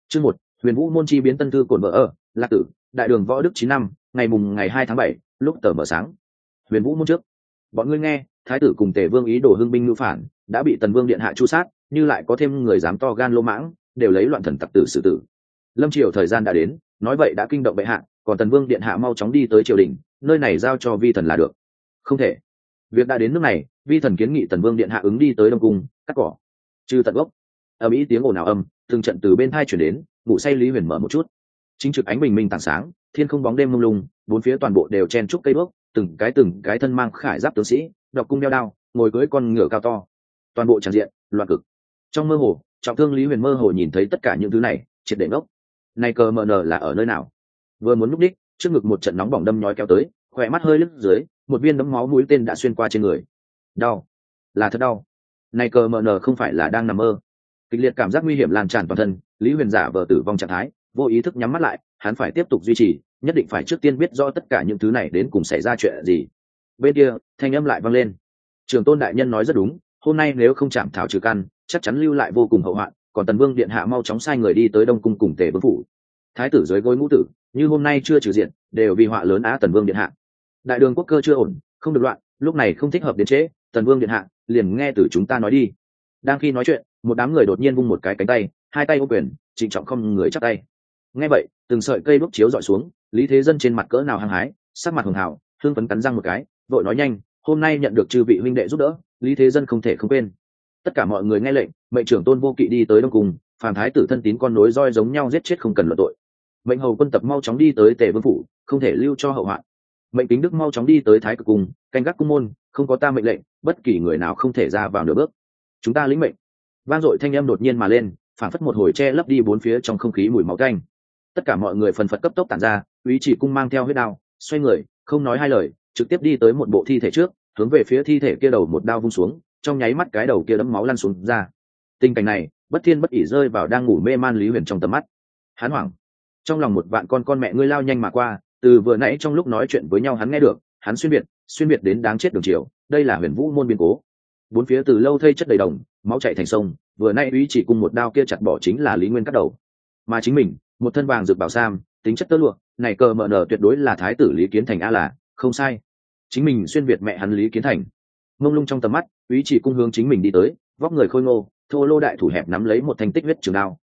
Chương 1, Huyền Vũ môn chi biến tân thư cổn vợ ở, Lạc Tử, Đại đường Võ Đức 9 năm, ngày 2 tháng 7, lúc tờ mờ sáng. Huyền Vũ môn trước. Bọn ngươi nghe, thái tử cùng Tề Vương ý đồ hưng binh ngưu phản, đã bị Tần Vương điện hạ chu sát, như lại có thêm người dám to gan lô mãng, đều lấy loạn thần tặc tử xử tử. Lâm triều thời gian đã đến, nói vậy đã kinh động bệ hạ, còn Tần Vương điện hạ mau chóng đi tới triều đình, nơi này giao cho vi thần là được. Không thể. Việc đã đến nước này, vi thần kiến nghị Tần Vương điện hạ ứng đi tới Đông cung, cắt cỏ, trừ tận gốc. Ầm ĩ tiếng ồn ào âm, từng trận từ bên tai chuyển đến, ngủ say Lý Huyền mở một chút. Chính trực ánh bình minh tảng sáng, thiên không bóng đêm mông lung, bốn phía toàn bộ đều chen trúc cây đuốc, từng cái thân mang khải giáp tướng sĩ, độc cung đeo đao, ngồi cưỡi con ngựa cao to. Toàn bộ tràn diện loạn cực. Trong mơ hồ, trọng thương Lý Huyền mơ hồ nhìn thấy tất cả những thứ này, triệt để ngốc. Này cờ mờ nở là ở nơi nào? Vừa muốn lúc đích, trước ngực một trận nóng bỏng đâm nhói kéo tới, khỏe mắt hơi lướt dưới, một viên đấm máu mũi tên đã xuyên qua trên người. Đau, là thật đau. Này cờ mờ nở không phải là đang nằm mơ. Kịch liệt cảm giác nguy hiểm lan tràn toàn thân, Lý Huyền giả vờ tử vong trạng thái, vô ý thức nhắm mắt lại, hắn phải tiếp tục duy trì, nhất định phải trước tiên biết rõ tất cả những thứ này đến cùng xảy ra chuyện gì. Bên kia, thanh âm lại vang lên. Trường Tôn đại nhân nói rất đúng, hôm nay nếu không chạm thảo trừ căn, chắc chắn lưu lại vô cùng hậu hoạn, còn Tần Vương điện hạ mau chóng sai người đi tới Đông cung cùng Tề Vương phủ. Thái tử dưới gối ngũ tử, như hôm nay chưa trừ diện, đều vì họa lớn á Tần Vương điện hạ. Đại đường quốc cơ chưa ổn, không được loạn, lúc này không thích hợp đến trễ, Tần Vương điện hạ, liền nghe từ chúng ta nói đi. Đang khi nói chuyện, một đám người đột nhiên vung một cái cánh tay, hai tay ôm quyền, trịnh trọng không người chắp tay. Nghe vậy, từng sợi cây đuốc chiếu dọi xuống, Lý Thế Dân trên mặt cỡ nào hăng hái, sắc mặt hường hào, hương phấn cắn răng một cái, vội nói nhanh, hôm nay nhận được chư vị huynh đệ giúp đỡ, Lý Thế Dân không thể không quên. Tất cả mọi người nghe lệnh, mệnh trưởng Tôn Vô Kỵ đi tới Đông Cung, phàm thái tử thân tín con nối roi giống nhau giết chết không cần luận tội. Mệnh hầu quân tập mau chóng đi tới Tề Vương phủ, không thể lưu cho hậu hoạn. Mệnh Kính Đức mau chóng đi tới Thái Cực cung, canh gác cung môn, không có ta mệnh lệnh, bất kỳ người nào không thể ra vào nửa bước. Chúng ta lĩnh mệnh. Vang dội thanh âm đột nhiên mà lên, phảng phất một hồi che lấp đi bốn phía trong không khí mùi máu tanh. Tất cả mọi người phần phật cấp tốc tản ra, Úy Chỉ cung mang theo huyết đao, xoay người, không nói hai lời, trực tiếp đi tới một bộ thi thể trước, hướng về phía thi thể kia đầu một đao vung xuống, trong nháy mắt cái đầu kia đẫm máu lăn xuống ra. Tình cảnh này, bất thiên bất ỷ rơi vào đang ngủ mê man Lý Huyền trong tầm mắt. Hắn hoảng, trong lòng một vạn con mẹ ngươi lao nhanh mà qua, từ vừa nãy trong lúc nói chuyện với nhau hắn nghe được, hắn xuyên biệt đến đáng chết đường chiều, đây là Huyền Vũ môn biến cố. Bốn phía từ lâu thây chất đầy đồng, máu chảy thành sông, vừa nãy Úy Chỉ cung một đao kia chặt bỏ chính là Lý Nguyên cắt đầu, mà chính mình, một thân vàng rực bảo sam, tính chất tơ lụa, này cờ mờ nở tuyệt đối là thái tử Lý Kiến Thành a là, không sai. Chính mình xuyên việt mẹ hắn Lý Kiến Thành. Mông lung trong tầm mắt, Úy Chỉ cung hướng chính mình đi tới, vóc người khôi ngô, thô lô đại thủ hẹp nắm lấy một thanh tích huyết trường đao.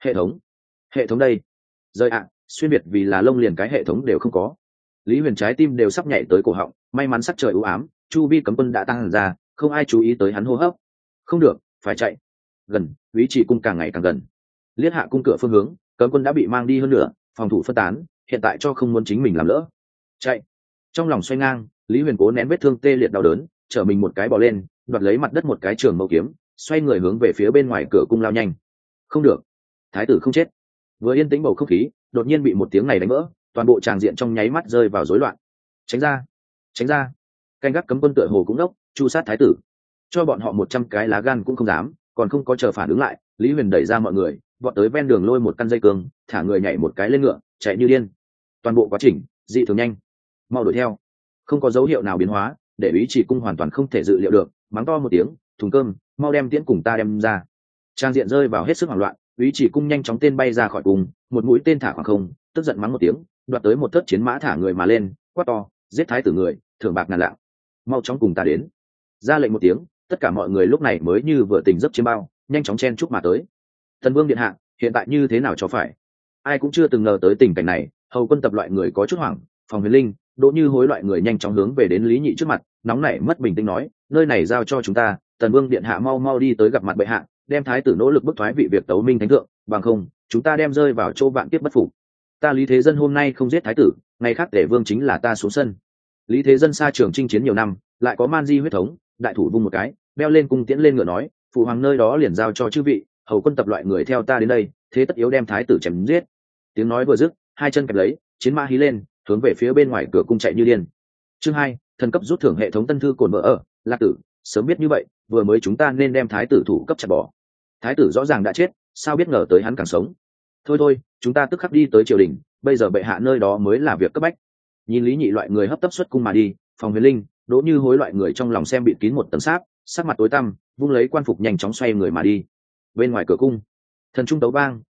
Hệ thống đây. Rơi ạ, xuyên việt vì là lông liền cái hệ thống đều không có. Lý Huyền trái tim đều sắp nhảy tới cổ họng, may mắn sắc trời u ám, chu vi cấm quân đã tăng ra, không ai chú ý tới hắn hô hấp. Không được, phải chạy. Gần, Úy Chỉ cung càng ngày càng gần. Liếc hạ cung cửa phương hướng, cấm quân đã bị mang đi hơn nữa, phòng thủ phân tán, hiện tại cho không muốn chính mình làm lỡ. Chạy. Trong lòng xoay ngang, Lý Huyền cố nén vết thương tê liệt đau đớn, trở mình một cái bò lên, đoạt lấy mặt đất một cái trường mâu kiếm, xoay người hướng về phía bên ngoài cửa cung lao nhanh. Không được, thái tử không chết. Vừa yên tĩnh bầu không khí, đột nhiên bị một tiếng này đánh vỡ, toàn bộ tràng diện trong nháy mắt rơi vào rối loạn. Tránh ra, tránh ra. Canh gác cấm quân tựa hồ cũng đốc, chu sát thái tử. Cho bọn họ 100 cái lá gan cũng không dám, còn không có chờ phản ứng lại, Lý Huyền đẩy ra mọi người, vọt tới ven đường lôi một căn dây cương, thả người nhảy một cái lên ngựa, chạy như điên. Toàn bộ quá trình dị thường nhanh, mau đuổi theo. Không có dấu hiệu nào biến hóa, để Úy Chỉ cung hoàn toàn không thể dự liệu được, mắng to một tiếng, thùng cơm, mau đem tiễn cùng ta đem ra. Trang diện rơi vào hết sức hoảng loạn, Úy Chỉ cung nhanh chóng tên bay ra khỏi cung, một mũi tên thả khoảng không, tức giận mắng một tiếng, đoạt tới một thớt chiến mã thả người mà lên, quát to, giết thái tử người, thưởng bạc ngàn lạng, mau chóng cùng ta đến. Ra lệnh một tiếng, tất cả mọi người lúc này mới như vừa tỉnh giấc chiêm bao, nhanh chóng chen chúc mà tới. Thần Vương điện hạ, hiện tại như thế nào cho phải? Ai cũng chưa từng ngờ tới tình cảnh này, hầu quân tập loại người có chút hoảng, Phòng Huyền Linh, Đỗ Như Hối loại người nhanh chóng hướng về đến Lý Nhị trước mặt, nóng nảy mất bình tĩnh nói, nơi này giao cho chúng ta, Tần Vương điện hạ mau mau đi tới gặp mặt bệ hạ, đem thái tử nỗ lực bức thoái vị việc tấu minh thánh thượng, bằng không, chúng ta đem rơi vào chỗ vạn kiếp bất phục. Ta Lý Thế Dân hôm nay không giết thái tử, ngày khác Tề Vương chính là ta xuống sân. Lý Thế Dân xa trường chinh chiến nhiều năm, lại có man di huyết thống, đại thủ vung một cái, đeo lên cung tiễn lên ngựa nói, phụ hoàng nơi đó liền giao cho chư vị, hầu quân tập loại người theo ta đến đây, thế tất yếu đem thái tử chém giết. Tiếng nói vừa dứt, hai chân kẹp lấy, chiến mã hí lên, hướng về phía bên ngoài cửa cung chạy như điên. Chương 2, thần cấp rút thưởng hệ thống tân thư cồn vợ ở, Lạc Tử, sớm biết như vậy, vừa mới chúng ta nên đem thái tử thủ cấp chặt bỏ. Thái tử rõ ràng đã chết, sao biết ngờ tới hắn càng sống. Thôi, chúng ta tức khắc đi tới triều đình, bây giờ bệ hạ nơi đó mới là việc cấp bách. Nhìn Lý Nhị loại người hấp tấp xuất cung mà đi, Phòng Huyền Linh, Đỗ Như Hối loại người trong lòng xem bịt kín một tầng sáp, sắc mặt tối tăm, vung lấy quan phục nhanh chóng xoay người mà đi. Bên ngoài cửa cung, thần trung tấu vang,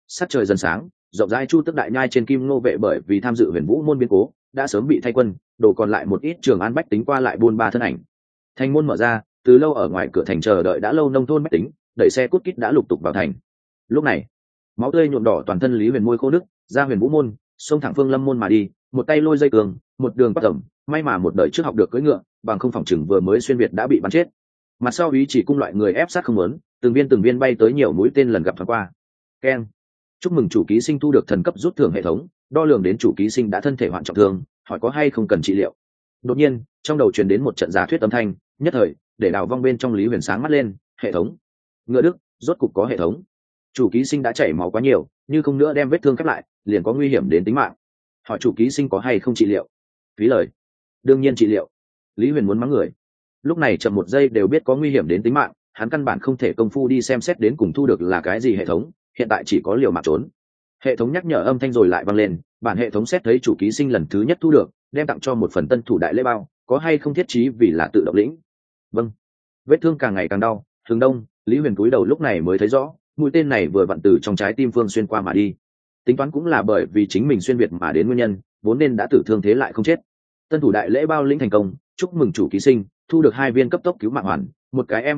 Sắc trời dần sáng, rộng rãi Chu Tức Đại Nhai trên Kim Ngô vệ bởi vì tham dự Huyền Vũ môn biến cố đã sớm bị thay quân, đồ còn lại một ít Trường An bách tính qua lại buôn ba thân ảnh. Thành môn mở ra, từ lâu ở ngoài cửa thành chờ đợi đã lâu nông thôn bách tính, đẩy xe cút kít đã lục tục vào thành. Lúc này, máu tươi nhuộm đỏ toàn thân Lý Huyền môi khô nước, ra Huyền Vũ môn, xông thẳng Phương Lâm môn mà đi, một tay lôi dây cường, một đường bắt tẩm, may mà một đời trước học được cưỡi ngựa, bằng không phòng chừng vừa mới xuyên việt đã bị bắn chết. Mặt sau ý chỉ cung loại người ép sát không muốn, từng viên bay tới nhiều mũi tên lần gặp thoáng qua. Keng. Chúc mừng chủ ký sinh thu được thần cấp rút thưởng hệ thống, đo lường đến chủ ký sinh đã thân thể hoạn trọng thương, hỏi có hay không cần trị liệu. Đột nhiên, trong đầu truyền đến một trận giả thuyết âm thanh, nhất thời, để đào vong bên trong Lý Huyền sáng mắt lên, hệ thống. Ngựa Đức, rốt cục có hệ thống. Chủ ký sinh đã chảy máu quá nhiều, như không nữa đem vết thương khép lại, liền có nguy hiểm đến tính mạng. Hỏi chủ ký sinh có hay không trị liệu. Phí lời. Đương nhiên trị liệu. Lý Huyền muốn mắng người. Lúc này chậm một giây đều biết có nguy hiểm đến tính mạng, hắn căn bản không thể công phu đi xem xét đến cùng thu được là cái gì hệ thống, hiện tại chỉ có liều mạng trốn. Hệ thống nhắc nhở âm thanh rồi lại vang lên, bản hệ thống xét thấy chủ ký sinh lần thứ nhất thu được, đem tặng cho một phần tân thủ đại lễ bao, có hay không thiết trí vì là tự động lĩnh. Vâng. Vết thương càng ngày càng đau, hướng đông, Lý Huyền cúi đầu lúc này mới thấy rõ, mũi tên này vừa vặn từ trong trái tim phương xuyên qua mà đi. Tính toán cũng là bởi vì chính mình xuyên việt mà đến nguyên nhân, vốn nên đã tử thương thế lại không chết. Tân thủ đại lễ bao lĩnh thành công, chúc mừng chủ ký sinh thu được 2 viên cấp tốc cứu mạng hoàn, một cái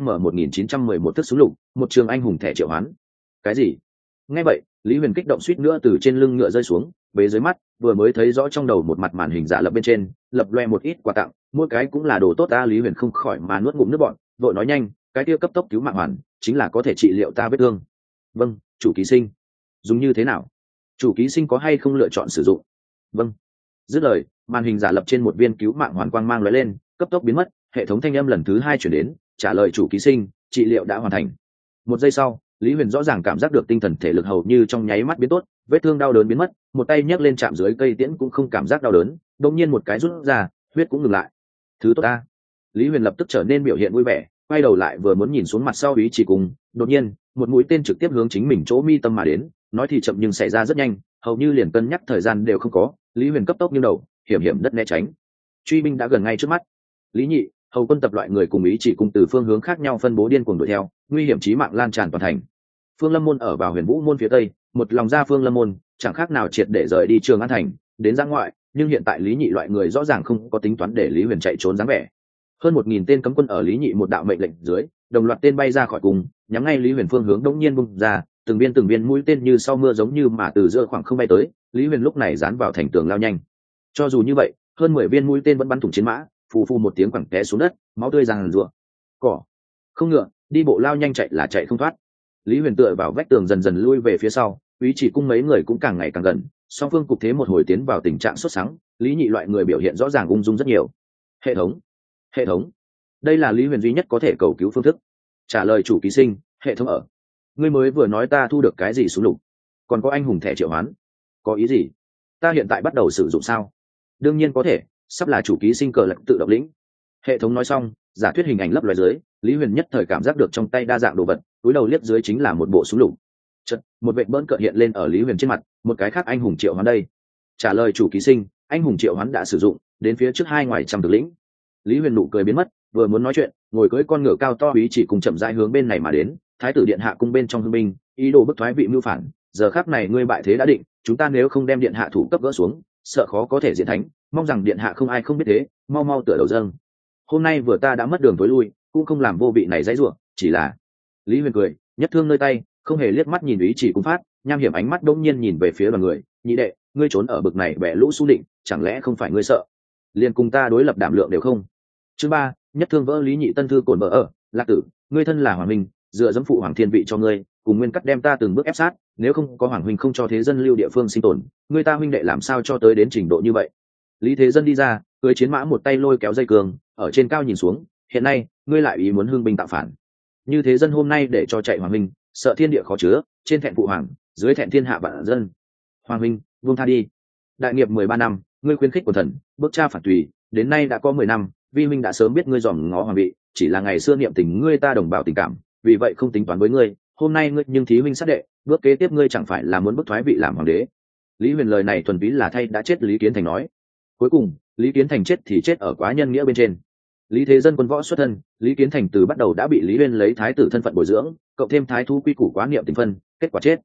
M1911 thức súng lục, một trường anh hùng thẻ triệu hoán. Cái gì? Nghe vậy, Lý Huyền kích động suýt nữa từ trên lưng ngựa rơi xuống, bế dưới mắt, vừa mới thấy rõ trong đầu một mặt màn hình giả lập bên trên, lập loe một ít quà tặng, mỗi cái cũng là đồ tốt ta. Lý Huyền không khỏi mà nuốt ngụm nước bọt, vội nói nhanh, cái kia cấp tốc cứu mạng hoàn, chính là có thể trị liệu ta vết thương. Vâng, chủ ký sinh. Dùng như thế nào? Chủ ký sinh có hay không lựa chọn sử dụng? Vâng. Dứt lời, màn hình giả lập trên một viên cứu mạng hoàn quang mang lóe lên, cấp tốc biến mất, hệ thống thanh âm lần thứ 2 chuyển đến, trả lời chủ ký sinh, trị liệu đã hoàn thành. Một giây sau, Lý Huyền rõ ràng cảm giác được tinh thần thể lực hầu như trong nháy mắt biến tốt, vết thương đau đớn biến mất, một tay nhấc lên chạm dưới cây tiễn cũng không cảm giác đau đớn, đột nhiên một cái rút ra, huyết cũng ngừng lại. Thứ tốt ta. Lý Huyền lập tức trở nên biểu hiện vui vẻ, quay đầu lại vừa muốn nhìn xuống mặt sau ý chỉ cùng, đột nhiên, một mũi tên trực tiếp hướng chính mình chỗ mi tâm mà đến, nói thì chậm nhưng xảy ra rất nhanh, hầu như liền cân nhắc thời gian đều không có, Lý Huyền cấp tốc nghiêng đầu, hiểm hiểm đất né tránh. Truy binh đã gần ngay trước mắt. Lý Nhị, hầu quân tập loại người cùng ý chỉ cùng từ phương hướng khác nhau phân bố điên cuồng đuổi theo, nguy hiểm chí mạng lan tràn toàn thành. Phương Lâm môn ở vào Huyền Vũ môn phía tây, một lòng ra Phương Lâm môn, chẳng khác nào triệt để rời đi Trường An thành, đến ra ngoại, nhưng hiện tại Lý Nhị loại người rõ ràng không có tính toán để Lý Huyền chạy trốn dáng vẻ. Hơn 1000 tên cấm quân ở Lý Nhị một đạo mệnh lệnh dưới, đồng loạt tên bay ra khỏi cùng, nhắm ngay Lý Huyền phương hướng đống nhiên bung ra, từng viên mũi tên như sau mưa giống như mà từ giữa khoảng không bay tới, Lý Huyền lúc này dán vào thành tường lao nhanh. Cho dù như vậy, hơn 10 viên mũi tên vẫn bắn thủng chiến mã, phù phù một tiếng quẳng té xuống đất, máu tươi ràng rụa. Cỏ, không ngựa, đi bộ lao nhanh chạy là chạy không thoát. Lý Huyền tựa vào vách tường dần dần lui về phía sau, Úy Chỉ cung mấy người cũng càng ngày càng gần, song phương cục thế một hồi tiến vào tình trạng sốt sắng, Lý Nhị loại người biểu hiện rõ ràng ung dung rất nhiều. Hệ thống, đây là Lý Huyền duy nhất có thể cầu cứu phương thức. Trả lời chủ ký sinh, hệ thống ở. Ngươi mới vừa nói ta thu được cái gì xuống lục, còn có anh hùng thẻ triệu hoán, có ý gì? Ta hiện tại bắt đầu sử dụng sao? Đương nhiên có thể, sắp là chủ ký sinh cờ lệnh tự động lĩnh. Hệ thống nói xong, giả thuyết hình ảnh lấp loài dưới, Lý Huyền nhất thời cảm giác được trong tay đa dạng đồ vật, túi đầu liếc dưới chính là một bộ súng lục. Chợt, một vệt bỡn cợt hiện lên ở Lý Huyền trên mặt, một cái khác anh hùng triệu hoán đây. Trả lời chủ ký sinh, anh hùng triệu hoán đã sử dụng, đến phía trước 2 ngoài trăm được lĩnh. Lý Huyền nụ cười biến mất, vừa muốn nói chuyện, ngồi cưỡi con ngựa cao to Úy Chỉ cùng chậm rãi hướng bên này mà đến, thái tử điện hạ cung bên trong hưng binh, ý đồ bức thoái vị mưu phản, giờ khắc này ngươi bại thế đã định, chúng ta nếu không đem điện hạ thủ cấp gỡ xuống, sợ khó có thể diện thánh, mong rằng điện hạ không ai không biết thế, mau mau tựa đầu dâng. Hôm nay vừa ta đã mất đường tối lui, cũng không làm vô vị này dãy rủa, chỉ là. Lý Huyền cười, nhất thương nơi tay, không hề liếc mắt nhìn Úy Chỉ cung phát, nham hiểm ánh mắt đống nhiên nhìn về phía đoàn người, nhị đệ, ngươi trốn ở bực này bẻ lũ xu định, chẳng lẽ không phải ngươi sợ? Liền cùng ta đối lập đảm lượng đều không. Chương 3, nhất thương vỡ Lý Nhị tân thư cổn vỡ ở, Lạc tử, ngươi thân là hoàng minh, dựa dẫm phụ hoàng thiên vị cho ngươi, cùng nguyên cắt đem ta từng bước ép sát, nếu không có hoàng huynh không cho thế dân lưu địa phương sinh tồn, ngươi ta huynh đệ làm sao cho tới đến trình độ như vậy? Lý Thế Dân đi ra, cưỡi chiến mã một tay lôi kéo dây cương, ở trên cao nhìn xuống, hiện nay, ngươi lại ý muốn hưng binh tạo phản. Như Thế Dân hôm nay để cho chạy hoàng huynh, sợ thiên địa khó chứa, trên thẹn phụ hoàng, dưới thẹn thiên hạ vạn dân. Hoàng huynh, buông tha đi. Đại nghiệp 13 năm, ngươi khuyến khích quần thần, bước cha phản tùy, đến nay đã có 10 năm, vi huynh đã sớm biết ngươi dòm ngó hoàng vị, chỉ là ngày xưa niệm tình ngươi ta đồng bào tình cảm, vì vậy không tính toán với ngươi, hôm nay ngươi nhưng thí huynh sát đệ, bước kế tiếp ngươi chẳng phải là muốn bức thoái vị làm hoàng đế. Lý Huyền lời này thuần túy là thay đã chết Lý Kiến Thành nói. Cuối cùng, Lý Kiến Thành chết thì chết ở quá nhân nghĩa bên trên. Lý Thế Dân quân võ xuất thân, Lý Kiến Thành từ bắt đầu đã bị Lý Uyên lấy thái tử thân phận bồi dưỡng, cộng thêm thái thú quy củ quá niệm tình phân, kết quả chết.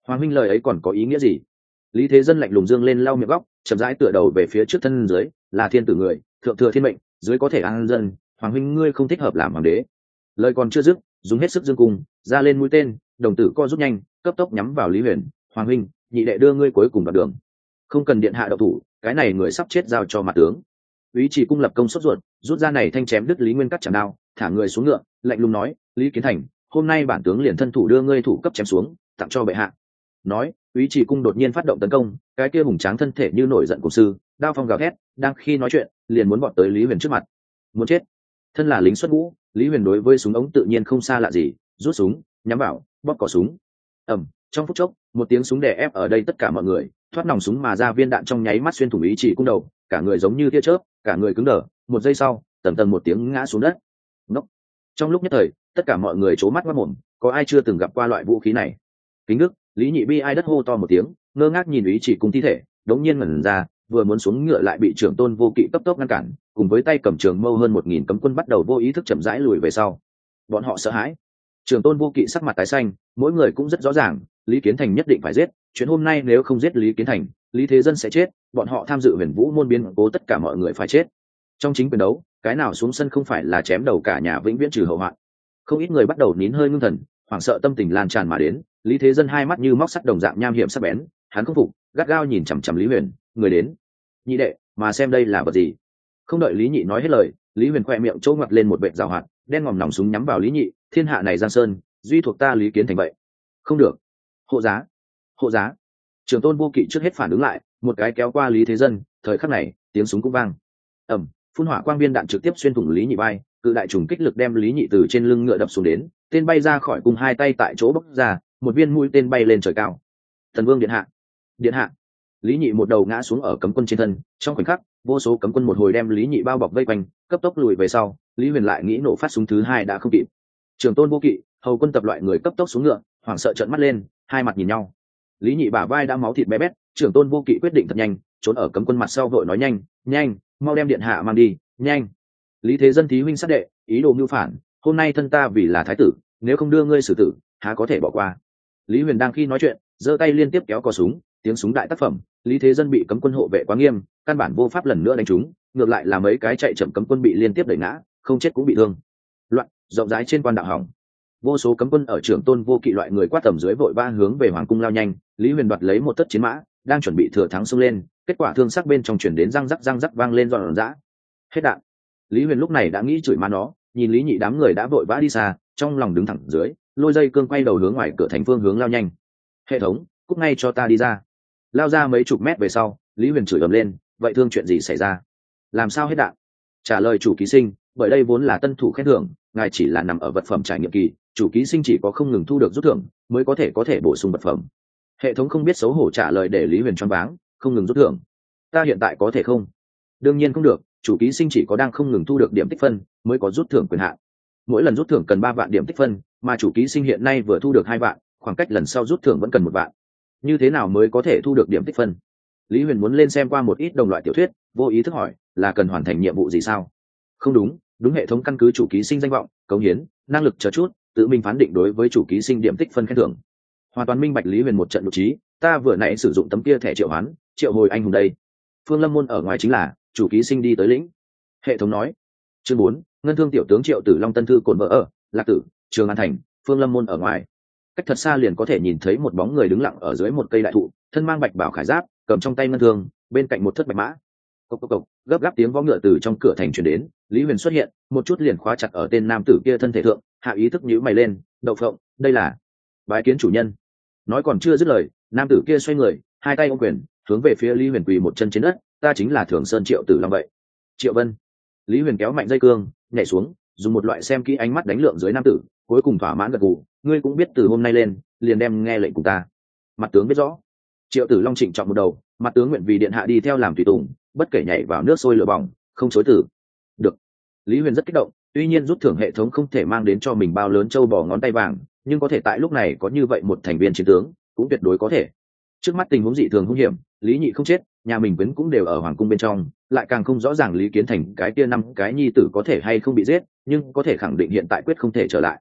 Hoàng huynh lời ấy còn có ý nghĩa gì? Lý Thế Dân lạnh lùng dương lên lau miệng góc, chậm rãi tựa đầu về phía trước thân dưới, là thiên tử người, thượng thừa thiên mệnh, dưới có thể an dân, hoàng huynh ngươi không thích hợp làm hoàng đế. Lời còn chưa dứt, dùng hết sức dương cung, ra lên mũi tên, đồng tử co rút nhanh, cấp tốc nhắm vào Lý Huyền. Hoàng huynh, nhị đệ đưa ngươi cuối cùng đoạn đường, không cần điện hạ độc thủ, cái này người sắp chết giao cho mặt tướng. Úy Chỉ cung lập công sốt ruột, rút ra này thanh chém đứt Lý Nguyên cắt chạm đao, thả người xuống ngựa, lạnh lùng nói: Lý Kiến Thành, hôm nay bản tướng liền thân thủ đưa ngươi thủ cấp chém xuống, tặng cho bệ hạ. Nói, Úy Chỉ cung đột nhiên phát động tấn công, cái kia hùng tráng thân thể như nổi giận cùng sư, đao phong gào thét, đang khi nói chuyện, liền muốn bọn tới Lý Huyền trước mặt. Muốn chết. Thân là lính xuất ngũ, Lý Huyền đối với súng ống tự nhiên không xa lạ gì, rút súng, nhắm vào, bóp cò súng. Trong phút chốc, một tiếng súng đè ép ở đây tất cả mọi người, thoát nòng súng mà ra viên đạn trong nháy mắt xuyên thủng Úy Chỉ cung đầu, cả người giống như tia chớp, cả người cứng đờ, một giây sau, tầm tầm một tiếng ngã xuống đất. Nốc. Trong lúc nhất thời, tất cả mọi người trố mắt ngoác mồm, có ai chưa từng gặp qua loại vũ khí này? Kính Đức, Lý Nhị Bi ai đất hô to một tiếng, ngơ ngác nhìn Úy Chỉ cung thi thể, đống nhiên ngẩn ra, vừa muốn xuống ngựa lại bị trưởng tôn Vô Kỵ cấp tốc ngăn cản, cùng với tay cầm trường mâu hơn 1000 cấm quân bắt đầu vô ý thức chậm rãi lùi về sau. Bọn họ sợ hãi. Trưởng tôn Vô Kỵ sắc mặt tái xanh, mỗi người cũng rất rõ ràng, Lý Kiến Thành nhất định phải giết, chuyện hôm nay nếu không giết Lý Kiến Thành, Lý Thế Dân sẽ chết, bọn họ tham dự Huyền Vũ môn biến cố tất cả mọi người phải chết. Trong chính quyền đấu, cái nào xuống sân không phải là chém đầu cả nhà vĩnh viễn trừ hậu hoạn. Không ít người bắt đầu nín hơi ngưng thần, hoảng sợ tâm tình lan tràn mà đến. Lý Thế Dân hai mắt như móc sắt đồng dạng nham hiểm sắc bén, hắn không phục, gắt gao nhìn chằm chằm Lý Huyền. Người đến. Nhị đệ, mà xem đây là vật gì? Không đợi Lý Nhị nói hết lời, Lý Huyền khoe miệng trâu ngoặt lên một vệt rào hoạt, đen ngòm nòng súng nhắm vào Lý Nhị. Thiên hạ này giang sơn, duy thuộc ta Lý Kiến Thành vậy. Không được. Hộ giá. Hộ giá. Trường tôn Vô Kỵ trước hết phản ứng lại, một cái kéo qua Lý Thế Dân, thời khắc này, tiếng súng cũng vang. Phun hỏa quang viên đạn trực tiếp xuyên thủng Lý Nhị vai, cự đại trùng kích lực đem Lý Nhị từ trên lưng ngựa đập xuống đến, tên bay ra khỏi cùng hai tay tại chỗ bốc ra, một viên mũi tên bay lên trời cao. Thần Vương điện hạ, điện hạ. Lý Nhị một đầu ngã xuống ở cấm quân trên thân, trong khoảnh khắc, vô số cấm quân một hồi đem Lý Nhị bao bọc vây quanh, cấp tốc lùi về sau. Lý Huyền lại nghĩ nổ phát súng thứ hai đã không kịp. Trường tôn Vô Kỵ, hầu quân tập loại người cấp tốc xuống ngựa, hoảng sợ trợn mắt lên, hai mặt nhìn nhau. Lý Nhị bả vai đã máu thịt bé bét, Trường tôn Vô Kỵ quyết định thật nhanh, trốn ở cấm quân mặt sau vội nói nhanh, nhanh, mau đem điện hạ mang đi, nhanh. Lý Thế Dân thí huynh sát đệ, ý đồ mưu phản, hôm nay thân ta vì là thái tử, nếu không đưa ngươi xử tử, há có thể bỏ qua. Lý Huyền đang khi nói chuyện, giơ tay liên tiếp kéo cò súng, tiếng súng đại tác phẩm. Lý Thế Dân bị cấm quân hộ vệ quá nghiêm, căn bản vô pháp lần nữa đánh trúng, ngược lại là mấy cái chạy chậm cấm quân bị liên tiếp đẩy ngã, không chết cũng bị thương. Loạn, rộng rãi trên quan đạo hỏng. Vô số cấm quân ở trưởng tôn Vô Kỵ loại người quát tầm dưới vội ba hướng về hoàng cung lao nhanh. Lý Huyền đoạt lấy một tất chiến mã, đang chuẩn bị thừa thắng xông lên, kết quả thương sắc bên trong chuyển đến răng rắc vang lên giòn giã. Hết đạn. Lý Huyền lúc này đã nghĩ chửi má nó, nhìn Lý Nhị đám người đã vội vã đi xa, trong lòng đứng thẳng dưới, lôi dây cương quay đầu hướng ngoài cửa thành phương hướng lao nhanh. Hệ thống, cúp ngay cho ta đi ra. Lao ra mấy chục mét về sau, Lý Huyền chửi ầm lên, vậy thương chuyện gì xảy ra? Làm sao hết đạn? Trả lời chủ ký sinh, bởi đây vốn là tân thủ khen thưởng, ngài chỉ là nằm ở vật phẩm trải nghiệm kỳ, chủ ký sinh chỉ có không ngừng thu được rút thưởng mới có thể bổ sung vật phẩm. Hệ thống không biết xấu hổ trả lời để Lý Huyền choáng váng, không ngừng rút thưởng. Ta hiện tại có thể không? Đương nhiên không được, chủ ký sinh chỉ có đang không ngừng thu được điểm tích phân mới có rút thưởng quyền hạn. Mỗi lần rút thưởng cần 3 vạn điểm tích phân, mà chủ ký sinh hiện nay vừa thu được 2 vạn, khoảng cách lần sau rút thưởng vẫn cần 1 vạn. Như thế nào mới có thể thu được điểm tích phân? Lý Huyền muốn lên xem qua một ít đồng loại tiểu thuyết, vô ý thức hỏi, là cần hoàn thành nhiệm vụ gì sao? Không đúng, đúng hệ thống căn cứ chủ ký sinh danh vọng, cống hiến, năng lực chờ chút, tự mình phán định đối với chủ ký sinh điểm tích phân khen thưởng. Hoàn toàn minh bạch Lý Huyền một trận nội trí, ta vừa nãy sử dụng tấm kia thẻ triệu hoán, triệu hồi anh hùng đây. Phương Lâm môn ở ngoài chính là chủ ký sinh đi tới lĩnh. Hệ thống nói. Chương 4, ngân thương tiểu tướng Triệu Tử Long tân thư cồn vợ ở, Lạc Tử, Trường An thành, Phương Lâm môn ở ngoài. Cách thật xa liền có thể nhìn thấy một bóng người đứng lặng ở dưới một cây đại thụ, thân mang bạch bảo khải giáp, cầm trong tay ngân thương, bên cạnh một thất bạch mã. Cộc cộc cộc, gấp gáp tiếng vó ngựa từ trong cửa thành truyền đến, Lý Huyền xuất hiện, một chút liền khóa chặt ở tên nam tử kia thân thể thượng, hạ ý thức nhíu mày lên, đậu phộng, đây là bái kiến chủ nhân. Nói còn chưa dứt lời, nam tử kia xoay người, hai tay ôm quyền, hướng về phía Lý Huyền quỳ một chân trên đất, ta chính là Thường Sơn Triệu Tử Long vậy. Triệu Vân. Lý Huyền kéo mạnh dây cương, nhảy xuống, dùng một loại xem kỹ ánh mắt đánh lượng dưới nam tử, cuối cùng thỏa mãn gật gù, ngươi cũng biết từ hôm nay lên, liền đem nghe lệnh của ta. Mặt tướng biết rõ. Triệu Tử Long trịnh trọng một đầu, mặt tướng nguyện vì điện hạ đi theo làm tùy tùng, bất kể nhảy vào nước sôi lửa bỏng, không chối từ. Được. Lý Huyền rất kích động, tuy nhiên rút thưởng hệ thống không thể mang đến cho mình bao lớn châu bò ngón tay vàng, nhưng có thể tại lúc này có như vậy một thành viên chiến tướng, cũng tuyệt đối có thể. Trước mắt tình huống dị thường hung hiểm, Lý Nhị không chết, nhà mình vẫn cũng đều ở hoàng cung bên trong, lại càng không rõ ràng Lý Kiến Thành cái kia 5 cái nhi tử có thể hay không bị giết, nhưng có thể khẳng định hiện tại quyết không thể trở lại.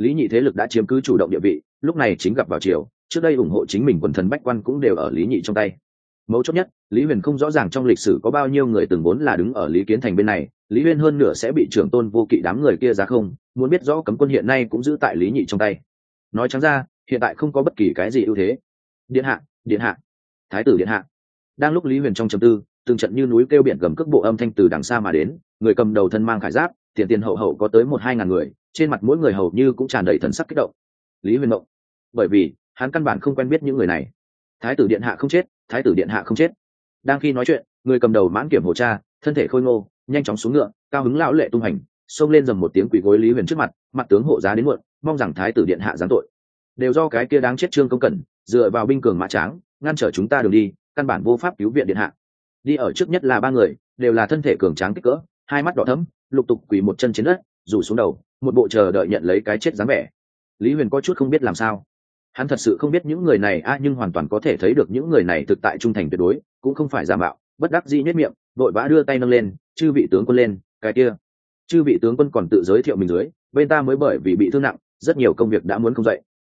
Lý Nhị thế lực đã chiếm cứ chủ động địa vị, lúc này chính gặp vào chiều, trước đây ủng hộ chính mình quần thần bách quan cũng đều ở Lý Nhị trong tay. Mấu chốt nhất, Lý Huyền không rõ ràng trong lịch sử có bao nhiêu người từng vốn là đứng ở Lý Kiến Thành bên này, Lý Huyền hơn nửa sẽ bị trưởng tôn vô kỵ đám người kia giá không, muốn biết rõ cấm quân hiện nay cũng giữ tại Lý Nhị trong tay. Nói trắng ra, hiện tại không có bất kỳ cái gì ưu thế. Điện hạ, điện hạ, thái tử điện hạ. Đang lúc Lý Huyền trong trầm tư, từng trận như núi kêu biển gầm cước bộ âm thanh từ đằng xa mà đến, người cầm đầu thân mang khải giáp, tiền tiền hậu hậu có tới 1-2 ngàn người, trên mặt mỗi người hầu như cũng tràn đầy thần sắc kích động. Lý Huyền động, bởi vì hắn căn bản không quen biết những người này. Thái tử điện hạ không chết, thái tử điện hạ không chết. Đang khi nói chuyện, người cầm đầu mãn kiểm hồ cha, thân thể khôi ngô, nhanh chóng xuống ngựa, cao hứng lão lệ tung hành, xông lên dầm một tiếng quỳ gối Lý Huyền trước mặt, mặt tướng hộ giá đến muộn, mong rằng thái tử điện hạ giáng tội. Đều do cái kia đáng chết Trương Công Cẩn, dựa vào binh cường mã tráng, ngăn trở chúng ta đường đi, căn bản vô pháp cứu viện điện hạ. Đi ở trước nhất là 3 người, đều là thân thể cường tráng kích cỡ, hai mắt đỏ thẫm, lục tục quỳ một chân trên đất, rủ xuống đầu, một bộ chờ đợi nhận lấy cái chết dáng vẻ. Lý Huyền có chút không biết làm sao. Hắn thật sự không biết những người này nhưng hoàn toàn có thể thấy được những người này thực tại trung thành tuyệt đối, cũng không phải giả mạo, bất đắc dĩ nhếch miệng, vội vã đưa tay nâng lên, chư vị tướng quân lên, cái kia. Chư vị tướng quân còn tự giới thiệu mình dưới, bên ta mới bởi vì bị thương nặng, rất nhiều công việc đã muốn không dậy.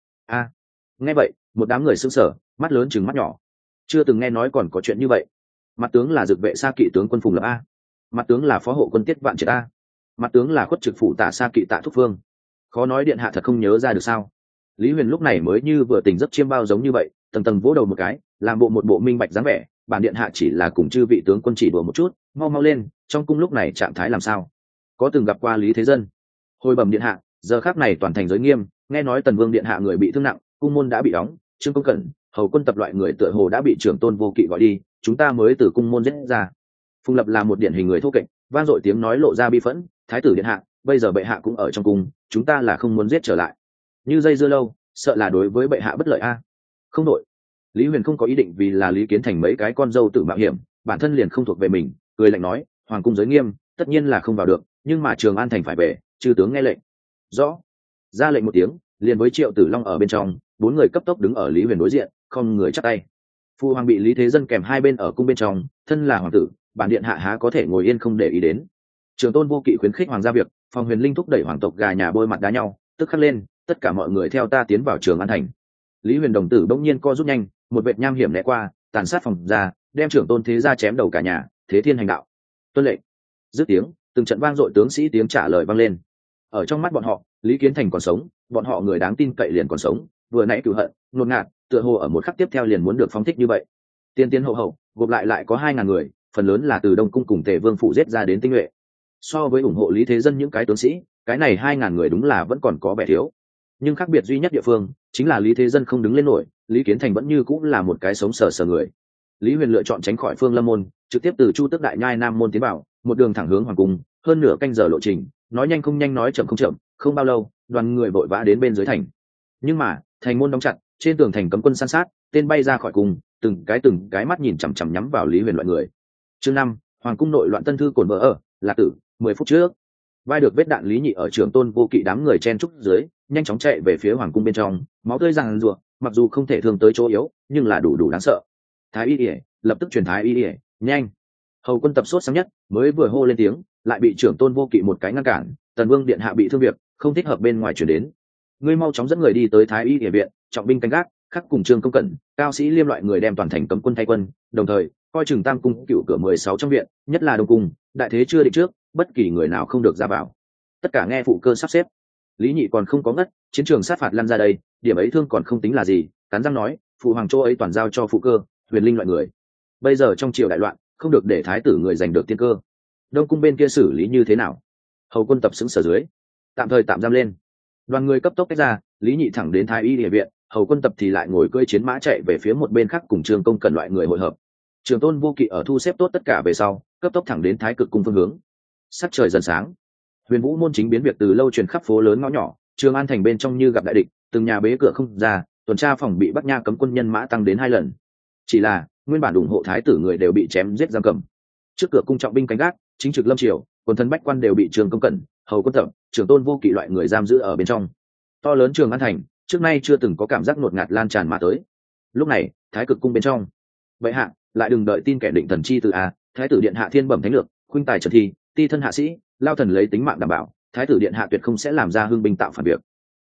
Nghe vậy, một đám người sững sờ, mắt lớn trừng mắt nhỏ. Chưa từng nghe nói còn có chuyện như vậy. Mặt tướng là dực vệ Sa Kỵ tướng quân Phùng Lập a. Mặt tướng là phó hộ quân Tiết Vạn Triệt a. Mặt tướng là khuất trực phủ Tạ Sa Kỵ Tạ Thúc Phương. Khó nói điện hạ thật không nhớ ra được sao? Lý Huyền lúc này mới như vừa tỉnh giấc chiêm bao giống như vậy, tầng tầng vỗ đầu một cái, làm bộ một bộ minh bạch dáng vẻ, bản điện hạ chỉ là cùng chư vị tướng quân chỉ đùa một chút, mau mau lên, trong cung lúc này trạng thái làm sao? Có từng gặp qua Lý Thế Dân? Hồi bẩm điện hạ, giờ khắc này toàn thành giới nghiêm, nghe nói Tần Vương điện hạ người bị thương nặng, cung môn đã bị đóng, Trương Công Cẩn, hầu quân tập loại người tựa hồ đã bị trưởng tôn vô kỵ gọi đi, chúng ta mới từ cung môn giết ra. Phùng Lập là một điển hình người thô kệch, vang dội tiếng nói lộ ra bi phẫn, thái tử điện hạ, bây giờ bệ hạ cũng ở trong cung, chúng ta là không muốn giết trở lại. Như dây dưa lâu, sợ là đối với bệ hạ bất lợi a. Không đội. Lý Huyền không có ý định vì là Lý Kiến Thành mấy cái con dâu tự mạo hiểm, bản thân liền không thuộc về mình, cười lạnh nói, hoàng cung giới nghiêm, tất nhiên là không vào được, nhưng mà Trường An thành phải về, chư tướng nghe lệnh. Rõ. Ra lệnh một tiếng, liền với Triệu Tử Long ở bên trong, 4 người cấp tốc đứng ở Lý Huyền đối diện, không người chắp tay. Phu hoàng bị Lý Thế Dân kèm hai bên ở cung bên trong, thân là hoàng tử, bản điện hạ há có thể ngồi yên không để ý đến. Trường tôn vô kỵ khuyến khích hoàng gia việc, Phòng Huyền Linh thúc đẩy hoàng tộc gà nhà bôi mặt đá nhau, tức khắc lên, tất cả mọi người theo ta tiến vào Trường An thành. Lý Huyền đồng tử bỗng nhiên co rút nhanh, một vệt nham hiểm né qua, tàn sát phòng ra, đem trưởng tôn thế gia chém đầu cả nhà, thế thiên hành đạo. Tuân lệnh. Dứt tiếng, từng trận vang dội tướng sĩ tiếng trả lời vang lên. Ở trong mắt bọn họ, Lý Kiến Thành còn sống, bọn họ người đáng tin cậy liền còn sống, vừa nãy cửu hận, ngột ngạt, tựa hồ ở một khắc tiếp theo liền muốn được phóng thích như vậy. Tiên tiến hậu hậu, gộp lại có 2.000 người, phần lớn là từ Đông cung cùng Tề Vương phủ giết ra đến tinh nhuệ. So với ủng hộ Lý Thế Dân những cái tướng sĩ, cái này 2.000 người đúng là vẫn còn có vẻ thiếu. Nhưng khác biệt duy nhất địa phương chính là Lý Thế Dân không đứng lên nổi, Lý Kiến Thành vẫn như cũng là một cái sống sờ sờ người. Lý Huyền lựa chọn tránh khỏi Phương Lâm môn, trực tiếp từ Chu Tước Đại Nhai Nam môn tiến vào, một đường thẳng hướng hoàng cung, hơn nửa canh giờ lộ trình, nói nhanh không nhanh nói chậm không chậm, không bao lâu, đoàn người vội vã đến bên dưới thành. Nhưng mà, thành môn đóng chặt, trên tường thành cấm quân san sát, tên bay ra khỏi cung, từng cái mắt nhìn chằm chằm nhắm vào Lý Huyền loại người. Chương 5, hoàng cung nội loạn tân thư cổn vợ ở, Lạc Tử, 10 phút trước. Vai được vết đạn Lý Nhị ở trường tôn vô kỵ đám người chen trúc dưới, nhanh chóng chạy về phía hoàng cung bên trong, máu tươi ràng rụa, mặc dù không thể thương tới chỗ yếu, nhưng là đủ đáng sợ. Thái y ỉa, lập tức truyền thái y ỉa, nhanh. Hầu quân tập sốt sáng nhất, mới vừa hô lên tiếng, lại bị trưởng tôn vô kỵ một cái ngăn cản. Tần Vương điện hạ bị thương việc, không thích hợp bên ngoài chuyển đến. Ngươi mau chóng dẫn người đi tới thái y ỉa viện, trọng binh canh gác, khắc cùng Trương Công Cẩn, Cao Sĩ Liêm loại người đem toàn thành cấm quân thay quân, đồng thời coi chừng Tam cung cựu cửa 16 trong viện, nhất là Đông cung, đại thế chưa định trước, bất kỳ người nào không được ra vào. Tất cả nghe phụ cơ sắp xếp. Lý Nhị còn không có ngất, chiến trường sát phạt lăn ra đây, điểm ấy thương còn không tính là gì, cắn răng nói, phụ hoàng chỗ ấy toàn giao cho phụ cơ, Huyền Linh loại người. Bây giờ trong triều đại loạn, không được để thái tử người giành được tiên cơ. Đông cung bên kia xử lý như thế nào? Hầu quân tập xứng sở dưới, tạm thời tạm giam lên. Đoàn người cấp tốc tách ra, Lý Nhị thẳng đến thái y địa viện, hầu quân tập thì lại ngồi cưỡi chiến mã chạy về phía một bên khác cùng Trương Công Cẩn loại người hội hợp. Trường tôn vô kỵ ở thu xếp tốt tất cả về sau, cấp tốc thẳng đến thái cực cung phương hướng. Sắc trời dần sáng, Huyền Vũ môn chính biến việc từ lâu truyền khắp phố lớn ngõ nhỏ, Trường An thành bên trong như gặp đại địch, từng nhà bế cửa không ra, tuần tra phòng bị Bắc Nha cấm quân nhân mã tăng đến 2 lần. Chỉ là nguyên bản ủng hộ thái tử người đều bị chém giết giam cầm. Trước cửa cung trọng binh canh gác, chính trực lâm triều, quần thần bách quan đều bị Trường Công Cẩn, hầu quân tập, trưởng tôn vô kỵ loại người giam giữ ở bên trong. To lớn Trường An thành, trước nay chưa từng có cảm giác ngột ngạt lan tràn mà tới. Lúc này, thái cực cung bên trong, vậy hạ lại đừng đợi tin kẻ định thần chi từ a, thái tử điện hạ thiên bẩm thánh lược, khuynh tài trần thi, ti thân hạ sĩ, lao thần lấy tính mạng đảm bảo, thái tử điện hạ tuyệt không sẽ làm ra hưng binh tạo phản việc.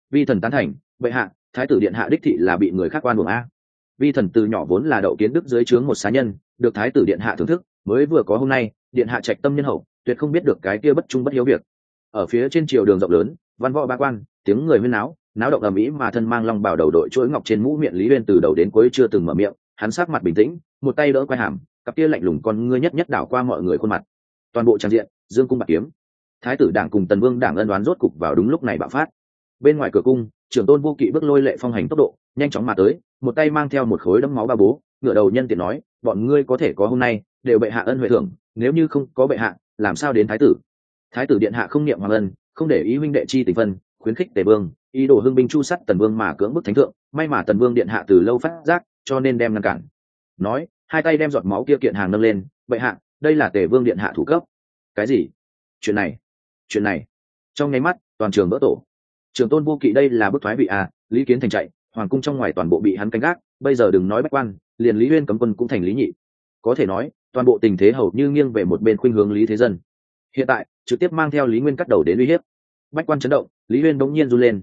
Vi thần tán thành. Bệ hạ, thái tử điện hạ đích thị là bị người khác oan uổng a. Vi thần từ nhỏ vốn là đậu kiến đức dưới trướng một xá nhân, được thái tử điện hạ thưởng thức, mới vừa có hôm nay, điện hạ trạch tâm nhân hậu, tuyệt không biết được cái kia bất trung bất hiếu việc. Ở phía trên triều đường rộng lớn, văn võ ba quan, tiếng người huyên náo, náo động ầm ĩ, mà thân mang long bào đầu đội chuỗi ngọc trên mũ miệng Lý Uyên từ đầu đến cuối chưa từng mở miệng, hắn sắc mặt bình tĩnh, một tay đỡ quai hàm, cặp kia lạnh lùng con ngươi nhất nhất đảo qua mọi người khuôn mặt. Toàn bộ trang diện, dương cung bạc kiếm. Thái tử đảng cùng Tần Vương đảng ân đoán rốt cục vào đúng lúc này bạo phát. Bên ngoài cửa cung, Trưởng Tôn Vô Kỵ bước lôi lệ phong hành tốc độ, nhanh chóng mà tới, một tay mang theo một khối đấm máu ba bố, ngửa đầu nhân tiện nói, bọn ngươi có thể có hôm nay, đều bệ hạ ân huệ thưởng, nếu như không có bệ hạ, làm sao đến thái tử? Thái tử điện hạ không niệm hoàng ân, không để ý huynh đệ chi tình phân, khuyến khích Tề Vương, ý đồ hưng binh chu sắt Tần Vương mà cưỡng bức thánh thượng, may mà Tần Vương điện hạ từ lâu phát giác, cho nên đem ngăn cản. Nói, hai tay đem giọt máu kia kiện hàng nâng lên, bệ hạ, đây là Tề Vương điện hạ thủ cấp. Cái gì? Chuyện này. Trong nháy mắt, toàn trường vỡ tổ. Trưởng Tôn Vô Kỵ đây là bức thoái vị à? Lý Kiến Thành chạy, hoàng cung trong ngoài toàn bộ bị hắn canh gác, bây giờ đừng nói bách quan, liền Lý Uyên cấm quân cũng thành lý nhị. Có thể nói, toàn bộ tình thế hầu như nghiêng về một bên khuynh hướng Lý Thế Dân. Hiện tại, trực tiếp mang theo Lý Nguyên cắt đầu đến uy hiếp. Bách quan chấn động, Lý Uyên bỗng nhiên run lên,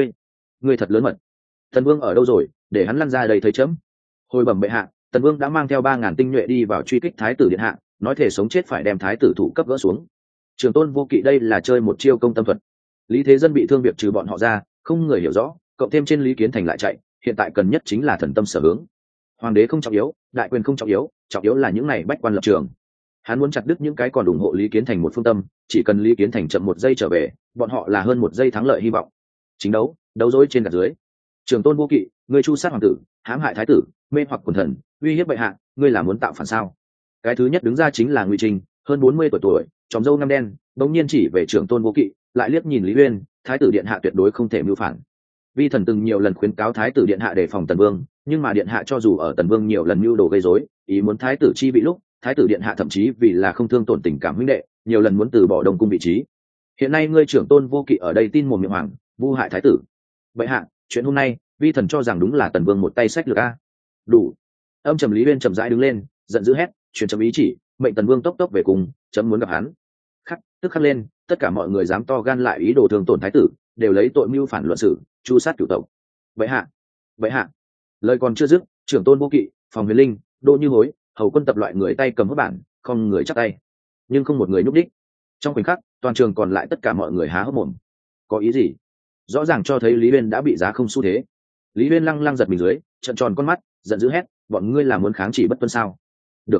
ngươi thật lớn mật. Tần Vương ở đâu rồi, để hắn lăn ra đây thấy chấm. Hồi bẩm bệ hạ, Tần Vương đã mang theo 3000 tinh nhuệ đi vào truy kích thái tử điện hạ, nói thể sống chết phải đem thái tử thủ cấp gỡ xuống. Trường Tôn Vô Kỵ đây là chơi một chiêu công tâm thuật. Lý Thế Dân bị thương việc trừ bọn họ ra, không người hiểu rõ, cộng thêm trên Lý Kiến Thành lại chạy, hiện tại cần nhất chính là thần tâm sở hướng. Hoàng đế không trọng yếu, đại quyền không trọng yếu là những này bách quan lập trường. Hắn muốn chặt đứt những cái còn ủng hộ Lý Kiến Thành một phương tâm, chỉ cần Lý Kiến Thành chậm 1 giây trở về, bọn họ là hơn 1 giây thắng lợi hy vọng. Chính đấu dối trên gạt dưới. Trường Tôn Vô Kỵ, ngươi chu sát hoàng tử, hãm hại thái tử, mê hoặc quần thần, uy hiếp bệ hạ, ngươi là muốn tạo phản sao? Cái thứ nhất đứng ra chính là Ngụy Trinh, hơn 40 tuổi, tròm râu ngăm đen, bỗng nhiên chỉ về Trường Tôn Vô Kỵ, lại liếc nhìn Lý Uyên, thái tử điện hạ tuyệt đối không thể mưu phản. Vi thần từng nhiều lần khuyến cáo thái tử điện hạ đề phòng Tần Vương, nhưng mà điện hạ cho dù ở Tần Vương nhiều lần mưu đồ gây rối, ý muốn thái tử chi vị lúc, thái tử điện hạ thậm chí vì là không thương tổn tình cảm huynh đệ, nhiều lần muốn từ bỏ Đông cung vị trí. Hiện nay ngươi Trưởng Tôn Vô Kỵ ở đây tin mồm miệng hoàng, vu hại thái tử. Bệ hạ, chuyện hôm nay, vi thần cho rằng đúng là Tần Vương một tay sách lược a. Đủ. Âm trầm Lý Uyên chậm rãi đứng lên, giận dữ hét, truyền chấm ý chỉ, mệnh Tần Vương tốc tốc về cùng, chấm muốn gặp hắn. Tức khắc lên, tất cả mọi người dám to gan lại ý đồ thương tổn thái tử, đều lấy tội mưu phản luận xử, chu sát cửu tộc. Bệ hạ. Lời còn chưa dứt, Trưởng Tôn Vô Kỵ, Phòng Huyền Linh, Đỗ Như Hối, hầu quân tập loại người tay cầm hốt bản, không người chắc tay, nhưng không một người nhúc đích. Trong khoảnh khắc, toàn trường còn lại tất cả mọi người há hốc mồm. Có ý gì? Rõ ràng cho thấy Lý Uyên đã bị giá không xu thế. Lý Uyên lăng giật mình dưới, trợn tròn con mắt, giận dữ hét, bọn ngươi là muốn kháng chỉ bất tuân sao? Được,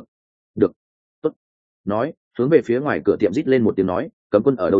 tốt. Nói, hướng về phía ngoài cửa tiệm rít lên một tiếng nói, cấm quân ở đâu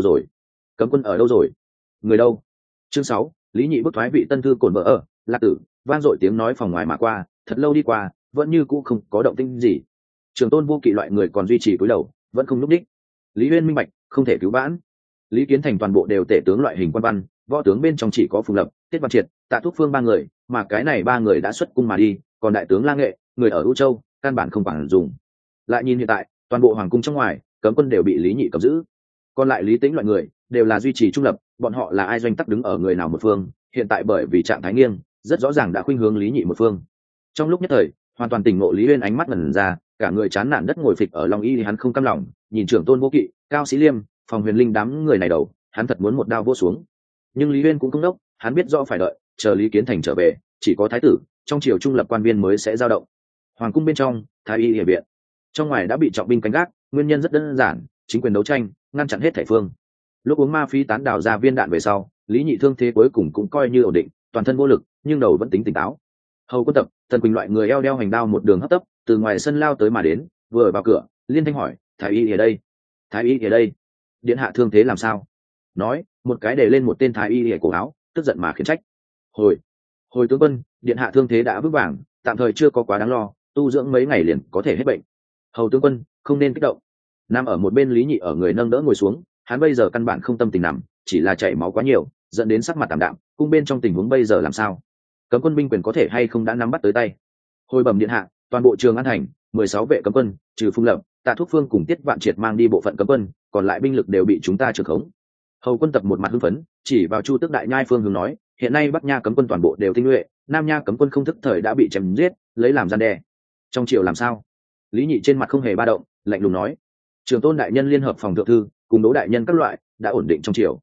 rồi? Người đâu? Chương 6, Lý Nhị bức thoái vị tân thư cổn vợ ở, Lạc Tử, vang dội tiếng nói phòng ngoài mà qua, thật lâu đi qua, vẫn như cũ không có động tĩnh gì. Trường Tôn Vô Kỵ loại người còn duy trì cúi đầu, vẫn không núp đích. Lý Uyên minh bạch, không thể cứu vãn. Lý Kiến Thành toàn bộ đều tể tướng loại hình quan văn, võ tướng bên trong chỉ có Phùng Lập, Tiết Văn Triệt, Tạ Thúc Phương 3 người, mà cái này 3 người đã xuất cung mà đi, còn đại tướng La Nghệ, người ở U Châu, căn bản không quản dùng. Lại nhìn hiện tại, toàn bộ hoàng cung trong ngoài, cấm quân đều bị Lý Nhị cầm giữ. Còn lại Lý Tĩnh loại người, đều là duy trì trung lập, bọn họ là ai doanh tắc đứng ở người nào một phương, hiện tại bởi vì trạng thái nghiêng, rất rõ ràng đã khuynh hướng Lý Nhị một phương. Trong lúc nhất thời, hoàn toàn tỉnh ngộ Lý Uyên ánh mắt ngẩn ra, cả người chán nản đất ngồi phịch ở lòng y thì hắn không cam lòng, nhìn Trưởng Tôn Vô Kỵ, Cao Sĩ Liêm, Phòng Huyền Linh đám người này đầu, hắn thật muốn một đao vô xuống. Nhưng Lý Uyên cũng không đốc, hắn biết rõ phải đợi, chờ Lý Kiến Thành trở về, chỉ có thái tử, trong triều trung lập quan viên mới sẽ dao động. Hoàng cung bên trong, Thái y y viện, trong ngoài đã bị trọng binh canh gác, nguyên nhân rất đơn giản, chính quyền đấu tranh, ngăn chặn hết thảy phương. Lúc uống ma phi tán đảo ra viên đạn về sau, Lý Nhị thương thế cuối cùng cũng coi như ổn định, toàn thân vô lực, nhưng đầu vẫn tính tỉnh táo. Hầu quân tập, Tần Quỳnh loại người eo đeo hành đao một đường hấp tấp, từ ngoài sân lao tới mà đến, vừa vào cửa, liên thanh hỏi, thái y ở đây, điện hạ thương thế làm sao? Nói, một cái để lên một tên thái y ở cổ áo, tức giận mà khiển trách. Hồi tướng quân, điện hạ thương thế đã vững vàng, tạm thời chưa có quá đáng lo, tu dưỡng mấy ngày liền có thể hết bệnh. Hầu tướng quân, không nên kích động. Nằm ở một bên Lý Nhị ở người nâng đỡ ngồi xuống, hắn bây giờ căn bản không tâm tình nằm, chỉ là chảy máu quá nhiều, dẫn đến sắc mặt tạm đạm. Cung bên trong tình huống bây giờ làm sao? Cấm quân binh quyền có thể hay không đã nắm bắt tới tay? Hồi bẩm điện hạ, toàn bộ Trường An thành 16 vệ cấm quân, trừ Phùng Lập, Tạ Thúc Phương cùng Tiết Vạn Triệt mang đi bộ phận cấm quân, còn lại binh lực đều bị chúng ta trưởng khống. Hầu quân tập một mặt hưng phấn, chỉ vào Chu Tước Đại Nhai phương hướng nói, hiện nay Bắc Nha cấm quân toàn bộ đều tinh nhuệ, Nam Nha cấm quân không thức thời đã bị chém giết, lấy làm gian đe. Trong triều làm sao? Lý Nhị trên mặt không hề ba động, lạnh lùng nói, Trường Tôn đại nhân liên hợp phòng thượng thư cùng Đỗ đại nhân các loại đã ổn định trong triều.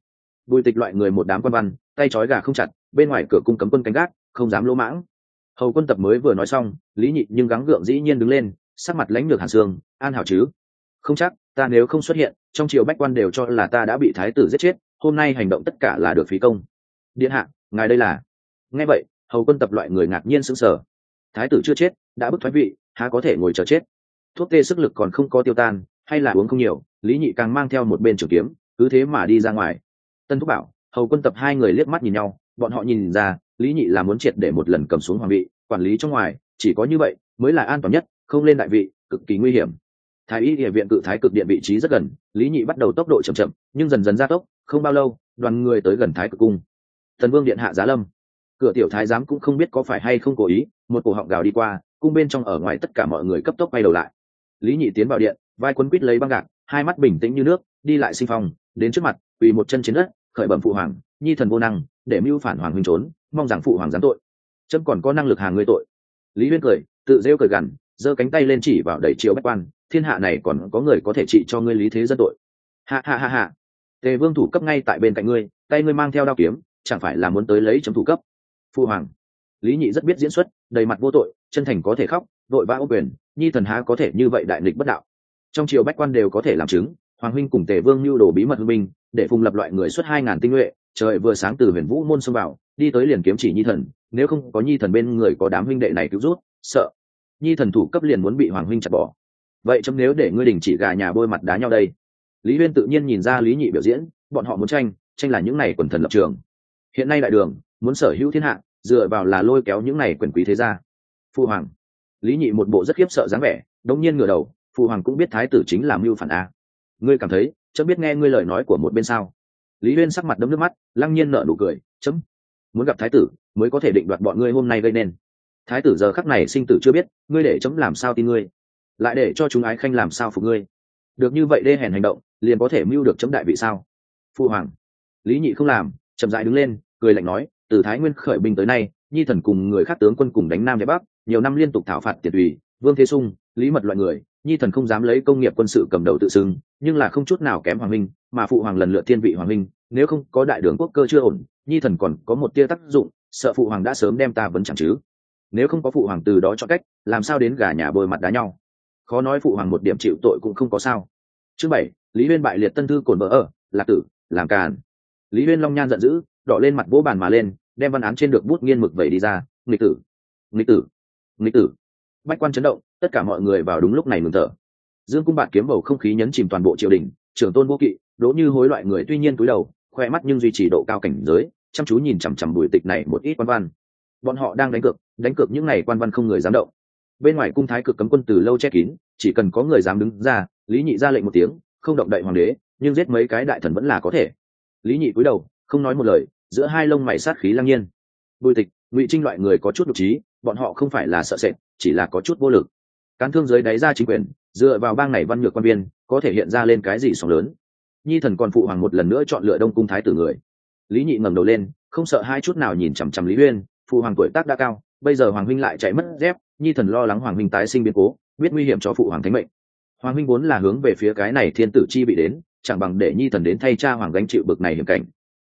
Bùi Tịch loại người một đám quan văn, tay trói gà không chặt, bên ngoài cửa cung cấm quân canh gác, không dám lỗ mãng. Hầu Quân Tập mới vừa nói xong, Lý Nhị nhưng gắng gượng dĩ nhiên đứng lên, sắc mặt lãnh lược hàn xương, an hảo chứ? Không chắc, ta nếu không xuất hiện, trong triều bách quan đều cho là ta đã bị thái tử giết chết, hôm nay hành động tất cả là được phí công. Điện hạ, ngài đây là? Nghe vậy, Hầu Quân Tập loại người ngạc nhiên sững sờ. Thái tử chưa chết, đã bức thoái vị, há có thể ngồi chờ chết? Thuốc tê sức lực còn không có tiêu tan, hay là uống không nhiều? Lý Nhị càng mang theo một bên trường kiếm, cứ thế mà đi ra ngoài. Tân Thúc bảo, Hầu Quân Tập hai người liếc mắt nhìn nhau, bọn họ nhìn ra, Lý Nhị là muốn triệt để một lần cầm xuống hoàng vị, quản lý trong ngoài, chỉ có như vậy mới là an toàn nhất, không lên đại vị, cực kỳ nguy hiểm. Thái y địa viện cự thái cực điện vị trí rất gần, Lý Nhị bắt đầu tốc độ chậm chậm, nhưng dần dần gia tốc, không bao lâu, đoàn người tới gần thái cực cung. Thần Vương điện hạ giá lâm. Cửa tiểu thái giám cũng không biết có phải hay không cố ý, một cổ họng gào đi qua, cung bên trong ở ngoài tất cả mọi người cấp tốc quay đầu lại. Lý Nhị tiến vào điện, vai quấn quít lấy băng gạc, hai mắt bình tĩnh như nước, đi lại sinh phong, đến trước mặt, quỳ một chân trên đất, khởi bẩm phụ hoàng, nhi thần vô năng, để mưu phản hoàng huynh trốn, mong rằng phụ hoàng giáng tội. Chấm còn có năng lực hàng ngươi tội. Lý Huyên cười, tự rêu cười gằn, giơ cánh tay lên chỉ vào đẩy chiếu bách quan, thiên hạ này còn có người có thể trị cho ngươi lý thế dân tội. Ha ha ha ha. Tề Vương thủ cấp ngay tại bên cạnh ngươi, tay ngươi mang theo đao kiếm, chẳng phải là muốn tới lấy chấm thủ cấp? Phụ hoàng. Lý Nhị rất biết diễn xuất, đầy mặt vô tội, chân thành có thể khóc, vội vã ô quyền, nhi thần há có thể như vậy đại nghịch bất đạo. Trong triều bách quan đều có thể làm chứng, hoàng huynh cùng Tề Vương lưu đồ bí mật hưng binh, để phùng lập loại người xuất 2000 tinh nhuệ, trời vừa sáng từ Huyền Vũ môn xông vào, đi tới liền kiếm chỉ nhi thần, nếu không có nhi thần bên người có đám huynh đệ này cứu rút, sợ nhi thần thủ cấp liền muốn bị hoàng huynh chặt bỏ. Vậy chấm nếu để ngươi đình chỉ gà nhà bôi mặt đá nhau đây? Lý Huyên tự nhiên nhìn ra Lý Nhị biểu diễn, bọn họ muốn tranh là những này quần thần lập trường. Hiện nay đại đường muốn sở hữu thiên hạ, dựa vào là lôi kéo những này quyền quý thế gia. Phụ hoàng. Lý Nhị một bộ rất khiếp sợ dáng vẻ, đống nhiên ngửa đầu, phụ hoàng cũng biết thái tử chính là mưu phản a. Ngươi cảm thấy chấm biết nghe ngươi lời nói của một bên sao? Lý Huyên sắc mặt đẫm nước mắt, lăng nhiên nở nụ cười, chấm muốn gặp thái tử mới có thể định đoạt bọn ngươi hôm nay gây nên. Thái tử giờ khắc này sinh tử chưa biết, ngươi để chấm làm sao tin ngươi, lại để cho chúng ái khanh làm sao phục ngươi? Được như vậy đê hèn hành động liền có thể mưu được chấm đại vị sao? Phụ hoàng. Lý Nhị không làm, chậm rãi đứng lên, cười lạnh nói, từ Thái Nguyên khởi binh tới nay, nhi thần cùng người khác tướng quân cùng đánh Nam Giải Bắc, nhiều năm liên tục thảo phạt Tiệt Ủy, Vương Thế Sung, Lý Mật loại người, nhi thần không dám lấy công nghiệp quân sự cầm đầu tự xưng, nhưng là không chút nào kém hoàng minh, mà phụ hoàng lần lượt thiên vị hoàng minh, nếu không có đại đường quốc cơ chưa ổn, nhi thần còn có một tia tác dụng, sợ phụ hoàng đã sớm đem ta vấn chẳng chứ. Nếu không có phụ hoàng từ đó cho cách, làm sao đến gà nhà bôi mặt đá nhau? Khó nói phụ hoàng một điểm chịu tội cũng không có sao. Chương 7, Lý Huyên bại liệt tân thư cổn vợ ở, Lạc Tử, làm càn. Lý Huyên long nhan giận dữ, đỏ lên mặt vỗ bàn mà lên, đem văn án trên được bút nghiên mực vẩy đi ra, nghịch tử, nghịch tử, nghịch tử. Bách quan chấn động, tất cả mọi người vào đúng lúc này ngừng thở. Dương cung bạt kiếm bầu không khí nhấn chìm toàn bộ triều đình, trưởng tôn vô kỵ, Đỗ Như Hối loại người tuy nhiên cúi đầu, khoe mắt nhưng duy trì độ cao cảnh giới, chăm chú nhìn chằm chằm Bùi Tịch này một ít quan văn. Bọn họ đang đánh cược những ngày quan văn không người dám động. Bên ngoài cung thái cực cấm quân từ lâu che kín, chỉ cần có người dám đứng ra, Lý Nhị ra lệnh một tiếng, không động đậy hoàng đế, nhưng giết mấy cái đại thần vẫn là có thể. Lý Nhị cúi đầu, không nói một lời, giữa hai lông mày sát khí lăng nhiên. Bùi Tịch, Ngụy Trinh loại người có chút độc trí, bọn họ không phải là sợ sệt, chỉ là có chút vô lực. Cán thương dưới đáy ra chính quyền, dựa vào bang này văn nhược quan viên, có thể hiện ra lên cái gì sóng lớn. Nhi thần còn phụ hoàng một lần nữa chọn lựa Đông cung thái tử người. Lý Nhị ngẩng đầu lên, không sợ hai chút nào nhìn chằm chằm Lý Uyên, phụ hoàng tuổi tác đã cao, bây giờ hoàng huynh lại chạy mất dép, nhi thần lo lắng hoàng huynh tái sinh biến cố, biết nguy hiểm cho phụ hoàng thánh mệnh. Hoàng huynh vốn là hướng về phía cái này thiên tử chi bị đến, chẳng bằng để nhi thần đến thay cha hoàng gánh chịu bực này hiểm cảnh.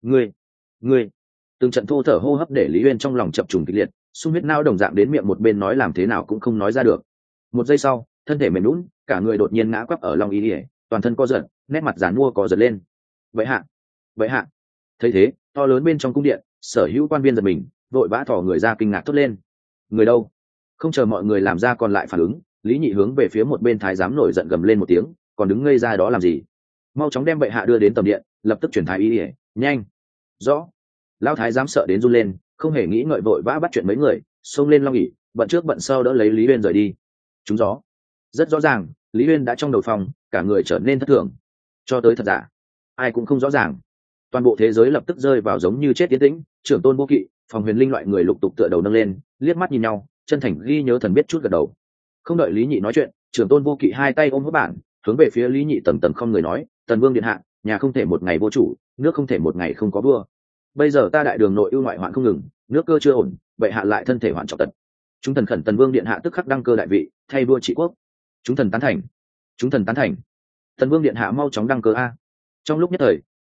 Ngươi, từng trận thô thở hô hấp để Lý Uyên trong lòng chập trùng kịch liệt, xung huyết nao đồng dạng đến miệng một bên nói làm thế nào cũng không nói ra được. Một giây sau, thân thể mềm nhũn, cả người đột nhiên ngã quắp ở long y ỉa, toàn thân co giật, nét mặt giàn mua co giật lên. Vậy hạ. Thấy thế, to lớn bên trong cung điện, sở hữu quan viên giật mình, vội vã thò người ra kinh ngạc thốt lên. Người đâu? Không chờ mọi người làm ra còn lại phản ứng, Lý Nhị hướng về phía một bên thái giám nổi giận gầm lên một tiếng, còn đứng ngây ra đó làm gì? Mau chóng đem bệ hạ đưa đến tầm điện, lập tức chuyển thái y ỉa, nhanh. Rõ. Lão thái giám sợ đến run lên, không hề nghĩ ngợi vội vã bắt chuyện mấy người, xông lên long ỉ, bận trước bận sau đỡ lấy Lý Uyên rời đi. Trúng gió. Rất rõ ràng, Lý Uyên đã trong đầu phòng, cả người trở nên thất thường. Cho tới thật giả, ai cũng không rõ ràng. Toàn bộ thế giới lập tức rơi vào giống như chết tiến tĩnh, trưởng tôn vô kỵ, phòng huyền linh loại người lục tục tựa đầu nâng lên, liếc mắt nhìn nhau, chân thành ghi nhớ thần biết chút gật đầu. Không đợi Lý Nhị nói chuyện, trưởng tôn vô kỵ hai tay ôm hốt bản, hướng về phía Lý Nhị tầng tầng không người nói, tần vương điện hạ, nhà không thể một ngày vô chủ, nước không thể một ngày không có vua. Bây giờ ta đại đường nội ưu ngoại hoạn không ngừng, nước cơ chưa ổn, bệ hạ lại thân thể hoạn trọng tật. Chúng thần khẩn tần vương điện hạ tức khắc đăng cơ đại vị, thay vua trị quốc. Chúng thần tán thành. Tần vương điện hạ mau chóng đăng cơ a. Trong lúc nhất thời,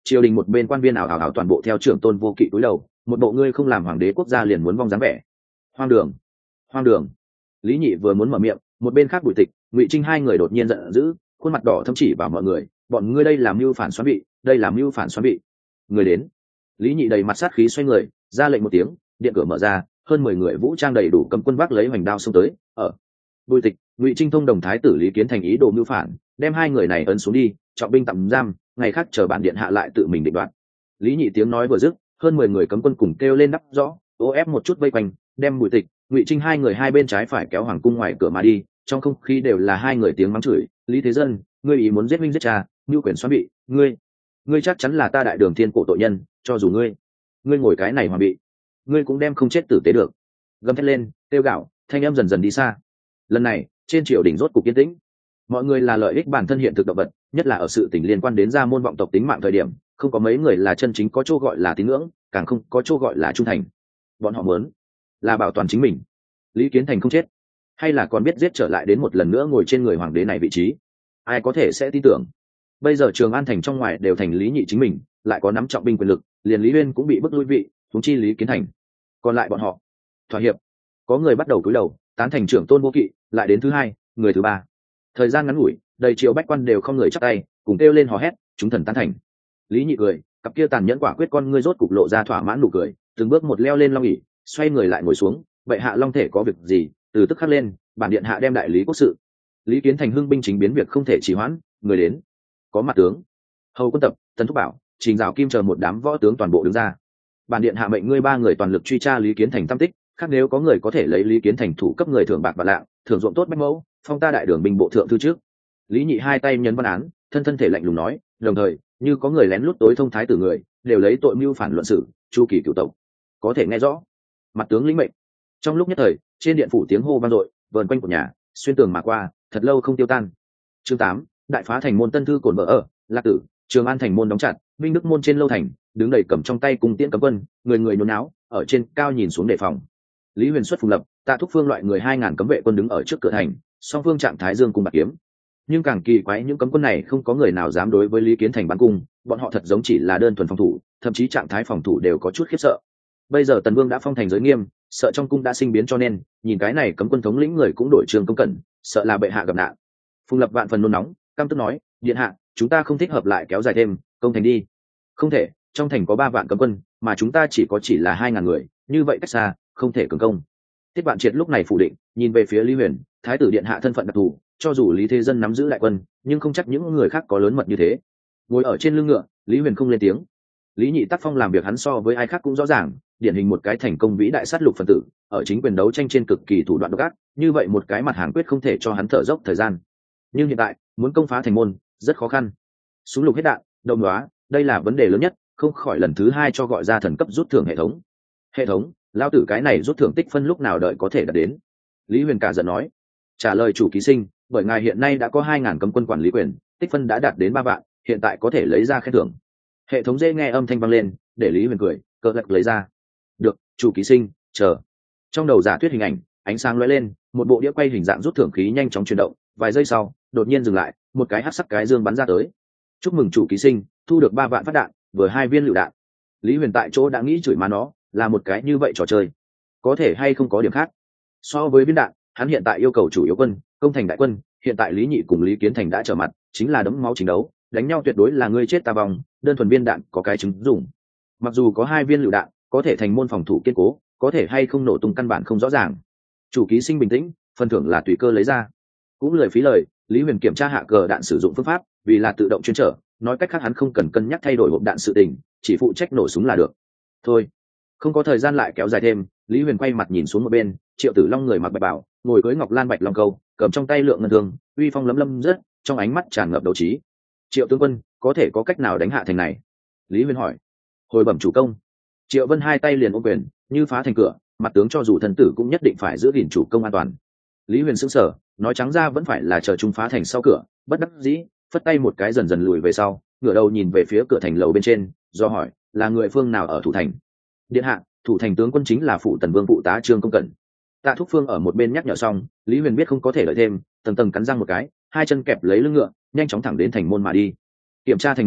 triều đình một bên quan viên ảo ảo ảo toàn bộ theo trưởng tôn vô kỵ cúi đầu, một bộ ngươi không làm hoàng đế quốc gia liền muốn vong dáng vẻ. Hoang đường, hoang đường. Lý Nhị vừa muốn mở miệng, một bên khác Bùi Tịch, Ngụy Trinh hai người đột nhiên giận dữ, khuôn mặt đỏ thâm chỉ vào mọi người, bọn ngươi đây làm mưu phản xoán vị, đây làm mưu phản xoán vị. Người đến. Lý Nhị đầy mặt sát khí xoay người, ra lệnh một tiếng, điện cửa mở ra, hơn 10 người vũ trang đầy đủ cầm quân vác lấy hoành đao xông tới. Ở Bùi Tịch, Ngụy Trinh thông đồng thái tử Lý Kiến thành ý đồ mưu phản, đem hai người này ấn xuống đi, trọng binh tạm giam, ngày khác chờ bản điện hạ lại tự mình định đoạt. Lý Nhị tiếng nói vừa dứt, hơn 10 người cấm quân cùng kêu lên đắp rõ, ô ép một chút vây quanh, đem Bùi Tịch, Ngụy Trinh hai người hai bên trái phải kéo hoàng cung ngoài cửa mà đi, trong không khí đều là hai người tiếng mắng chửi. Lý Thế Dân, ngươi ý muốn giết huynh giết cha, mưu quyền xoán bị, ngươi chắc chắn là ta đại đường thiên cổ tội nhân, cho dù ngươi ngồi cái này hoàng bị, ngươi cũng đem không chết tử tế được. Gầm thét lên, tiêu gạo, thanh âm dần dần đi xa. Lần này trên triều đình rốt cục yên tĩnh. Mọi người là lợi ích bản thân hiện thực động vật, nhất là ở sự tình liên quan đến gia môn vọng tộc tính mạng thời điểm, không có mấy người là chân chính có chỗ gọi là tín ngưỡng, càng không có chỗ gọi là trung thành. Bọn họ muốn là bảo toàn chính mình. Lý Kiến Thành không chết, hay là còn biết giết trở lại đến một lần nữa ngồi trên người hoàng đế này vị trí, ai có thể sẽ tin tưởng. Bây giờ Trường An thành trong ngoài đều thành Lý Nhị chính mình, lại có nắm trọng binh quyền lực, liền Lý Uyên cũng bị bức lui vị, huống chi Lý Kiến Thành. Còn lại bọn họ thỏa hiệp, có người bắt đầu cúi đầu tán thành trưởng tôn vô kỵ, lại đến thứ hai, người thứ ba. Thời gian ngắn ngủi, đầy triều bách quan đều không người chắp tay, cùng kêu lên hò hét, chúng thần tán thành. Lý Nhị cười, cặp kia tàn nhẫn quả quyết con ngươi rốt cục lộ ra thỏa mãn nụ cười, từng bước một leo lên long ỷ, xoay người lại ngồi xuống. Bệ hạ long thể có việc gì, từ tức khắc lên, bản điện hạ đem đại lý quốc sự. Lý Kiến Thành hưng binh chính biến việc không thể trì hoãn, người đến, có mặt tướng, hầu quân tập, Tần Thúc Bảo, Trình Dạo Kim chờ một đám võ tướng toàn bộ đứng ra. Bản điện hạ mệnh ngươi ba người toàn lực truy tra Lý Kiến Thành tâm tích, khác nếu có người có thể lấy Lý Kiến Thành thủ cấp người thưởng bạc và lạng, thưởng ruộng tốt bách mẫu, phong ta đại đường binh bộ thượng thư trước. Lý Nhị hai tay nhấn văn án, thân thể lạnh lùng nói, đồng thời như có người lén lút tối thông thái tử người, đều lấy tội mưu phản luận xử, chu kỳ cửu tộc. Có thể nghe rõ. Mặt tướng lĩnh mệnh. Trong lúc nhất thời, trên điện phủ tiếng hô vang dội, vờn quanh của nhà, xuyên tường mà qua, thật lâu không tiêu tan. Chương 8, đại phá thành môn tân thư cổn vợ ở, Lạc Tử, Trường An thành môn đóng chặt, Minh Đức môn trên lâu thành, đứng đầy cầm trong tay cung tiễn cấm quân, người người nhốn náo, ở trên cao nhìn xuống đề phòng. Lý Huyền xuất phùng lập, Tạ Thúc Phương loại người 2000 cấm vệ quân đứng ở trước cửa thành, song phương trạng thái dương cùng bạc kiếm. Nhưng càng kỳ quái những cấm quân này không có người nào dám đối với Lý Kiến Thành bắn cung, bọn họ thật giống chỉ là đơn thuần phòng thủ, thậm chí trạng thái phòng thủ đều có chút khiếp sợ. Bây giờ Tần Vương đã phong thành giới nghiêm, sợ trong cung đã sinh biến cho nên, nhìn cái này cấm quân thống lĩnh người cũng đổi trường công cẩn, sợ là bệ hạ gặp nạn. Phùng Lập vạn phần nôn nóng, căm tức nói, điện hạ, chúng ta không thích hợp lại kéo dài thêm, công thành đi. Không thể, trong thành có 3 vạn cấm quân, mà chúng ta chỉ là 2000 người, như vậy cách xa, không thể cường công. Tiết Vạn Triệt lúc này phủ định, nhìn về phía Lý Huyền, thái tử điện hạ thân phận đặc thù, cho dù Lý Thế Dân nắm giữ đại quân, nhưng không chắc những người khác có lớn mật như thế. Ngồi ở trên lưng ngựa, Lý Huyền không lên tiếng. Lý Nhị tác phong làm việc hắn so với ai khác cũng rõ ràng, điển hình một cái thành công vĩ đại sát lục phân tử, ở chính quyền đấu tranh trên cực kỳ thủ đoạn độc ác, như vậy một cái mặt hàng quyết không thể cho hắn thở dốc thời gian. Nhưng hiện tại, muốn công phá thành môn, rất khó khăn. Súng lục hết đạn, đồng loá, đây là vấn đề lớn nhất, không khỏi lần thứ 2 cho gọi ra thần cấp rút thưởng hệ thống. Hệ thống, lao tử cái này rút thưởng tích phân lúc nào đợi có thể đạt đến. Lý Huyền cả giận nói. Trả lời chủ ký sinh, bởi ngài hiện nay đã có 2000 cấm quân quản lý quyền, tích phân đã đạt đến 3 vạn, hiện tại có thể lấy ra khen thưởng. Hệ thống dễ nghe âm thanh vang lên, để Lý Huyền cười, cờ lật lấy ra. Được, chủ ký sinh, chờ. Trong đầu giả thuyết hình ảnh, ánh sáng lóe lên, một bộ đĩa quay hình dạng rút thưởng khí nhanh chóng chuyển động, vài giây sau, đột nhiên dừng lại, một cái hắc sắc cái dương bắn ra tới. Chúc mừng chủ ký sinh, thu được 3 vạn phát đạn, vừa 2 viên lựu đạn. Lý Huyền tại chỗ đã nghĩ chửi má nó, là một cái như vậy trò chơi, có thể hay không có điểm khác. So với viên đạn, hắn hiện tại yêu cầu chủ yếu quân, công thành đại quân, hiện tại Lý Nhị cùng Lý Kiến Thành đã trở mặt, chính là đấm máu chính đấu, đánh nhau tuyệt đối là ngươi chết ta vong, đơn thuần viên đạn có cái chứng dùng. Mặc dù có 2 viên lựu đạn, có thể thành môn phòng thủ kiên cố, có thể hay không nổ tung căn bản không rõ ràng. Chủ ký sinh bình tĩnh, phần thưởng là tùy cơ lấy ra. Cũng lời phí lời, Lý Huyền kiểm tra hạ cờ đạn sử dụng phương pháp, vì là tự động chuyên trở, nói cách khác hắn không cần cân nhắc thay đổi hộp đạn sự tình, chỉ phụ trách nổ súng là được. Thôi, không có thời gian lại kéo dài thêm, Lý Huyền quay mặt nhìn xuống một bên, Triệu Tử Long người mặc bạch bào, ngồi cưỡi ngọc lan bạch long câu, cầm trong tay lượng ngân thương, uy phong lấm lâm rất, trong ánh mắt tràn ngập đấu trí. Triệu tướng quân, có thể có cách nào đánh hạ thành này? Lý Huyền hỏi. Hồi bẩm chủ công. Triệu Vân hai tay liền ôm quyền, như phá thành cửa, mặt tướng cho dù thần tử cũng nhất định phải giữ gìn chủ công an toàn. Lý Huyền sững sờ, nói trắng ra vẫn phải là chờ trung phá thành sau cửa, bất đắc dĩ, phất tay một cái dần dần lùi về sau, ngửa đầu nhìn về phía cửa thành lầu bên trên, do hỏi, là người phương nào ở thủ thành? Điện hạ, thủ thành tướng quân chính là phụ tần vương phụ tá Trương Công Cẩn. Tạ Thúc Phương ở một bên nhắc nhở xong, Lý Huyền biết không có thể đợi thêm, tầng tầng cắn răng một cái, hai chân kẹp lấy lưng ngựa, nhanh chóng thẳng đến thành môn mà đi. Kiểm tra thành môn,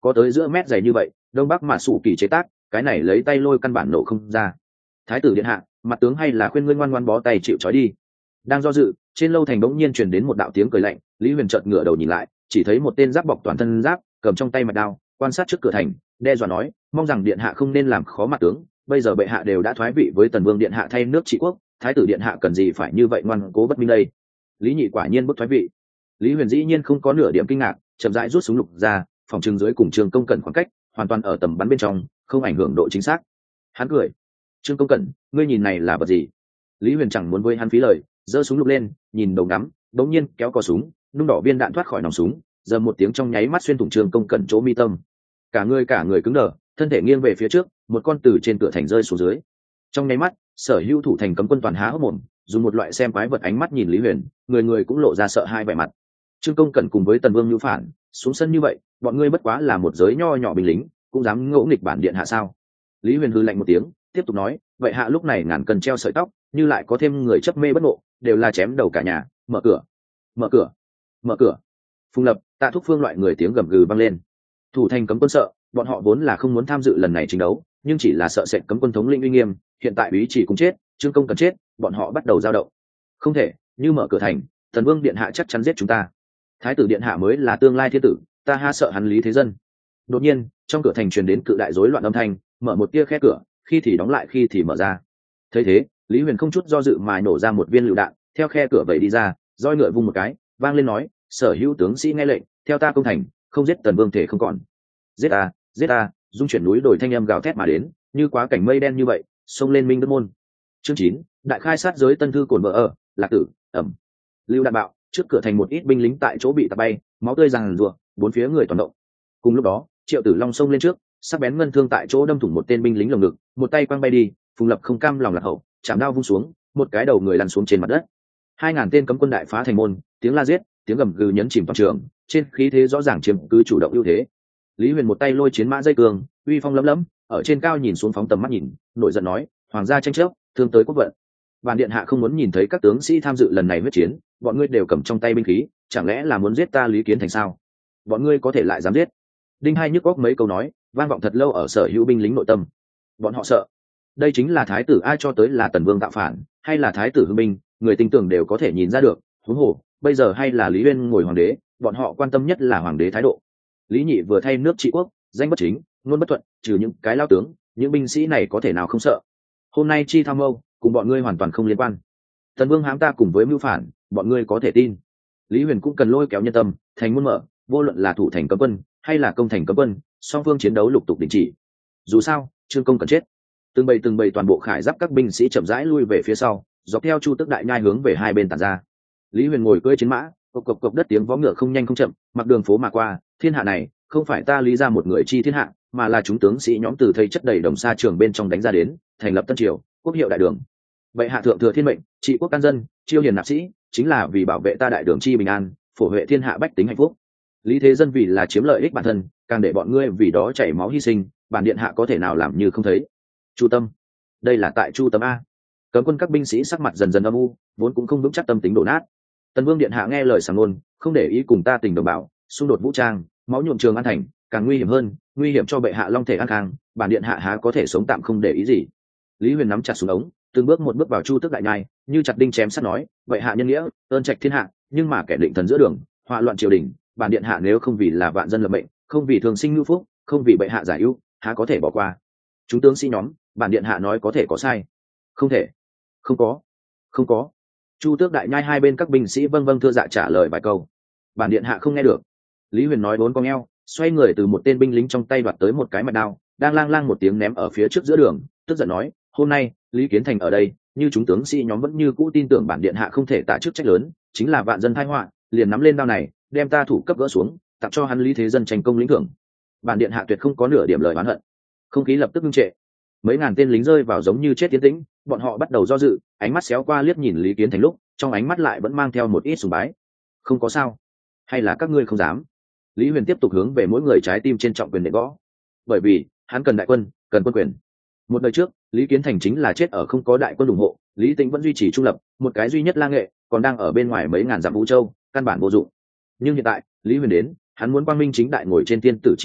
có tới giữa mét dày như vậy, đông bắc mà sủ kỳ chế tác, cái này lấy tay lôi căn bản nổ không ra. Thái tử điện hạ, mặt tướng hay là khuyên ngươi ngoan ngoan bó tay chịu trói đi. Đang do dự, trên lâu thành bỗng nhiên truyền đến một đạo tiếng cười lạnh. Lý Huyền chợt ngửa đầu nhìn lại, chỉ thấy một tên giáp bọc toàn thân giáp, cầm trong tay mạch đao, quan sát trước cửa thành, đe dọa nói, mong rằng điện hạ không nên làm khó mặt tướng, bây giờ bệ hạ đều đã thoái vị với Tần Vương điện hạ thay nước trị quốc, thái tử điện hạ cần gì phải như vậy ngoan cố bất minh đây. Lý Nhị quả nhiên bức thoái vị. Lý Huyền dĩ nhiên không có nửa điểm kinh ngạc, chậm rãi rút súng lục ra, phòng trừng dưới cùng Trương Công Cẩn khoảng cách hoàn toàn ở tầm bắn bên trong, không ảnh hưởng độ chính xác. Hắn cười, Trương Công Cẩn, ngươi nhìn này là vật gì? Lý Huyền chẳng muốn với hắn phí lời, giơ súng lục lên, nhìn đầu ngắm, đống nhiên kéo cò súng, nung đỏ viên đạn thoát khỏi nòng súng, giờ một tiếng trong nháy mắt xuyên thủng Trương Công Cẩn chỗ mi tâm. Cả người cứng đờ, thân thể nghiêng về phía trước, một con từ trên cửa thành rơi xuống dưới. Trong nháy mắt, sở hữu thủ thành cấm quân toàn há hốc mồm, dùng một loại xem quái vật ánh mắt nhìn Lý Huyền, người cũng lộ ra sợ hai vẻ mặt. Trương Công Cẩn cùng với Tần Vương Nhu Phản xuống sân như vậy, bọn ngươi bất quá là một giới nho nhỏ binh lính, cũng dám ngỗ nghịch bản điện hạ sao? Lý Huyền hừ lạnh một tiếng, tiếp tục nói, vậy hạ lúc này ngàn cân treo sợi tóc, như lại có thêm người chấp mê bất ngộ, đều là chém đầu cả nhà. Mở cửa, mở cửa, mở cửa. Phùng Lập, Tạ Thúc Phương loại người tiếng gầm gừ vang lên. Thủ thành cấm quân sợ, bọn họ vốn là không muốn tham dự lần này chiến đấu, nhưng chỉ là sợ sệt cấm quân thống lĩnh uy nghiêm, hiện tại úy chỉ cũng chết, Trương Công Cần chết, bọn họ bắt đầu dao động. Không thể, như mở cửa thành, Tần Vương điện hạ chắc chắn giết chúng ta. Thái tử điện hạ mới là tương lai thiên tử, ta ha sợ hắn Lý Thế Dân. Đột nhiên, trong cửa thành truyền đến cự đại rối loạn âm thanh, mở một tia khe cửa, khi thì đóng lại khi thì mở ra. Thấy thế, Lý Huyền không chút do dự mà nổ ra một viên lựu đạn, theo khe cửa vẩy đi ra, roi ngựa vung một cái, vang lên nói, sở hữu tướng sĩ nghe lệnh, theo ta công thành, không giết Tần Vương thể không còn. Giết ta, giết ta, dung chuyển núi đồi thanh âm gào thét mà đến, như quá cảnh mây đen như vậy, xông lên Minh Đức môn. Chương 9, đại khai sát giới tân thư cổn vợ ở, Lạc Tử, ẩm. Lưu đạn bạo, trước cửa thành một ít binh lính tại chỗ bị tạt bay, máu tươi giằng giụa, bốn phía người toàn động. Cùng lúc đó, Triệu Tử Long xông lên trước, sắc bén ngân thương tại chỗ đâm thủng một tên binh lính lồng ngực, một tay quăng bay đi. Phùng Lập không cam lòng lạc hậu, chạm đao vung xuống, một cái đầu người lăn xuống trên mặt đất. 2000 tên cấm quân đại phá thành môn, tiếng la giết, tiếng gầm gừ nhấn chìm toàn trường, trên khí thế rõ ràng chiếm cứ chủ động ưu thế. Lý Huyền một tay lôi chiến mã dây cường, uy phong lấm lấm, ở trên cao nhìn xuống phóng tầm mắt nhìn, nổi giận nói, hoàng gia tranh chấp, thương tới quốc vận. Bản điện hạ không muốn nhìn thấy các tướng sĩ tham dự lần này huyết chiến, bọn ngươi đều cầm trong tay binh khí, chẳng lẽ là muốn giết ta Lý Kiến Thành sao? Bọn ngươi có thể lại dám giết? Đinh Hai nhức óc mấy câu nói, vang vọng thật lâu ở sở hữu binh lính nội tâm. Bọn họ sợ. Đây chính là thái tử ai cho tới là Tần Vương tạo phản, hay là thái tử hưng binh, người tinh tưởng đều có thể nhìn ra được. Huống hồ, bây giờ hay là Lý Uyên ngồi hoàng đế, bọn họ quan tâm nhất là hoàng đế thái độ. Lý Nhị vừa thay nước trị quốc, danh bất chính, ngôn bất thuận, trừ những cái lao tướng, những binh sĩ này có thể nào không sợ? Hôm nay chi tham mâu, cùng bọn ngươi hoàn toàn không liên quan. Tần Vương hãm ta cùng với mưu phản, bọn ngươi có thể tin. Lý Huyền cũng cần lôi kéo nhân tâm, thành muôn mở, vô luận là thủ thành cấm quân hay là công thành cấm quân, song phương chiến đấu lục tục đình chỉ. Dù sao, Trương Công cần chết. Từng bầy toàn bộ khải giáp các binh sĩ chậm rãi lui về phía sau, dọc theo Chu Tức đại nhai hướng về hai bên tản ra. Lý Huyền ngồi cưỡi chiến mã, cộc cộc đất tiếng vó ngựa không nhanh không chậm, mặc đường phố mà qua. Thiên hạ này, không phải ta Lý ra một người chi thiên hạ, mà là chúng tướng sĩ nhóm từ thây chất đầy đồng xa trường bên trong đánh ra đến, thành lập tân triều, quốc hiệu đại đường. Vậy hạ thượng thừa thiên mệnh, trị quốc can dân, chiêu hiền nạp sĩ, chính là vì bảo vệ ta đại đường chi bình an, phổ huệ thiên hạ bách tính hạnh phúc. Lý Thế Dân vì là chiếm lợi ích bản thân, càng để bọn ngươi vì đó chảy máu hy sinh, bản điện hạ có thể nào làm như không thấy. Chu Tâm, đây là tại Chu Tâm a. Cấm quân các binh sĩ sắc mặt dần dần âm u, vốn cũng không vững chắc tâm tính đổ nát. Tần Vương điện hạ nghe lời sảng ngôn, không để ý cùng ta tình đồng bào, xung đột vũ trang, máu nhuộm trường an thành, càng nguy hiểm hơn, nguy hiểm cho bệ hạ long thể an khang, bản điện hạ há có thể sống tạm không để ý gì. Lý Huyền nắm chặt súng ống, từng bước một bước vào Chu Tức đại nhai, như chặt đinh chém sắt nói, vậy hạ nhân nghĩa, ơn trạch thiên hạ, nhưng mà kẻ định thần giữa đường, họa loạn triều đình, bản điện hạ nếu không vì là vạn dân lập mệnh, không vì thường sinh ngưu phúc, không vì bệ hạ giải ưu, há có thể bỏ qua. Chúng tướng sĩ nhóm, bản điện hạ nói có thể có sai? Không thể. Không có. Không có. Chu Tước đại nhai hai bên các binh sĩ vâng vâng thưa dạ trả lời vài câu. Bản điện hạ không nghe được. Lý Huyền nói bốn con eo, xoay người từ một tên binh lính trong tay đoạt tới một cái mạch đao, đang lang lang một tiếng ném ở phía trước giữa đường, tức giận nói, hôm nay Lý Kiến Thành ở đây, như chúng tướng sĩ nhóm vẫn như cũ tin tưởng bản điện hạ không thể tạ chức trách lớn, chính là vạn dân tai họa, liền nắm lên đao này, đem ta thủ cấp gỡ xuống, tặng cho hắn Lý Thế Dân tranh công lĩnh thưởng. Bản điện hạ tuyệt không có nửa điểm lời oán hận. Không khí lập tức ngưng trệ, mấy ngàn tên lính rơi vào giống như chết tiến tĩnh, bọn họ bắt đầu do dự, ánh mắt xéo qua liếc nhìn Lý Kiến Thành lúc, trong ánh mắt lại vẫn mang theo một ít sùng bái. Không có sao, hay là các ngươi không dám? Lý Huyền tiếp tục hướng về mỗi người trái tim trên trọng quyền để gõ, bởi vì hắn cần đại quân, cần quân quyền. Một đời trước, Lý Kiến Thành chính là chết ở không có đại quân ủng hộ, Lý Tĩnh vẫn duy trì trung lập, một cái duy nhất La Nghệ còn đang ở bên ngoài mấy ngàn dặm Vũ Châu, căn bản vô dụng. Nhưng hiện tại, Lý Huyền đến, hắn muốn quang minh chính đại ngồi trên tiên tử chi vị,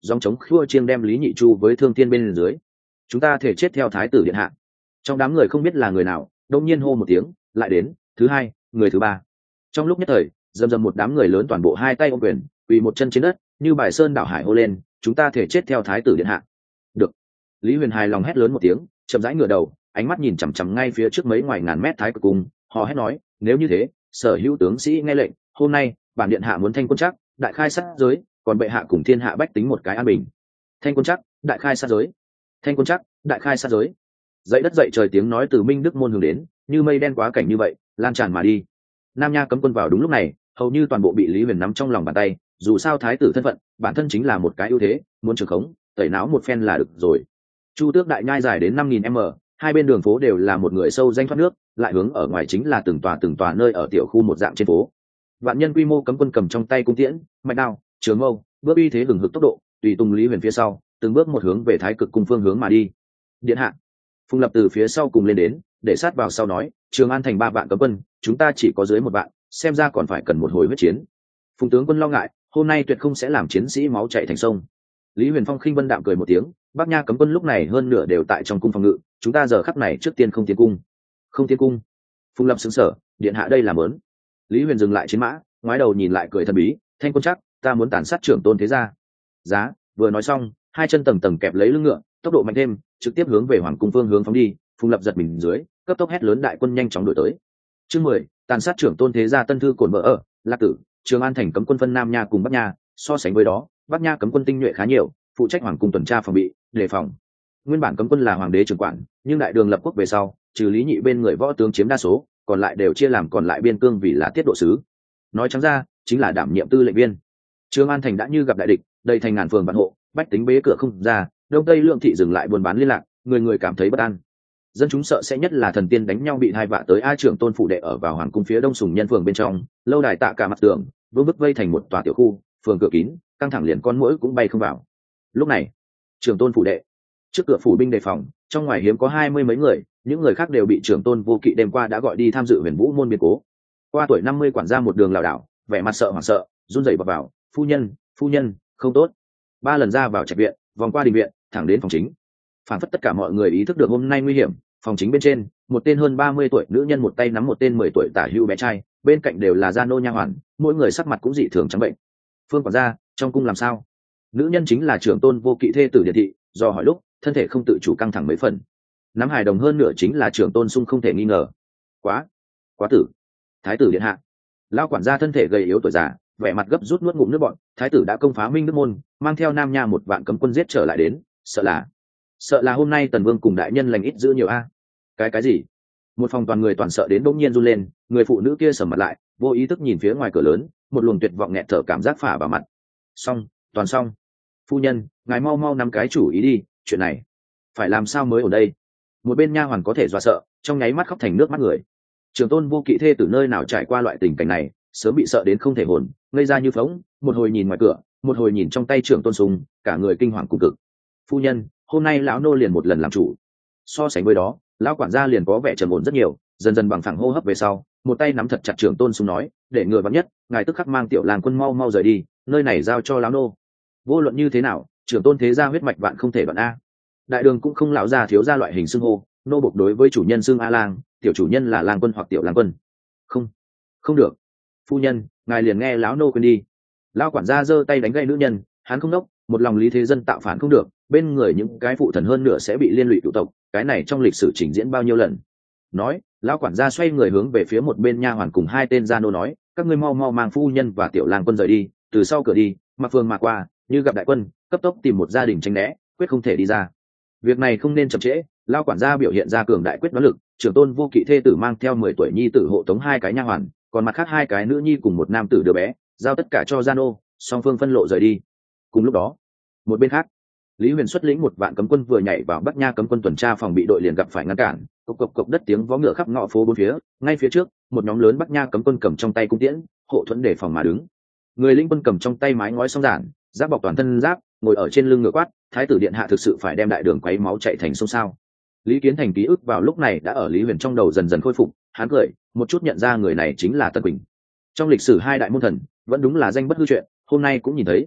dòng chống khua chiêng đem Lý Nhị Chu với Thương Thiên bên dưới. Chúng ta thể chết theo thái tử điện hạ. Trong đám người không biết là người nào đông nhiên hô một tiếng, lại đến thứ hai, người thứ ba. Trong lúc nhất thời dầm dầm một đám người lớn toàn bộ hai tay ôm quyền, quỳ một chân trên đất, như bài sơn đảo hải hô lên, chúng ta thể chết theo thái tử điện hạ. Được. Lý Huyền hài lòng hét lớn một tiếng, chậm rãi ngửa đầu, ánh mắt nhìn chằm chằm ngay phía trước mấy ngoài ngàn mét thái cực cung, họ hét nói, nếu như thế, sở hữu tướng sĩ nghe lệnh, hôm nay bản điện hạ muốn thanh quân chắc, đại khai sát giới, còn bệ hạ cùng thiên hạ bách tính một cái an bình. Thanh quân chắc, đại khai sát giới. Thanh quân chắc, đại khai sát giới. Dậy đất dậy trời tiếng nói từ Minh Đức môn hướng đến, như mây đen quá cảnh như vậy, lan tràn mà đi. Nam Nha cấm quân vào đúng lúc này, hầu như toàn bộ bị Lý Huyền nắm trong lòng bàn tay, dù sao thái tử thân phận, bản thân chính là một cái ưu thế, muốn trường khống, tẩy não một phen là được rồi. Chu Tước đại nhai dài đến 5000 m, hai bên đường phố đều là một người sâu danh thoát nước, lại hướng ở ngoài chính là từng tòa nơi ở tiểu khu một dạng trên phố. Vạn nhân quy mô cấm quân cầm trong tay cung tiễn, mạch đao, trường mâu, bước uy thế hừng hực tốc độ, tùy tùng Lý Huyền phía sau, từng bước một hướng về thái cực cung phương hướng mà đi. Điện hạ. Phùng Lập từ phía sau cùng lên đến, để sát vào sau nói, Trường An thành 3 vạn cấm quân, chúng ta chỉ có dưới 1 vạn, xem ra còn phải cần một hồi huyết chiến. Phùng tướng quân lo ngại, hôm nay tuyệt không sẽ làm chiến sĩ máu chảy thành sông. Lý Huyền Phong khinh vân đạm cười một tiếng, Bắc Nha cấm quân lúc này hơn nửa đều tại trong cung phòng ngự, chúng ta giờ khắc này trước tiên không tiến cung. Không tiến cung. Phùng Lập sững sờ, điện hạ đây là mớn. Lý Huyền dừng lại chiến mã, ngoái đầu nhìn lại cười thần bí, Thanh quân chắc, ta muốn tàn sát trưởng tôn thế gia. Giá, vừa nói xong, hai chân tầng tầng kẹp lấy lưng ngựa, tốc độ mạnh thêm, trực tiếp hướng về hoàng cung phương hướng phóng đi. Phùng Lập giật mình dưới, cấp tốc hét lớn, đại quân nhanh chóng đuổi tới. Chương 10, tàn sát trưởng tôn thế gia tân thư cổn vợ ở, Lạc Tử, Trường An thành cấm quân phân Nam Nha cùng Bắc Nha, so sánh với đó, Bắc Nha cấm quân tinh nhuệ khá nhiều, phụ trách hoàng cung tuần tra phòng bị, đề phòng. Nguyên bản cấm quân là hoàng đế trưởng quản, nhưng đại đường lập quốc về sau, trừ Lý Nhị bên người võ tướng chiếm đa số, còn lại đều chia làm còn lại biên cương vì là tiết độ sứ. Nói trắng ra, chính là đảm nhiệm tư lệnh viên. Trường An thành đã như gặp đại địch, đầy thành ngàn phường vạn hộ, bách tính bế cửa không ra, đông tây lượng thị dừng lại buôn bán liên lạc, người người cảm thấy bất an. Dân chúng sợ sẽ nhất là thần tiên đánh nhau bị hai vạ tới a trưởng tôn phủ đệ ở vào hoàng cung phía đông sùng nhân phường bên trong, lâu đài tạ cả mặt tường, vương bức vây thành một tòa tiểu khu, phường cửa kín, căng thẳng liền con muỗi cũng bay không vào. Lúc này, trưởng tôn phủ đệ, trước cửa phủ binh đề phòng, trong ngoài hiếm có 20 mấy người, những người khác đều bị trưởng tôn vô kỵ đêm qua đã gọi đi tham dự huyền vũ môn biến cố. Qua tuổi 50 quản gia một đường lảo đảo, vẻ mặt sợ hoảng sợ, run rẩy bập vào, phu nhân, không tốt. 3 lần ra vào trạch viện, vòng qua đình viện, thẳng đến phòng chính. Phản phất tất cả mọi người ý thức được hôm nay nguy hiểm, phòng chính bên trên, một tên hơn 30 tuổi nữ nhân một tay nắm một tên 10 tuổi tả hữu bé trai, bên cạnh đều là gia nô nha hoàn, mỗi người sắc mặt cũng dị thường trắng bệnh. Phương quản gia, trong cung làm sao? Nữ nhân chính là trưởng tôn vô kỵ thê tử Điện thị, do hỏi lúc, thân thể không tự chủ căng thẳng mấy phần. Nắm hài đồng hơn nửa chính là trưởng tôn sung không thể nghi ngờ. Quá tử. Thái tử điện hạ. Lão quản gia thân thể gầy yếu tuổi già, vẻ mặt gấp rút nuốt ngụm nước bọt, thái tử đã công phá Minh Đức môn, mang theo Nam Nha 1 vạn cấm quân giết trở lại đến, sợ là hôm nay Tần Vương cùng đại nhân lành ít giữ nhiều a. Cái gì? Một phòng toàn người toàn sợ đến bỗng nhiên run lên, người phụ nữ kia sầm mặt lại, vô ý thức nhìn phía ngoài cửa lớn, một luồng tuyệt vọng nghẹt thở cảm giác phả vào mặt. Toàn xong. Phu nhân, ngài mau nắm cái chủ ý đi, chuyện này phải làm sao mới ở đây? Một bên nha hoàn có thể dọa sợ, trong nháy mắt khóc thành nước mắt người. Trường tôn vô kỵ thê từ nơi nào trải qua loại tình cảnh này, sớm bị sợ đến không thể hồn, ngây ra như phóng, một hồi nhìn ngoài cửa, một hồi nhìn trong tay trưởng tôn súng, cả người kinh hoàng cùng cực. Phu nhân, hôm nay lão nô liền một lần làm chủ. So sánh với đó, lão quản gia liền có vẻ trầm ổn rất nhiều, dần dần bằng phẳng hô hấp về sau, một tay nắm thật chặt trưởng tôn súng nói, để người vắn nhất, ngài tức khắc mang tiểu làng quân mau rời đi, nơi này giao cho lão nô. Vô luận như thế nào, trưởng tôn thế gia huyết mạch vạn không thể đoạn a. Đại đường cũng không lão gia thiếu gia loại hình xưng hô, nô bộc đối với chủ nhân xưng a lang, tiểu chủ nhân là lang quân hoặc tiểu lang quân. Không được. Phu nhân, ngài liền nghe lão nô quên đi. Lão quản gia giơ tay đánh gậy nữ nhân, hắn không đốc, một lòng lý thế dân tạo phản không được, bên người những cái phụ thần hơn nữa sẽ bị liên lụy cựu tộc, cái này trong lịch sử trình diễn bao nhiêu lần. Nói, lão quản gia xoay người hướng về phía một bên nha hoàn cùng 2 tên gia nô nói, các ngươi mau mang phu nhân và tiểu lang quân rời đi, từ sau cửa đi, mặc phương mà qua, như gặp đại quân, cấp tốc tìm một gia đình tránh né, quyết không thể đi ra. Việc này không nên chậm trễ. Lão quản gia biểu hiện ra cường đại quyết đoán lực, trưởng tôn vô kỵ thê tử mang theo 10 tuổi nhi tử hộ tống 2 cái nha hoàn, còn mặt khác 2 cái nữ nhi cùng một nam tử đứa bé, giao tất cả cho gia nô, song phương phân lộ rời đi. Cùng lúc đó, một bên khác, Lý Huyền xuất lĩnh 1 vạn cấm quân vừa nhảy vào Bắc Nha cấm quân tuần tra phòng bị đội liền gặp phải ngăn cản, cộc đất tiếng vó ngựa khắp ngõ phố bốn phía, ngay phía trước, một nhóm lớn Bắc Nha cấm quân cầm trong tay cung tiễn, hộ thuẫn để phòng mà đứng. Người lĩnh quân cầm trong tay mái ngói song giản, giáp bọc toàn thân giáp, ngồi ở trên lưng ngựa quát, thái tử điện hạ thực sự phải đem đại đường quấy máu chạy thành sông sao? Lý Kiến Thành ký ức vào lúc này đã ở Lý Huyền trong đầu dần dần khôi phục, hắn cười, một chút nhận ra người này chính là Tân Quỳnh. Trong lịch sử 2 đại môn thần, vẫn đúng là danh bất hư chuyện, hôm nay cũng nhìn thấy.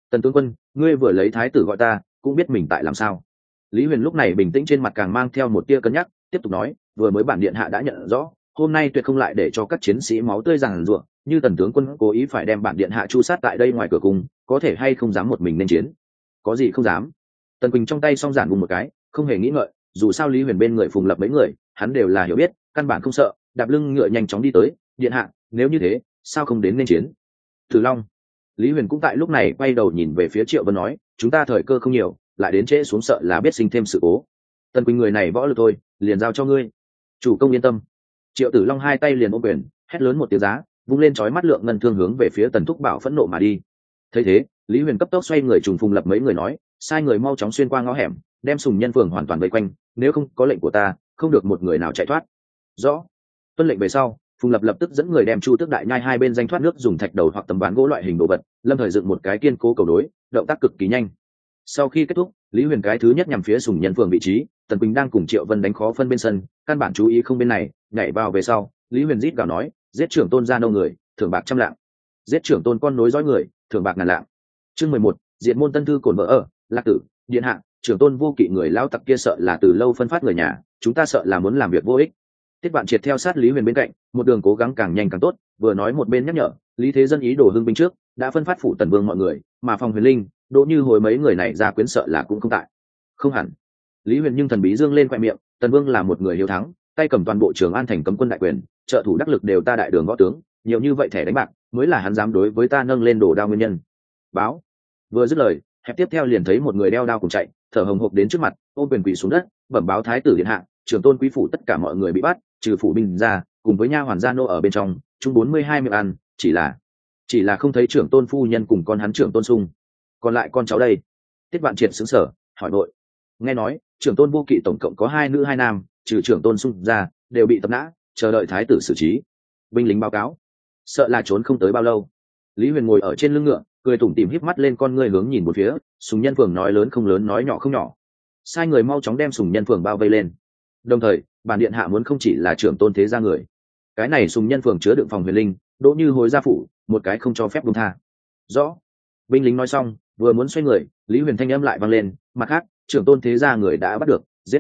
Tần tướng quân, ngươi vừa lấy thái tử gọi ta, cũng biết mình tại làm sao. Lý Huyền lúc này bình tĩnh trên mặt càng mang theo một tia cân nhắc, tiếp tục nói, vừa mới bản điện hạ đã nhận rõ, hôm nay tuyệt không lại để cho các chiến sĩ máu tươi giằng giụa, như Tần tướng quân cố ý phải đem bản điện hạ chu sát tại đây ngoài cửa cung, có thể hay không dám một mình nên chiến? Có gì không dám? Tần Quỳnh trong tay song giản vùng một cái, không hề nghĩ ngợi, dù sao Lý Huyền bên người Phùng Lập mấy người, hắn đều là hiểu biết, căn bản không sợ, đạp lưng ngựa nhanh chóng đi tới, điện hạ, nếu như thế, sao không đến nên chiến? Tử Long. Lý Huyền cũng tại lúc này quay đầu nhìn về phía Triệu Vân nói, chúng ta thời cơ không nhiều, lại đến trễ xuống sợ là biết sinh thêm sự cố. Tần Quỳnh người này võ lực thôi, liền giao cho ngươi. Chủ công yên tâm. Triệu Tử Long hai tay liền ôm quyền, hét lớn một tiếng giá, vung lên chói mắt lượng ngân thương hướng về phía Tần Thúc Bảo phẫn nộ mà đi. Thấy thế, Lý Huyền cấp tốc xoay người trùng Phùng Lập mấy người nói, sai người mau chóng xuyên qua ngõ hẻm, đem Sùng Nhân Phường hoàn toàn vây quanh, nếu không có lệnh của ta, không được một người nào chạy thoát. Rõ. Tuân lệnh về sau, Phùng Lập lập tức dẫn người đem Chu Tước Đại Nhai hai bên danh thoát nước dùng thạch đầu hoặc tấm ván gỗ loại hình đồ vật, lâm thời dựng một cái kiên cố cầu đối, động tác cực kỳ nhanh. Sau khi kết thúc, Lý Huyền cái thứ nhất nhằm phía Sùng Nhân Phường vị trí, Tần Quỳnh đang cùng Triệu Vân đánh khó phân bên sân, căn bản chú ý không bên này, nhảy vào về sau, Lý Huyền rít gào nói, giết trưởng tôn gia nô người, thưởng bạc 100 lạng. Giết trưởng tôn con nối dõi người, thưởng bạc 1000 lạng. Chương 11, Diệt môn tân thư cổn vợ ở, Lạc tử, điện hạ, trưởng tôn vô kỵ người lão tặc kia sợ là từ lâu phân phát người nhà, chúng ta sợ là muốn làm việc vô ích. Tiết Vạn Triệt theo sát Lý Huyền bên cạnh, một đường cố gắng càng nhanh càng tốt, vừa nói một bên nhắc nhở, Lý Thế Dân ý đồ hưng binh trước, đã phân phát phủ Tần Vương mọi người, mà Phòng Huyền Linh, Đỗ Như hồi mấy người này ra quyến sợ là cũng không tại. Không hẳn. Lý Huyền nhưng thần bí dương lên quẹt miệng, Tần Vương là một người hiếu thắng, tay cầm toàn bộ Trường An thành cấm quân đại quyền, trợ thủ đắc lực đều ta đại đường võ tướng, nhiều như vậy thẻ đánh bạc, mới là hắn dám đối với ta nâng lên đổ đao nguyên nhân. Báo. Vừa dứt lời, hẹp tiếp theo liền thấy một người đeo đao cùng chạy, thở hồng hộc đến trước mặt, ôm quyền quỳ xuống đất, bẩm báo thái tử điện hạ, trưởng tôn quý phủ tất cả mọi người bị bắt, trừ phủ binh ra, cùng với nha hoàn gia nô ở bên trong, chung 42 miệng ăn, chỉ là không thấy trưởng tôn phu nhân cùng con hắn trưởng tôn sung. Còn lại con cháu đây? Tiết Vạn Triệt sững sờ, hỏi vội. Nghe nói, trưởng tôn vô kỵ tổng cộng có 2 nữ 2 nam, trừ trưởng tôn sung ra, đều bị tập nã, chờ đợi thái tử xử trí. Binh lính báo cáo, sợ là trốn không tới bao lâu. Lý Huyền ngồi ở trên lưng ngựa, cười tủm tỉm híp mắt lên con ngươi hướng nhìn một phía, Sùng Nhân Phường nói lớn không lớn nói nhỏ không nhỏ. Sai người mau chóng đem Sùng Nhân Phường bao vây lên. Đồng thời, bản điện hạ muốn không chỉ là trưởng tôn thế gia người, cái này Sùng Nhân Phường chứa đựng Phòng Huyền Linh, Đỗ Như hồi gia phủ, một cái không cho phép buông tha. Rõ. Binh lính nói xong, vừa muốn xoay người, Lý Huyền thanh âm lại vang lên, mặt khác, trưởng tôn thế gia người đã bắt được, giết.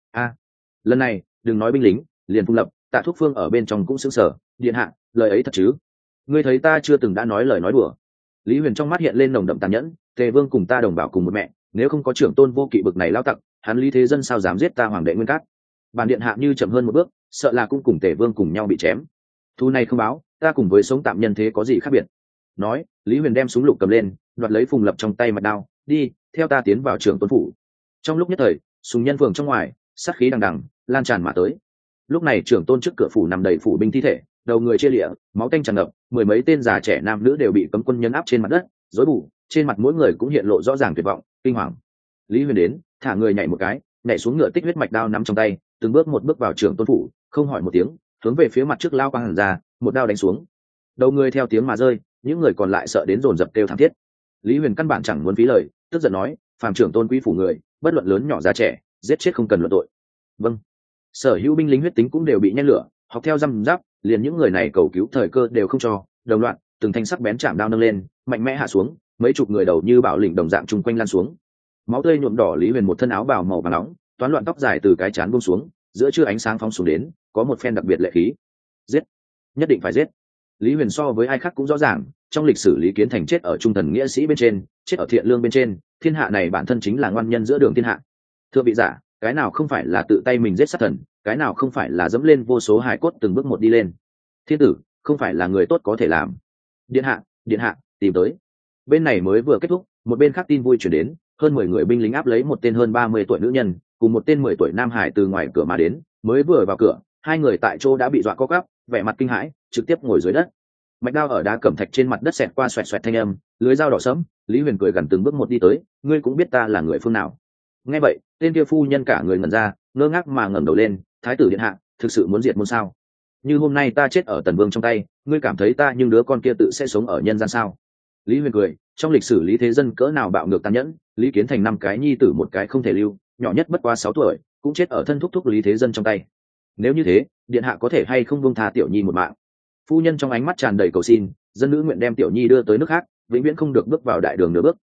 Lần này, đừng nói binh lính, liền Phùng Lập, Tạ Thúc Phương ở bên trong cũng sững sờ, điện hạ, lời ấy thật chứ? Ngươi thấy ta chưa từng đã nói lời nói đùa. Lý Huyền trong mắt hiện lên nồng đậm tàn nhẫn, Tề Vương cùng ta đồng bào cùng một mẹ, nếu không có trưởng tôn vô kỵ bực này lao tặc, hắn Lý Thế Dân sao dám giết ta hoàng đệ Nguyên Cát? Bản điện hạ như chậm hơn một bước, sợ là cũng cùng Tề Vương cùng nhau bị chém. Thu này không báo, ta cùng với sống tạm nhân thế có gì khác biệt? Nói, Lý Huyền đem súng lục cầm lên, đoạt lấy Phùng Lập trong tay mặt đao, đi, theo ta tiến vào trưởng tôn phủ. Trong lúc nhất thời, Sùng Nhân Phường trong ngoài, sát khí đằng đằng lan tràn mà tới. Lúc này trưởng tôn trước cửa phủ nằm đầy phủ binh thi thể, đầu người chia lịa, máu tanh tràn ngập, mười mấy tên già trẻ nam nữ đều bị cấm quân nhấn áp trên mặt đất, rối bù, trên mặt mỗi người cũng hiện lộ rõ ràng tuyệt vọng, kinh hoàng. Lý Huyền đến, thả người nhảy một cái, nhảy xuống ngựa tích huyết mạch đao nắm trong tay, từng bước một bước vào trưởng tôn phủ, không hỏi một tiếng, hướng về phía mặt trước lao quang hàn ra, một đao đánh xuống. Đầu người theo tiếng mà rơi, những người còn lại sợ đến dồn dập kêu thảm thiết. Lý Huyền căn bản chẳng muốn phí lời, tức giận nói, phàm trưởng tôn quý phủ người, bất luận lớn nhỏ già trẻ, giết chết không cần luận tội. Vâng. Sở hữu binh lính huyết tính cũng đều bị nhen lửa, học theo răm giáp, liền những người này cầu cứu thời cơ đều không cho, đồng loạt, từng thanh sắc bén chạm đao nâng lên, mạnh mẽ hạ xuống, mấy chục người đầu như bạo lĩnh đồng dạng chung quanh lan xuống. Máu tươi nhuộm đỏ Lý Huyền một thân áo bào màu vàng nóng, toán loạn tóc dài từ cái trán buông xuống, giữa trưa ánh sáng phóng xuống đến, có một phen đặc biệt lệ khí. Giết, nhất định phải giết. Lý Huyền so với ai khác cũng rõ ràng, trong lịch sử Lý Kiến Thành chết ở trung thần nghĩa sĩ bên trên, chết ở thiện lương bên trên, thiên hạ này bản thân chính là ngoan nhân giữa đường thiên hạ. Thưa vị giả, cái nào không phải là tự tay mình giết sát thần, cái nào không phải là dẫm lên vô số hài cốt từng bước một đi lên. Thiên tử không phải là người tốt có thể làm. Điện hạ, tìm tới. Bên này mới vừa kết thúc, một bên khác tin vui chuyển đến, hơn 10 người binh lính áp lấy một tên hơn 30 tuổi nữ nhân, cùng một tên 10 tuổi nam hải từ ngoài cửa mà đến, mới vừa vào cửa, hai người tại chỗ đã bị dọa co quắp, vẻ mặt kinh hãi, trực tiếp ngồi dưới đất. Mạch đao ở đá cẩm thạch trên mặt đất xẹt qua xoẹt xoẹt thanh âm, lưới dao đỏ sẫm. Lý Huyền cười gần từng bước một đi tới, ngươi cũng biết ta là người phương nào. Nghe vậy, tên kia phu nhân cả người ngẩn ra, ngơ ngác mà ngẩng đầu lên, thái tử điện hạ, thực sự muốn diệt môn sao? Như hôm nay ta chết ở Tần Vương trong tay, ngươi cảm thấy ta nhưng đứa con kia tự sẽ sống ở nhân gian sao? Lý Huyền cười, trong lịch sử Lý Thế Dân cỡ nào bạo ngược tàn nhẫn, Lý Kiến Thành 5 cái nhi tử một cái không thể lưu, nhỏ nhất bất quá 6 tuổi, cũng chết ở thân thúc thúc Lý Thế Dân trong tay. Nếu như thế, điện hạ có thể hay không buông tha tiểu nhi một mạng? Phu nhân trong ánh mắt tràn đầy cầu xin, dân nữ nguyện đem tiểu nhi đưa tới nước khác, vĩnh viễn không được bước vào đại đường nửa bước,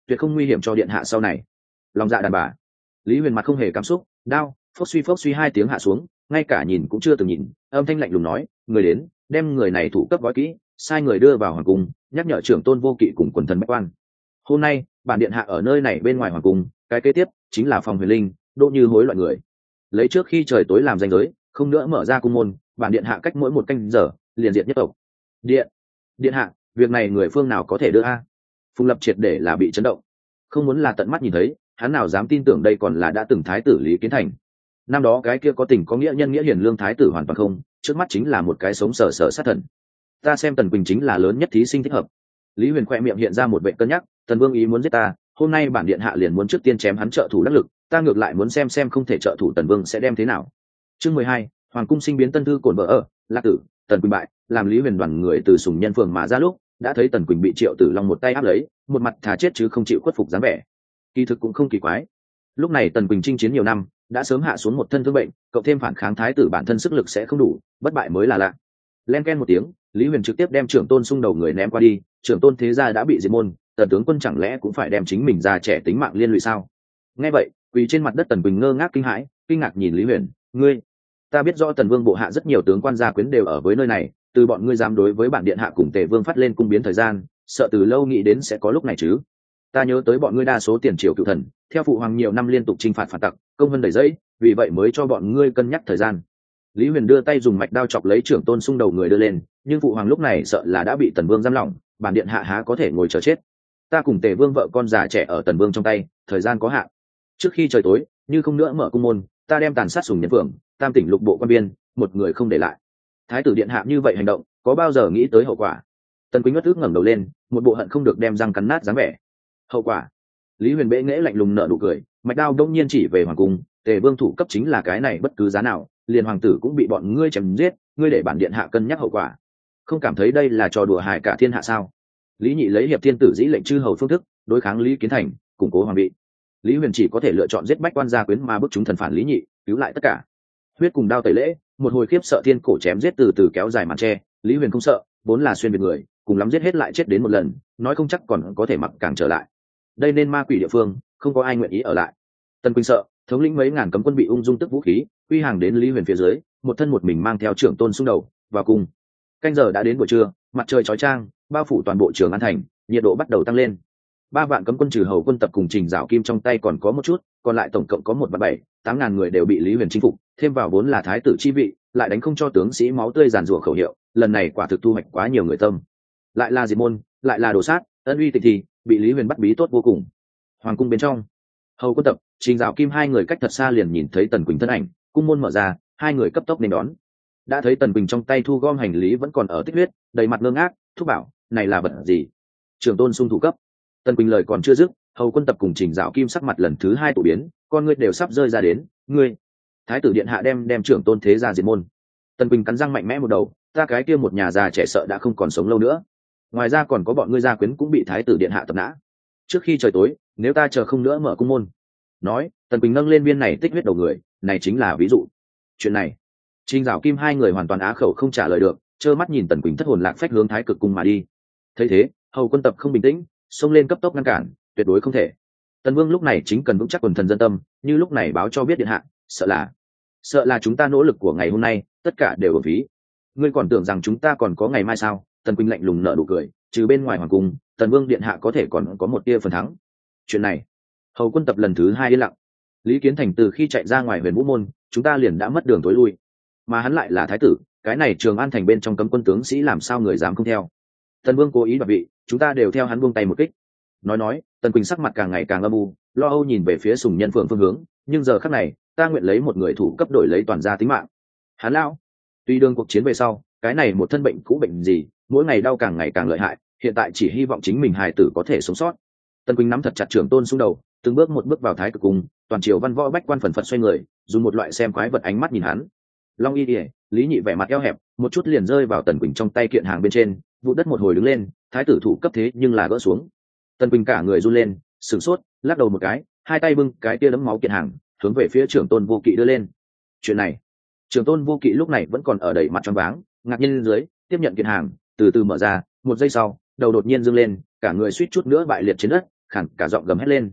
tuyệt không nguy hiểm cho điện hạ sau này. Lòng dạ đàn bà. Lý Huyền mặt không hề cảm xúc, đao phốc suy hai tiếng hạ xuống, ngay cả nhìn cũng chưa từng nhìn, âm thanh lạnh lùng nói, người đến, đem người này thủ cấp gói kỹ, sai người đưa vào hoàng cung, nhắc nhở trưởng tôn vô kỵ cùng quần thần bách quan. Hôm nay bản điện hạ ở nơi này bên ngoài hoàng cung, cái kế tiếp chính là phòng huyền linh, Đỗ Như Hối loại người lấy trước khi trời tối làm ranh giới, không nữa mở ra cung môn, bản điện hạ cách mỗi một canh giờ liền diệt nhất tộc. Điện hạ, việc này người phương nào có thể đưa a? Phùng Lập triệt để là bị chấn động, không muốn là tận mắt nhìn thấy, hắn nào dám tin tưởng đây còn là đã từng thái tử Lý Kiến Thành. Năm đó cái kia có tình có nghĩa nhân nghĩa hiền lương thái tử hoàn toàn không, trước mắt chính là một cái sống sờ sờ sát thần. Ta xem Tần Quỳnh chính là lớn nhất thí sinh thích hợp. Lý Huyền khoe miệng hiện ra một vệ cân nhắc, Tần Vương ý muốn giết ta, hôm nay bản điện hạ liền muốn trước tiên chém hắn trợ thủ đắc lực, ta ngược lại muốn xem không thể trợ thủ Tần Vương sẽ đem thế nào. Chương 12, Hoàng cung sinh biến tân thư cổn vợ ở, Lạc Tử, Tần Quỳnh bại, làm Lý Huyền đoàn người từ Sùng Nhân phường mà ra lúc, đã thấy Tần Quỳnh bị Triệu Tử Long một tay áp lấy, một mặt thà chết chứ không chịu khuất phục dáng vẻ. Kỳ thực cũng không kỳ quái. Lúc này Tần Quỳnh chinh chiến nhiều năm, đã sớm hạ xuống một thân thương bệnh, cộng thêm phản kháng thái tử bản thân sức lực sẽ không đủ, bất bại mới là lạ. Len ken một tiếng, Lý Huyền trực tiếp đem trưởng tôn xung đầu người ném qua đi, trưởng tôn thế gia đã bị diệt môn, Tần tướng quân chẳng lẽ cũng phải đem chính mình ra trẻ tính mạng liên lụy sao? Nghe vậy, quỳ trên mặt đất Tần Quỳnh ngơ ngác kinh hãi, kinh ngạc nhìn Lý Huyền, ngươi, ta biết rõ Tần Vương bộ hạ rất nhiều tướng quan gia quyến đều ở với nơi này, từ bọn ngươi dám đối với bản điện hạ cùng Tề Vương phát lên cung biến thời gian, sợ từ lâu nghĩ đến sẽ có lúc này chứ. Ta nhớ tới bọn ngươi đa số tiền triều cựu thần, theo phụ hoàng nhiều năm liên tục chinh phạt phản tặc, công vân đầy dẫy, vì vậy mới cho bọn ngươi cân nhắc thời gian. Lý Huyền đưa tay dùng mạch đao chọc lấy trưởng tôn xung đầu người đưa lên, nhưng phụ hoàng lúc này sợ là đã bị Tần Vương giam lỏng, bản điện hạ há có thể ngồi chờ chết. Ta cùng Tề Vương vợ con già trẻ ở Tần Vương trong tay, thời gian có hạn. Trước khi trời tối, như không nữa mở cung môn, ta đem tàn sát Sùng Nhân phường, tam tỉnh lục bộ quan biên, một người không để lại. Thái tử điện hạ như vậy hành động, có bao giờ nghĩ tới hậu quả? Tần Quỳnh ngất ức ngẩng đầu lên, một bộ hận không được đem răng cắn nát dáng vẻ. Hậu quả? Lý Huyền bẽ nghễ lạnh lùng nở nụ cười, mạch đao đông nhiên chỉ về hoàng cung, Tề Vương thủ cấp chính là cái này bất cứ giá nào, liền hoàng tử cũng bị bọn ngươi chém giết, ngươi để bản điện hạ cân nhắc hậu quả, không cảm thấy đây là trò đùa hài cả thiên hạ sao? Lý Nhị lấy hiệp thiên tử dĩ lệnh chư hầu phương thức đối kháng Lý Kiến Thành, củng cố hoàng vị. Lý Huyền chỉ có thể lựa chọn giết bách quan gia quyến mà bức chúng thần phản Lý Nhị, cứu lại tất cả. Huyết cùng đao tẩy lễ, một hồi khiếp sợ thiên cổ chém giết từ từ kéo dài màn tre, Lý Huyền không sợ, vốn là xuyên việt người, cùng lắm giết hết lại chết đến một lần, nói không chắc còn có thể mặc càng trở lại. Đây nên ma quỷ địa phương, không có ai nguyện ý ở lại. Tần Quỳnh sợ, thống lĩnh mấy ngàn cấm quân bị ung dung tức vũ khí, quy hàng đến Lý Huyền phía dưới, một thân một mình mang theo trưởng tôn xung đầu vào cùng. Canh giờ đã đến buổi trưa, mặt trời chói chang, bao phủ toàn bộ Trường An thành, nhiệt độ bắt đầu tăng lên. 3 vạn cấm quân trừ hầu quân tập cùng Trình Dạo Kim trong tay còn có một chút, còn lại tổng cộng có 1.7-8 ngàn người đều bị Lý Huyền chinh phục, thêm vào vốn là thái tử chi vị, lại đánh không cho tướng sĩ máu tươi giàn rủa khẩu hiệu, lần này quả thực thu hoạch quá nhiều người tâm. Lại là diệt môn, lại là đồ sát, ân uy tịch thì bị Lý Huyền bắt bí tốt vô cùng. Hoàng cung bên trong, hầu quân tập, Trình Dạo Kim hai người cách thật xa liền nhìn thấy Tần Quỳnh thân ảnh, cung môn mở ra, hai người cấp tốc nên đón. Đã thấy Tần Quỳnh trong tay thu gom hành lý vẫn còn ở tích huyết, đầy mặt ngơ ngác, thúc bảo, này là vật gì? Trưởng tôn xung thủ cấp. Tần Quỳnh lời còn chưa dứt, hầu quân tập cùng Trình Dạo Kim sắc mặt lần thứ 2 tụ biến, con ngươi đều sắp rơi ra đến, ngươi, thái tử điện hạ đem trưởng tôn thế gia diệt môn. Tần Quỳnh cắn răng mạnh mẽ một đầu, ta cái kia một nhà già trẻ sợ đã không còn sống lâu nữa. Ngoài ra còn có bọn ngươi gia quyến cũng bị thái tử điện hạ tập nã. Trước khi trời tối, nếu ta chờ không nữa mở cung môn. Nói, Tần Quỳnh nâng lên viên này tích huyết đầu người, này chính là ví dụ. Chuyện này, Trình Dạo Kim hai người hoàn toàn á khẩu không trả lời được, trơ mắt nhìn Tần Quỳnh thất hồn lạc phách hướng Thái Cực cung mà đi. Thấy thế, hầu quân tập không bình tĩnh, xông lên cấp tốc ngăn cản, tuyệt đối không thể. Tần Vương lúc này chính cần vững chắc quần thần dân tâm, như lúc này báo cho biết điện hạ, sợ là chúng ta nỗ lực của ngày hôm nay, tất cả đều uổng phí. Ngươi còn tưởng rằng chúng ta còn có ngày mai sao? Tần Quỳnh lạnh lùng nở nụ cười, trừ bên ngoài hoàng cung, Tần Vương điện hạ có thể còn có một tia phần thắng. Chuyện này, hầu quân tập lần thứ 2 yên lặng. Lý Kiến Thành từ khi chạy ra ngoài Huyền Vũ môn, chúng ta liền đã mất đường tối lui, mà hắn lại là thái tử, cái này Trường An thành bên trong cấm quân tướng sĩ làm sao người dám không theo? Tần Vương cố ý đoạt vị, chúng ta đều theo hắn buông tay một kích. Nói, Tần Quỳnh sắc mặt càng ngày càng âm u, lo âu nhìn về phía Sùng Nhân phượng phương hướng, nhưng giờ khắc này, ta nguyện lấy một người thủ cấp đổi lấy toàn gia tính mạng. Hắn lão, tuy đương cuộc chiến về sau, cái này một thân bệnh cũ bệnh gì, mỗi ngày đau càng ngày càng lợi hại, hiện tại chỉ hy vọng chính mình hài tử có thể sống sót. Tần Quỳnh nắm thật chặt trưởng tôn xuống đầu, từng bước một bước vào Thái Cực cung, toàn triều văn võ bách quan phần phật xoay người, dùng một loại xem quái vật ánh mắt nhìn hắn. Long Y Điệp, Lý Nhị vẻ mặt eo hẹp, một chút liền rơi vào Tần Quỳnh trong tay kiện hàng bên trên, vụ đất một hồi đứng lên, thái tử thủ cấp thế nhưng là gỡ xuống. Tần Quỳnh cả người run lên, sửng sốt, lắc đầu một cái, hai tay bưng cái tia đấm máu kiện hàng, hướng về phía trưởng tôn Vô Kỵ đưa lên. Chuyện này, trưởng tôn Vô Kỵ lúc này vẫn còn ở đầy mặt choáng váng, ngạc nhiên lên dưới, tiếp nhận kiện hàng, từ từ mở ra, một giây sau, đầu đột nhiên dương lên, cả người suýt chút nữa bại liệt trên đất, khản cả giọng gầm hét lên: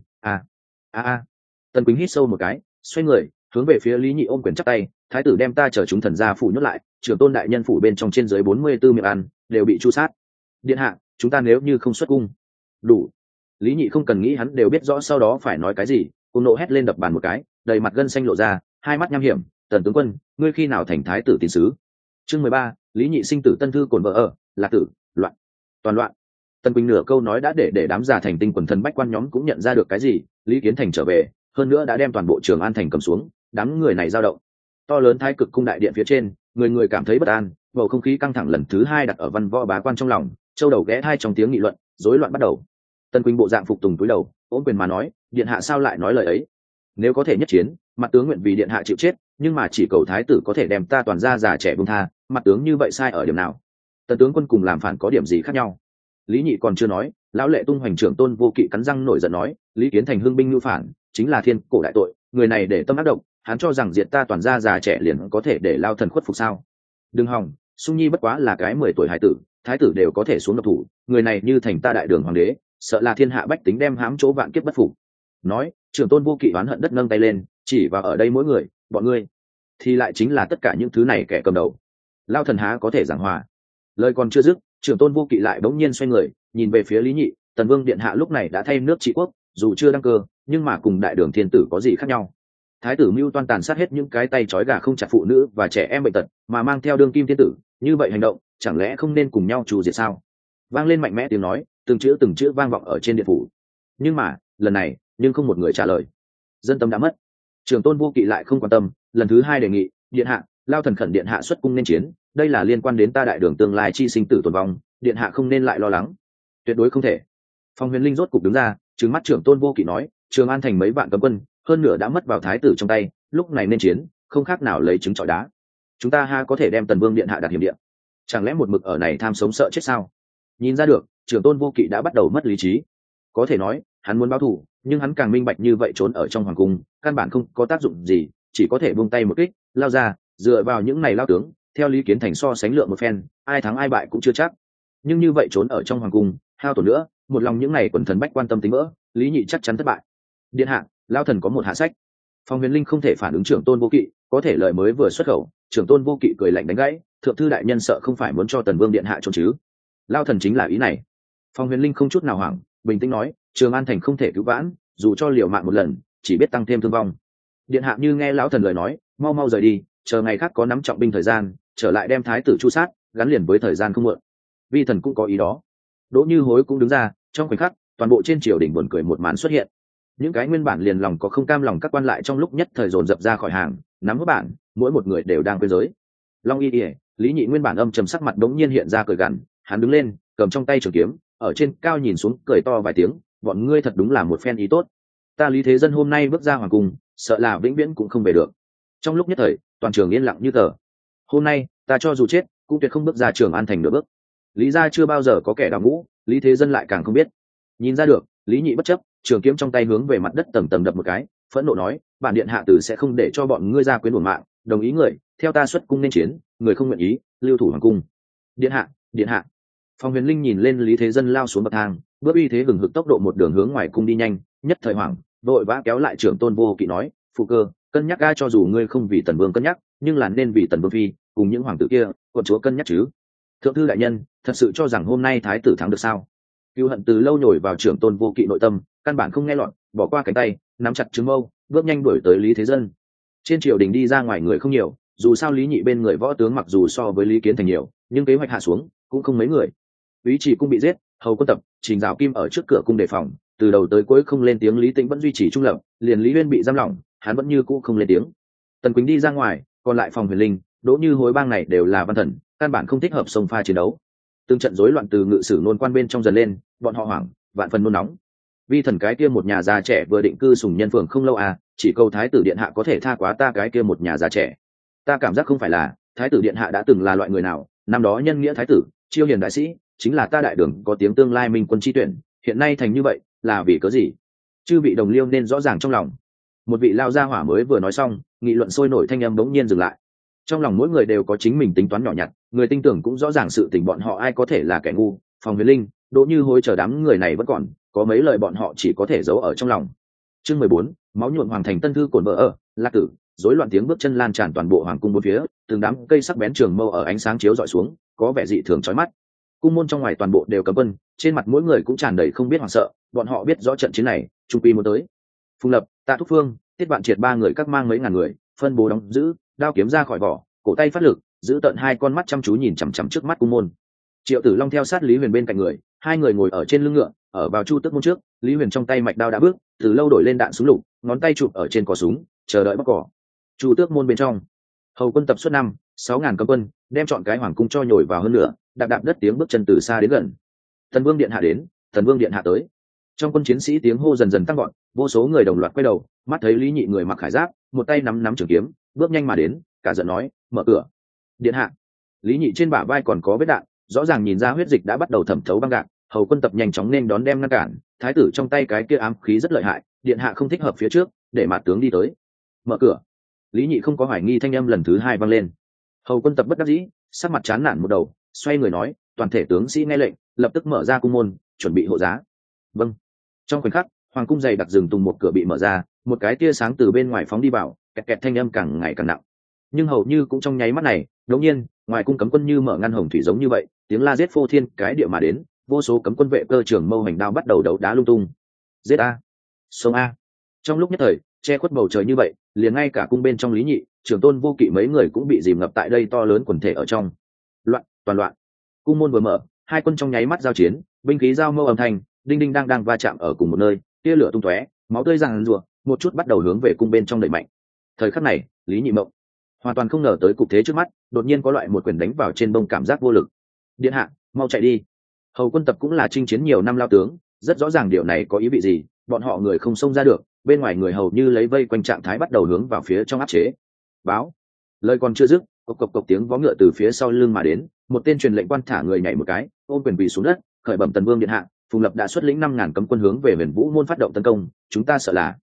a. Tần Quỳnh hít sâu một cái, xoay người hướng về phía Lý Nhị ôm quyền chắp tay: thái tử đem ta chở chúng thần gia phủ nhốt lại, trưởng tôn đại nhân phủ bên trong trên dưới 44 miệng ăn đều bị chu sát. Điện hạ, chúng ta nếu như không xuất cung. Đủ. Lý Nhị không cần nghĩ hắn đều biết rõ sau đó phải nói cái gì, cùng nộ hét lên đập bàn một cái, đầy mặt gân xanh lộ ra, hai mắt nham hiểm: Tần tướng quân, ngươi khi nào thành thái tử tín sứ? Chương 13, Lý Nhị sinh tử tân thư cổn vợ ở, là tử, loạn, toàn loạn. Tần Quỳnh nửa câu nói đã để đám già thành tinh quần thần bách quan nhóm cũng nhận ra được cái gì. Lý Kiến Thành trở về, hơn nữa đã đem toàn bộ Trường An thành cầm xuống, đám người này dao động. To lớn Thái Cực cung đại điện phía trên, người người cảm thấy bất an, bầu không khí căng thẳng lần thứ hai đặt ở văn võ bá quan trong lòng, châu đầu ghé thai trong tiếng nghị luận, rối loạn bắt đầu. Tần Quỳnh bộ dạng phục tùng cúi đầu, ôm quyền mà nói: điện hạ sao lại nói lời ấy? Nếu có thể nhất chiến, mặt tướng nguyện vì điện hạ chịu chết, nhưng mà chỉ cầu thái tử có thể đem ta toàn ra già trẻ buông tha. Mặt tướng như vậy sai ở điểm nào? Tần tướng quân cùng làm phản có điểm gì khác nhau? Lý Nhị còn chưa nói, lão lệ tung hoành trưởng tôn vô kỵ cắn răng nổi giận nói: Lý Kiến Thành hưng binh ngưu phản, chính là thiên cổ đại tội, người này để tâm ác độc, hắn cho rằng diệt ta toàn ra già trẻ liền có thể để lao thần khuất phục sao? Đừng hòng, Sung Nhi bất quá là cái 10 tuổi hải tử, thái tử đều có thể xuống độc thủ, người này như thành ta đại đường hoàng đế, sợ là thiên hạ bách tính đem hãm chỗ vạn kiếp bất phục. Nói, trưởng tôn vô kỵ oán hận đất nâng tay lên, chỉ vào ở đây mỗi người: bọn ngươi thì lại chính là tất cả những thứ này kẻ cầm đầu. Lao thần há có thể giảng hòa? Lời còn chưa dứt, trưởng tôn vô kỵ lại bỗng nhiên xoay người, nhìn về phía Lý Nhị: Tần Vương điện hạ lúc này đã thay nước trị quốc, dù chưa đăng cơ, nhưng mà cùng đại đường thiên tử có gì khác nhau? Thái tử mưu toan tàn sát hết những cái tay trói gà không chặt phụ nữ và trẻ em bệnh tật, mà mang theo đương kim thiên tử, như vậy hành động chẳng lẽ không nên cùng nhau trù diệt sao? Vang lên mạnh mẽ tiếng nói, từng chữ vang vọng ở trên điện phủ. Nhưng mà lần này nhưng không một người trả lời. Dân tâm đã mất. Trưởng tôn vô kỵ lại không quan tâm, lần thứ hai đề nghị: điện hạ, lao thần khẩn điện hạ xuất cung nên chiến, đây là liên quan đến ta đại đường tương lai chi sinh tử tồn vong, điện hạ không nên lại lo lắng. Tuyệt đối không thể. Phong Huyền Linh rốt cục đứng ra, trừng mắt trưởng tôn vô kỵ nói: Trường An thành mấy vạn cấm quân, hơn nửa đã mất vào thái tử trong tay, lúc này nên chiến, không khác nào lấy trứng trọi đá. Chúng ta ha có thể đem Tần Vương điện hạ đặt hiểm địa? Chẳng lẽ một mực ở này tham sống sợ chết sao? Nhìn ra được, trưởng tôn vô kỵ đã bắt đầu mất lý trí. Có thể nói, hắn muốn báo thù, nhưng hắn càng minh bạch như vậy trốn ở trong hoàng cung, căn bản không có tác dụng gì, chỉ có thể buông tay một kích, lao ra, dựa vào những này lao tướng, theo Lý Kiến Thành so sánh lượng một phen, ai thắng ai bại cũng chưa chắc. Nhưng như vậy trốn ở trong hoàng cung, hao tổn nữa, một lòng những này quần thần bách quan tâm tính vỡ, Lý Nhị chắc chắn thất bại. Điện hạ, lao thần có một hạ sách. Phong Huyền Linh không thể phản ứng trưởng tôn vô kỵ, có thể lời mới vừa xuất khẩu, trưởng tôn vô kỵ cười lạnh đánh gãy: thượng thư đại nhân sợ không phải muốn cho Tần Vương điện hạ trốn chứ? Lao thần chính là ý này. Phong Huyền Linh không chút nào hoảng, bình tĩnh nói: Trường An thành không thể cứu vãn, dù cho liều mạng một lần, chỉ biết tăng thêm thương vong. Điện hạ như nghe lão thần lời nói, mau mau rời đi, chờ ngày khác có nắm trọng binh thời gian, trở lại đem thái tử chu sát, gắn liền với thời gian không muộn. Vi thần cũng có ý đó. Đỗ Như Hối cũng đứng ra, trong khoảnh khắc, toàn bộ trên triều đình buồn cười một màn xuất hiện. Những cái nguyên bản liền lòng có không cam lòng các quan lại trong lúc nhất thời dồn dập ra khỏi hàng, nắm hốt bản, mỗi một người đều đang quên giới. Long Y Y, Lý Nhị nguyên bản âm trầm sắc mặt đống nhiên hiện ra cười gằn, hắn đứng lên, cầm trong tay trường kiếm, ở trên cao nhìn xuống, cười to vài tiếng: bọn ngươi thật đúng là một phen ý tốt. Ta Lý Thế Dân hôm nay bước ra hoàng cung, sợ là vĩnh viễn cũng không về được. Trong lúc nhất thời, toàn trường yên lặng như tờ. Hôm nay, ta cho dù chết, cũng tuyệt không bước ra Trường An thành nửa bước. Lý gia chưa bao giờ có kẻ đào ngũ, Lý Thế Dân lại càng không biết. Nhìn ra được, Lý Nhị bất chấp, trường kiếm trong tay hướng về mặt đất tầng tầng đập một cái, phẫn nộ nói: bản điện hạ tử sẽ không để cho bọn ngươi ra quyến uổng mạng, đồng ý người, theo ta xuất cung nên chiến, người không nguyện ý, lưu thủ hoàng cung. Điện hạ, điện hạ. Phong Huyền Linh nhìn lên Lý Thế Dân lao xuống bậc thang, bước uy thế hừng hực tốc độ một đường hướng ngoài cung đi nhanh, nhất thời hoảng, vội vã kéo lại trưởng tôn vô kỵ nói: phụ cơ, cân nhắc ga, cho dù ngươi không vì Tần Vương cân nhắc, nhưng là nên vì Tần Vương phi cùng những hoàng tử kia, quận chúa cân nhắc chứ. Thượng thư đại nhân, thật sự cho rằng hôm nay thái tử thắng được sao? Cừu hận từ lâu nhồi vào trưởng tôn vô kỵ nội tâm, căn bản không nghe lọt, bỏ qua cánh tay, nắm chặt trứng mâu, bước nhanh đuổi tới Lý Thế Dân. Trên triều đình đi ra ngoài người không nhiều, dù sao Lý Nhị bên người võ tướng mặc dù so với Lý Kiến Thành nhiều, nhưng kế hoạch hạ xuống cũng không mấy người. Úy Chỉ cung bị giết, hầu quân tập, Trình Dạo Kim ở trước cửa cung đề phòng, từ đầu tới cuối không lên tiếng. Lý Tĩnh vẫn duy trì trung lập, liền Lý Uyên bị giam lỏng, hắn vẫn như cũ không lên tiếng. Tần Quỳnh đi ra ngoài, còn lại Phong Huyền Linh, Đỗ Như Hối bang này đều là văn thần, căn bản không thích hợp xông pha chiến đấu. Từng trận rối loạn từ ngự sử nôn quan bên trong dần lên, bọn họ hoảng, vạn phần nôn nóng. Vi thần cái kia một nhà già trẻ vừa định cư Sùng Nhân Phường không lâu à, chỉ cầu thái tử điện hạ có thể tha quá ta cái kia một nhà già trẻ. Ta cảm giác không phải là thái tử điện hạ đã từng là loại người nào, năm đó nhân nghĩa thái tử, chiêu hiền đại sĩ, chính là ta đại đường có tiếng tương lai minh quân chi tuyển, hiện nay thành như vậy là vì cớ gì? Chư vị đồng liêu nên rõ ràng trong lòng. Một vị lao gia hỏa mới vừa nói xong, nghị luận sôi nổi thanh âm bỗng nhiên dừng lại. Trong lòng mỗi người đều có chính mình tính toán nhỏ nhặt, người tin tưởng cũng rõ ràng sự tình bọn họ ai có thể là kẻ ngu. Phong Huyền Linh, Đỗ Như Hối chờ đám người này vẫn còn, có mấy lời bọn họ chỉ có thể giấu ở trong lòng. Chương 14, máu nhuộm hoàng thành tân thư cổn vợ ở, Lạc Tử, rối loạn tiếng bước chân lan tràn toàn bộ hoàng cung bốn phía, từng đám cây sắc bén trường mâu ở ánh sáng chiếu rọi xuống, có vẻ dị thường chói mắt. Cung môn trong ngoài toàn bộ đều cấm quân, trên mặt mỗi người cũng tràn đầy không biết hoảng sợ, bọn họ biết rõ trận chiến này, trung quy muốn tới. Phùng Lập, Tạ Thúc Phương, Tiết Vạn Triệt ba người các mang mấy ngàn người, phân bố đóng giữ, đao kiếm ra khỏi vỏ, cổ tay phát lực, giữ tận hai con mắt chăm chú nhìn chằm chằm trước mắt cung môn. Triệu Tử Long theo sát Lý Huyền bên cạnh người, hai người ngồi ở trên lưng ngựa, ở vào Chu Tước môn trước, Lý Huyền trong tay mạch đao đã bước, từ lâu đổi lên đạn súng lục, ngón tay chụp ở trên cò súng, chờ đợi bóc cỏ. Chu Tước môn bên trong, hầu quân tập suốt 6.000 cấm quân, đem chọn cái hoàng cung cho nhồi vào hơn nữa, đạp đạp đất tiếng bước chân từ xa đến gần. Tần Vương điện hạ đến, Tần Vương điện hạ tới. Trong quân chiến sĩ tiếng hô dần dần tăng vọt, vô số người đồng loạt quay đầu, mắt thấy Lý Nhị người mặc khải giáp, một tay nắm trường kiếm, bước nhanh mà đến, cả giận nói, mở cửa. Điện hạ. Lý Nhị trên bả vai còn có vết đạn, rõ ràng nhìn ra huyết dịch đã bắt đầu thẩm thấu băng đạn. Hầu quân tập nhanh chóng nên đón đem ngăn cản, thái tử trong tay cái kia ám khí rất lợi hại, điện hạ không thích hợp phía trước, để mạt tướng đi tới. Mở cửa. Lý Nhị không có hoài nghi, thanh âm lần thứ hai vang lên. Hầu quân tập bất đắc dĩ, sắc mặt chán nản một đầu, xoay người nói, toàn thể tướng sĩ nghe lệnh, lập tức mở ra cung môn, chuẩn bị hộ giá. Vâng. Trong khoảnh khắc, hoàng cung dày đặc rừng tùng một cửa bị mở ra, một cái tia sáng từ bên ngoài phóng đi vào, kẹt kẹt thanh âm càng ngày càng nặng. Nhưng hầu như cũng trong nháy mắt này, đột nhiên, ngoài cung cấm quân như mở ngăn hồng thủy giống như vậy, tiếng la giết phô thiên cái địa mà đến, vô số cấm quân vệ cơ trưởng mâu hành đao bắt đầu đấu đá lung tung. Giết a, sông a. Trong lúc nhất thời, che khuất bầu trời như vậy, liền ngay cả cung bên trong Lý Nhị, Trưởng Tôn Vô Kỵ mấy người cũng bị dìm ngập tại đây to lớn quần thể ở trong. Loạn, toàn loạn. Cung môn vừa mở, hai quân trong nháy mắt giao chiến, binh khí giao mâu âm thanh, đinh đinh đang va chạm ở cùng một nơi, tia lửa tung tóe, máu tươi giằng giụa, một chút bắt đầu hướng về cung bên trong đẩy mạnh. Thời khắc này, Lý Nhị mộng, hoàn toàn không ngờ tới cục thế trước mắt, đột nhiên có loại một quyền đánh vào trên bông cảm giác vô lực. Điện hạ, mau chạy đi. Hầu quân tập cũng là chinh chiến nhiều năm lao tướng, rất rõ ràng điều này có ý vị gì, bọn họ người không xông ra được, bên ngoài người hầu như lấy vây quanh trạng thái bắt đầu hướng vào phía trong áp chế. Báo. Lời còn chưa dứt, cộc cộc cộc tiếng vó ngựa từ phía sau lưng mà đến, một tên truyền lệnh quan thả người nhảy một cái, ôm quyền quỳ xuống đất, khởi bẩm Tần Vương điện hạ, Phùng Lập đã xuất lĩnh 5.000 cấm quân hướng về Huyền Vũ môn phát động tấn công, chúng ta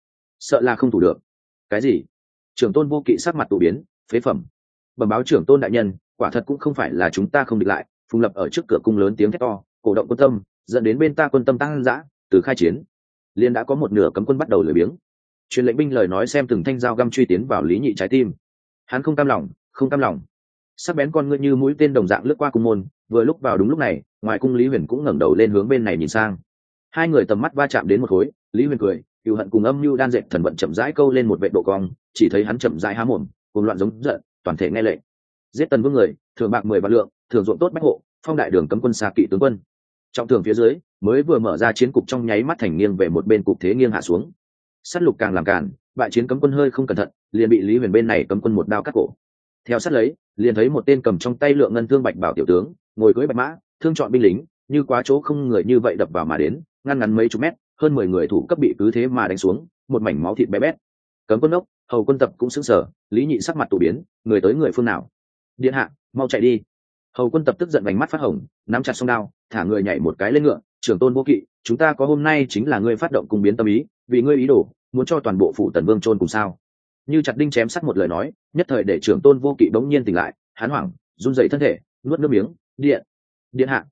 sợ là không thủ được. Cái gì? Trưởng Tôn Vô Kỵ sắc mặt tụ biến, phế phẩm. Bẩm báo trưởng tôn đại nhân, quả thật cũng không phải là chúng ta không địch lại, Phùng Lập ở trước cửa cung lớn tiếng thét to, cổ động quân tâm, dẫn đến bên ta quân tâm tăng dã, từ khai chiến liền đã có một nửa cấm quân bắt đầu lười biếng. Truyền lệnh binh lời nói xem từng thanh dao găm truy tiến vào Lý Nhị trái tim. Hắn không cam lòng. Sắc bén con ngươi như mũi tên đồng dạng lướt qua cung môn, vừa lúc vào đúng lúc này, ngoài cung Lý Huyền cũng ngẩng đầu lên hướng bên này nhìn sang. Hai người tầm mắt va chạm đến một khối, Lý Huyền cười, cừu hận cùng âm mưu đan dệt thần vận chậm rãi câu lên một vệ độ cong, chỉ thấy hắn chậm rãi há mồm, cuồng loạn giống giận, toàn thể nghe lệnh. Giết Tần Vương người, thưởng bạc 10 vạn lượng, thưởng ruộng tốt bách hộ, phong đại đường cấm quân xa kỵ tướng quân. Trọng thưởng phía dưới, mới vừa mở ra chiến cục trong nháy mắt thành nghiêng về một bên, cục thế nghiêng hạ xuống. Sát lục càng làm càn, bại chiến cấm quân hơi không cẩn thận, liền bị Lý Huyền bên này cấm quân một đao cắt cổ. Theo sát lấy, liền thấy một tên cầm trong tay lượng ngân thương bạch bảo tiểu tướng, ngồi cưỡi bạch mã, thương chọn binh lính, như quá chỗ không người như vậy đập vào mà đến, ngăn ngắn mấy chục mét, hơn 10 người thủ cấp bị cứ thế mà đánh xuống, một mảnh máu thịt bé bét. Cấm quân ốc, hầu quân tập cũng sững sờ, Lý Nhị sắc mặt tụ biến, người tới người phương nào? Điện hạ, mau chạy đi. Hầu quân tập tức giận vành mắt phát hồng, nắm chặt song đao, thả người nhảy một cái lên ngựa. Trưởng Tôn Vô Kỵ, chúng ta có hôm nay chính là ngươi phát động cung biến tâm ý, vì ngươi ý đồ muốn cho toàn bộ phủ Tần Vương chôn cùng sao? Như chặt đinh chém sắt một lời nói, nhất thời để Trưởng Tôn Vô Kỵ bỗng nhiên tỉnh lại, hắn hoảng, run rẩy thân thể, nuốt nước miếng. Điện hạ,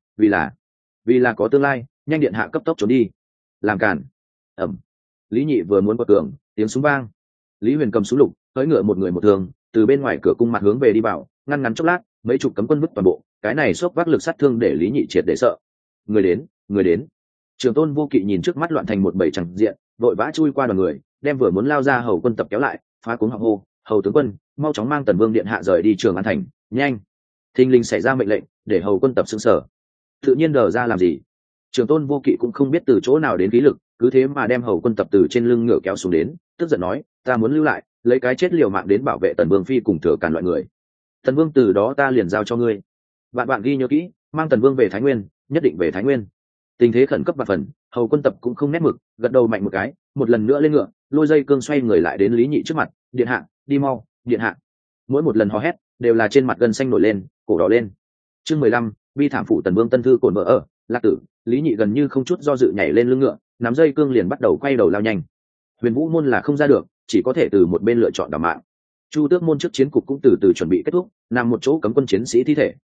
vì là có tương lai, nhanh điện hạ cấp tốc trốn đi. Làm cản. Ẩm. Lý Nhị vừa muốn quật cường, tiếng súng vang. Lý Huyền cầm súng lục, cưỡi ngựa một người một thường, từ bên ngoài cửa cung mặt hướng về đi vào, ngăn ngắn chốc lát, mấy chục cấm quân vứt toàn bộ, cái này xốc vác lực sát thương để Lý Nhị triệt để sợ. Người đến. Trưởng Tôn Vô Kỵ nhìn trước mắt loạn thành một bầy chẳng diện, vội vã chui qua đoàn người, đem vừa muốn lao ra hầu quân tập kéo lại, phá cuống họng hô, hầu tướng quân, mau chóng mang Tần Vương điện hạ rời đi Trường An thành, nhanh. Thình lình xảy ra mệnh lệnh, để hầu quân tập sững sờ. Tự nhiên đờ ra làm gì? Trưởng Tôn Vô Kỵ cũng không biết từ chỗ nào đến khí lực, cứ thế mà đem hầu quân tập từ trên lưng ngựa kéo xuống đến, tức giận nói, ta muốn lưu lại, lấy cái chết liều mạng đến bảo vệ Tần Vương phi cùng thừa càn loại người. Tần Vương từ đó ta liền giao cho ngươi. Bạn ghi nhớ kỹ, mang Tần Vương về Thái Nguyên, nhất định về Thái Nguyên. Tình thế khẩn cấp và phần, hầu quân tập cũng không nét mực, gật đầu mạnh một cái, một lần nữa lên ngựa, lôi dây cương xoay người lại đến Lý Nhị trước mặt, điện hạ, đi mau, điện hạ. Mỗi một lần hò hét, đều là trên mặt gân xanh nổi lên, cổ đỏ lên. Chương 15, bi thảm phụ Tần Vương tân thư cổn vợ ở, Lạc Tử. Lý Nhị gần như không chút do dự nhảy lên lưng ngựa, nắm dây cương liền bắt đầu quay đầu lao nhanh. Huyền Vũ môn là không ra được, chỉ có thể từ một bên lựa chọn đảm mạng. Chu Tước môn trước chiến cục cũng từ từ chuẩn bị kết thúc, nằm một chỗ cấm quân chiến sĩ thi thể,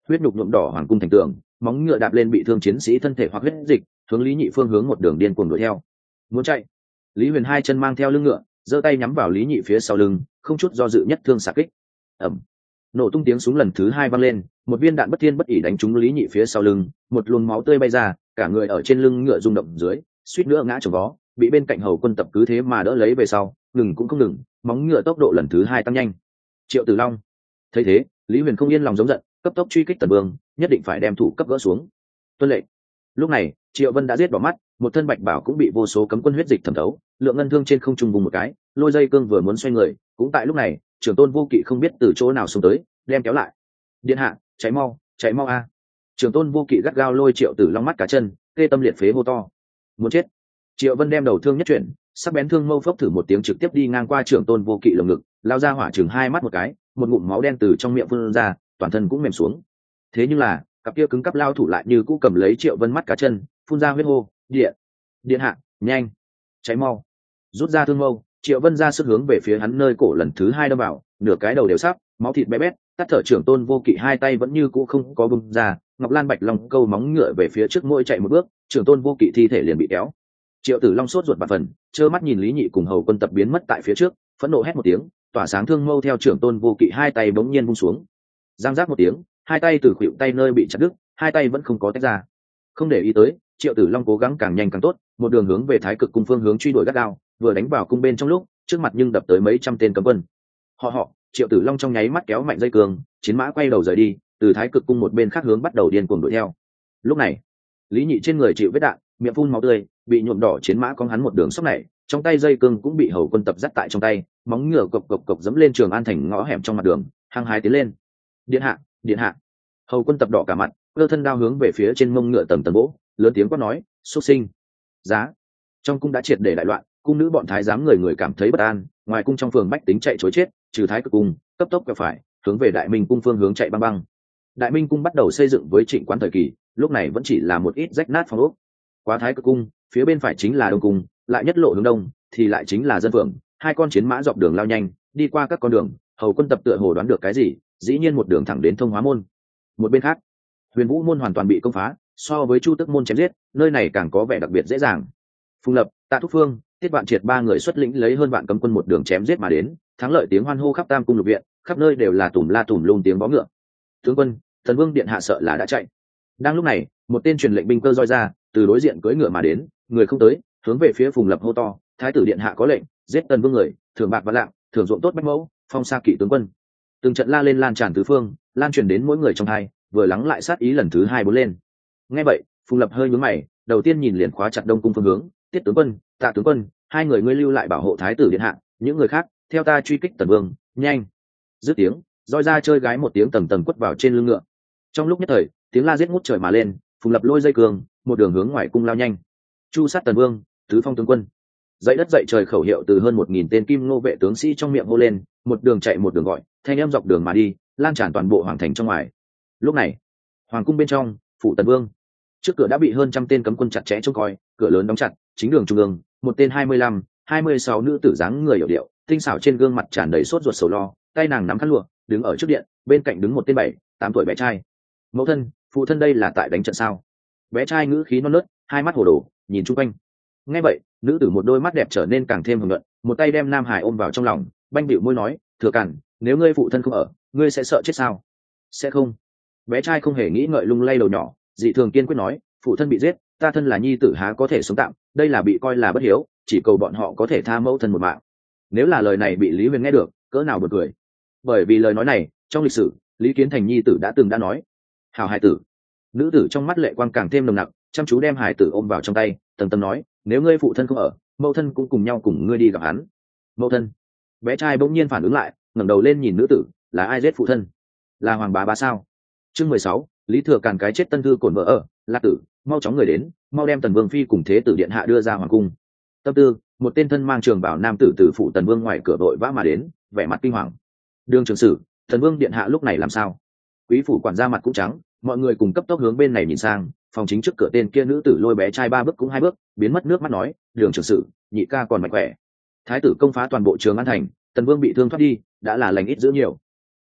huyết nhục nhuộm đỏ hoàng cung thành tường, móng ngựa đạp lên bị thương chiến sĩ thân thể hoặc huyết dịch, hướng Lý Nhị phương hướng một đường điên cuồng đuổi theo. Muốn chạy, Lý Huyền hai chân mang theo lưng ngựa, giơ tay nhắm vào Lý Nhị phía sau lưng, không chút do dự nhất thương xạ kích. Ầm, nổ tung tiếng súng lần thứ hai vang lên, một viên đạn bất thiên bất ỉ đánh trúng Lý Nhị phía sau lưng, một luồng máu tươi bay ra, cả người ở trên lưng ngựa rung động dưới, suýt nữa ngã chồng vó, bị bên cạnh hầu quân tập cứ thế mà đỡ lấy về sau, ngừng cũng không ngừng, móng ngựa tốc độ lần thứ hai tăng nhanh. Triệu Tử Long thấy thế, Lý Huyền không yên lòng giống giận, cấp tốc truy kích Tần Vương, nhất định phải đem thủ cấp gỡ xuống. Tuân lệnh. Lúc này, Triệu Vân đã giết bỏ mắt, một thân bạch bảo cũng bị vô số cấm quân huyết dịch thẩm thấu, lượng ngân thương trên không trung vùng một cái, lôi dây cương vừa muốn xoay người, cũng tại lúc này, Trưởng Tôn Vô Kỵ không biết từ chỗ nào xông tới, đem kéo lại. Điện hạ, cháy mau a! Trưởng Tôn Vô Kỵ gắt gao lôi Triệu Tử Long mắt cá chân, tê tâm liệt phế hô to. Muốn chết! Triệu Vân đem đầu thương nhất chuyển, sắc bén thương mâu phốc thử một tiếng trực tiếp đi ngang qua Trưởng Tôn Vô Kỵ lồng ngực, lao ra hỏa chừng hai mắt một cái, một ngụm máu đen từ trong miệng phun ra, toàn thân cũng mềm xuống. Thế nhưng là, cặp kia cứng cắp lao thủ lại như cũ cầm lấy Triệu Vân mắt cá chân, phun ra huyết hô, điện hạ, nhanh, cháy mau! Rút ra thương mâu, Triệu Vân ra sức hướng về phía hắn nơi cổ lần thứ hai đâm vào, nửa cái đầu đều sắp, máu thịt bé bét, tắt thở Trưởng Tôn Vô Kỵ hai tay vẫn như cũ không có bung ra, Ngọc Lan Bạch Long câu móng ngựa về phía trước môi chạy một bước, Trưởng Tôn Vô Kỵ thi thể liền bị kéo. Triệu Tử Long sốt ruột bạt phần, trơ mắt nhìn Lý Nhị cùng hầu quân tập biến mất tại phía trước, phẫn nộ hét một tiếng, tỏa sáng thương mâu theo Trưởng Tôn Vô Kỵ hai tay bỗng nhiên vung xuống. Giang giác một tiếng, hai tay từ khuỷu tay nơi bị chặt đứt, hai tay vẫn không có tách ra. Không để ý tới, Triệu Tử Long cố gắng càng nhanh càng tốt, một đường hướng về Thái Cực cung phương hướng truy đuổi gắt gao, vừa đánh vào cung bên trong lúc, trước mặt nhưng đập tới mấy trăm tên cấm quân. Họ, Triệu Tử Long trong nháy mắt kéo mạnh dây cương, chiến mã quay đầu rời đi, từ Thái Cực cung một bên khác hướng bắt đầu điên cuồng đuổi theo. Lúc này, Lý Nhị trên người chịu vết đạn, miệng phun máu tươi, bị nhuộm đỏ chiến mã cong hắn một đường sóc này, trong tay dây cương cũng bị hầu quân tập dắt tại trong tay, móng ngựa cộc cộc cộc dẫm lên Trường An thành ngõ hẻm trong mặt đường, hăng hái tiến lên. Điện hạ! Hầu quân tập đỏ cả mặt, cơ thân đao hướng về phía trên mông ngựa tầm vỗ, lớn tiếng quát nói, xuất sinh! Giá! Trong cung đã triệt để đại loạn, cung nữ bọn thái giám người cảm thấy bất an, ngoài cung trong phường bách tính chạy trối chết, trừ Thái Cực cung, cấp tốc quẹo phải, hướng về Đại Minh cung phương hướng chạy băng băng. Đại Minh cung bắt đầu xây dựng với Trịnh Quán thời kỳ, lúc này vẫn chỉ là một ít rách nát phong ốc. Qua Thái Cực cung, phía bên phải chính là Đông cung, lại nhất lộ hướng đông thì lại chính là dân phường, hai con chiến mã dọc đường lao nhanh, đi qua các con đường, hầu quân tập tựa hồ đoán được cái gì, dĩ nhiên một đường thẳng đến Thông Hóa môn. Một bên khác, Huyền Vũ môn hoàn toàn bị công phá, so với Chu Tức môn chém giết, nơi này càng có vẻ đặc biệt dễ dàng. Phùng Lập, Tạ Thúc Phương, Tiết Vạn Triệt ba người xuất lĩnh lấy hơn vạn cấm quân một đường chém giết mà đến, thắng lợi tiếng hoan hô khắp Tam cung lục viện, khắp nơi đều là tùm la tùm lum tiếng vó ngựa. Tướng quân, Thần Vương điện hạ sợ là đã chạy. Đang lúc này, một tên truyền lệnh binh cơ roi ra, từ đối diện cưỡi ngựa mà đến, người không tới, hướng về phía Phùng Lập hô to, Thái tử điện hạ có lệnh, giết Tần Vương người, thưởng bạc và lạng, thưởng ruộng tốt bách mẫu, phong sa kỵ tướng quân. Từng trận la lên lan tràn tứ phương, lan truyền đến mỗi người trong hai, vừa lắng lại sát ý lần thứ hai bốn lên. Nghe vậy, Phùng Lập hơi nhướng mày, đầu tiên nhìn liền khóa chặt Đông cung phương hướng, Tiết tướng quân, Tạ tướng quân, hai người ngươi lưu lại bảo hộ Thái tử điện hạ, những người khác theo ta truy kích Tần Vương, nhanh! Dứt tiếng, roi ra chơi gái một tiếng tầng tầng quất vào trên lưng ngựa. Trong lúc nhất thời, tiếng la giết ngút trời mà lên, Phùng Lập lôi dây cường, một đường hướng ngoài cung lao nhanh. Chu sát Tần Vương, tứ phong tướng quân. Dậy đất dậy trời khẩu hiệu từ hơn 1000 tên Kim Ngô vệ tướng sĩ trong miệng hô lên, một đường chạy một đường gọi, thanh âm dọc đường mà đi, lan tràn toàn bộ hoàng thành trong ngoài. Lúc này, hoàng cung bên trong, phủ Tần Vương, trước cửa đã bị hơn trăm tên cấm quân chặt chẽ trông coi, cửa lớn đóng chặt, chính đường trung ương, một tên 25, 26 nữ tử dáng người hiểu điệu, tinh xảo trên gương mặt tràn đầy sốt ruột sầu lo, tay nàng nắm khăn lụa, đứng ở trước điện, bên cạnh đứng một tên 7, 8 tuổi bé trai. Mẫu thân, phụ thân đây là tại đánh trận sao? Bé trai ngữ khí non nớt, hai mắt hồ đồ, nhìn chung quanh. Nghe vậy, nữ tử một đôi mắt đẹp trở nên càng thêm hồng nhuận, một tay đem Nam Hải ôm vào trong lòng, banh bịu môi nói, thừa cản, nếu ngươi phụ thân không ở, ngươi sẽ sợ chết sao? Sẽ không. Bé trai không hề nghĩ ngợi lung lay đầu nhỏ, dị thường kiên quyết nói, phụ thân bị giết, ta thân là nhi tử há có thể sống tạm, đây là bị coi là bất hiếu, chỉ cầu bọn họ có thể tha mẫu thân một mạng. Nếu là lời này bị Lý Huyền nghe được, cỡ nào buồn cười. Bởi vì lời nói này, trong lịch sử, Lý Kiến Thành nhi tử đã từng đã nói, hảo hài tử. Nữ tử trong mắt lệ quang càng thêm nồng nặc, chăm chú đem hài tử ôm vào trong tay, tầng tầng nói, nếu ngươi phụ thân không ở, mẫu thân cũng cùng nhau cùng ngươi đi gặp hắn. Mẫu thân. Bé trai bỗng nhiên phản ứng lại, ngẩng đầu lên nhìn nữ tử, là ai giết phụ thân? Là Hoàng bá bá sao? Chương 16, Lý Thừa Càn cái chết tân thư cổn vợ ở, Lạc tử, mau chóng người đến, mau đem Tần Vương phi cùng thế tử điện hạ đưa ra hoàng cung. Tâm tư, một tên thân mang trường bảo nam tử từ phụ Tần Vương ngoài cửa đội vã mà đến, vẻ mặt kinh hoàng. Đường trường sử, Tần Vương điện hạ lúc này làm sao? Quý phủ quản gia mặt cũng trắng, mọi người cùng cấp tốc hướng bên này nhìn sang, phòng chính trước cửa tên kia nữ tử lôi bé trai 3 bước cũng 2 bước, biến mất nước mắt nói, đường trường sử, nhị ca còn mạnh khỏe. Thái tử công phá toàn bộ Trường An thành, Tần Vương bị thương thoát đi, đã là lành ít dữ nhiều.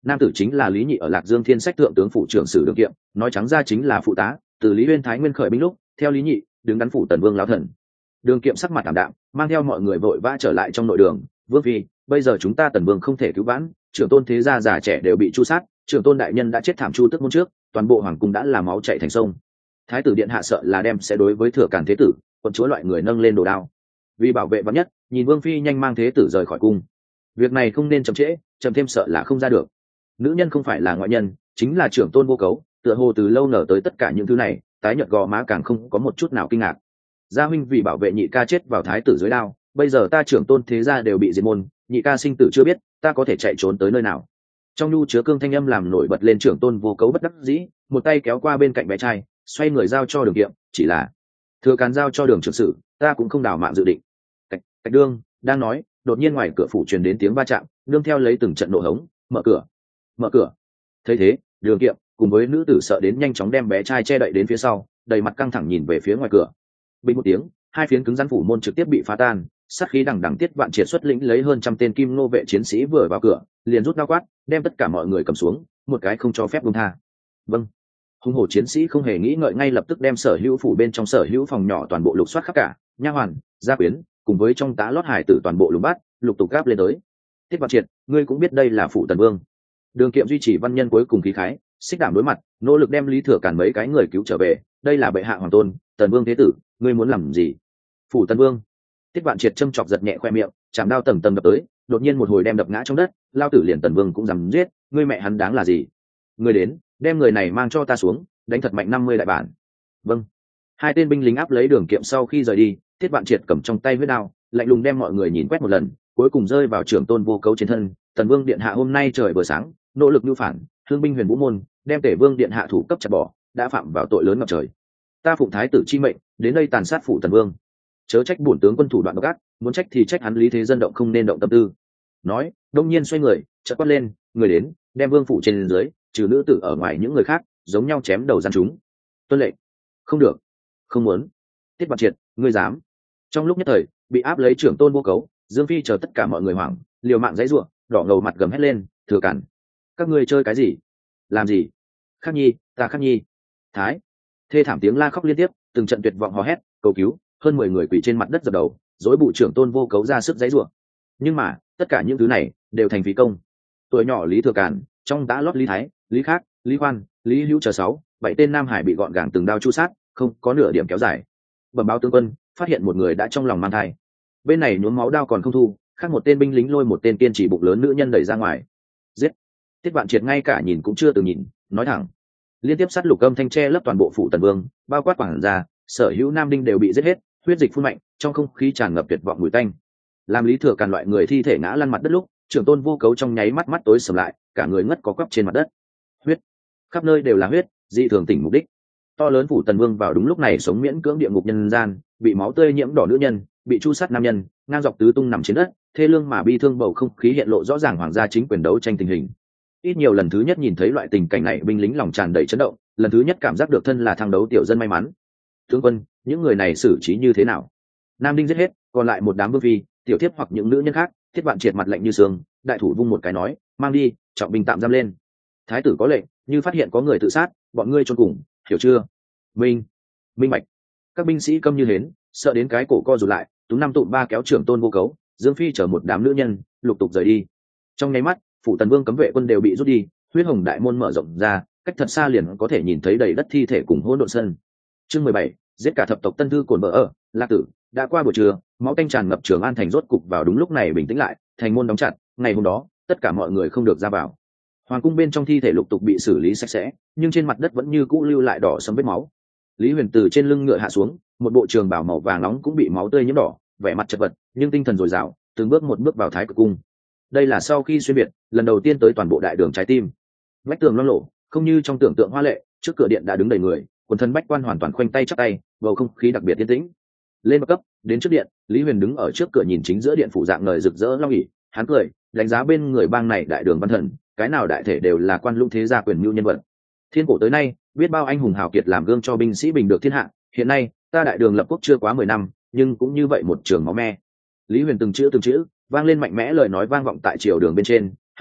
nam tử chính là Lý Nhị ở Lạc Dương Thiên Sách thượng tướng phủ trưởng sử Đường Kiệm, nói trắng ra chính là phụ tá từ Lý Uyên Thái Nguyên khởi binh lúc theo Lý Nhị đứng đắn phủ Tần Vương lão thần. Đường Kiệm sắc mặt tạm đạm, mang theo mọi người vội vã trở lại trong nội đường. Vương phi, bây giờ chúng ta Tần Vương không thể cứu vãn, trưởng tôn thế gia già trẻ đều bị chu sát, trưởng tôn đại nhân đã chết thảm chu tức môn trước, toàn bộ hoàng cung đã là máu chảy thành sông. Thái tử điện hạ sợ là đem sẽ đối với Thừa Càn thế tử quận chúa loại người nâng lên đồ đao. Vì bảo vệ vắn nhất, nhìn Vương phi nhanh mang thế tử rời khỏi cung. Việc này không nên chậm trễ, chậm thêm sợ là không ra được. Nữ nhân không phải là ngoại nhân, chính là trưởng tôn vô cấu, tựa hồ từ lâu nở tới tất cả những thứ này, tái nhợt gò má càng không có một chút nào kinh ngạc. Gia huynh vì bảo vệ nhị ca chết vào thái tử dưới đao, bây giờ ta trưởng tôn thế gia đều bị diệt môn, nhị ca sinh tử chưa biết, ta có thể chạy trốn tới nơi nào? Trong nhu chứa cương thanh âm làm nổi bật lên trưởng tôn vô cấu bất đắc dĩ, một tay kéo qua bên cạnh bé trai, xoay người giao cho Đường Kiệm, chỉ là Thừa Càn giao cho Đường trưởng sử, ta cũng không đảo mạng dự định. Cạch đương đang nói, đột nhiên ngoài cửa phủ truyền đến tiếng va chạm, nương theo lấy từng trận nổ hống, mở cửa. Thấy thế, Đường Kiệm cùng với nữ tử sợ đến nhanh chóng đem bé trai che đậy đến phía sau, đầy mặt căng thẳng nhìn về phía ngoài cửa. Bình một tiếng, hai phiến cứng rắn phủ môn trực tiếp bị phá tan, sát khí đằng đằng Tiết Vạn Triệt xuất lĩnh lấy hơn trăm tên kim nô vệ chiến sĩ vừa vào cửa, liền rút đao quát, đem tất cả mọi người cầm xuống, một cái không cho phép buông tha. Vâng. Hung hổ chiến sĩ không hề nghĩ ngợi ngay lập tức đem sở hữu phủ bên trong sở hữu phòng nhỏ toàn bộ lục soát khắp cả, nha hoàn, gia quyến, cùng với trong tá lót hải tử toàn bộ lùng bắt, lục tục gáp lên tới. Tiết Vạn Triệt, ngươi cũng biết đây là phủ Tần Vương. Đường Kiệm duy trì văn nhân cuối cùng khí khái, xích đảm đối mặt, nỗ lực đem Lý Thừa Càn mấy cái người cứu trở về, đây là bệ hạ hoàng tôn, Tần Vương thế tử, ngươi muốn làm gì? Phủ Tần Vương. Tiết Vạn Triệt châm chọc giật nhẹ khoe miệng, chạm đao tầng tầng đập tới, đột nhiên một hồi đem đập ngã trong đất, lao tử liền Tần Vương cũng dám giết, ngươi mẹ hắn đáng là gì? Ngươi đến, đem người này mang cho ta xuống, đánh thật mạnh 50 đại bản. Vâng. Hai tên binh lính áp lấy Đường Kiệm sau khi rời đi, Tiết Vạn Triệt cầm trong tay huyết đao, lạnh lùng đem mọi người nhìn quét một lần, cuối cùng rơi vào trưởng tôn vô cấu trên thân. Tần Vương điện hạ hôm nay trời vừa sáng, nỗ lực nhu phản, thương binh Huyền Vũ môn, đem Tể Vương điện hạ thủ cấp chặt bỏ, đã phạm vào tội lớn ngập trời. Ta phụng thái tử chi mệnh, đến đây tàn sát phủ Tần Vương. Chớ trách bổn tướng quân thủ đoạn độc ác, muốn trách thì trách hắn Lý Thế Dân động không nên động tâm tư. Nói, đông nhiên xoay người, chợt quát lên, người đến, đem vương phủ trên dưới, trừ nữ tử ở ngoài những người khác, giống nhau chém đầu gian chúng. Tuân lệnh. Không được, không muốn. Tiết Vạn Triệt, ngươi dám? Trong lúc nhất thời, bị áp lấy trưởng tôn vô cấu, Dương Phi chờ tất cả mọi người hoảng, liều mạng dãy giụa, đỏ ngầu mặt gầm hét lên, Thừa Càn, các ngươi chơi cái gì? Làm gì? Khắc Nhi, ta Khắc Nhi. Thái. Thê thảm tiếng la khóc liên tiếp, từng trận tuyệt vọng hò hét, cầu cứu, hơn 10 người quỳ trên mặt đất dập đầu, dối bụ trưởng tôn vô cấu ra sức dãy giụa. Nhưng mà, tất cả những thứ này đều thành phí công. Tuổi nhỏ Lý Thừa Càn, trong tá lót Lý Thái, Lý Khác, Lý Khoan, Lý Hữu chờ 7 tên Nam Hải bị gọn gàng từng đao chu sát, không có nửa điểm kéo dài. Bẩm báo tướng quân, phát hiện một người đã trong lòng mang thai. Bên này nhuốm máu đao còn không thu, khác một tên binh lính lôi một tên kiên trì bụng lớn nữ nhân đẩy ra ngoài. Giết. Tiết Vạn Triệt ngay cả nhìn cũng chưa từng nhìn, nói thẳng. Liên tiếp sát lục âm thanh tre lấp toàn bộ phủ Tần Vương, bao quát quảng gia, sở hữu nam đinh đều bị giết hết, huyết dịch phun mạnh, trong không khí tràn ngập tuyệt vọng mùi tanh. Làm Lý Thừa Càn loại người thi thể ngã lăn mặt đất lúc, trưởng tôn vô cấu trong nháy mắt mắt tối sầm lại, cả người ngất có quắp trên mặt đất. Huyết, khắp nơi đều là huyết, dị thường tỉnh mục đích. To lớn phủ Tần Vương vào đúng lúc này sống miễn cưỡng địa ngục nhân gian, bị máu tươi nhiễm đỏ nữ nhân, bị chu sát nam nhân, ngang dọc tứ tung nằm trên đất, thê lương mà bi thương bầu không khí hiện lộ rõ ràng hoàng gia chính quyền đấu tranh tình hình. Ít nhiều lần thứ nhất nhìn thấy loại tình cảnh này, binh lính lòng tràn đầy chấn động, lần thứ nhất cảm giác được thân là thăng đấu tiểu dân may mắn. Tướng quân, những người này xử trí như thế nào? Nam đinh giết hết, còn lại một đám vương phi, tiểu thiếp hoặc những nữ nhân khác. Thiết Vạn Triệt mặt lạnh như sương, đại thủ vung một cái nói, mang đi, trọng binh tạm giam lên. Thái tử có lệnh, như phát hiện có người tự sát, bọn ngươi chôn cùng, hiểu chưa? Minh bạch. Các binh sĩ câm như hến, sợ đến cái cổ co rụt lại, tú năm tụm ba kéo trưởng tôn vô cấu, Dương Phi chở một đám nữ nhân lục tục rời đi. Trong nháy mắt, phủ Tần Vương cấm vệ quân đều bị rút đi, huyết hồng đại môn mở rộng ra, cách thật xa liền có thể nhìn thấy đầy đất thi thể cùng hỗn độn sân. Chương 17, giết cả thập tộc Tân Thư Cổn Bờ ở Lạc Tử. Đã qua buổi trưa, máu tanh tràn ngập Trường An thành rốt cục vào đúng lúc này bình tĩnh lại, thành môn đóng chặt. Ngày hôm đó, tất cả mọi người không được ra vào. Hoàng cung bên trong thi thể lục tục bị xử lý sạch sẽ, nhưng trên mặt đất vẫn như cũ lưu lại đỏ sẫm vết máu. Lý Huyền từ trên lưng ngựa hạ xuống, một bộ trường bào màu vàng nóng cũng bị máu tươi nhiễm đỏ, vẻ mặt chật vật, nhưng tinh thần dồi dào, từng bước một bước vào Thái Cực cung. Đây là sau khi xuyên biệt, lần đầu tiên tới toàn bộ đại đường trái tim. Vách tường loang lổ, không như trong tưởng tượng hoa lệ, trước cửa điện đã đứng đầy người, quần thân bách quan hoàn toàn khoanh tay chắp tay, bầu không khí đặc biệt yên tĩnh. Lên bậc cấp, đến trước điện, Lý Huyền đứng ở trước cửa nhìn chính giữa điện phủ dạng ngời rực rỡ long ỉ, hắn cười, đánh giá bên người bang này đại đường văn thần, cái nào đại thể đều là quan lũng thế gia quyền mưu nhân vật. Thiên cổ tới nay, biết bao anh hùng hào kiệt làm gương cho binh sĩ bình được thiên hạ, hiện nay, ta đại đường lập quốc chưa quá 10 năm, nhưng cũng như vậy một trường máu me. Lý Huyền từng chữ vang lên mạnh mẽ lời nói vang vọng tại triều đường bên trên,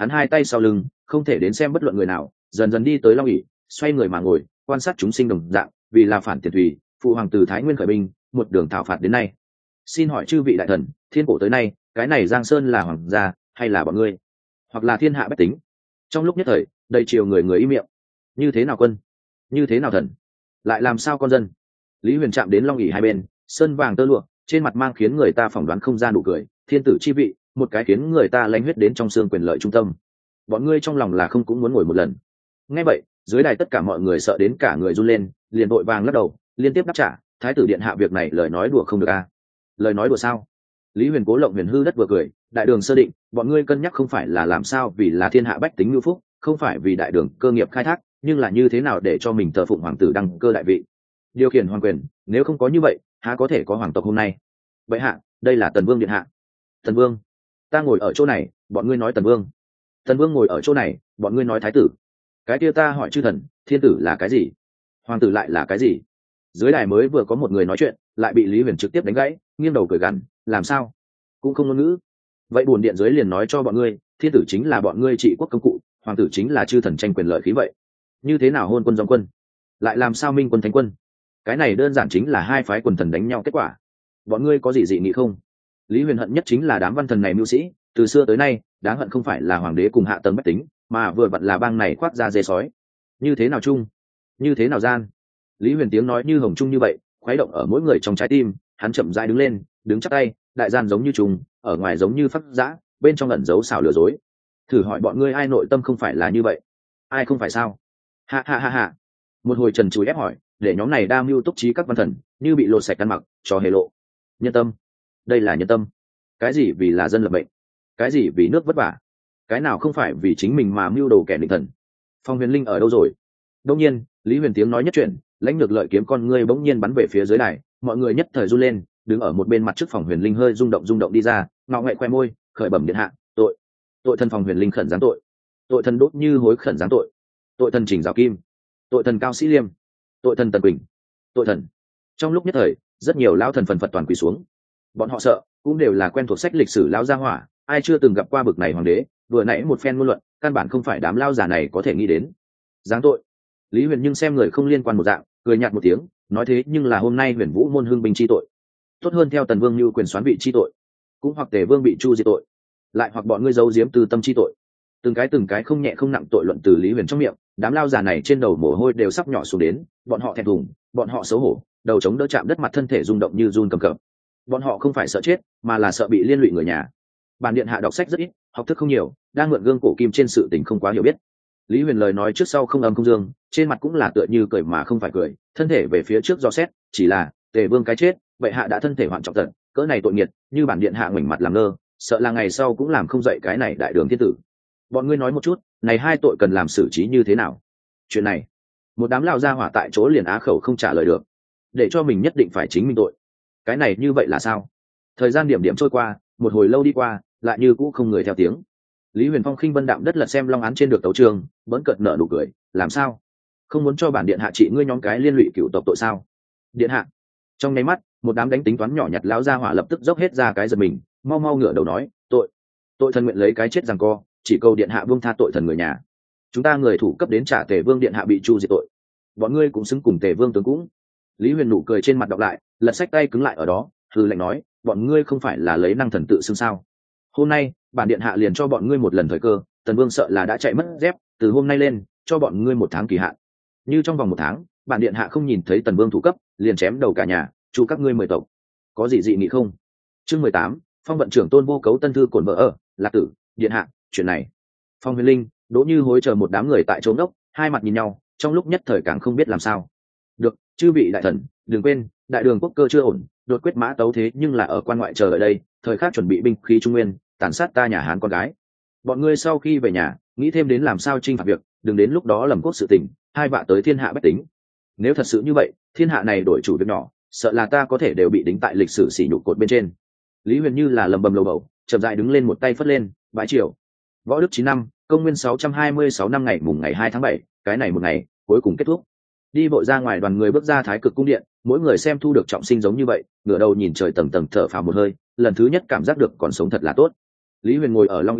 hắn hai tay sau lưng không thể đến xem bất luận người nào, dần dần đi tới long ỷ, xoay người mà ngồi quan sát chúng sinh đồng dạng, vì là phản tiền thủy phụ hoàng từ Thái Nguyên khởi binh, một đường thảo phạt đến nay. Xin hỏi chư vị đại thần, thiên cổ tới nay cái này Giang Sơn là hoàng gia hay là bọn ngươi, hoặc là thiên hạ bách tính? Trong lúc nhất thời đầy triều người người im miệng. Như thế nào quân, như thế nào thần, lại làm sao con dân? Lý Huyền chạm đến long ỷ hai bên, sơn vàng tơ lụa, trên mặt mang khiến người ta phỏng đoán không ra nụ cười, thiên tử chi vị, một cái khiến người ta lanh huyết đến trong xương quyền lợi trung tâm. Bọn ngươi trong lòng là không cũng muốn ngồi một lần? Nghe vậy dưới đài tất cả mọi người sợ đến cả người run lên, liền vội vàng lắc đầu liên tiếp đáp trả, thái tử điện hạ việc này lời nói đùa không được à? Lời nói đùa sao? Lý Huyền cố lộng huyền hư đất vừa cười, đại đường sơ định bọn ngươi cân nhắc không phải là làm sao vì là thiên hạ bách tính ngưu phúc, không phải vì đại đường cơ nghiệp khai thác, nhưng là như thế nào để cho mình thờ phụng hoàng tử đăng cơ đại vị, điều khiển hoàng quyền. Nếu không có như vậy há có thể có hoàng tộc hôm nay? Vậy hạ, đây là Tần Vương điện hạ. Tần Vương? Ta ngồi ở chỗ này bọn ngươi nói Tần Vương, Tần Vương ngồi ở chỗ này bọn ngươi nói thái tử. Cái kia ta hỏi chư thần, thiên tử là cái gì, hoàng tử lại là cái gì? Dưới đài mới vừa có một người nói chuyện lại bị Lý Huyền trực tiếp đánh gãy, nghiêng đầu cười gằn, làm sao cũng không ngôn ngữ. Vậy buồn điện dưới liền nói cho bọn ngươi, thiên tử chính là bọn ngươi trị quốc công cụ, hoàng tử chính là chư thần tranh quyền lợi khí vậy. Như thế nào hôn quân dòng quân, lại làm sao minh quân thánh quân? Cái này đơn giản chính là hai phái quần thần đánh nhau kết quả. Bọn ngươi có gì dị nghị không? Lý Huyền hận nhất chính là đám văn thần này mưu sĩ, từ xưa tới nay đáng hận không phải là hoàng đế cùng hạ tầng bách tính, mà vừa vặn là bang này khoác ra dê sói. Như thế nào chung, như thế nào gian? Lý Huyền tiếng nói như hồng trung như vậy, khuấy động ở mỗi người trong trái tim. Hắn chậm rãi đứng lên, đứng chắc tay, đại gian giống như trùng, ở ngoài giống như phắc dã, bên trong ẩn giấu xảo lừa dối. Thử hỏi bọn ngươi ai nội tâm không phải là như vậy? Ai không phải sao? Ha ha ha ha. Một hồi trần chùi ép hỏi, để nhóm này đa mưu túc trí các văn thần như bị lột sạch ăn mặc, cho hề lộ. Nhân tâm, đây là nhân tâm. Cái gì vì là dân lập mệnh, cái gì vì nước vất vả, cái nào không phải vì chính mình mà mưu đồ kẻ định thần? Phong Huyền Linh ở đâu rồi? Đông nhiên Lý Huyền tiếng nói nhất chuyện, lãnh lược lợi kiếm con ngươi bỗng nhiên bắn về phía dưới đài, mọi người nhất thời run lên, đứng ở một bên mặt trước Phòng Huyền Linh hơi rung động đi ra, ngạo nghễ khoe môi, khởi bẩm điện hạ, tội, tội thần Phòng Huyền Linh khẩn giáng tội, tội thần Đốt Như Hối khẩn giáng tội, tội thần Trình Giảo Kim, tội thần Cao Sĩ Liêm, tội thần Tần Quỳnh, tội thần. Trong lúc nhất thời rất nhiều lão thần phần phật toàn quỳ xuống. Bọn họ sợ cũng đều là quen thuộc sách lịch sử lão gia hỏa, ai chưa từng gặp qua bực này hoàng đế, vừa nãy một phen ngôn luận căn bản không phải đám lao giả này có thể nghĩ đến. Giáng tội. Lý Huyền nhưng xem người không liên quan một dạng, cười nhạt một tiếng, nói thế nhưng là hôm nay Huyền Vũ môn hưng binh chi tội, tốt hơn theo Tần Vương như quyền soán vị chi tội, cũng hoặc Tề Vương bị chu diệt tội, lại hoặc bọn ngươi giấu giếm từ tâm chi tội. Từng cái không nhẹ không nặng tội luận từ Lý Huyền trong miệng, đám lao giả này trên đầu mồ hôi đều sắp nhỏ xuống đến, bọn họ thẹn thùng, bọn họ xấu hổ, đầu chống đỡ chạm đất mặt thân thể rung động như run cầm cập. Bọn họ không phải sợ chết, mà là sợ bị liên lụy người nhà. Bản điện hạ đọc sách rất ít, học thức không nhiều, đang mượn gương cổ kim trên sự tình không quá hiểu biết. Lý Huyền lời nói trước sau không âm không dương, trên mặt cũng là tựa như cười mà không phải cười, thân thể về phía trước do xét, chỉ là Tề Vương cái chết, vậy hạ đã thân thể hoạn trọng tận, cỡ này tội nghiệt, như bản điện hạ ngoảnh mặt làm ngơ, sợ là ngày sau cũng làm không dậy cái này đại đường thiên tử. Bọn ngươi nói một chút, này hai tội cần làm xử trí như thế nào? Chuyện này, một đám lao ra hỏa tại chỗ liền á khẩu không trả lời được, để cho mình nhất định phải chính mình tội. Cái này như vậy là sao? Thời gian điểm trôi qua, một hồi lâu đi qua, lại như cũ không người theo tiếng. Lý Huyền Phong khinh vân đạm đất lật xem long án trên được tấu trường, vẫn cợt nợ nụ cười, làm sao? Không muốn cho bản điện hạ trị ngươi nhóm cái liên lụy cựu tộc tội sao? Điện hạ. Trong nháy mắt, một đám đánh tính toán nhỏ nhặt lão gia hỏa lập tức dốc hết ra cái giật mình, mau mau ngửa đầu nói, tội thần nguyện lấy cái chết giằng co, chỉ cầu điện hạ buông tha tội thần người nhà. Chúng ta người thủ cấp đến trả Tề Vương điện hạ bị chu diệt tội, bọn ngươi cũng xứng cùng Tề Vương tướng cũng. Lý Huyền nụ cười trên mặt đọc lại, lật sách tay cứng lại ở đó, hừ lạnh nói, bọn ngươi không phải là lấy năng thần tự xưng sao? Hôm nay bản điện hạ liền cho bọn ngươi một lần thời cơ, Tần Vương sợ là đã chạy mất dép, từ hôm nay lên cho bọn ngươi 1 tháng kỳ hạn, như trong vòng 1 tháng bản điện hạ không nhìn thấy Tần Vương thủ cấp liền chém đầu cả nhà, chu các ngươi 10 tộc. Có gì dị nghị không? Chương 18, Phong vận trưởng Tôn Vô Cấu tân thư cổn vợ ở, Lạc tử, điện hạ, chuyện này. Phong Huyền Linh, Đỗ Như Hối chờ một đám người tại chỗ đốc, hai mặt nhìn nhau, trong lúc nhất thời càng không biết làm sao. Được, chư vị đại thần, đừng quên, đại đường quốc cơ chưa ổn, đột quyết mã tấu thế nhưng là ở quan ngoại chờ ở đây, thời khắc chuẩn bị binh khí trung nguyên, tàn sát ta nhà Hán con gái. Bọn ngươi sau khi về nhà, nghĩ thêm đến làm sao chinh phạt việc, đừng đến lúc đó lầm quốc sự tình, hai vạ tới thiên hạ bách tính. Nếu thật sự như vậy, thiên hạ này đổi chủ việc nhỏ, sợ là ta có thể đều bị đính tại lịch sử sỉ nhục cột bên trên. Lý Huyền như là lầm bầm lầu bầu, chậm rãi đứng lên một tay phất lên, bái triều. Võ Đức 9 năm, công nguyên 626 năm ngày mùng ngày 2 tháng 7, cái này một ngày cuối cùng kết thúc. Đi bộ ra ngoài, đoàn người bước ra Thái Cực cung điện, mỗi người xem thu được trọng sinh giống như vậy, ngửa đầu nhìn trời tầng tầng thở phào một hơi, lần thứ nhất cảm giác được còn sống thật là tốt. Lý Huyền ngồi ở Long Y Liễu,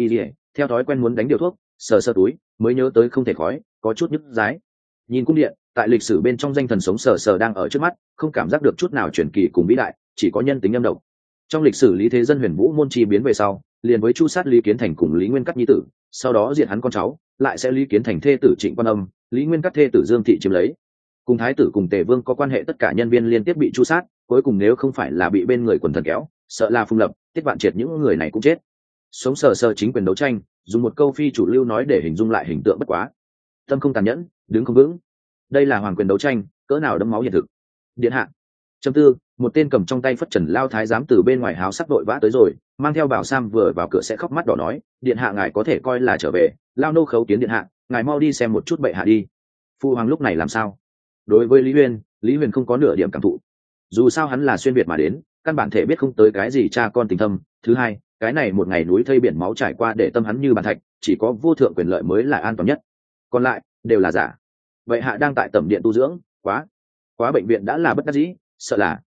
theo thói quen muốn đánh điều thuốc, sờ sờ túi mới nhớ tới không thể khói, có chút nhức dái. Nhìn cung điện, tại lịch sử bên trong danh thần sống sờ sờ đang ở trước mắt, không cảm giác được chút nào truyền kỳ cùng vĩ đại, chỉ có nhân tính âm độc. Trong lịch sử Lý Thế Dân Huyền Vũ môn chi biến về sau, liền với chu sát Lý Kiến Thành cùng Lý Nguyên Cắt nhi tử, sau đó diệt hắn con cháu, lại sẽ Lý Kiến Thành thê tử Trịnh Quan Âm, Lý Nguyên Cắt thê tử Dương Thị chiếm lấy. Cùng thái tử cùng Tề Vương có quan hệ tất cả nhân viên liên tiếp bị chu sát, cuối cùng nếu không phải là bị bên người quần thần kéo, sợ là Phùng Lập, Tiết Vạn Triệt những người này cũng chết. Sống sờ sờ chính quyền đấu tranh, dùng một câu phi chủ lưu nói để hình dung lại hình tượng bất quá. Tâm không tàn nhẫn, đứng không vững. Đây là hoàng quyền đấu tranh, cỡ nào đẫm máu hiện thực. Điện hạ. Châm tư, một tên cầm trong tay phất trần lao thái giám từ bên ngoài háo sắc đội vã tới rồi, mang theo bảo sam vừa vào cửa sẽ khóc mắt đỏ nói, điện hạ ngài có thể coi là trở về, lao nô khấu kiến điện hạ, ngài mau đi xem một chút bệ hạ đi. Phu hoàng lúc này làm sao? Đối với Lý Huyền không có nửa điểm cảm thụ. Dù sao hắn là xuyên việt mà đến, căn bản thể biết không tới cái gì cha con tình thâm. Thứ hai, cái này một ngày núi thây biển máu trải qua để tâm hắn như bàn thạch, chỉ có vô thượng quyền lợi mới là an toàn nhất, còn lại đều là giả. Vậy hạ đang tại tẩm điện tu dưỡng, quá bệnh viện đã là bất đắc dĩ, sợ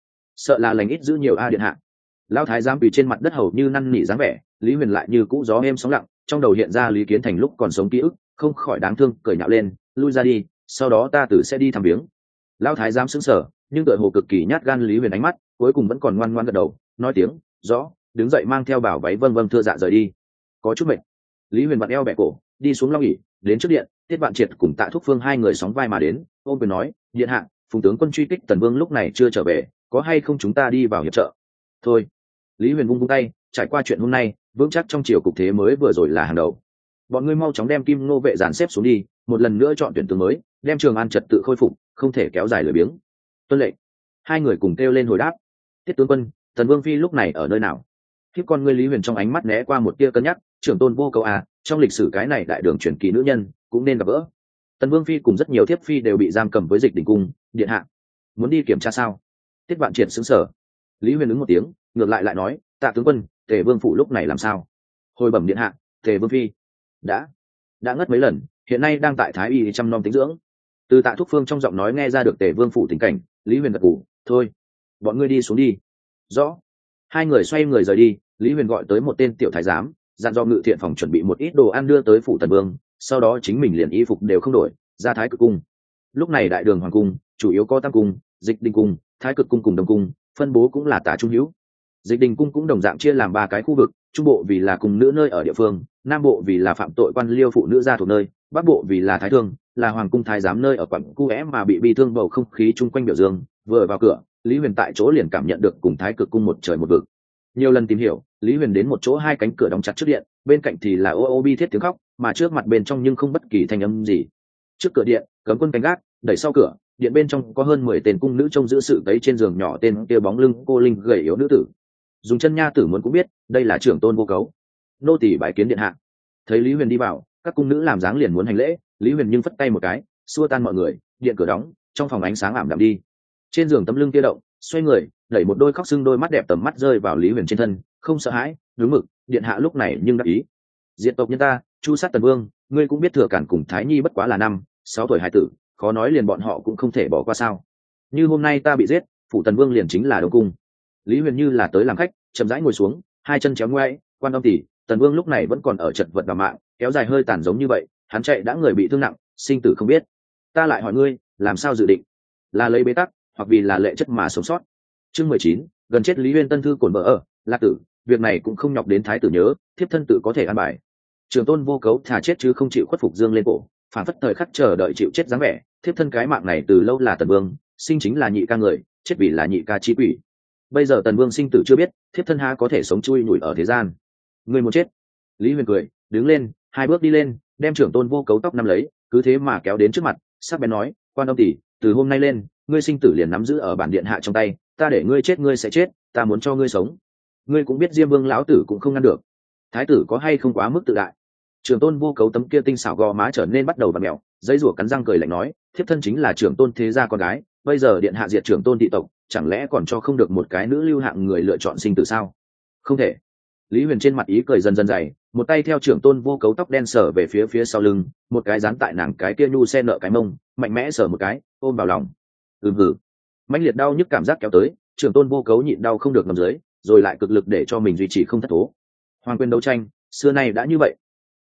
là lành ít giữ nhiều a điện hạ. Lão thái giám quỳ trên mặt đất hầu như năn nỉ dáng vẻ, Lý Huyền lại như cũ gió êm sóng lặng, trong đầu hiện ra Lý Kiến Thành lúc còn sống ký ức, không khỏi đáng thương cười nhạo lên, lui ra đi, sau đó ta tự sẽ đi thăm viếng. Lão thái giám sững sờ, nhưng tựa hồ cực kỳ nhát gan Lý Huyền ánh mắt, cuối cùng vẫn còn ngoan ngoãn gật đầu, nói tiếng rõ, đứng dậy mang theo bảo váy vâng thưa dạ rời đi. Có chút mệt. Lý Huyền vặn eo bẹ cổ, đi xuống long nghỉ, đến trước điện, Tiết Vạn Triệt cùng Tạ Thúc Phương hai người sóng vai mà đến, ôm quyền nói, điện hạ, Phùng tướng quân truy kích Tần Vương lúc này chưa trở về, có hay không chúng ta đi vào hiệp trợ? Thôi. Lý Huyền vung tay, trải qua chuyện hôm nay, vững chắc trong chiều cục thế mới vừa rồi là hàng đầu. Bọn ngươi mau chóng đem Kim Ngô vệ dàn xếp xuống đi, một lần nữa chọn tuyển tướng mới, đem Trường An trật tự khôi phục, không thể kéo dài lười biếng. Tuân lệnh. Hai người cùng kêu lên hồi đáp. Tiết tướng quân, Tần Vương phi lúc này ở nơi nào? Khiếp con ngươi Lý Huyền trong ánh mắt né qua một tia cân nhắc, trưởng tôn vô câu à, trong lịch sử cái này đại đường truyền kỳ nữ nhân cũng nên gặp gỡ. Tần Vương phi cùng rất nhiều thiếp phi đều bị giam cầm với Dịch Đình cung, điện hạ muốn đi kiểm tra sao? Tiết Vạn Triệt sững sờ. Lý Huyền ứng một tiếng, ngược lại nói, Tạ tướng quân, Tề Vương phủ lúc này làm sao? Hồi bẩm điện hạ, Tề Vương phi đã ngất mấy lần, hiện nay đang tại Thái y chăm nom tĩnh dưỡng. Từ Tạ Thúc Phương trong giọng nói nghe ra được Tề Vương phủ tình cảnh, Lý Huyền gật gù, thôi, bọn ngươi đi xuống đi. Rõ. Hai người xoay người rời đi, Lý Huyền gọi tới một tên tiểu thái giám, dặn do ngự thiện phòng chuẩn bị một ít đồ ăn đưa tới phủ Tần Vương, sau đó chính mình liền y phục đều không đổi, ra Thái Cực cung. Lúc này đại đường hoàng cung chủ yếu có Tam cung, Dịch Đình cung, Thái Cực cung cùng Đông cung, phân bố cũng là tả trung hữu. Dịch Đình cung cũng đồng dạng chia làm 3 cái khu vực, trung bộ vì là cung nữ nơi ở địa phương, nam bộ vì là phạm tội quan liêu phụ nữ gia thuộc nơi, bắc bộ vì là thái thương, là hoàng cung thái giám nơi ở quận cu é mà bị thương bầu không khí chung quanh biểu dương. Vừa vào cửa, Lý Huyền tại chỗ liền cảm nhận được cùng Thái Cực cung một trời một vực. Nhiều lần tìm hiểu, Lý Huyền đến một chỗ 2 cánh cửa đóng chặt trước điện, bên cạnh thì là ô ô bi thiết tiếng khóc, mà trước mặt bên trong nhưng không bất kỳ thanh âm gì. Trước cửa điện, cấm quân canh gác, đẩy sau cửa, điện bên trong có hơn 10 tên cung nữ trông giữ sự tấy trên giường nhỏ tên kia bóng lưng cô linh gầy yếu nữ tử. Dùng chân nha tử muốn cũng biết, đây là trưởng tôn vô cấu. Nô tỳ bái kiến điện hạ. Thấy Lý Huyền đi vào, các cung nữ làm dáng liền muốn hành lễ, Lý Huyền nhưng phất tay một cái, xua tan mọi người, điện cửa đóng, trong phòng ánh sáng ảm đạm đi. Trên giường tấm lưng kia động, xoay người, đẩy một đôi khóc sưng đôi mắt đẹp tầm mắt rơi vào Lý Huyền trên thân, không sợ hãi, đúng mực, điện hạ lúc này nhưng đắc ý. Diệt tộc nhân ta, chu sát Tần Vương, ngươi cũng biết Thừa Cản cùng Thái Nhi bất quá là 5-6 tuổi hải tử, khó nói liền bọn họ cũng không thể bỏ qua sao? Như hôm nay ta bị giết, phủ Tần Vương liền chính là Đông cung. Lý Huyền như là tới làm khách, chậm rãi ngồi xuống, 2 chân chéo ngoãi, quan âm tỷ, Tần Vương lúc này vẫn còn ở chật vật và mạng, kéo dài hơi tàn giống như vậy, hắn chạy đã người bị thương nặng, sinh tử không biết. Ta lại hỏi ngươi, làm sao dự định? Là lấy bế tắc, hoặc vì là lệ chất mà sống sót? Chương 19, gần chết Lý Huyên tân thư cổn vợ ở, Lạc tử, việc này cũng không nhọc đến thái tử nhớ, thiếp thân tự có thể an bài. Trường tôn vô cấu thà chết chứ không chịu khuất phục dương lên cổ, phản phất thời khắc chờ đợi chịu chết dáng vẻ, thiếp thân cái mạng này từ lâu là Tần Vương, sinh chính là nhị ca người, chết vì là nhị ca chi quỷ. Bây giờ Tần Vương sinh tử chưa biết, thiếp thân ha có thể sống chui nhủi ở thế gian. Người muốn chết? Lý Huyền cười, đứng lên, 2 bước đi lên, đem trưởng tôn vô cấu tóc nắm lấy, cứ thế mà kéo đến trước mặt, sắc bén nói, quan âm tỷ, từ hôm nay lên, ngươi sinh tử liền nắm giữ ở bản điện hạ trong tay, ta để ngươi chết ngươi sẽ chết, ta muốn cho ngươi sống. Ngươi cũng biết Diêm Vương lão tử cũng không ngăn được. Thái tử có hay không quá mức tự đại? Trưởng tôn vô cấu tấm kia tinh xảo gò má trở nên bắt đầu vặn mèo, giấy rủa cắn răng cười lạnh nói, thiếp thân chính là trưởng tôn thế gia con gái, bây giờ điện hạ diệt trưởng tôn thị tộc, chẳng lẽ còn cho không được một cái nữ lưu hạng người lựa chọn sinh tử sao? Không thể. Lý Huyền trên mặt ý cười dần dần dày, một tay theo trưởng tôn vô cấu tóc đen sờ về phía sau lưng, một cái dán tại nàng cái kia nhu xe nợ cái mông, mạnh mẽ sờ một cái, ôm vào lòng. Hừ. Mãnh liệt đau nhức cảm giác kéo tới, trưởng tôn vô cấu nhịn đau không được ngầm dưới, rồi lại cực lực để cho mình duy trì không thất thố. Hoàng quyền đấu tranh, xưa nay đã như vậy.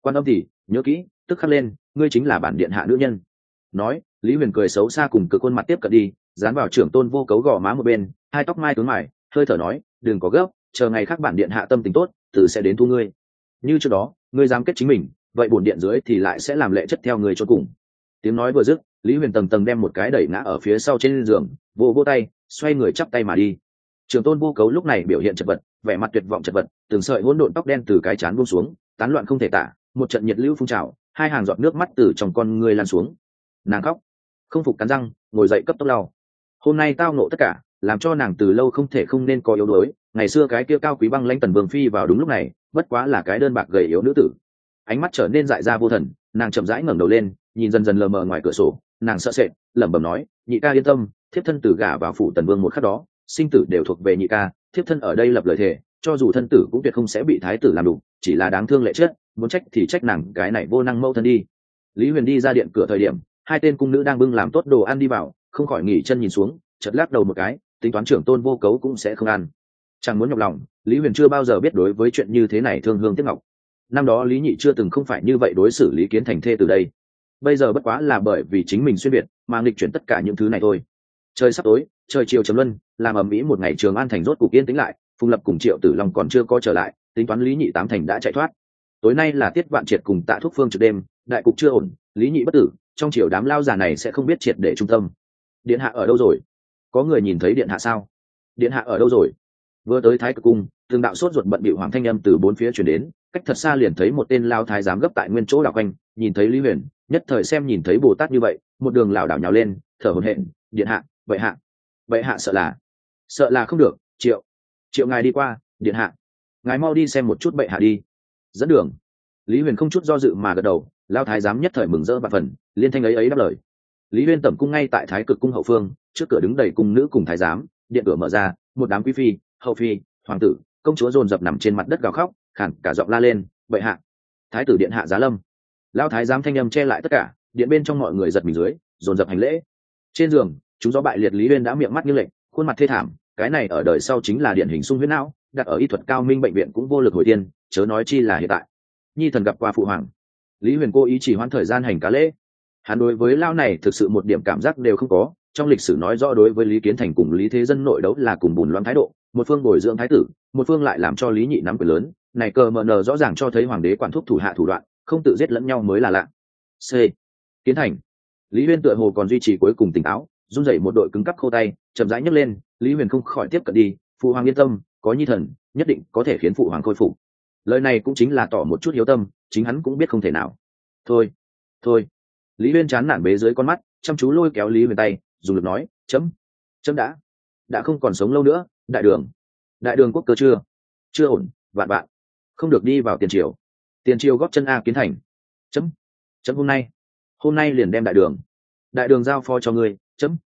Quan âm thì nhớ kỹ, tức khắc lên, ngươi chính là bản điện hạ nữ nhân. Nói, Lý Huyền cười xấu xa cùng cực khuôn mặt tiếp cận đi, dán vào trưởng tôn vô cấu gò má một bên, hai tóc mai tướng mải, hơi thở nói, đừng có gấp, chờ ngày khác bản điện hạ tâm tình tốt, tự sẽ đến thu ngươi. Như trước đó, ngươi dám kết chính mình, vậy bổn điện dưới thì lại sẽ làm lệ chất theo người cho cùng. Tiếng nói vừa dứt, Lý Huyền tầng tầng đem một cái đẩy ngã ở phía sau trên giường, vô tay, xoay người chắp tay mà đi. Trưởng tôn vô cấu lúc này biểu hiện chật vật, vẻ mặt tuyệt vọng chật vật, từng sợi hỗn độn tóc đen từ cái trán buông xuống, tán loạn không thể tả, một trận nhiệt lưu phun trào, hai hàng giọt nước mắt từ trong con ngươi lan xuống. Nàng khóc, không phục cắn răng, ngồi dậy cấp tốc lau. Hôm nay tao nộ tất cả, làm cho nàng từ lâu không thể không nên có yếu đuối. Ngày xưa cái kia cao quý băng lãnh Tần Vương phi vào đúng lúc này, bất quá là cái đơn bạc gầy yếu nữ tử. Ánh mắt trở nên dại ra vô thần, nàng chậm rãi ngẩng đầu lên, nhìn dần dần lờ mờ ngoài cửa sổ, nàng sợ sệt, lẩm bẩm nói, nhị ca yên tâm, thiếp thân từ gả vào phủ Tần Vương một khắc đó, sinh tử đều thuộc về nhị ca, thiếp thân ở đây lập lời thề, cho dù thân tử cũng tuyệt không sẽ bị thái tử làm đủ, chỉ là đáng thương lệ chết, muốn trách thì trách nàng cái này vô năng mâu thân đi. Lý Huyền đi ra điện cửa thời điểm, hai tên cung nữ đang bưng làm tốt đồ ăn đi vào, không khỏi nghỉ chân nhìn xuống, chợt lắc đầu một cái, tính toán trưởng tôn vô cấu cũng sẽ không ăn. Chẳng muốn nhọc lòng, Lý Huyền chưa bao giờ biết đối với chuyện như thế này thương hương tiếc ngọc. Năm đó Lý Nhị chưa từng không phải như vậy đối xử Lý Kiến Thành thê từ đây. Bây giờ bất quá là bởi vì chính mình xuyên việt mà nghịch chuyển tất cả những thứ này thôi. Trời sắp tối, trời chiều chấm luân, làm ầm ĩ một ngày Trường An thành rốt cục yên tĩnh lại, Phùng Lập cùng Triệu Tử Long còn chưa có trở lại, tính toán Lý Nhị tám thành đã chạy thoát. Tối nay là Tiết Vạn Triệt cùng Tạ Thúc Phương trực đêm, đại cục chưa ổn, Lý Nhị bất tử, trong triều đám lao già này sẽ không biết triệt để trung tâm. Điện hạ ở đâu rồi? Có người nhìn thấy điện hạ sao? Điện hạ ở đâu rồi? Vừa tới Thái Cực cung, từng đạo sốt ruột bận bịu hoàng thanh âm từ bốn phía truyền đến, cách thật xa liền thấy một tên lao thái giám gấp tại nguyên chỗ đảo quanh, nhìn thấy Lý Huyền, nhất thời xem nhìn thấy Bồ Tát như vậy, một đường lảo đảo nhào lên, thở hổn hển, điện hạ, vậy hạ sợ là không được, triệu ngài đi qua, điện hạ, ngài mau đi xem một chút bệ hạ đi. Dẫn đường. Lý Huyền không chút do dự mà gật đầu, lao thái giám nhất thời mừng rỡ vạn phần, liên thanh ấy đáp lời. Lý Huyền tẩm cung ngay tại Thái Cực cung hậu phương, trước cửa đứng đầy cung nữ cùng thái giám, điện cửa mở ra, một đám quý phi, hậu phi, hoàng tử, công chúa dồn dập nằm trên mặt đất gào khóc, khản cả giọng la lên, bệ hạ, thái tử điện hạ giá lâm. Lao thái giám thanh âm che lại tất cả, điện bên trong mọi người giật mình dưới, dồn dập hành lễ. Trên giường, chúng gió bại liệt Lý Huyền đã miệng mắt như lệnh, khuôn mặt thê thảm, cái này ở đời sau chính là điển hình sung huyết não, đặt ở y thuật cao minh bệnh viện cũng vô lực hồi tiên, chớ nói chi là hiện tại. Nhi thần gặp qua phụ hoàng. Lý Huyền cố ý chỉ hoãn thời gian hành cá lễ. Hắn đối với lao này thực sự một điểm cảm giác đều không có, trong lịch sử nói rõ đối với Lý Kiến Thành cùng Lý Thế Dân nội đấu là cùng bùn loãng thái độ, một phương bồi dưỡng thái tử, một phương lại làm cho Lý Nhị nắm quyền lớn, này cờ mờ nờ rõ ràng cho thấy hoàng đế quản thúc thủ hạ thủ đoạn, không tự giết lẫn nhau mới là lạ. C. Kiến Thành. Lý Huyền tựa hồ còn duy trì cuối cùng tỉnh táo, run rẩy một đội cứng cắp khô tay, chậm rãi nhấc lên, Lý Huyền không khỏi tiếp cận đi, phụ hoàng yên tâm, có nhi thần, nhất định có thể khiến phụ hoàng khôi phục. Lời này cũng chính là tỏ một chút hiếu tâm, chính hắn cũng biết không thể nào. Thôi. Lý Huyền chán nản bế dưới con mắt, chăm chú lôi kéo Lý Huyền tay, dùng lực nói, chấm đã không còn sống lâu nữa, đại đường quốc cơ chưa ổn, vạn không được đi vào tiền triều góp chân a Kiến Thành. Chấm hôm nay liền đem đại đường giao phó cho ngươi,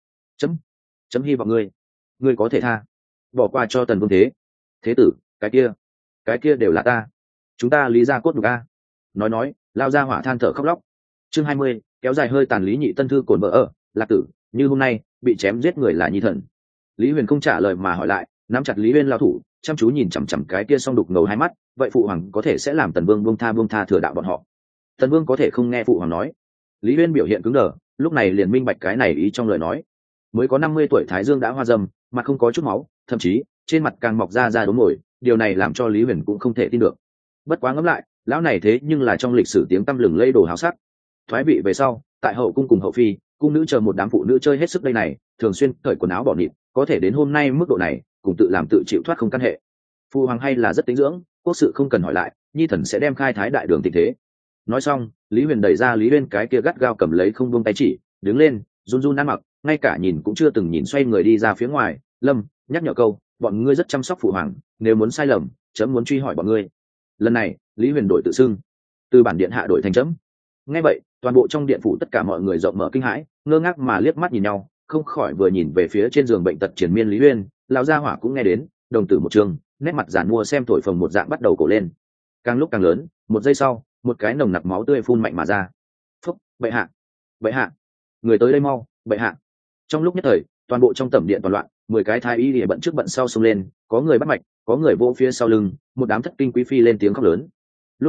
chấm hy vọng ngươi có thể tha, bỏ qua cho Tần Vương thế tử, cái kia đều là ta, chúng ta Lý gia cốt nhục a. Nói lao ra hỏa than thở khóc lóc. Chương 20, kéo dài hơi tàn Lý Nhị tân thư cổn vợ ở, Lạc tử, như hôm nay bị chém giết người là nhi thần. Lý Huyền không trả lời mà hỏi lại, nắm chặt Lý Huyền lao thủ, chăm chú nhìn chằm chằm cái kia song đục ngầu hai mắt, vậy phụ hoàng có thể sẽ làm Tần Vương buông tha thừa đạo bọn họ? Tần Vương có thể không nghe phụ hoàng nói? Lý Huyền biểu hiện cứng đờ, lúc này liền minh bạch cái này ý trong lời nói. Mới có 50 tuổi Thái Dương đã hoa râm, mặt không có chút máu, thậm chí trên mặt càng mọc ra đốm nổi, điều này làm cho Lý Huyền cũng không thể tin được. Bất quá ngẫm lại, lão này thế nhưng là trong lịch sử tiếng tăm lừng lây đồ hào sắc. Thoái vị về sau, tại hậu cung cùng hậu phi, cung nữ chờ một đám phụ nữ chơi hết sức đây này, thường xuyên cởi quần áo bỏ nịt, có thể đến hôm nay mức độ này, cùng tự làm tự chịu thoát không căn hệ. Phụ hoàng hay là rất tính dưỡng, quốc sự không cần hỏi lại, nhi thần sẽ đem khai thái đại đường tình thế. Nói xong, Lý Huyền đẩy ra Lý Huyền cái kia gắt gao cầm lấy không buông tay chỉ, đứng lên, run ăn mặc, ngay cả nhìn cũng chưa từng nhìn, xoay người đi ra phía ngoài. Lâm nhắc nhở câu, bọn ngươi rất chăm sóc phụ hoàng, nếu muốn sai lầm, chấm muốn truy hỏi bọn ngươi. Lần này, Lý Huyền đổi tự xưng, từ bản điện hạ đổi thành chấm. Nghe vậy, toàn bộ trong điện phủ tất cả mọi người rộng mở kinh hãi, ngơ ngác mà liếc mắt nhìn nhau, không khỏi vừa nhìn về phía trên giường bệnh tật triền miên Lý Huyền, lão gia hỏa cũng nghe đến, đồng tử một trường, nét mặt giàn mua xem thổi phồng một dạng bắt đầu cổ lên. Càng lúc càng lớn, một giây sau, một cái nồng nặc máu tươi phun mạnh mà ra. Phúc, bệ hạ, người tới đây mau, bệ hạ. Trong lúc nhất thời, toàn bộ trong tẩm điện toàn loạn, 10 cái thái y lìa bận trước bận sau xông lên, có người bắt mạch, có người vỗ phía sau lưng, một đám thất kinh quý phi lên tiếng khóc lớn. Lúc này,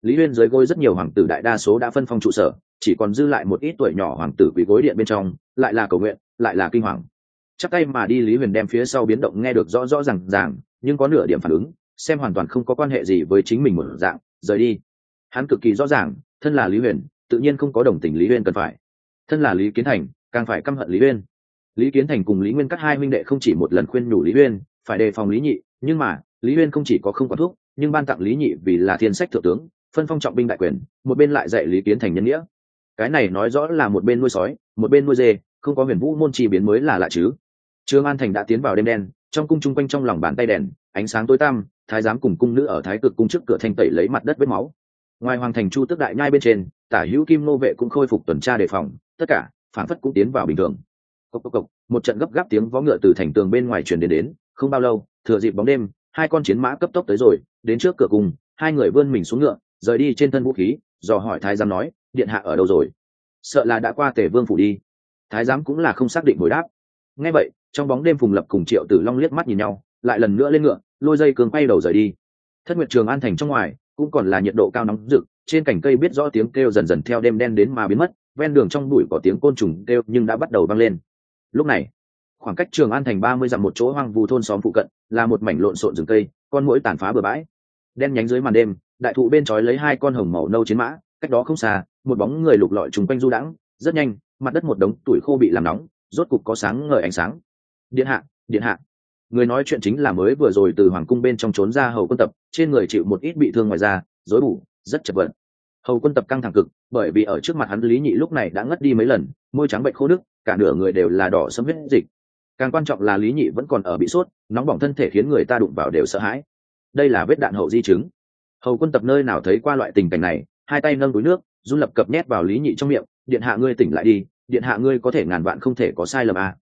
Lý Uyên dưới gối rất nhiều hoàng tử đại đa số đã phân phong trụ sở, chỉ còn dư lại một ít tuổi nhỏ hoàng tử quỳ gối điện bên trong, lại là cầu nguyện, lại là kinh hoàng. Chắp tay mà đi Lý Huyền đem phía sau biến động nghe được rõ rõ ràng, nhưng có nửa điểm phản ứng, xem hoàn toàn không có quan hệ gì với chính mình một dạng, rời đi. Hắn cực kỳ rõ ràng, thân là Lý Huyền, tự nhiên không có đồng tình Lý Uyên cần phải. Thân là Lý Kiến Thành, càng phải căm hận Lý Uyên. Lý Kiến Thành cùng Lý Nguyên Cắt hai huynh đệ không chỉ một lần khuyên nhủ Lý Uyên phải đề phòng Lý Nhị, nhưng mà Lý Uyên không chỉ có không quản thúc, nhưng ban tặng Lý Nhị vì là thiên sách thượng tướng, phân phong trọng binh đại quyền, một bên lại dạy Lý Kiến Thành nhân nghĩa. Cái này nói rõ là một bên nuôi sói, một bên nuôi dê, không có Huyền Vũ môn chi biến mới là lạ chứ. Trường An thành đã tiến vào đêm đen, trong cung chung quanh trong lòng bàn tay đèn, ánh sáng tối tăm, thái giám cùng cung nữ ở thái cực cung trước cửa thanh tẩy lấy mặt đất vết máu. Ngoài hoàng thành Chu Tước đại nhai bên trên, Tả Hữu Kim nô vệ cũng khôi phục tuần tra đề phòng, tất cả phản phất cũng tiến vào bình thường. Cốc cốc cốc, một trận gấp gáp tiếng vó ngựa từ thành tường bên ngoài truyền đến, không bao lâu, thừa dịp bóng đêm, hai con chiến mã cấp tốc tới rồi, đến trước cửa cung, hai người vươn mình xuống ngựa, rời đi trên thân vũ khí, dò hỏi thái giám nói, điện hạ ở đâu rồi? Sợ là đã qua Tề Vương phủ đi. Thái giám cũng là không xác định hồi đáp. Nghe vậy, trong bóng đêm Phùng Lập cùng Triệu Tử Long liếc mắt nhìn nhau, lại lần nữa lên ngựa, lôi dây cương quay đầu rời đi. Thất Nguyệt Trường An thành trong ngoài cũng còn là nhiệt độ cao nóng rực, trên cành cây biết rõ tiếng kêu dần dần theo đêm đen đến mà biến mất, ven đường trong bụi có tiếng côn trùng kêu nhưng đã bắt đầu vang lên. Lúc này, khoảng cách Trường An thành 30 dặm một chỗ hoang vu thôn xóm phụ cận, là một mảnh lộn xộn rừng cây, con muỗi tàn phá bừa bãi. Đen nhánh dưới màn đêm, đại thụ bên trói lấy hai con hồng màu nâu chiến mã, cách đó không xa, một bóng người lục lọi trùng quanh du đãng, rất nhanh, mặt đất một đống tuổi khô bị làm nóng, rốt cục có sáng ngời ánh sáng. Điện hạ, điện hạ. Người nói chuyện chính là mới vừa rồi từ hoàng cung bên trong trốn ra Hầu Quân Tập, trên người chịu một ít bị thương ngoài da, rối bù, rất chật vật. Hầu Quân Tập căng thẳng cực, bởi vì ở trước mặt hắn Lý Nhị lúc này đã ngất đi mấy lần, môi trắng bệnh khô nước, cả nửa người đều là đỏ sẫm huyết dịch. Càng quan trọng là Lý Nhị vẫn còn ở bị sốt, nóng bỏng thân thể khiến người ta đụng vào đều sợ hãi. Đây là vết đạn hậu di chứng. Hầu Quân Tập nơi nào thấy qua loại tình cảnh này, hai tay nâng túi nước, run lập cập nhét vào Lý Nhị trong miệng, điện hạ ngươi tỉnh lại đi, điện hạ ngươi có thể ngàn vạn không thể có sai lầm à.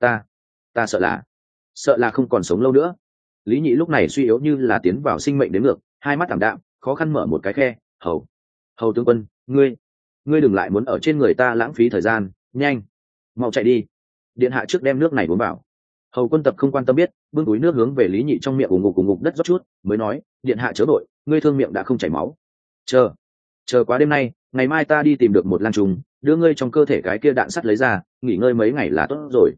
Ta sợ là không còn sống lâu nữa. Lý Nhị lúc này suy yếu như là tiến vào sinh mệnh đến ngược, hai mắt thảm đạm, khó khăn mở một cái khe. Hầu tướng quân, ngươi đừng lại muốn ở trên người ta lãng phí thời gian, nhanh mau chạy đi, điện hạ trước đem nước này uống vào. Hầu Quân Tập không quan tâm biết, bưng túi nước hướng về Lý Nhị trong miệng ủng ngục đất rót chút, mới nói, điện hạ chớ vội, ngươi thương miệng đã không chảy máu, chờ quá đêm nay, ngày mai ta đi tìm được một lan trùng, đưa ngươi trong cơ thể cái kia đạn sắt lấy ra, nghỉ ngơi mấy ngày là tốt rồi.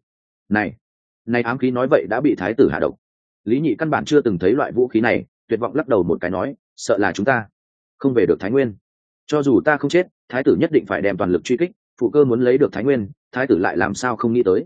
Này ám khí nói vậy đã bị thái tử hạ độc. Lý Nhị căn bản chưa từng thấy loại vũ khí này, tuyệt vọng lắc đầu một cái nói, sợ là chúng ta không về được Thái Nguyên. Cho dù ta không chết, thái tử nhất định phải đem toàn lực truy kích, phụ cơ muốn lấy được Thái Nguyên, thái tử lại làm sao không nghĩ tới.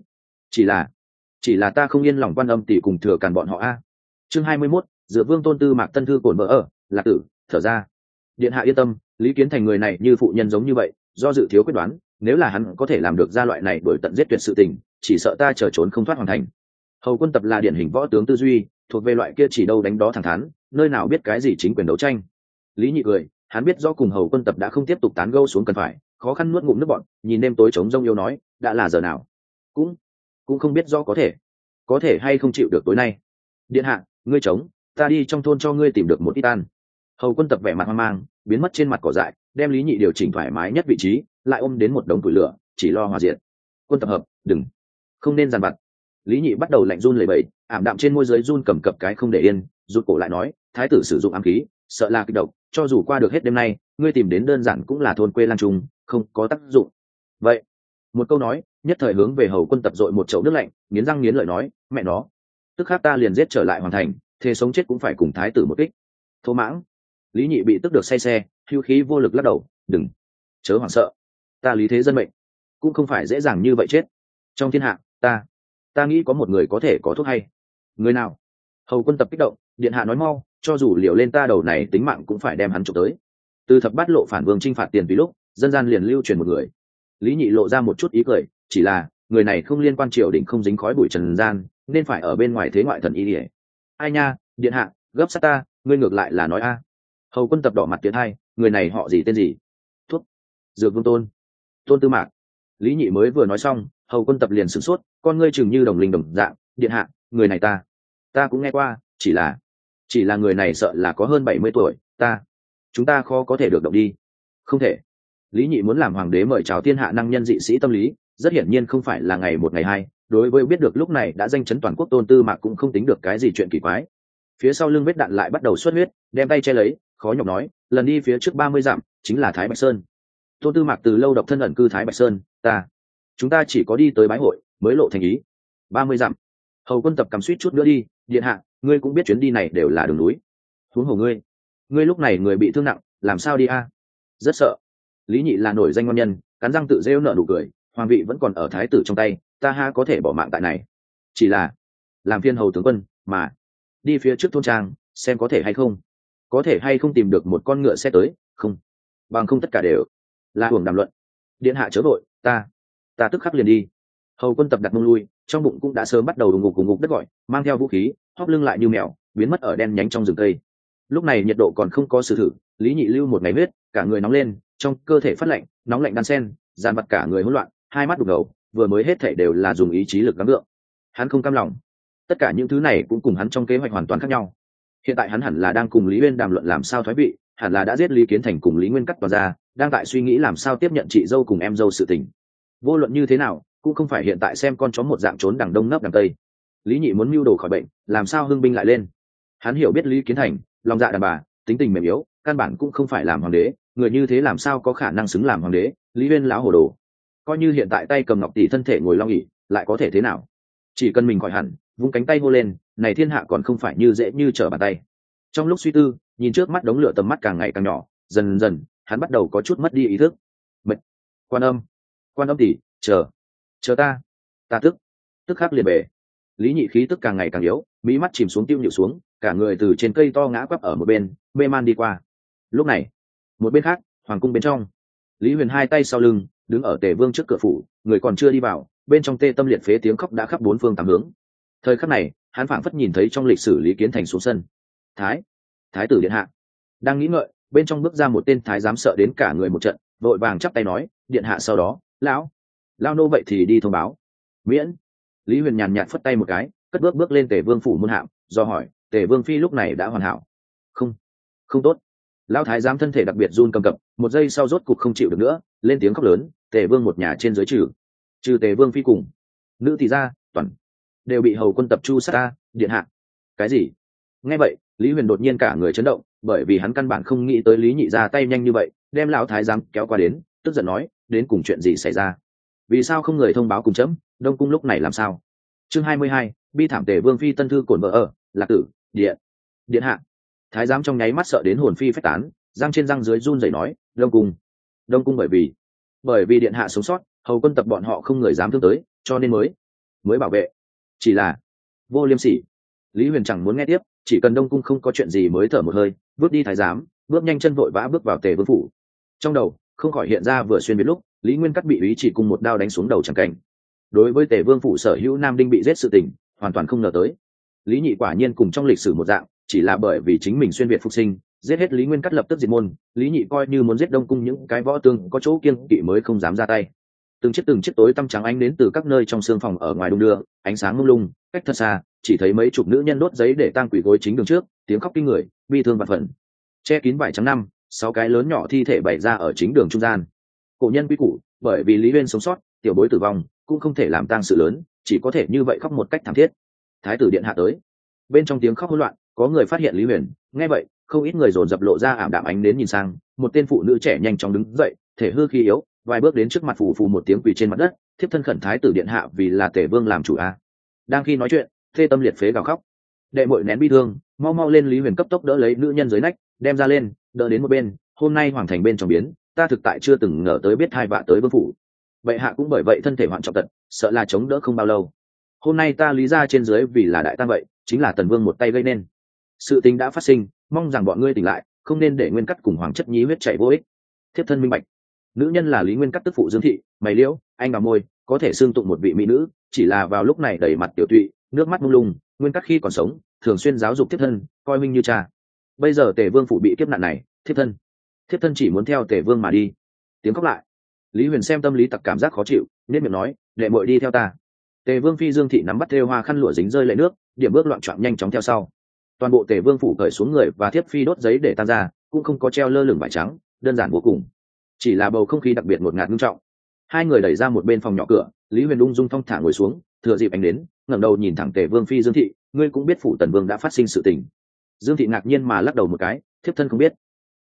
Chỉ là ta không yên lòng Quan Âm tỷ cùng Thừa Càn bọn họ a. Chương 21, dựa Vương Tôn Tư Mạc Tân Thư cổn vỡ ở, Lạc Tử thở ra. Điện hạ yên tâm, Lý Kiến Thành người này như phụ nhân giống như vậy, do dự thiếu quyết đoán, nếu là hắn có thể làm được ra loại này đổi tận giết tuyệt sự tình, chỉ sợ ta chờ trốn không thoát hoàn thành. Hầu Quân Tập là điển hình võ tướng tư duy, thuộc về loại kia chỉ đâu đánh đó thẳng thắn, nơi nào biết cái gì chính quyền đấu tranh. Lý Nhị cười, hắn biết rõ cùng Hầu Quân Tập đã không tiếp tục tán gẫu xuống cần phải, khó khăn nuốt ngụm nước bọt, nhìn đêm tối trống rông yêu nói, đã là giờ nào, cũng không biết rõ có thể hay không chịu được tối nay. Điện hạ, ngươi trống, ta đi trong thôn cho ngươi tìm được một ít ăn. Hầu Quân Tập vẻ mặt hoang mang, biến mất trên mặt cỏ dại, đem Lý Nhị điều chỉnh thoải mái nhất vị trí, lại ôm đến một đống củi lửa, chỉ lo hòa diệt. Quân tập hợp, đừng, không nên giàn vặt. Lý Nhị bắt đầu lạnh run lẩy bẩy, ảm đạm trên môi dưới run cầm cập cái không để yên, rụt cổ lại nói, thái tử sử dụng ám khí, sợ là kịch độc, cho dù qua được hết đêm nay, ngươi tìm đến đơn giản cũng là thôn quê lang trung, không có tác dụng. Vậy, một câu nói, nhất thời hướng về Hầu Quân Tập dội một chậu nước lạnh, nghiến răng nghiến lợi nói, mẹ nó, tức khắc ta liền giết trở lại hoàn thành, thế sống chết cũng phải cùng thái tử một kích. Thô mãng. Lý Nhị bị tức được say xe, hưu khí vô lực lắc đầu, đừng, chớ hoảng sợ, ta lý thế dân mệnh, cũng không phải dễ dàng như vậy chết. Trong thiên hạ, ta nghĩ có một người có thể có thuốc hay. Người nào? Hầu Quân Tập kích động, điện hạ nói mau, cho dù liều lên ta đầu này tính mạng cũng phải đem hắn trộm tới. Từ thập bát lộ phản vương chinh phạt tiền vì lúc, dân gian liền lưu truyền một người. Lý Nhị lộ ra một chút ý cười, chỉ là người này không liên quan triều đình, không dính khói bụi trần gian, nên phải ở bên ngoài thế ngoại thần y điển. Ai nha, điện hạ, gấp sát ta, ngươi ngược lại là nói a. Hầu Quân Tập đỏ mặt tiến hai, người này họ gì tên gì? Thuốc, dược Vương Tôn Tư Mạc. Lý Nhị mới vừa nói xong, Hầu Quân Tập liền sửng sốt, con ngươi chừng như đồng linh đồng dạng, điện hạ, người này ta cũng nghe qua, chỉ là người này sợ là có hơn 70 tuổi, chúng ta khó có thể được động đi. Không thể. Lý Nhị muốn làm hoàng đế mời chào thiên hạ năng nhân dị sĩ tâm lý, rất hiển nhiên không phải là ngày một ngày hai, đối với biết được lúc này đã danh chấn toàn quốc Tôn Tư Mạc cũng không tính được cái gì chuyện kỳ quái. Phía sau lưng vết đạn lại bắt đầu xuất huyết, đem tay che lấy, khó nhọc nói, lần đi phía trước 30 dặm chính là Thái Bạch Sơn. Tôn Tư Mạc từ lâu độc thân ẩn cư Thái Bạch Sơn, chúng ta chỉ có đi tới bái hội mới lộ thành ý. 30 dặm. Hầu Quân Tập cầm suýt chút nữa đi, điện hạ, ngươi cũng biết chuyến đi này đều là đường núi. Huống hồ ngươi lúc này người bị thương nặng, làm sao đi a? Rất sợ. Lý Nhị là nổi danh ngon nhân, cắn răng tự rêu nở nụ cười, hoàng vị vẫn còn ở thái tử trong tay, ta ha có thể bỏ mạng tại này. Chỉ là làm phiên hầu tướng quân mà đi phía trước thôn trang, xem có thể hay không tìm được một con ngựa xe tới, không, bằng không tất cả đều là hưởng đàm luận. Điện hạ chớ vội, ta tức khắc liền đi. Hầu Quân Tập đặt mông lui, trong bụng cũng đã sớm bắt đầu đùng ngục đất gọi, mang theo vũ khí, hóp lưng lại như mèo, biến mất ở đen nhánh trong rừng cây. Lúc này nhiệt độ còn không có sự thử, Lý Nhị lưu một ngày huyết, cả người nóng lên, trong cơ thể phát lạnh, nóng lạnh đan sen, dàn vật cả người hỗn loạn, hai mắt đục ngầu, vừa mới hết thảy đều là dùng ý chí lực gắng gượng. Hắn không cam lòng. Tất cả những thứ này cũng cùng hắn trong kế hoạch hoàn toàn khác nhau. Hiện tại hắn hẳn là đang cùng Lý Uyên đàm luận làm sao thoái vị, hẳn là đã giết Lý Kiến Thành cùng Lý Nguyên cắt toàn ra, đang tại suy nghĩ làm sao tiếp nhận chị dâu cùng em dâu sự tình. Vô luận như thế nào, cũng không phải hiện tại xem con chó một dạng trốn đằng đông nấp đằng tây. Lý Nhị muốn mưu đồ khỏi bệnh, làm sao hưng binh lại lên. Hắn hiểu biết Lý Kiến Thành lòng dạ đàn bà, tính tình mềm yếu, căn bản cũng không phải làm hoàng đế, người như thế làm sao có khả năng xứng làm hoàng đế. Lý Uyên lão hồ đồ, coi như hiện tại tay cầm ngọc tỷ thân thể ngồi long ỷ, lại có thể thế nào? Chỉ cần mình khỏi hẳn, vung cánh tay hô lên, này thiên hạ còn không phải như dễ như trở bàn tay. Trong lúc suy tư, nhìn trước mắt đống lửa, tầm mắt càng ngày càng nhỏ, dần dần hắn bắt đầu có chút mất đi ý thức. Mệt. Quan âm tỷ, chờ ta tức khắc liền bể. Lý Nhị khí tức càng ngày càng yếu, mí mắt chìm xuống, tiêu nhịu xuống, cả người từ trên cây to ngã quắp ở một bên, mê man đi qua. Lúc này, một bên khác, hoàng cung bên trong, Lý Huyền hai tay sau lưng, đứng ở Tề Vương trước cửa phủ, người còn chưa đi vào, bên trong tê tâm liệt phế tiếng khóc đã khắp bốn phương tám hướng. Thời khắc này, hắn phảng phất nhìn thấy trong lịch sử Lý Kiến Thành xuống sân. Thái tử điện hạ. Đang nghĩ ngợi, bên trong bước ra một tên thái giám, sợ đến cả người một trận, vội vàng chắp tay nói, điện hạ. Sau đó, lão nô vậy thì đi thông báo. Miễn. Lý Huyền nhàn nhạt phất tay một cái, cất bước lên Tề Vương phủ môn hạm, do hỏi, Tề Vương phi lúc này đã hoàn hảo? Không tốt. Lão thái giám thân thể đặc biệt run cầm cập, một giây sau rốt cục không chịu được nữa, lên tiếng khóc lớn, Tề Vương một nhà trên dưới trừ Tề Vương phi cùng nữ thì ra, toàn đều bị Hầu Quân Tập chu sát ta, điện hạ. Cái gì? Nghe vậy, Lý Huyền đột nhiên cả người chấn động, bởi vì hắn căn bản không nghĩ tới Lý Nhị ra tay nhanh như vậy, đem lão thái giám kéo qua đến, tức giận nói, đến cùng chuyện gì xảy ra? Vì sao không người thông báo cùng chấm? Đông cung lúc này làm sao? Chương 22, bi thảm Tề Vương phi tân thư cổn vợ ở, Lạc tử, điện hạ. Thái giám trong nháy mắt sợ đến hồn phi phách tán, răng trên răng dưới run rẩy nói, Đông cung bởi vì điện hạ sống sót, Hầu Quân Tập bọn họ không người dám thương tới, cho nên mới bảo vệ. Chỉ là vô liêm sỉ. Lý Huyền chẳng muốn nghe tiếp, chỉ cần Đông cung không có chuyện gì mới thở một hơi, bước đi thái giám, bước nhanh chân vội vã bước vào Tề Vương phủ. Trong đầu không khỏi hiện ra vừa xuyên biệt lúc Lý Nguyên Cắt bị ý chỉ cùng một đao đánh xuống đầu chẳng cảnh. Đối với Tề Vương phủ sở hữu nam đinh bị giết sự tình, hoàn toàn không ngờ tới. Lý Nhị quả nhiên cùng trong lịch sử một dạng, chỉ là bởi vì chính mình xuyên việt phục sinh, giết hết Lý Nguyên Cắt lập tức diệt môn. Lý Nhị coi như muốn giết Đông cung những cái võ tướng có chỗ kiêng kỵ mới không dám ra tay. Từng chiếc tối tăm trắng ánh đến từ các nơi trong sương phòng ở ngoài đung đưa, ánh sáng mông lung, cách thật xa chỉ thấy mấy chục nữ nhân đốt giấy để tang quỷ gối chính đường trước, tiếng khóc kinh người, bi thương vạn phần. Che kín vải trắng năm, 6 cái lớn nhỏ thi thể bày ra ở chính đường trung gian. Cổ nhân quý củ, bởi vì Lý Uyên sống sót, tiểu bối tử vong, cũng không thể làm tang sự lớn, chỉ có thể như vậy khóc một cách thảm thiết. Thái tử điện hạ tới. Bên trong tiếng khóc hỗn loạn, có người phát hiện Lý Huyền, nghe vậy, không ít người dồn dập lộ ra ảm đạm ánh đến nhìn sang, một tên phụ nữ trẻ nhanh chóng đứng dậy, thể hư khí yếu, vài bước đến trước mặt phù một tiếng quỳ trên mặt đất, thiếp thân khẩn thái tử điện hạ vì là Tề Vương làm chủ a. Đang khi nói chuyện, thê tâm liệt phế gào khóc. Đệ muội nén bi thương, mau lên. Lý Huyền cấp tốc đỡ lấy nữ nhân dưới nách, đem ra lên, đỡ đến một bên. Hôm nay hoàng thành bên trong biến, ta thực tại chưa từng ngờ tới biết hai vạ tới vương phủ. Bệ hạ cũng bởi vậy thân thể hoạn trọng tật, sợ là chống đỡ không bao lâu. Hôm nay ta Lý ra trên dưới vì là đại tang vậy, chính là Tần Vương một tay gây nên. Sự tình đã phát sinh, mong rằng bọn ngươi tỉnh lại, không nên để Nguyên Cắt cùng Hoàng Chất Nhí huyết chảy vô ích. Thiếp thân minh bạch. Nữ nhân là Lý Nguyên Cắt tức phụ Dương thị, mày liễu, anh đào môi, có thể xương tụng một vị mỹ nữ, chỉ là vào lúc này đầy mặt tiểu tụy, nước mắt mông lung. Nguyên Cắt khi còn sống, thường xuyên giáo dục thiếp thân, coi minh như cha. Bây giờ Tề Vương phủ bị kiếp nạn này, thiếp thân chỉ muốn theo Tề Vương mà đi. Tiếng khóc lại. Lý Huyền xem tâm lý tặc cảm giác khó chịu, nên miệng nói, đệ muội đi theo ta. Tề Vương phi Dương thị nắm bắt thêu hoa khăn lụa dính rơi lệ nước, điểm bước loạn choạng nhanh chóng theo sau. Toàn bộ Tề Vương phủ cởi xuống người và thiếp phi đốt giấy để tan ra, cũng không có treo lơ lửng vải trắng, đơn giản vô cùng. Chỉ là bầu không khí đặc biệt ngột ngạt nghiêm trọng. Hai người đẩy ra một bên phòng nhỏ cửa, Lý Huyền ung dung thong thả ngồi xuống, thừa dịp ánh đến, ngẩng đầu nhìn thẳng Tề Vương phi Dương thị, ngươi cũng biết phủ Tần Vương đã phát sinh sự tình. Dương thị ngạc nhiên mà lắc đầu một cái, thiếp thân không biết.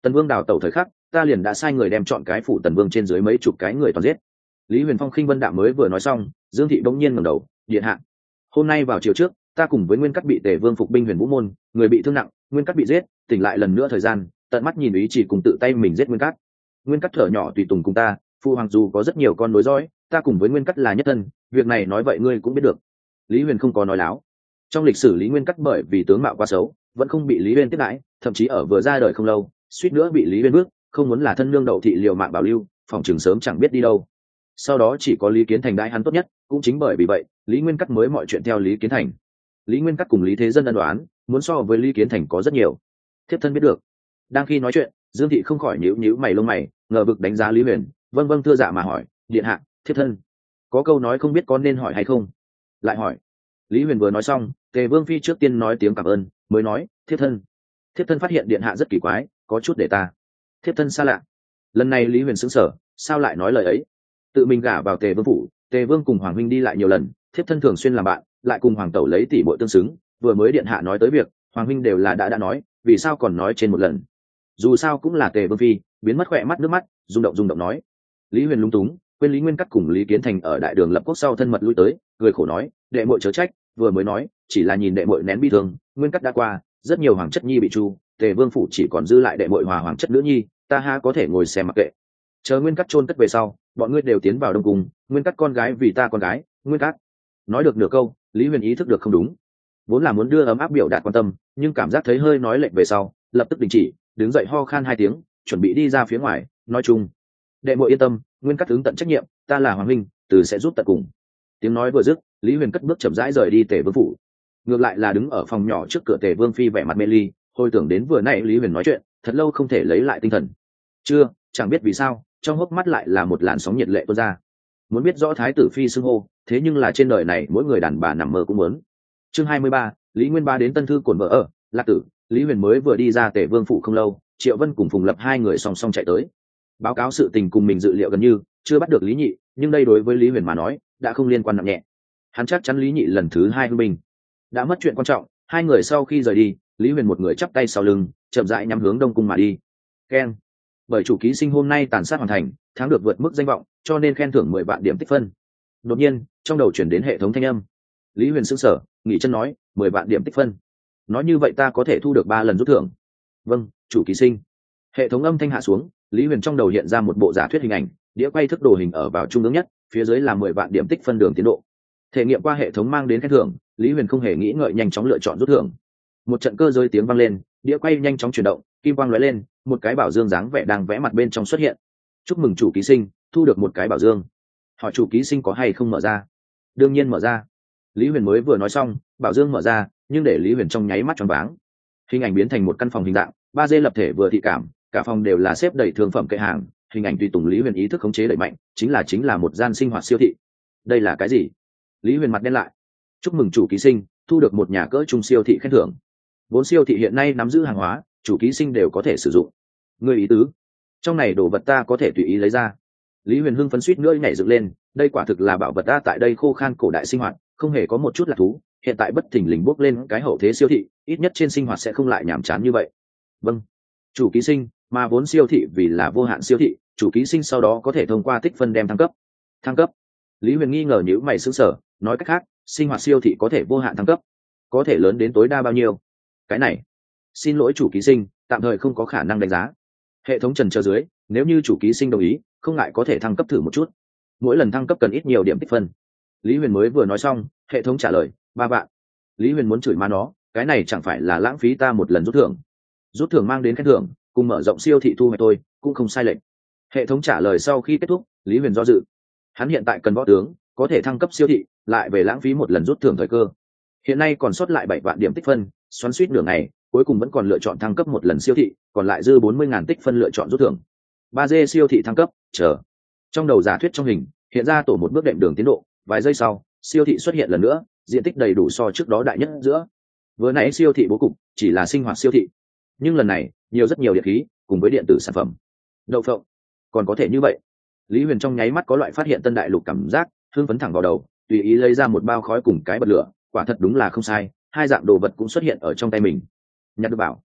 Tần Vương đào tẩu thời khắc, ta liền đã sai người đem chọn cái phủ Tần Vương trên dưới mấy chục cái người toàn giết. Lý Huyền Phong khinh vân đạm mới vừa nói xong, Dương Thị bỗng nhiên ngẩng đầu, điện hạ. Hôm nay vào chiều trước, ta cùng với Nguyên Cắt bị Tề Vương phục binh Huyền Vũ môn, người bị thương nặng, Nguyên Cắt bị giết, tỉnh lại lần nữa thời gian, tận mắt nhìn ý chỉ cùng tự tay mình giết Nguyên Cắt. Nguyên Cắt thở nhỏ tùy tùng cùng ta, phụ hoàng dù có rất nhiều con nối dõi, ta cùng với Nguyên Cắt là nhất thân, việc này nói vậy ngươi cũng biết được. Lý Huyền không có nói láo. Trong lịch sử Lý Nguyên Cắt bởi vì tướng mạo quá xấu, vẫn không bị Lý Uyên tiếp đãi, thậm chí ở vừa ra đời không lâu, suýt nữa bị Lý Uyên bước, không muốn là thân nương Đậu thị liều mạng bảo lưu, phòng trường sớm chẳng biết đi đâu. Sau đó chỉ có Lý Kiến Thành đãi hắn tốt nhất, cũng chính bởi vì vậy, Lý Nguyên Cắt mới mọi chuyện theo Lý Kiến Thành. Lý Nguyên Cắt cùng Lý Thế Dân ân đoán, muốn so với Lý Kiến Thành có rất nhiều. Thiếp thân biết được. Đang khi nói chuyện, Dương Thị không khỏi nhíu mày lông mày, ngờ vực đánh giá Lý Huyền, vâng vâng thưa dạ mà hỏi, điện hạ, thiếp thân có câu nói không biết có nên hỏi hay không. Lại hỏi. Lý Huyền vừa nói xong, Tề Vương phi trước tiên nói tiếng cảm ơn, mới nói, thiếp thân phát hiện điện hạ rất kỳ quái, có chút để ta thiếp thân xa lạ. Lần này Lý Huyền sững sờ, sao lại nói lời ấy? Tự mình gả vào Tề Vương phủ, Tề Vương cùng Hoàng huynh đi lại nhiều lần, thiếp thân thường xuyên làm bạn, lại cùng Hoàng tẩu lấy tỷ muội tương xứng, vừa mới điện hạ nói tới việc, Hoàng huynh đều là đã nói, vì sao còn nói trên một lần? Dù sao cũng là Tề Vương phi, biến mất khỏe mắt nước mắt, rung động nói. Lý Huyền lúng túng, quên Lý Nguyên Cắt cùng Lý Kiến Thành ở đại đường lập quốc sau thân mật lui tới, cười khổ nói, đệ muội chớ trách, vừa mới nói, chỉ là nhìn đệ muội nén bi thương, Nguyên Cắt đã qua, rất nhiều hoàng chất nhi bị tru, Tề Vương phủ chỉ còn dư lại đệ muội hòa hoàng chất nữ nhi, ta ha có thể ngồi xem mặc kệ. Chờ Nguyên Cắt chôn cất về sau, bọn ngươi đều tiến vào đông cung, Nguyên Cắt con gái vì ta con gái, Nguyên Cắt. Nói được nửa câu, Lý Huyền ý thức được không đúng, vốn là muốn đưa ấm áp biểu đạt quan tâm, nhưng cảm giác thấy hơi nói lệch về sau, lập tức đình chỉ, đứng dậy ho khan 2 tiếng, chuẩn bị đi ra phía ngoài, nói chung, đệ muội yên tâm, Nguyên Cắt ứng tận trách nhiệm, ta là hoàng huynh, từ sẽ giúp tận cùng. Tiếng nói vừa dứt, Lý Huyền cất bước chậm rãi rời đi Tề Vương phủ. Ngược lại là đứng ở phòng nhỏ trước cửa Tề Vương phi vẻ mặt mê ly, hồi tưởng đến vừa nãy Lý Huyền nói chuyện, thật lâu không thể lấy lại tinh thần. Chưa, chẳng biết vì sao, trong hốc mắt lại là một làn sóng nhiệt lệ tuôn ra. Muốn biết rõ thái tử phi xưng hô, thế nhưng là trên đời này mỗi người đàn bà nằm mơ cũng muốn. Chương 23, Lý Nguyên Ba đến Tân Thư cổn vợ ở, Lạc Tử. Lý Huyền mới vừa đi ra Tề Vương phủ không lâu, Triệu Vân cùng Phùng Lập hai người song song chạy tới, báo cáo sự tình cùng mình dự liệu gần như chưa bắt được Lý Nhị, nhưng đây đối với Lý Huyền mà nói đã không liên quan nặng nhẹ. Hắn chắc chắn Lý Nhị lần thứ 2 hưng binh đã mất chuyện quan trọng. Hai người sau khi rời đi, Lý Huyền một người chắp tay sau lưng, chậm rãi nhắm hướng đông cung mà đi. Keng, bởi chủ ký sinh hôm nay tàn sát hoàn thành, thắng được vượt mức danh vọng, cho nên khen thưởng 10 vạn điểm tích phân. Đột nhiên trong đầu chuyển đến hệ thống thanh âm. Lý Huyền sững sờ, nghỉ chân nói, 10 vạn điểm tích phân, nói như vậy ta có thể thu được 3 lần rút thưởng. Vâng, chủ ký sinh. Hệ thống âm thanh hạ xuống, Lý Huyền trong đầu hiện ra một bộ giả thuyết hình ảnh, đĩa quay thức đồ hình ở vào trung ương nhất, phía dưới là 10 vạn điểm tích phân đường tiến độ. Thể nghiệm qua hệ thống mang đến khen thưởng, Lý Huyền không hề nghĩ ngợi nhanh chóng lựa chọn rút thưởng. Một trận cơ giới tiếng vang lên, đĩa quay nhanh chóng chuyển động, kim quang lóe lên, một cái bảo dương dáng vẻ đang vẽ mặt bên trong xuất hiện. Chúc mừng chủ ký sinh, thu được một cái bảo dương. Hỏi chủ ký sinh có hay không mở ra? Đương nhiên mở ra. Lý Huyền mới vừa nói xong, bảo dương mở ra, nhưng để Lý Huyền trong nháy mắt choáng váng. Hình ảnh biến thành một căn phòng hình dạng 3D lập thể vừa thị cảm, cả phòng đều là xếp đầy thương phẩm kệ hàng, hình ảnh tùy tùng Lý Huyền ý thức khống chế đẩy mạnh, chính là một gian sinh hoạt siêu thị. Đây là cái gì? Lý Huyền mặt đen lại. Chúc mừng chủ ký sinh, thu được một nhà cỡ trung siêu thị khen thưởng. Vốn siêu thị hiện nay nắm giữ hàng hóa, chủ ký sinh đều có thể sử dụng. Ngươi ý tứ, trong này đồ vật ta có thể tùy ý lấy ra? Lý Huyền hưng phấn suýt nữa nhảy dựng lên, đây quả thực là bảo vật ta tại đây khô khan cổ đại sinh hoạt, không hề có một chút là thú, hiện tại bất thình lình bốc lên cái hậu thế siêu thị, ít nhất trên sinh hoạt sẽ không lại nhàm chán như vậy. Vâng, chủ ký sinh, mà vốn siêu thị vì là vô hạn siêu thị, chủ ký sinh sau đó có thể thông qua tích phân đem thăng cấp. Thăng cấp? Lý Huyền nghi ngờ nhíu mày sững sờ, nói cách khác, sinh hoạt siêu thị có thể vô hạn thăng cấp, có thể lớn đến tối đa bao nhiêu? Cái này, xin lỗi chủ ký sinh, tạm thời không có khả năng đánh giá. Hệ thống trần chờ dưới, nếu như chủ ký sinh đồng ý, không ngại có thể thăng cấp thử một chút. Mỗi lần thăng cấp cần ít nhiều điểm tích phân. Lý Huyền mới vừa nói xong, hệ thống trả lời, 3 vạn. Lý Huyền muốn chửi má nó, cái này chẳng phải là lãng phí ta một lần rút thưởng. Rút thưởng mang đến khen thưởng, cùng mở rộng siêu thị thu hoạch tôi, cũng không sai lệch. Hệ thống trả lời sau khi kết thúc, Lý Huyền do dự. Hắn hiện tại cần võ tướng, có thể thăng cấp siêu thị, lại về lãng phí một lần rút thưởng thời cơ. Hiện nay còn sót lại 7 vạn điểm tích phân, xoắn suýt nửa ngày, cuối cùng vẫn còn lựa chọn thăng cấp một lần siêu thị, còn lại dư 40.000 tích phân lựa chọn rút thưởng. 3D siêu thị thăng cấp, chờ. Trong đầu giả thuyết trong hình, hiện ra tổ một bước đệm đường tiến độ, vài giây sau, siêu thị xuất hiện lần nữa, diện tích đầy đủ so trước đó đại nhất giữa. Vừa nãy siêu thị bố cục chỉ là sinh hoạt siêu thị, nhưng lần này nhiều rất nhiều điện khí cùng với điện tử sản phẩm. Đậu phộng, còn có thể như vậy? Lý Huyền trong nháy mắt có loại phát hiện tân đại lục cảm giác, hưng phấn thẳng vào đầu, tùy ý lấy ra một bao khói cùng cái bật lửa, quả thật đúng là không sai, hai dạng đồ vật cũng xuất hiện ở trong tay mình. Nhặt được bảo,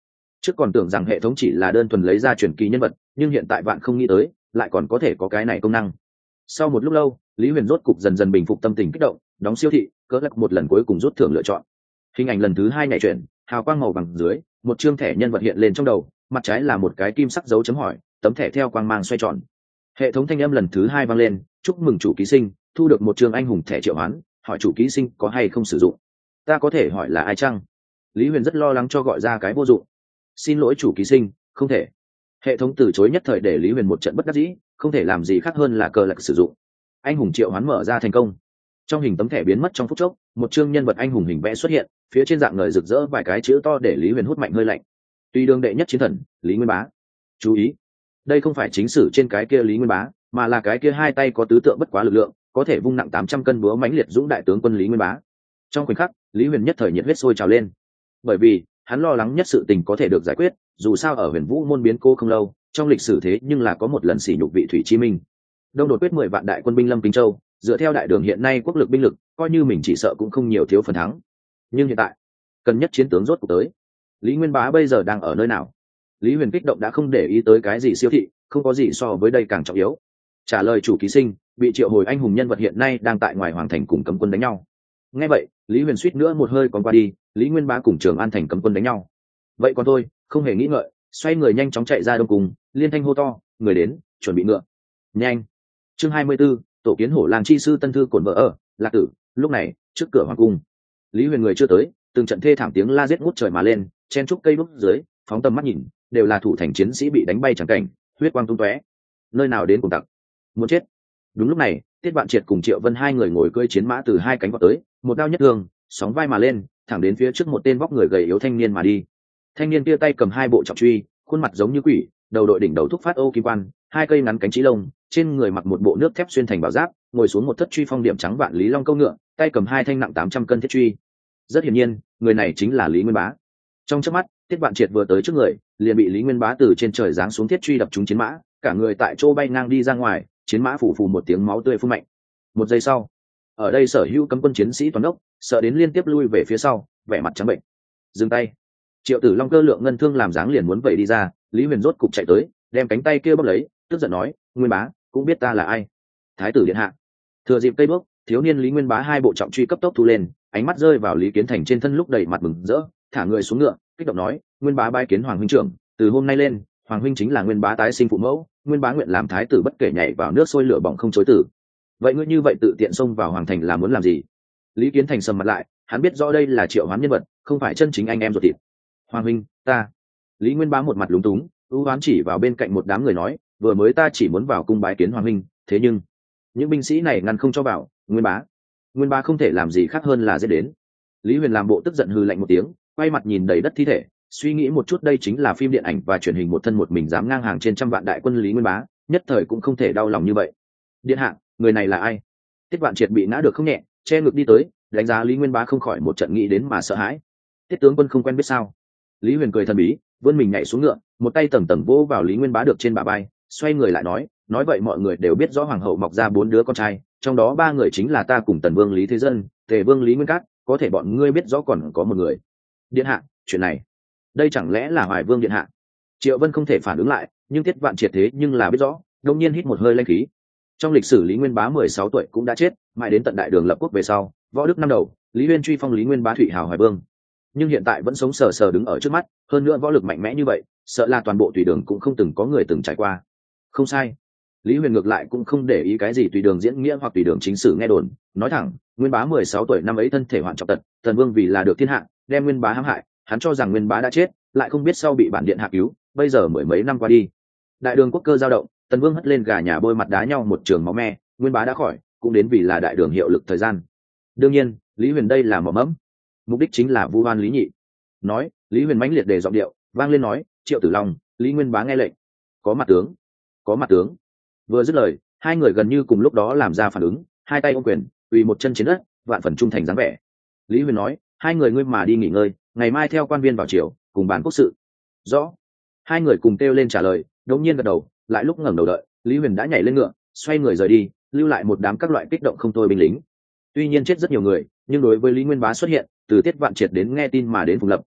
Trước còn tưởng rằng hệ thống chỉ là đơn thuần lấy ra truyền kỳ nhân vật, nhưng hiện tại bạn không nghĩ tới lại còn có thể có cái này công năng. Sau một lúc lâu, Lý Huyền rốt cục dần dần bình phục tâm tình kích động, đóng siêu thị, cỡ lắc một lần cuối cùng rút thưởng lựa chọn. Hình ảnh lần thứ 2 nhảy chuyển, hào quang màu bằng dưới, một chương thẻ nhân vật hiện lên trong đầu, mặt trái là một cái kim sắc dấu chấm hỏi, tấm thẻ theo quang mang xoay tròn. Hệ thống thanh âm lần thứ 2 vang lên, chúc mừng chủ ký sinh thu được một chương anh hùng thẻ triệu hoán, hỏi chủ ký sinh có hay không sử dụng. Ta có thể hỏi là ai chăng? Lý Huyền rất lo lắng cho gọi ra cái vô dụng. Xin lỗi chủ ký sinh, không thể. Hệ thống từ chối nhất thời để Lý Huyền một trận bất đắc dĩ, không thể làm gì khác hơn là cờ lạc sử dụng. Anh hùng triệu hoán mở ra thành công. Trong hình tấm thẻ biến mất trong phút chốc, một chương nhân vật anh hùng hình vẽ xuất hiện, phía trên dạng ngời rực rỡ vài cái chữ to để Lý Huyền hút mạnh hơi lạnh. Tuy đương đệ nhất chiến thần, Lý Nguyên Bá. Chú ý, đây không phải chính sử trên cái kia Lý Nguyên Bá, mà là cái kia hai tay có tứ tượng bất quá lực lượng, có thể vung nặng 800 cân búa mãnh liệt dũng đại tướng quân Lý Nguyên Bá. Trong khoảnh khắc, Lý Huyền nhất thời nhiệt huyết sôi trào lên, bởi vì hắn lo lắng nhất sự tình có thể được giải quyết. Dù sao ở Huyền Vũ môn biến cô không lâu, trong lịch sử thế nhưng là có một lần sỉ nhục vị Thủy Chí Minh. Đông đột quyết 10 vạn đại quân binh lâm Kinh Châu, dựa theo đại đường hiện nay quốc lực binh lực, coi như mình chỉ sợ cũng không nhiều thiếu phần thắng. Nhưng hiện tại, cần nhất chiến tướng rốt cuộc tới. Lý Nguyên Bá bây giờ đang ở nơi nào? Lý Huyền kích động đã không để ý tới cái gì siêu thị, không có gì so với đây càng trọng yếu. Trả lời chủ ký sinh, bị triệu hồi anh hùng nhân vật hiện nay đang tại ngoài hoàng thành cùng cấm quân đánh nhau. Nghe vậy, Lý Huyền suýt nữa một hơi còn qua đi, Lý Nguyên Bá cùng Trường An thành cấm quân đánh nhau. Vậy còn tôi, không hề nghĩ ngợi, xoay người nhanh chóng chạy ra đông cùng, liên thanh hô to, người đến, chuẩn bị ngựa. Nhanh. Chương 24, tổ kiến hổ làng chi sư tân thư cổn vợ ở, Lạc Tử. Lúc này, trước cửa hoàng cung, Lý Huyền người chưa tới, từng trận thê thảm tiếng la giết ngút trời mà lên, chen trúc cây bút dưới, phóng tầm mắt nhìn, đều là thủ thành chiến sĩ bị đánh bay chẳng cảnh, huyết quang tung tóe. Nơi nào đến cùng tặc, muốn chết. Đúng lúc này, Tiết Vạn Triệt cùng Triệu Vân hai người ngồi cưỡi chiến mã từ hai cánh vọt tới, một đao nhất thương, sóng vai mà lên, thẳng đến phía trước một tên vóc người gầy yếu thanh niên mà đi. Thanh niên kia tay cầm hai bộ trọng truy, khuôn mặt giống như quỷ, đầu đội đỉnh đầu thúc phát ô kim quan, hai cây ngắn cánh trí lông, trên người mặc một bộ nước thép xuyên thành bảo giáp, ngồi xuống một thất truy phong điểm trắng vạn lý long câu ngựa, tay cầm hai thanh nặng 800 cân thiết truy. Rất hiển nhiên, người này chính là Lý Nguyên Bá. Trong chớp mắt, Tiết Vạn Triệt vừa tới trước người, liền bị Lý Nguyên Bá từ trên trời giáng xuống thiết truy đập trúng chiến mã, cả người tại chỗ bay ngang đi ra ngoài, chiến mã phù phù một tiếng máu tươi phun mạnh. Một giây sau, ở đây sở hữu cấm quân chiến sĩ toàn đốc, sợ đến liên tiếp lui về phía sau, vẻ mặt trắng bệnh. Dừng tay. Triệu Tử Long cơ lượng ngân thương làm dáng liền muốn vẩy đi ra, Lý Huyền rốt cục chạy tới, đem cánh tay kia bóp lấy, tức giận nói, Nguyên Bá, cũng biết ta là ai. Thái tử điện hạ. Thừa dịp cây bước, thiếu niên Lý Nguyên Bá hai bộ trọng truy cấp tốc thu lên, ánh mắt rơi vào Lý Kiến Thành trên thân lúc đầy mặt mừng rỡ, thả người xuống ngựa, kích động nói, Nguyên Bá bái kiến Hoàng huynh trưởng, từ hôm nay lên, Hoàng huynh chính là Nguyên Bá tái sinh phụ mẫu, Nguyên Bá nguyện làm thái tử bất kể nhảy vào nước sôi lửa bỏng không chối tử. Vậy ngươi như vậy tự tiện xông vào hoàng thành là muốn làm gì? Lý Kiến Thành sầm mặt lại, hắn biết rõ đây là triệu hoán nhân vật, không phải chân chính anh em ruột thịt. Hoàng huynh, ta. Lý Nguyên Bá một mặt lúng túng, ưu oán chỉ vào bên cạnh một đám người nói, vừa mới ta chỉ muốn vào cung bái kiến hoàng huynh, thế nhưng những binh sĩ này ngăn không cho vào. Nguyên Bá không thể làm gì khác hơn là giết đến. Lý Huyền làm bộ tức giận hừ lạnh một tiếng, quay mặt nhìn đầy đất thi thể, suy nghĩ một chút đây chính là phim điện ảnh và truyền hình một thân một mình dám ngang hàng trên trăm vạn đại quân Lý Nguyên Bá, nhất thời cũng không thể đau lòng như vậy. Điện hạ, người này là ai? Tiết Vạn Triệt bị ngã được không nhẹ, che ngực đi tới, đánh giá Lý Nguyên Bá không khỏi một trận nghĩ đến mà sợ hãi. Tiết tướng quân không quen biết sao? Lý Huyền cười thần bí, vươn mình nhảy xuống ngựa, một tay tầng tầng vỗ vào Lý Nguyên Bá được trên bả vai, xoay người lại nói vậy mọi người đều biết rõ hoàng hậu mọc ra 4 đứa con trai, trong đó 3 người chính là ta cùng Tần Vương Lý Thế Dân, Tề Vương Lý Nguyên Cát, có thể bọn ngươi biết rõ còn có một người. Điện hạ, chuyện này, đây chẳng lẽ là Hoài Vương điện hạ? Triệu Vân không thể phản ứng lại, nhưng Tiết Vạn Triệt thế nhưng là biết rõ, đột nhiên hít một hơi linh khí. Trong lịch sử Lý Nguyên Bá 16 tuổi cũng đã chết, mãi đến tận đại đường lập quốc về sau, võ đức năm đầu, Lý Uyên truy phong Lý Nguyên Bá thụy hào Hoài Vương. Nhưng hiện tại vẫn sống sờ sờ đứng ở trước mắt, hơn nữa võ lực mạnh mẽ như vậy, sợ là toàn bộ tùy đường cũng không từng có người từng trải qua. Không sai. Lý Huyền ngược lại cũng không để ý cái gì tùy đường diễn nghĩa hoặc tùy đường chính sử nghe đồn, nói thẳng, Nguyên Bá 16 tuổi năm ấy thân thể hoạn trọng tật, Tần Vương vì là được thiên hạ, đem Nguyên Bá hãm hại, hắn cho rằng Nguyên Bá đã chết, lại không biết sau bị bản điện hạ cứu, bây giờ mười mấy năm qua đi, đại đường quốc cơ dao động, Tần Vương hất lên gà nhà bôi mặt đá nhau một trường máu me, Nguyên Bá đã khỏi, cũng đến vì là đại đường hiệu lực thời gian. Đương nhiên, Lý Huyền đây là mỏ mẫm, mục đích chính là vu oan Lý Nhị. Nói, Lý Huyền mãnh liệt để giọng điệu, vang lên nói, Triệu Tử Long, Lý Nguyên Bá nghe lệnh. Có mặt tướng, có mặt tướng. Vừa dứt lời, hai người gần như cùng lúc đó làm ra phản ứng, hai tay ôm quyền, quỳ một chân trên đất, vạn phần trung thành dáng vẻ. Lý Huyền nói, hai người ngươi mà đi nghỉ ngơi, ngày mai theo quan viên vào triều, cùng bàn quốc sự. Rõ. Hai người cùng kêu lên trả lời, đột nhiên gật đầu, lại lúc ngẩng đầu đợi, Lý Huyền đã nhảy lên ngựa, xoay người rời đi, lưu lại một đám các loại kích động không thôi binh lính. Tuy nhiên chết rất nhiều người, nhưng đối với Lý Nguyên Bá xuất hiện, từ Tiết Vạn Triệt đến nghe tin mà đến Phùng Lập,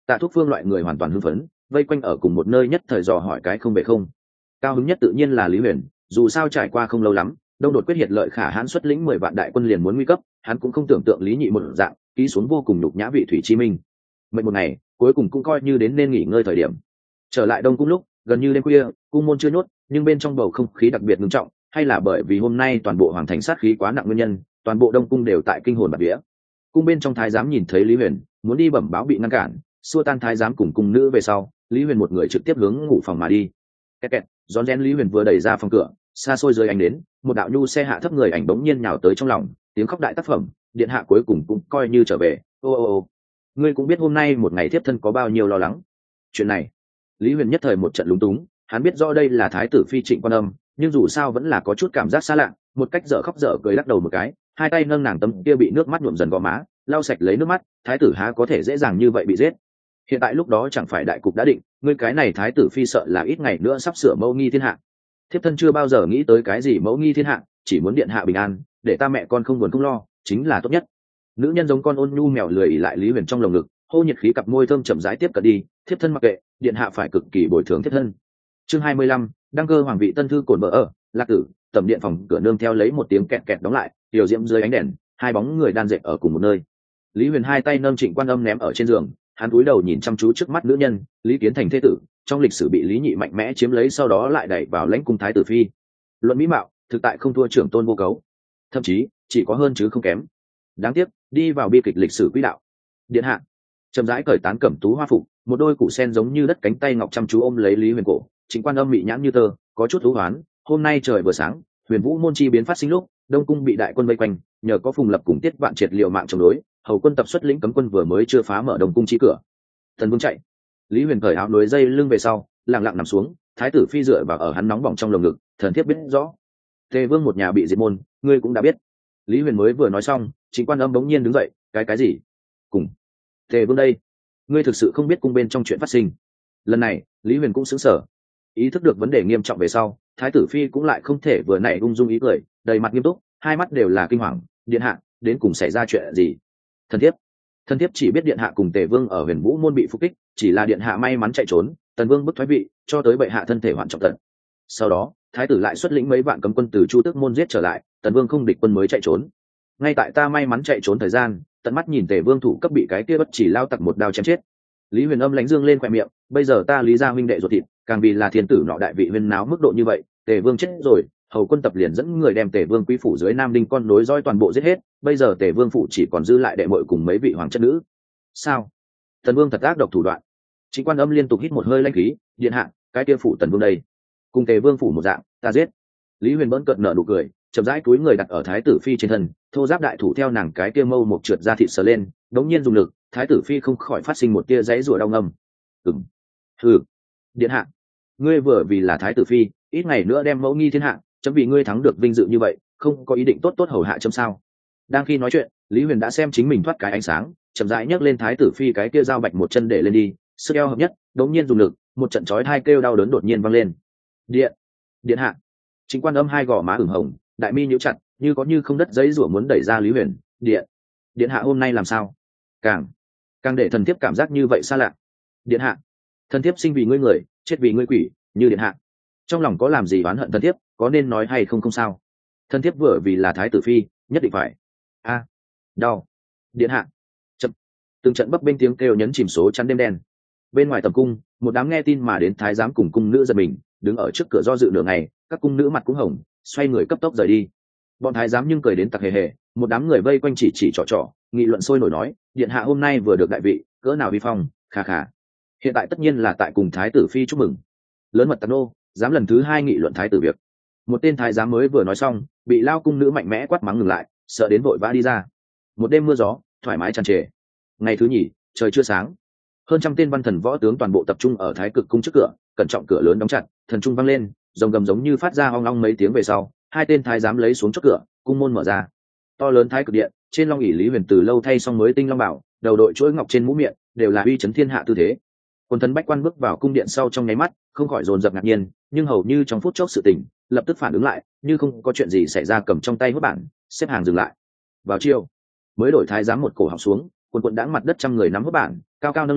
Tạ Thúc Phương loại người hoàn toàn hưng phấn, vây quanh ở cùng một nơi nhất thời dò hỏi cái không về không. Cao hứng nhất tự nhiên là Lý Huyền, dù sao trải qua không lâu lắm, Đông Đột quyết hiệt lợi khả hãn xuất lĩnh 10 vạn đại quân liền muốn nguy cấp, hắn cũng không tưởng tượng Lý Nhị một dạng, ký xuống vô cùng nhục nhã vị Thủy Chí Minh. Mệnh một ngày, cuối cùng cũng coi như đến nên nghỉ ngơi thời điểm. Trở lại Đông cung lúc, gần như đêm khuya, cung môn chưa nhốt, nhưng bên trong bầu không khí đặc biệt nghiêm trọng, hay là bởi vì hôm nay toàn bộ hoàng thành sát khí quá nặng nguyên nhân, toàn bộ Đông cung đều tại kinh hồn bạt vía. Cung bên trong thái giám nhìn thấy Lý Huyền, muốn đi bẩm báo bị ngăn cản, xua tan thái giám cùng cung nữ về sau, Lý Huyền một người trực tiếp hướng ngủ phòng mà đi. Kẹt kẹt, rón rén Lý Huyền vừa đẩy ra phòng cửa, xa xôi dưới ánh đến, một đạo nhu xe hạ thấp người ảnh bỗng nhiên nhào tới trong lòng, tiếng khóc đại tác phẩm, điện hạ cuối cùng cũng coi như trở về. Ô, ngươi cũng biết hôm nay một ngày tiếp thân có bao nhiêu lo lắng. Chuyện này, Lý Huyền nhất thời một trận lúng túng, hắn biết rõ đây là thái tử phi Trịnh Quan Âm, nhưng dù sao vẫn là có chút cảm giác xa lạ, một cách dở khóc dở cười lắc đầu một cái, hai tay nâng nàng tấm kia bị nước mắt nhuộm dần gò má, lau sạch lấy nước mắt, thái tử há có thể dễ dàng như vậy bị giết. Hiện tại lúc đó chẳng phải đại cục đã định, ngươi cái này thái tử phi sợ là ít ngày nữa sắp sửa mẫu nghi thiên hạ. Thiếp thân chưa bao giờ nghĩ tới cái gì mẫu nghi thiên hạ, chỉ muốn điện hạ bình an, để ta mẹ con không buồn không lo, chính là tốt nhất. Nữ nhân giống con ôn nhu mèo lười ỉ lại Lý Huyền trong lồng ngực, hô nhiệt khí cặp môi thơm chậm rãi tiếp cận đi, thiếp thân mặc kệ, điện hạ phải cực kỳ bồi thường thiếp thân. Chương 25, đăng cơ hoàng vị tân thư cổn vợ ở, Lạc Tử, tầm điện phòng cửa nương theo lấy một tiếng kẹt kẹt đóng lại, tiểu diễm dưới ánh đèn, hai bóng người đan dệt ở cùng một nơi. Lý Huyền hai tay nâng Trịnh Quan Âm ném ở trên giường, hắn cúi đầu nhìn chăm chú trước mắt nữ nhân, Lý Kiến Thành thế tử, trong lịch sử bị Lý Nhị mạnh mẽ chiếm lấy sau đó lại đẩy vào lãnh cung thái tử phi. Luận mỹ mạo, thực tại không thua trưởng tôn vô cấu, thậm chí chỉ có hơn chứ không kém. Đáng tiếc, đi vào bi kịch lịch sử quỹ đạo. Điện hạ chậm rãi cởi tán cẩm tú hoa phục, một đôi củ sen giống như đất cánh tay ngọc chăm chú ôm lấy Lý Huyền cổ, Trịnh Quan Âm mị nhãn như tơ, có chút thú hoán. Hôm nay trời vừa sáng, Huyền Vũ môn chi biến phát sinh lúc, Đông cung bị đại quân vây quanh, nhờ có Phùng Lập cùng Tiết Vạn triệt liều mạng chống đối, hầu quân tập xuất lĩnh cấm quân vừa mới chưa phá mở Đông cung chi cửa. Thần Vương chạy. Lý Huyền cởi áo núi dây lưng về sau, lặng lặng nằm xuống, thái tử phi dựa vào ở hắn nóng bỏng trong lồng ngực, thần thiếp biết rõ. Tề Vương một nhà bị diệt môn, ngươi cũng đã biết. Lý Huyền mới vừa nói xong, Trịnh Quan Âm bỗng nhiên đứng dậy, cái gì? Cùng Tề Vương đây, ngươi thực sự không biết cung bên trong chuyện phát sinh. Lần này, Lý Huyền cũng sững sờ, ý thức được vấn đề nghiêm trọng về sau, thái tử phi cũng lại không thể vừa nãy ung dung ý cười, đầy mặt nghiêm túc, hai mắt đều là kinh hoàng. Điện hạ, đến cùng xảy ra chuyện gì? Thần thiếp chỉ biết điện hạ cùng Tề Vương ở Huyền Vũ môn bị phục kích, chỉ là điện hạ may mắn chạy trốn, Tần Vương bức thoái vị, cho tới bệ hạ thân thể hoạn trọng tận. Sau đó, thái tử lại xuất lĩnh mấy vạn cấm quân từ Chu Tước môn giết trở lại, Tần Vương không địch quân mới chạy trốn. Ngay tại ta may mắn chạy trốn thời gian, tận mắt nhìn Tề Vương thủ cấp bị cái kia bất chỉ lao tặc một đao chém chết. Lý Huyền âm lãnh dương lên khóe miệng, bây giờ ta Lý gia huynh đệ ruột thịt, càng vì là thiên tử nọ đại vị huyên náo mức độ như vậy, Tề Vương chết rồi, hầu quân tập liền dẫn người đem Tề Vương quý phủ dưới Nam Đinh con nối dõi toàn bộ giết hết, bây giờ Tề Vương phủ chỉ còn dư lại đệ muội cùng mấy vị hoàng chất nữ. Sao? Tần Vương thật ác độc thủ đoạn. Trịnh Quan Âm liên tục hít một hơi lãnh khí, điện hạ, cái kia phủ Tần Vương đây, cùng Tề Vương phủ một dạng, ta giết. Lý Huyền bỗng cợt nở nụ cười, chậm rãi túi người đặt ở thái tử phi trên thân, thô giáp đại thủ theo nàng cái kia mâu một trượt ra thịt sờ lên, đống nhiên dùng lực, thái tử phi không khỏi phát sinh một tia dãy rủa đau ngâm. Hừ, điện hạ, ngươi vừa vì là thái tử phi, ít ngày nữa đem mẫu nghi thiên hạ, chấm vì ngươi thắng được vinh dự như vậy, không có ý định tốt tốt hầu hạ chấm sao? Đang khi nói chuyện, Lý Huyền đã xem chính mình thoát cái ánh sáng, chậm rãi nhấc lên thái tử phi cái kia dao bạch một chân để lên đi, sức eo hợp nhất, đống nhiên dùng lực, một trận chói tai kêu đau đớn đột nhiên vang lên. Điện hạ. Trịnh Quan Âm hai gò má ửng hồng, đại mi nhíu chặt, như có như không đất giấy rủa muốn đẩy ra Lý Huyền. Điện hạ hôm nay làm sao? Càng để thần thiếp cảm giác như vậy xa lạ. Điện hạ, thần thiếp sinh vì ngươi người, chết vì ngươi quỷ, như điện hạ trong lòng có làm gì oán hận thần thiếp, có nên nói hay không sao? Thần thiếp vừa vì là thái tử phi, nhất định phải. Đau. Điện hạ. Chậm. Từng trận bấp bênh tiếng kêu nhấn chìm số chắn đêm đen. Bên ngoài tầm cung, một đám nghe tin mà đến thái giám cùng cung nữ giật mình, đứng ở trước cửa do dự nửa ngày, các cung nữ mặt cũng hồng, xoay người cấp tốc rời đi. Bọn thái giám nhưng cười đến tặc hề hề, một đám người vây quanh chỉ trỏ, nghị luận sôi nổi nói, điện hạ hôm nay vừa được đại vị, cỡ nào vi phong, khà. Hiện tại tất nhiên là tại cùng thái tử phi chúc mừng. Lớn mật tặc nô, dám lần thứ hai nghị luận thái tử việc. Một tên thái giám mới vừa nói xong, bị lao cung nữ mạnh mẽ quát mắng ngừng lại, sợ đến vội vã đi ra. Một đêm mưa gió, thoải mái tràn trề. Ngày thứ nhì, trời chưa sáng, hơn trăm tên văn thần võ tướng toàn bộ tập trung ở thái cực cung trước cửa, cẩn trọng cửa lớn đóng chặt, thần trung vang lên, rồng gầm giống như phát ra ong ong mấy tiếng về sau, hai tên thái giám lấy xuống chốt cửa, cung môn mở ra. To lớn thái cực điện, trên long ỷ Lý Huyền từ lâu thay xong mới tinh long bảo, đầu đội chuỗi ngọc trên mũ miệng, đều là uy chấn thiên hạ tư thế. Quân thần bách quan bước vào cung điện sau trong nháy mắt, không khỏi dồn dập ngạc nhiên, nhưng hầu như trong phút chốc sự tỉnh, lập tức phản ứng lại, như không có chuyện gì xảy ra cầm trong tay hốt bản, xếp hàng dừng lại. Vào chiều, mới đổi thái giám một cổ học xuống, quần quần đãng mặt đất trăm người nắm hốt bản, cao cao nâng lên,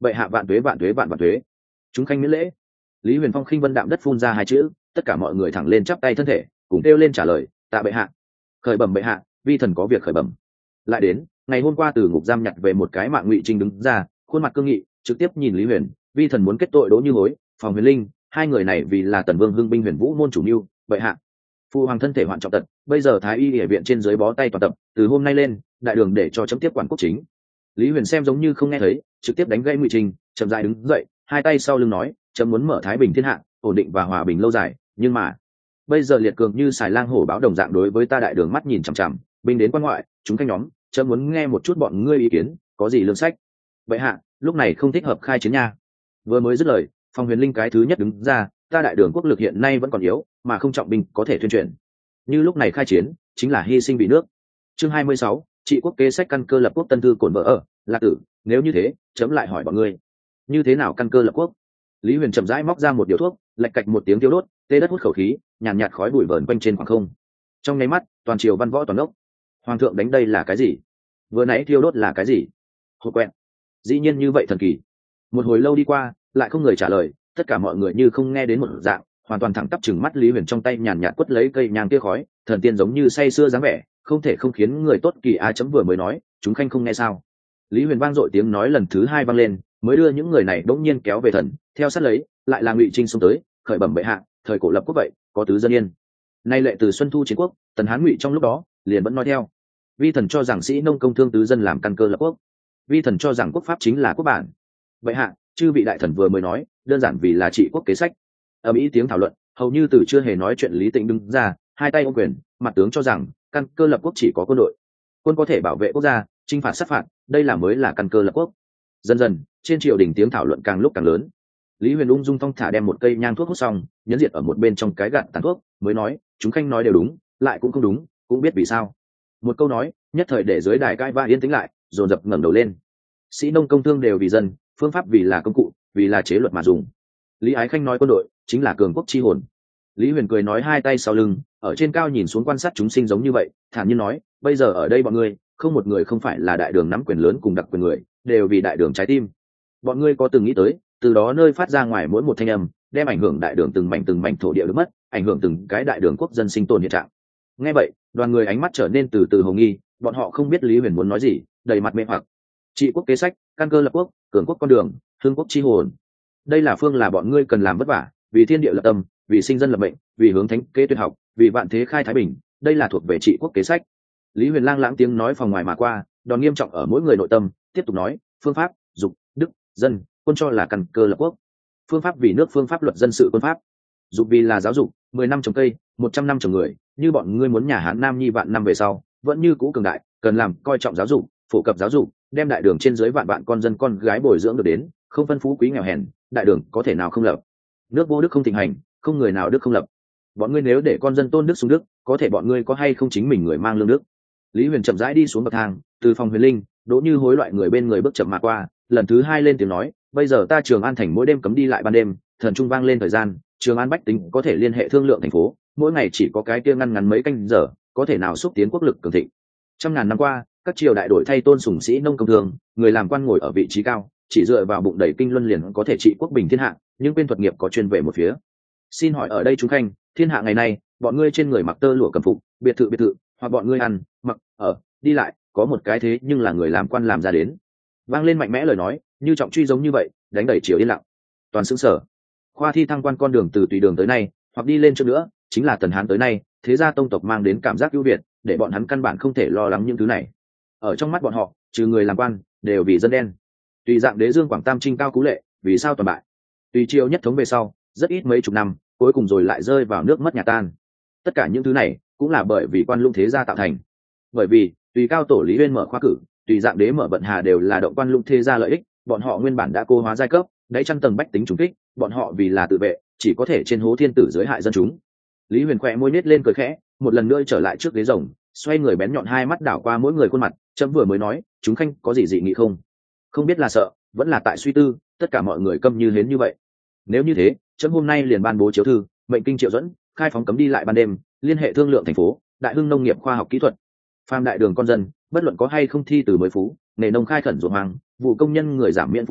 bệ hạ vạn tuế vạn tuế vạn vạn tuế. Chúng khanh miễn lễ. Lý Huyền Phong khinh vân đạm đất phun ra hai chữ, tất cả mọi người thẳng lên chắp tay thân thể, cùng kêu lên trả lời, tạ bệ hạ. Khởi bẩm bệ hạ, vi thần có việc khởi bẩm. Lại đến, ngày hôm qua từ ngục giam nhặt về một cái mạng Ngụy Trinh đứng ra, khuôn mặt cương nghị, trực tiếp nhìn Lý Huyền, vi thần muốn kết tội Đỗ Như Hối, Phòng Huyền Linh, hai người này vì là Tần Vương hưng binh Huyền Vũ môn chủ mưu, bệ hạ. Phu hoàng thân thể hoạn trọng tật, bây giờ thái y y viện trên dưới bó tay toàn tập, từ hôm nay lên, đại đường để cho chấm tiếp quản quốc chính. Lý Huyền xem giống như không nghe thấy, trực tiếp đánh gãy Ngụy Trinh, chậm rãi đứng dậy, hai tay sau lưng nói, chấm muốn mở thái bình thiên hạ, ổn định và hòa bình lâu dài, nhưng mà bây giờ liệt cường như xài lang hổ báo đồng dạng đối với ta đại đường mắt nhìn chằm chằm, binh đến quan ngoại, chúng canh nhóm, chấm muốn nghe một chút bọn ngươi ý kiến, có gì lương sách. Vậy hạ, lúc này không thích hợp khai chiến nha. Vừa mới dứt lời, Phong Huyền Linh cái thứ nhất đứng ra, ta đại đường quốc lực hiện nay vẫn còn yếu, mà không trọng binh có thể tuyên truyền. Như lúc này khai chiến, chính là hy sinh vì nước. Chương 26, trị quốc kế sách căn cơ lập quốc tân thư cổn vợ ở, Lạc tử, nếu như thế, chấm lại hỏi bọn ngươi, như thế nào căn cơ lập quốc? Lý Huyền chậm rãi móc ra một điếu thuốc, lạch cạch một tiếng tiêu đốt, tê đất hút khẩu khí, nhàn nhạt khói bụi vờn quanh trên khoảng không. Trong nháy mắt, toàn triều văn võ toàn ốc. Hoàng thượng đánh đây là cái gì? Vừa nãy thiêu đốt là cái gì? Hột quẹt. Dĩ nhiên như vậy thần kỳ. Một hồi lâu đi qua, lại không người trả lời, tất cả mọi người như không nghe đến một dạng, hoàn toàn thẳng tắp chừng mắt Lý Huyền trong tay nhàn nhạt quất lấy cây nhang tia khói, thần tiên giống như say sưa dáng vẻ, không thể không khiến người tốt kỳ a chấm vừa mới nói, chúng khanh không nghe sao? Lý Huyền vang dội tiếng nói lần thứ hai vang lên, mới đưa những người này đống nhiên kéo về thần, theo sát lấy, lại là Ngụy Trinh xông tới, khởi bẩm bệ hạ, thời cổ lập quốc vậy, có tứ dân yên. Nay lệ từ Xuân Thu chiến quốc, Tần Hán Ngụy trong lúc đó, liền vẫn nói theo. Vi thần cho rằng sĩ nông công thương tứ dân làm căn cơ lập quốc. Vi thần cho rằng quốc pháp chính là quốc bản. Bệ hạ, chư vị đại thần vừa mới nói, đơn giản vì là trị quốc kế sách. Ầm ĩ tiếng thảo luận, hầu như từ chưa hề nói chuyện Lý Tĩnh đứng ra, hai tay ôm quyền, mặt tướng cho rằng căn cơ lập quốc chỉ có quân đội. Quân có thể bảo vệ quốc gia, chinh phạt sát phạt, đây là mới là căn cơ lập quốc. Dần dần, trên triều đình tiếng thảo luận càng lúc càng lớn. Lý Huyền ung dung thong thả đem một cây nhang thuốc hút xong, nhấn diệt ở một bên trong cái gạt tàn thuốc, mới nói, chúng khanh nói đều đúng, lại cũng không đúng, cũng biết vì sao. Một câu nói, nhất thời để dưới đài cai va yên tĩnh lại, dồn dập ngẩng đầu lên. Sĩ nông công thương đều vì dân, phương pháp vì là công cụ, vì là chế luật mà dùng. Lý Ái Khanh nói quân đội chính là cường quốc chi hồn. Lý Huyền cười nói hai tay sau lưng, ở trên cao nhìn xuống quan sát chúng sinh giống như vậy, thản nhiên nói, bây giờ ở đây bọn ngươi, không một người không phải là đại đường nắm quyền lớn cùng đặc quyền người, đều vì đại đường trái tim. Bọn ngươi có từng nghĩ tới, từ đó nơi phát ra ngoài mỗi một thanh âm, đem ảnh hưởng đại đường từng mảnh thổ địa được mất, ảnh hưởng từng cái đại đường quốc dân sinh tồn hiện trạng. Nghe vậy, đoàn người ánh mắt trở nên từ từ hồ nghi, bọn họ không biết Lý Huyền muốn nói gì, đầy mặt mê hoặc. Trị quốc kế sách, căn cơ lập quốc, cường quốc con đường, hương quốc chi hồn. Đây là phương là bọn ngươi cần làm vất vả, vì thiên địa lập tâm, vì sinh dân lập mệnh, vì hướng thánh kế tuyệt học, vì vạn thế khai thái bình, đây là thuộc về trị quốc kế sách. Lý Huyền lang lãng tiếng nói phòng ngoài mà qua, đòn nghiêm trọng ở mỗi người nội tâm, tiếp tục nói, phương pháp, dục, đức, dân, quân cho là căn cơ lập quốc. Phương pháp vì nước, phương pháp luật dân sự quân pháp. Dục vì là giáo dục, 10 năm trồng cây, 100 năm trồng người, như bọn ngươi muốn nhà Hán Nam Nhi vạn năm về sau, vẫn như cũ cường đại, cần làm coi trọng giáo dục, phổ cập giáo dục, đem đại đường trên dưới vạn vạn con dân con gái bồi dưỡng được đến, không phân phú quý nghèo hèn, đại đường có thể nào không lập. Nước vô đức không thịnh hành, không người nào đức không lập. Bọn ngươi nếu để con dân tôn đức xuống đức, có thể bọn ngươi có hay không chính mình người mang lương đức. Lý Huyền chậm rãi đi xuống bậc thang, từ Phòng Huyền Linh, Đỗ Như Hối loại người bên người bước chậm mà qua, lần thứ hai lên tiếng nói, bây giờ ta Trường An thành mỗi đêm cấm đi lại ban đêm, thần trung vang lên thời gian, Trường An bách tính có thể liên hệ thương lượng thành phố, mỗi ngày chỉ có cái kia ngăn ngắn mấy canh giờ, có thể nào xúc tiến quốc lực cường thịnh. Trăm ngàn năm qua, các triều đại đổi thay tôn sùng sĩ nông công thương, người làm quan ngồi ở vị trí cao, chỉ dựa vào bụng đầy kinh luân liền có thể trị quốc bình thiên hạ, nhưng bên thuật nghiệp có chuyên về một phía. Xin hỏi ở đây chúng khanh, thiên hạ ngày nay, bọn ngươi trên người mặc tơ lụa cầm phục, biệt thự, hoặc bọn ngươi ăn, mặc, ở, đi lại, có một cái thế nhưng là người làm quan làm ra đến. Vang lên mạnh mẽ lời nói, như trọng truy giống như vậy, đánh đẩy triều yên lặng. Toàn xứng sở. Khoa thi thăng quan con đường từ tùy đường tới nay, hoặc đi lên trước nữa, chính là Tần Hán tới nay, thế gia tông tộc mang đến cảm giác ưu việt, để bọn hắn căn bản không thể lo lắng những thứ này. Ở trong mắt bọn họ, trừ người làm quan, đều vì dân đen. Tùy dạng đế dương Quảng Tam Trinh cao cú lệ, vì sao toàn bại? Tùy triều nhất thống về sau, rất ít mấy chục năm, cuối cùng rồi lại rơi vào nước mất nhà tan. Tất cả những thứ này cũng là bởi vì quan lũng thế gia tạo thành. Bởi vì tùy cao tổ Lý Uyên mở khoa cử, tùy dạng đế mở vận hà đều là động quan lũng thế gia lợi ích, bọn họ nguyên bản đã cô hóa giai cấp, đáy trăm tầng bách tính trùng kích, bọn họ vì là tự vệ, chỉ có thể trên hố thiên tử dưới hại dân chúng. Lý Huyền khẽ môi nết lên cười khẽ, một lần nữa trở lại trước ghế rồng, xoay người bén nhọn hai mắt đảo qua mỗi người khuôn mặt, chấm vừa mới nói, chúng khanh có gì dị nghị không? Không biết là sợ, vẫn là tại suy tư, tất cả mọi người câm như hến như vậy. Nếu như thế, chấm hôm nay liền ban bố chiếu thư, mệnh kinh triệu dẫn, khai phóng cấm đi lại ban đêm, liên hệ thương lượng thành phố, đại hưng nông nghiệp khoa học kỹ thuật. Phàm đại đường con dân, bất luận có hay không thi từ mới phú, nghề nông khai khẩn ruộng hoang, vụ công nhân người giảm miễn phú thuế,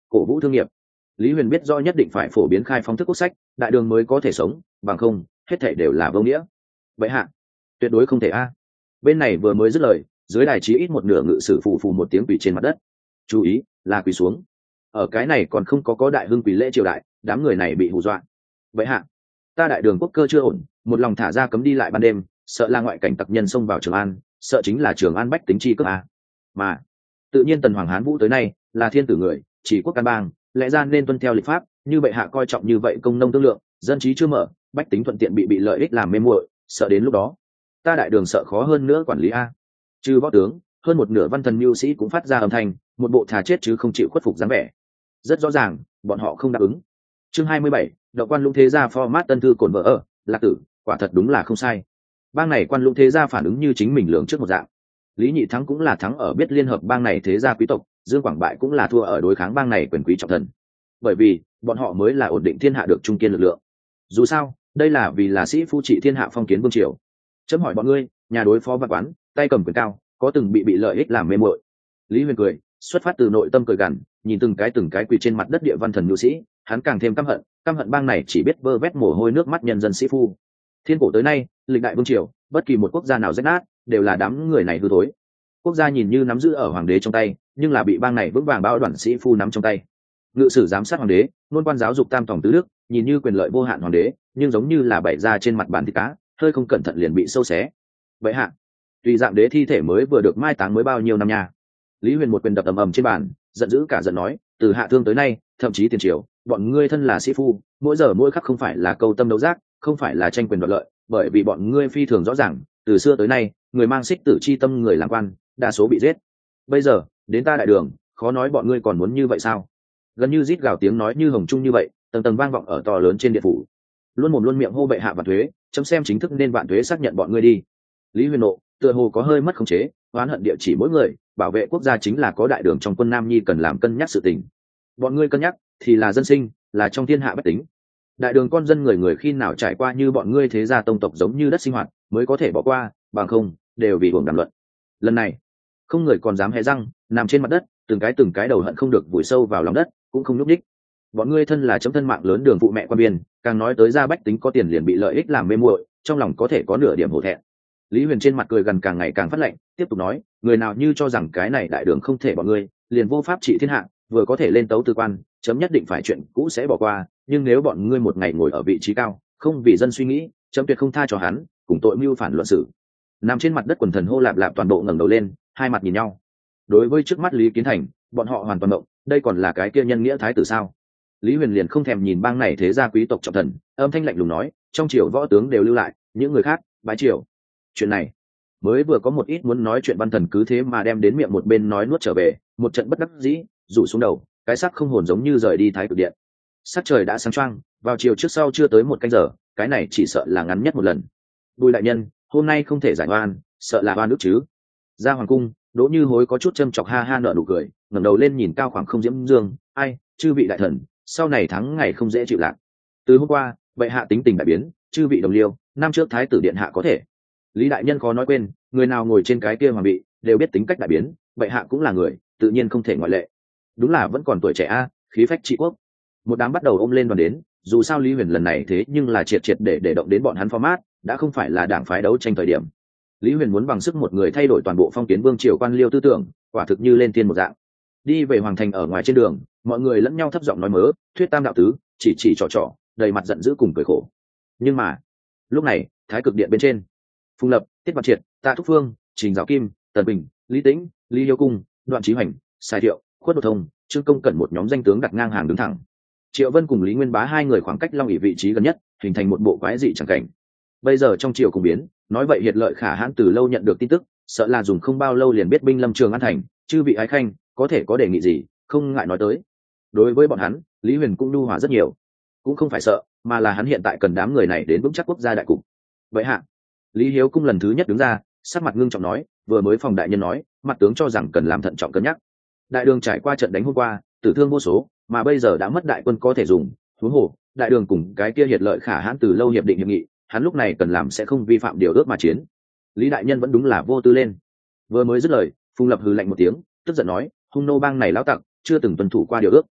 cổ vũ thương nghiệp. Lý Huyền biết rõ nhất định phải phổ biến khai phóng thức quốc sách, đại đường mới có thể sống, bằng không hết thảy đều là vô nghĩa. Vậy hạ, tuyệt đối không thể a. Bên này vừa mới dứt lời, dưới đài chí ít một nửa ngự sử phù phù một tiếng quỳ trên mặt đất. Chú ý, là quỳ xuống. Ở cái này còn không có đại hưng quỳ lễ triều đại, đám người này bị hù dọa. Vậy hạ, ta đại đường quốc cơ chưa ổn, một lòng thả ra cấm đi lại ban đêm, sợ là ngoại cảnh tặc nhân xông vào Trường An, sợ chính là Trường An bách tính chi cướp a. Mà tự nhiên tần hoàng Hán Vũ tới nay là thiên tử người, chỉ quốc can bang, lẽ ra nên tuân theo lịch pháp, như bệ hạ coi trọng như vậy công nông tương lượng, dân trí chưa mở, bách tính thuận tiện bị lợi ích làm mê muội, sợ đến lúc đó ta đại đường sợ khó hơn nữa quản lý a. Trừ võ tướng, hơn một nửa văn thần mưu sĩ cũng phát ra âm thanh, một bộ thà chết chứ không chịu khuất phục dáng vẻ. Rất rõ ràng bọn họ không đáp ứng. Chương 27, Đậu Quan Lũng Thế Gia format tân thư cổn vợ ở Lạc Tử, quả thật đúng là không sai. Bang này Quan Lũng Thế Gia phản ứng như chính mình lường trước một dạng. Lý Nhị Thắng cũng là thắng ở biết liên hợp bang này thế gia quý tộc, Dương Quảng Bại cũng là thua ở đối kháng bang này quyền quý trọng thần. Bởi vì bọn họ mới là ổn định thiên hạ được trung kiên lực lượng. Dù sao, đây là vì là sĩ phu trị thiên hạ phong kiến vương triều. Chấm hỏi bọn ngươi, nhà đối phó vạn quán, tay cầm quyền cao, có từng bị lợi ích làm mê muội? Lý Huyền cười, xuất phát từ nội tâm cười gằn, nhìn từng cái quỳ trên mặt đất địa văn thần nhu sĩ, hắn càng thêm căm hận bang này chỉ biết vơ vét mồ hôi nước mắt nhân dân sĩ phu. Thiên cổ tới nay, lịch đại vương triều, bất kỳ một quốc gia nào rách nát, đều là đám người này hư thối. Quốc gia nhìn như nắm giữ ở hoàng đế trong tay, nhưng là bị bang này vững vàng bao đoàn sĩ phu nắm trong tay. Ngự sử giám sát hoàng đế, luôn quan giáo dục tam tổng tứ đức, nhìn như quyền lợi vô hạn hoàng đế, nhưng giống như là bày ra trên mặt bàn thịt cá, hơi không cẩn thận liền bị sâu xé. Vậy hạ, tùy dạng đế thi thể mới vừa được mai táng mới bao nhiêu năm nha. Lý Huyền một quyền đập ầm ầm trên bàn, giận dữ cả giận nói, từ hạ thương tới nay, thậm chí tiền triều, bọn ngươi thân là sĩ phu, mỗi giờ mỗi khắc không phải là câu tâm đấu giác, không phải là tranh quyền đoạt lợi, bởi vì bọn ngươi phi thường rõ ràng, từ xưa tới nay, người mang xích tử chi tâm người làm quan, đa số bị giết. Bây giờ, đến ta đại đường, khó nói bọn ngươi còn muốn như vậy sao? Gần như rít gào tiếng nói như hồng trung như vậy, tầng tầng vang vọng ở to lớn trên điện phủ. Luôn mồm luôn miệng hô bệ hạ vạn thuế, chấm xem chính thức nên vạn thuế xác nhận bọn ngươi đi. Lý Huyền nộ, tựa hồ có hơi mất khống chế, oán hận địa chỉ mỗi người, bảo vệ quốc gia chính là có đại đường trong quân Nam Nhi cần làm cân nhắc sự tình. Bọn ngươi cân nhắc thì là dân sinh, là trong thiên hạ bách tính. Đại đường con dân người khi nào trải qua như bọn ngươi thế gia tông tộc giống như đất sinh hoạt, mới có thể bỏ qua, bằng không đều vì hưởng đàm luận. Lần này không người còn dám hé răng, nằm trên mặt đất, từng cái đầu hận không được vùi sâu vào lòng đất, cũng không nhúc nhích. Bọn ngươi thân là chấm thân mạng lớn đường phụ mẹ quan biên, càng nói tới gia bách tính có tiền liền bị lợi ích làm mê muội, trong lòng có thể có nửa điểm hổ thẹn. Lý Huyền trên mặt cười gần càng ngày càng phát lạnh, tiếp tục nói, người nào như cho rằng cái này đại đường không thể bọn ngươi liền vô pháp trị thiên hạ, vừa có thể lên tấu tư quan, chấm nhất định phải chuyện cũ sẽ bỏ qua, nhưng nếu bọn ngươi một ngày ngồi ở vị trí cao, không vì dân suy nghĩ, chấm tuyệt không tha cho hắn, cùng tội mưu phản luận xử. Nằm trên mặt đất quần thần hô lạp lạp toàn bộ ngẩng đầu lên, hai mặt nhìn nhau. Đối với trước mắt Lý Kiến Thành, bọn họ hoàn toàn mộng, đây còn là cái kia nhân nghĩa thái tử sao? Lý Huyền liền không thèm nhìn bang này thế gia quý tộc trọng thần, âm thanh lạnh lùng nói, trong triều võ tướng đều lưu lại, những người khác bái triều. Chuyện này mới vừa có một ít muốn nói chuyện văn thần cứ thế mà đem đến miệng một bên nói nuốt trở về, một trận bất đắc dĩ, rủ xuống đầu, cái xác không hồn giống như rời đi thái cực điện. Sắc trời đã sáng choang, vào chiều trước sau chưa tới một canh giờ, cái này chỉ sợ là ngắn nhất một lần. Bùi đại nhân, hôm nay không thể giải oan, sợ là oan ức chứ? Ra hoàng cung, Đỗ Như Hối có chút châm chọc ha ha nở nụ cười, ngẩng đầu lên nhìn cao khoảng không diễm dương, ai, chư vị đại thần, sau này thắng ngày không dễ chịu lạc. Từ hôm qua, bệ hạ tính tình đại biến, chư vị đồng liêu, năm trước thái tử điện hạ có thể. Lý đại nhân khó nói quên, người nào ngồi trên cái kia hoàng vị, đều biết tính cách đại biến, bệ hạ cũng là người, tự nhiên không thể ngoại lệ. Đúng là vẫn còn tuổi trẻ a, khí phách trị quốc. Một đám bắt đầu ôm lên đoàn đến, dù sao Lý Huyền lần này thế nhưng là triệt để động đến bọn hắn format, đã không phải là đảng phái đấu tranh thời điểm. Lý Huyền muốn bằng sức một người thay đổi toàn bộ phong kiến vương triều quan liêu tư tưởng, quả thực như lên thiên một dạng. Đi về hoàng thành ở ngoài trên đường, mọi người lẫn nhau thấp giọng nói mớ, thuyết tam đạo tứ, chỉ trò, đầy mặt giận dữ cùng cười khổ. Nhưng mà, lúc này, thái cực điện bên trên, Phùng Lập, Tiết Văn Triệt, Tạ Thúc Phương, Trình Giáo Kim, Tần Bình, Lý Tĩnh, Lý Hiếu Cung, Đoạn Chí Hoành, Sai Thiệu, Khuất Đô Thông, Trương Công Cẩn một nhóm danh tướng đặt ngang hàng đứng thẳng. Triệu Vân cùng Lý Nguyên Bá hai người khoảng cách Long ỷ vị trí gần nhất, hình thành một bộ quái dị chẳng cảnh. Bây giờ trong triều cùng biến, nói vậy Hiệt Lợi Khả hãn từ lâu nhận được tin tức, sợ là dùng không bao lâu liền biết binh lâm Trường An thành, chư vị ái khanh có thể có đề nghị gì, không ngại nói tới. Đối với bọn hắn, Lý Huyền cũng nhu hòa rất nhiều, cũng không phải sợ, mà là hắn hiện tại cần đám người này đến vững chắc quốc gia đại cục. Vậy hạ, Lý Hiếu Cung lần thứ nhất đứng ra, sắc mặt ngưng trọng nói, vừa mới phòng đại nhân nói, mặt tướng cho rằng cần làm thận trọng cân nhắc. Đại đường trải qua trận đánh hôm qua, tử thương vô số, mà bây giờ đã mất đại quân có thể dùng, huống hồ, đại đường cùng cái kia Hiệt Lợi Khả hãn từ lâu hiệp định hiệp nghị, hắn lúc này cần làm sẽ không vi phạm điều ước mà chiến. Lý đại nhân vẫn đúng là vô tư lên. Vừa mới dứt lời, Phùng Lập hừ lạnh một tiếng, tức giận nói, hung nô bang này lão tặc, chưa từng tuân thủ qua điều ước.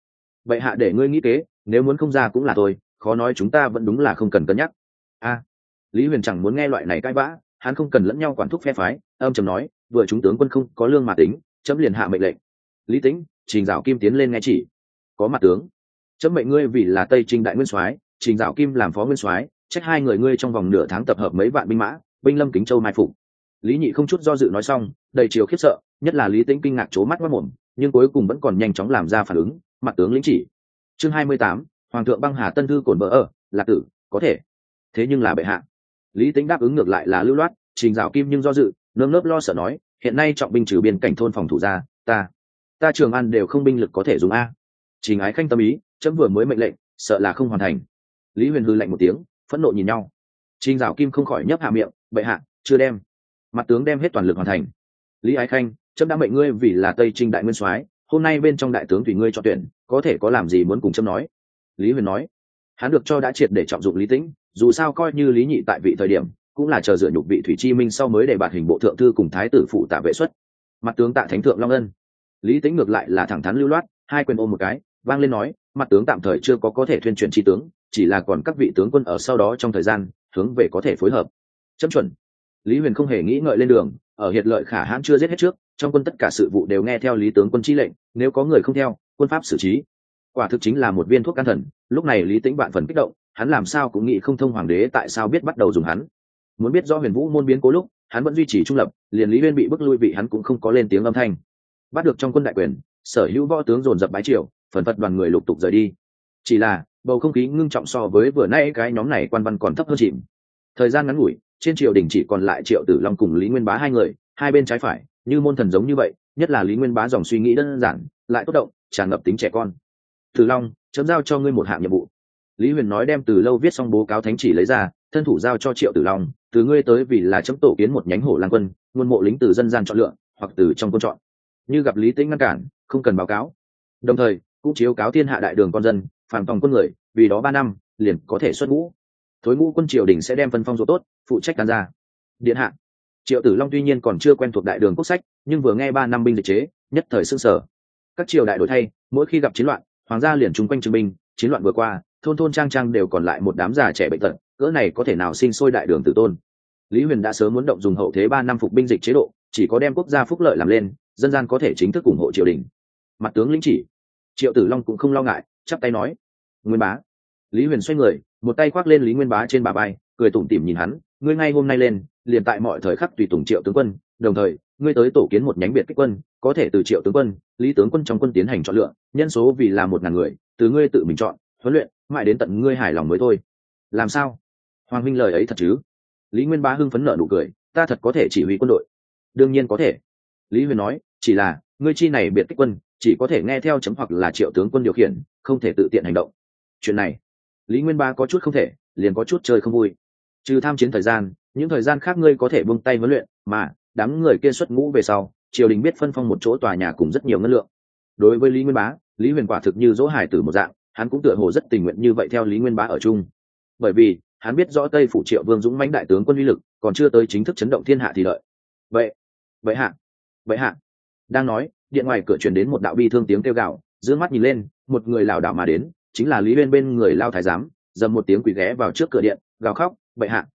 Bệ hạ để ngươi nghĩ kế, nếu muốn không ra cũng là thôi, khó nói chúng ta vẫn đúng là không cần cân nhắc. Lý Huyền chẳng muốn nghe loại này cãi vã, hắn không cần lẫn nhau quản thúc phe phái, âm trầm nói, vừa chúng tướng quân không có lương mà tính, chấm liền hạ mệnh lệnh. Lý Tĩnh, Trình Dạo Kim tiến lên nghe chỉ. Có mặt tướng. Chấm mệnh ngươi vì là Tây Trinh đại nguyên soái, Trình Dạo Kim làm phó nguyên soái, trách hai người ngươi trong vòng nửa tháng tập hợp mấy vạn binh mã, binh lâm Kính Châu mai phục. Lý Nhị không chút do dự nói xong, đầy chiều khiếp sợ, nhất là Lý Tĩnh kinh ngạc trố mắt mất mồm, nhưng cuối cùng vẫn còn nhanh chóng làm ra phản ứng, mặt tướng lĩnh chỉ. Chương 28, Hoàng thượng băng hà tân thư cổn bỡ ở, Lạc tử, có thể. Thế nhưng là bệ hạ. Lý Tĩnh đáp ứng ngược lại là lưu loát, Trình Dạo Kim nhưng do dự, nơm nớp lo sợ nói, hiện nay trọng binh trừ biên cảnh thôn phòng thủ ra, ta Trường An đều không binh lực có thể dùng a. Trình Ái Khanh tâm ý, chấm vừa mới mệnh lệnh, sợ là không hoàn thành. Lý Huyền hừ lạnh một tiếng, phẫn nộ nhìn nhau. Trình Dạo Kim không khỏi nhấp hạ miệng, bệ hạ, chưa đem. Mặt tướng đem hết toàn lực hoàn thành. Lý Ái Khanh, chấm đã mệnh ngươi vì là Tây Trinh đại nguyên soái, hôm nay bên trong đại tướng tùy ngươi chọn tuyển, có thể có làm gì muốn cùng chấm nói. Lý Huyền nói, hắn được cho đã triệt để trọng dụng Lý Tĩnh, dù sao coi như Lý Nhị tại vị thời điểm cũng là chờ dựa nhục vị Thủy Chi Minh sau mới để bạt hình bộ thượng thư cùng thái tử phụ tạ vệ xuất. Mặt tướng tạ thánh thượng long ân. Lý Tĩnh ngược lại là thẳng thắn lưu loát, hai quyền ôm một cái, vang lên nói, mặt tướng tạm thời chưa có thể thuyên chuyển chi tướng, chỉ là còn các vị tướng quân ở sau đó trong thời gian hướng về có thể phối hợp. Chấm chuẩn. Lý Huyền không hề nghĩ ngợi lên đường, ở hiệt lợi khả hãn chưa giết hết trước, trong quân tất cả sự vụ đều nghe theo Lý tướng quân chi lệnh, nếu có người không theo, quân pháp xử trí. Quả thực chính là một viên thuốc can thần. Lúc này Lý Tĩnh vạn phần kích động, hắn làm sao cũng nghĩ không thông hoàng đế tại sao biết bắt đầu dùng hắn. Muốn biết do Huyền Vũ môn biến cố lúc, hắn vẫn duy trì trung lập, liền Lý Uyên bị bức lui vị hắn cũng không có lên tiếng âm thanh. Bắt được trong quân đại quyền, sở hữu võ tướng dồn dập bái triều, phần phật đoàn người lục tục rời đi. Chỉ là bầu không khí ngưng trọng so với vừa nãy cái nhóm này quan văn còn thấp hơn chìm. Thời gian ngắn ngủi, trên triều đình chỉ còn lại Triệu Tử Long cùng Lý Nguyên Bá hai người, hai bên trái phải như môn thần giống như vậy, nhất là Lý Nguyên Bá dòng suy nghĩ đơn giản, lại tốt động, tràn ngập tính trẻ con. Tử Long, chấm giao cho ngươi một hạng nhiệm vụ. Lý Huyền nói đem từ lâu viết xong bố cáo thánh chỉ lấy ra, thân thủ giao cho Triệu Tử Long, từ ngươi tới vì là chấm tổ kiến một nhánh Hổ Lang quân, nguồn mộ lính từ dân gian chọn lựa, hoặc từ trong quân chọn. Như gặp Lý Tĩnh ngăn cản, không cần báo cáo. Đồng thời, cũng chiếu cáo thiên hạ đại đường con dân, phản phòng quân người, vì đó 3 năm, liền có thể xuất ngũ. Thối ngũ quân triều đình sẽ đem phân phong ruộng tốt, phụ trách đàn ra. Điện hạ. Triệu Tử Long tuy nhiên còn chưa quen thuộc đại đường quốc sách, nhưng vừa nghe 3 năm binh dịch chế, nhất thời sửng sở. Các triều đại đổi thay, mỗi khi gặp chiến loạn, hoàng gia liền chung quanh trưng binh, chiến loạn vừa qua, thôn thôn trang trang đều còn lại một đám già trẻ bệnh tật, cỡ này có thể nào sinh sôi đại đường tử tôn. Lý Huyền đã sớm muốn động dùng hậu thế 3 năm phục binh dịch chế độ, chỉ có đem quốc gia phúc lợi làm lên, dân gian có thể chính thức ủng hộ triều đình. Mặt tướng lĩnh chỉ. Triệu Tử Long cũng không lo ngại, chắp tay nói, Nguyên Bá. Lý Huyền xoay người, một tay khoác lên Lý Nguyên Bá trên bả vai, cười tủm tỉm nhìn hắn, ngươi ngay hôm nay lên, liền tại mọi thời khắc tùy tùng Triệu tướng quân, đồng thời, ngươi tới tổ kiến một nhánh biệt kích quân, có thể từ Triệu tướng quân, Lý tướng quân trong quân tiến hành chọn lựa, nhân số vì là 1000 người, từ ngươi tự mình chọn, huấn luyện, mãi đến tận ngươi hài lòng mới thôi. Làm sao? Hoàng huynh lời ấy thật chứ? Lý Nguyên Bá hưng phấn nở nụ cười, ta thật có thể chỉ huy quân đội. Đương nhiên có thể. Lý Huyền nói, chỉ là, ngươi chi này biệt kích quân, chỉ có thể nghe theo chấm hoặc là Triệu tướng quân điều khiển, không thể tự tiện hành động. Chuyện này, Lý Nguyên Bá có chút không thể, liền có chút chơi không vui. Trừ tham chiến thời gian, những thời gian khác ngươi có thể buông tay huấn luyện, mà đám người kia xuất ngũ về sau, triều đình biết phân phong một chỗ tòa nhà cùng rất nhiều ngân lượng. Đối với Lý Nguyên Bá, Lý Huyền quả thực như dỗ hài tử một dạng, hắn cũng tựa hồ rất tình nguyện như vậy theo Lý Nguyên Bá ở chung. Bởi vì, hắn biết rõ Tây phủ Triệu Vương dũng mãnh đại tướng quân uy lực, còn chưa tới chính thức chấn động thiên hạ thì đợi. Vậy hạ. Đang nói, điện ngoài cửa truyền đến một đạo bi thương tiếng kêu gào, dương mắt nhìn lên, một người lảo đảo mà đến, chính là Lý Uyên bên người Lao thái giám, dầm một tiếng quỳ ghé vào trước cửa điện, gào khóc, bệ hạ,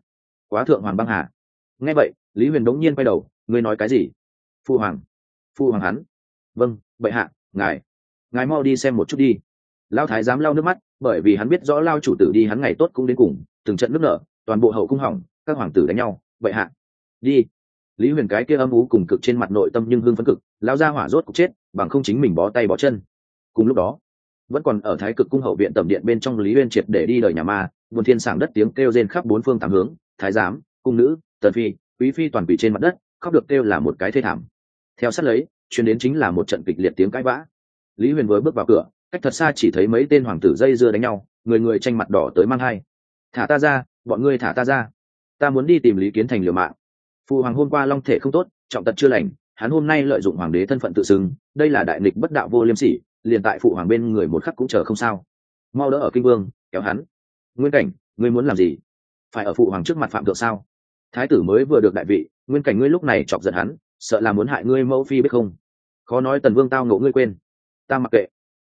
quá thượng hoàng băng hà. Nghe vậy, Lý Huyền đống nhiên quay đầu, ngươi nói cái gì? Phu hoàng hắn. Vâng, bệ hạ, ngài mau đi xem một chút đi. Lao thái giám lau nước mắt, bởi vì hắn biết rõ Lao chủ tử đi hắn ngày tốt cũng đến cùng, từng trận nước nở, toàn bộ hậu cung hỏng, các hoàng tử đánh nhau, bệ hạ. Đi. Lý Huyền cái kia âm ú cùng cực trên mặt nội tâm nhưng hưng phấn cực, lao ra hỏa rốt cục chết, bằng không chính mình bó tay bó chân. Cùng lúc đó, vẫn còn ở Thái Cực cung hậu viện tầm điện bên trong, Lý Uyên triệt để đi đời nhà ma, buồn thiên sảng đất tiếng kêu rên khắp bốn phương tám hướng, thái giám, cung nữ, tần phi, quý phi toàn quỳ trên mặt đất, khóc được kêu là một cái thê thảm. Theo sát lấy, truyền đến chính là một trận kịch liệt tiếng cãi vã. Lý Huyền vừa bước vào cửa, cách thật xa chỉ thấy mấy tên hoàng tử dây dưa đánh nhau, người người tranh mặt đỏ tới mang hai. Thả ta ra, bọn ngươi thả ta ra, ta muốn đi tìm Lý Kiến Thành liều mạng. Phụ hoàng hôm qua long thể không tốt, trọng tật chưa lành, hắn hôm nay lợi dụng hoàng đế thân phận tự xưng, đây là đại nghịch bất đạo vô liêm sỉ, liền tại phụ hoàng bên người một khắc cũng chờ không sao. Mau đỡ ở kinh vương, kéo hắn. Nguyên Cảnh, ngươi muốn làm gì? Phải ở phụ hoàng trước mặt phạm thượng sao? Thái tử mới vừa được đại vị, Nguyên Cảnh ngươi lúc này chọc giận hắn, sợ là muốn hại ngươi mẫu phi biết không? Khó nói Tần Vương tao ngộ ngươi quên. Ta mặc kệ.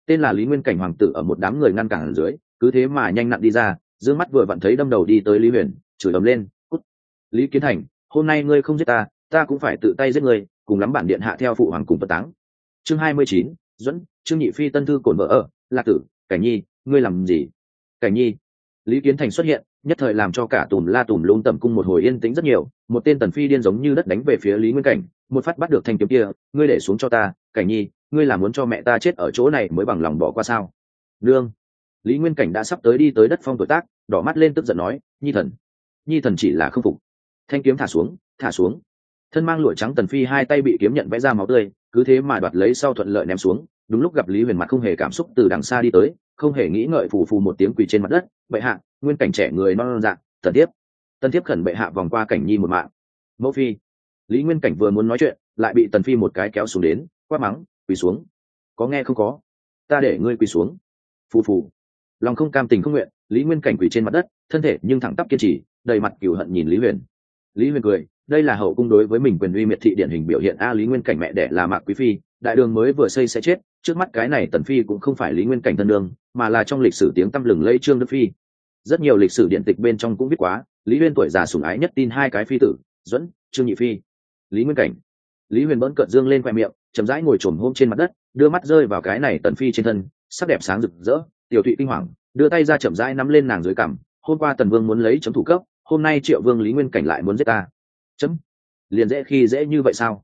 tên là Lý Nguyên Cảnh hoàng tử ở một đám người ngăn cản ở dưới, cứ thế mà nhanh nặn đi ra, dương mắt vừa vặn thấy đâm đầu đi tới Lý Huyền, chửi ầm lên, cút. Lý Kiến Thành, hôm nay ngươi không giết ta, ta cũng phải tự tay giết ngươi, cùng lắm bản điện hạ theo phụ hoàng cùng phân táng. Chương 29, Duẫn, Trương Nhị Phi tân thư cổn vợ ở, Lạc Tử, Cảnh Nhi, ngươi làm gì? Cảnh Nhi. Lý Kiến Thành xuất hiện, nhất thời làm cho cả tùm la tùm lum tầm cung một hồi yên tĩnh rất nhiều, một tên tần phi điên giống như đất đánh về phía Lý Nguyên Cảnh, một phát bắt được thanh kiếm kia, ngươi để xuống cho ta, Cảnh Nhi, ngươi là muốn cho mẹ ta chết ở chỗ này mới bằng lòng bỏ qua sao? Nương. Lý Nguyên Cảnh đã sắp tới đi tới đất phong tuổi tác, đỏ mắt lên tức giận nói, Nhi thần chỉ là không phục. Thanh kiếm thả xuống, thả xuống. Thân mang lụa trắng tần phi hai tay bị kiếm nhận vẽ ra máu tươi, cứ thế mà đoạt lấy sau thuận lợi ném xuống, đúng lúc gặp Lý Huyền mặt không hề cảm xúc từ đằng xa đi tới, không hề nghĩ ngợi phù phù một tiếng quỳ trên mặt đất, bệ hạ, Nguyên Cảnh trẻ người non dạ, tần thiếp khẩn bệ hạ vòng qua Cảnh Nhi một mạng. Mẫu phi. Lý Nguyên Cảnh vừa muốn nói chuyện, lại bị tần phi một cái kéo xuống đến, quát mắng, quỳ xuống. Có nghe không có? Ta để ngươi quỳ xuống. Phù phù. Lòng không cam tình không nguyện, Lý Nguyên Cảnh quỳ trên mặt đất, thân thể nhưng thẳng tắp kiên trì, đầy mặt cừu hận nhìn Lý Huyền. Lý Huyền cười, đây là hậu cung đối với mình quyền uy miệt thị điển hình biểu hiện a. Lý Nguyên Cảnh mẹ đẻ là Mạc Quý phi, đại đường mới vừa xây sẽ chết, trước mắt cái này tần phi cũng không phải Lý Nguyên Cảnh thân đương, mà là trong lịch sử tiếng tăm lừng lẫy Trương Đức phi. Rất nhiều lịch sử điện tịch bên trong cũng viết quá, Lý Huyền tuổi già sủng ái nhất tin hai cái phi tử, Duẫn, Trương Nhị Phi. Lý Nguyên Cảnh. Lý Huyền bỡn cợt dương lên khoe miệng, chậm rãi ngồi trồm hôm trên mặt đất, đưa mắt rơi vào cái này tần phi trên thân, sắc đẹp sáng rực rỡ. Tiểu Thụy kinh hoàng, đưa tay ra chậm rãi nắm lên nàng dưới cằm, hôm qua tần vương muốn lấy chấm thủ cấp, hôm nay Triệu vương Lý Nguyên Cảnh lại muốn giết ta. Chấm. Liền dễ khi dễ như vậy sao?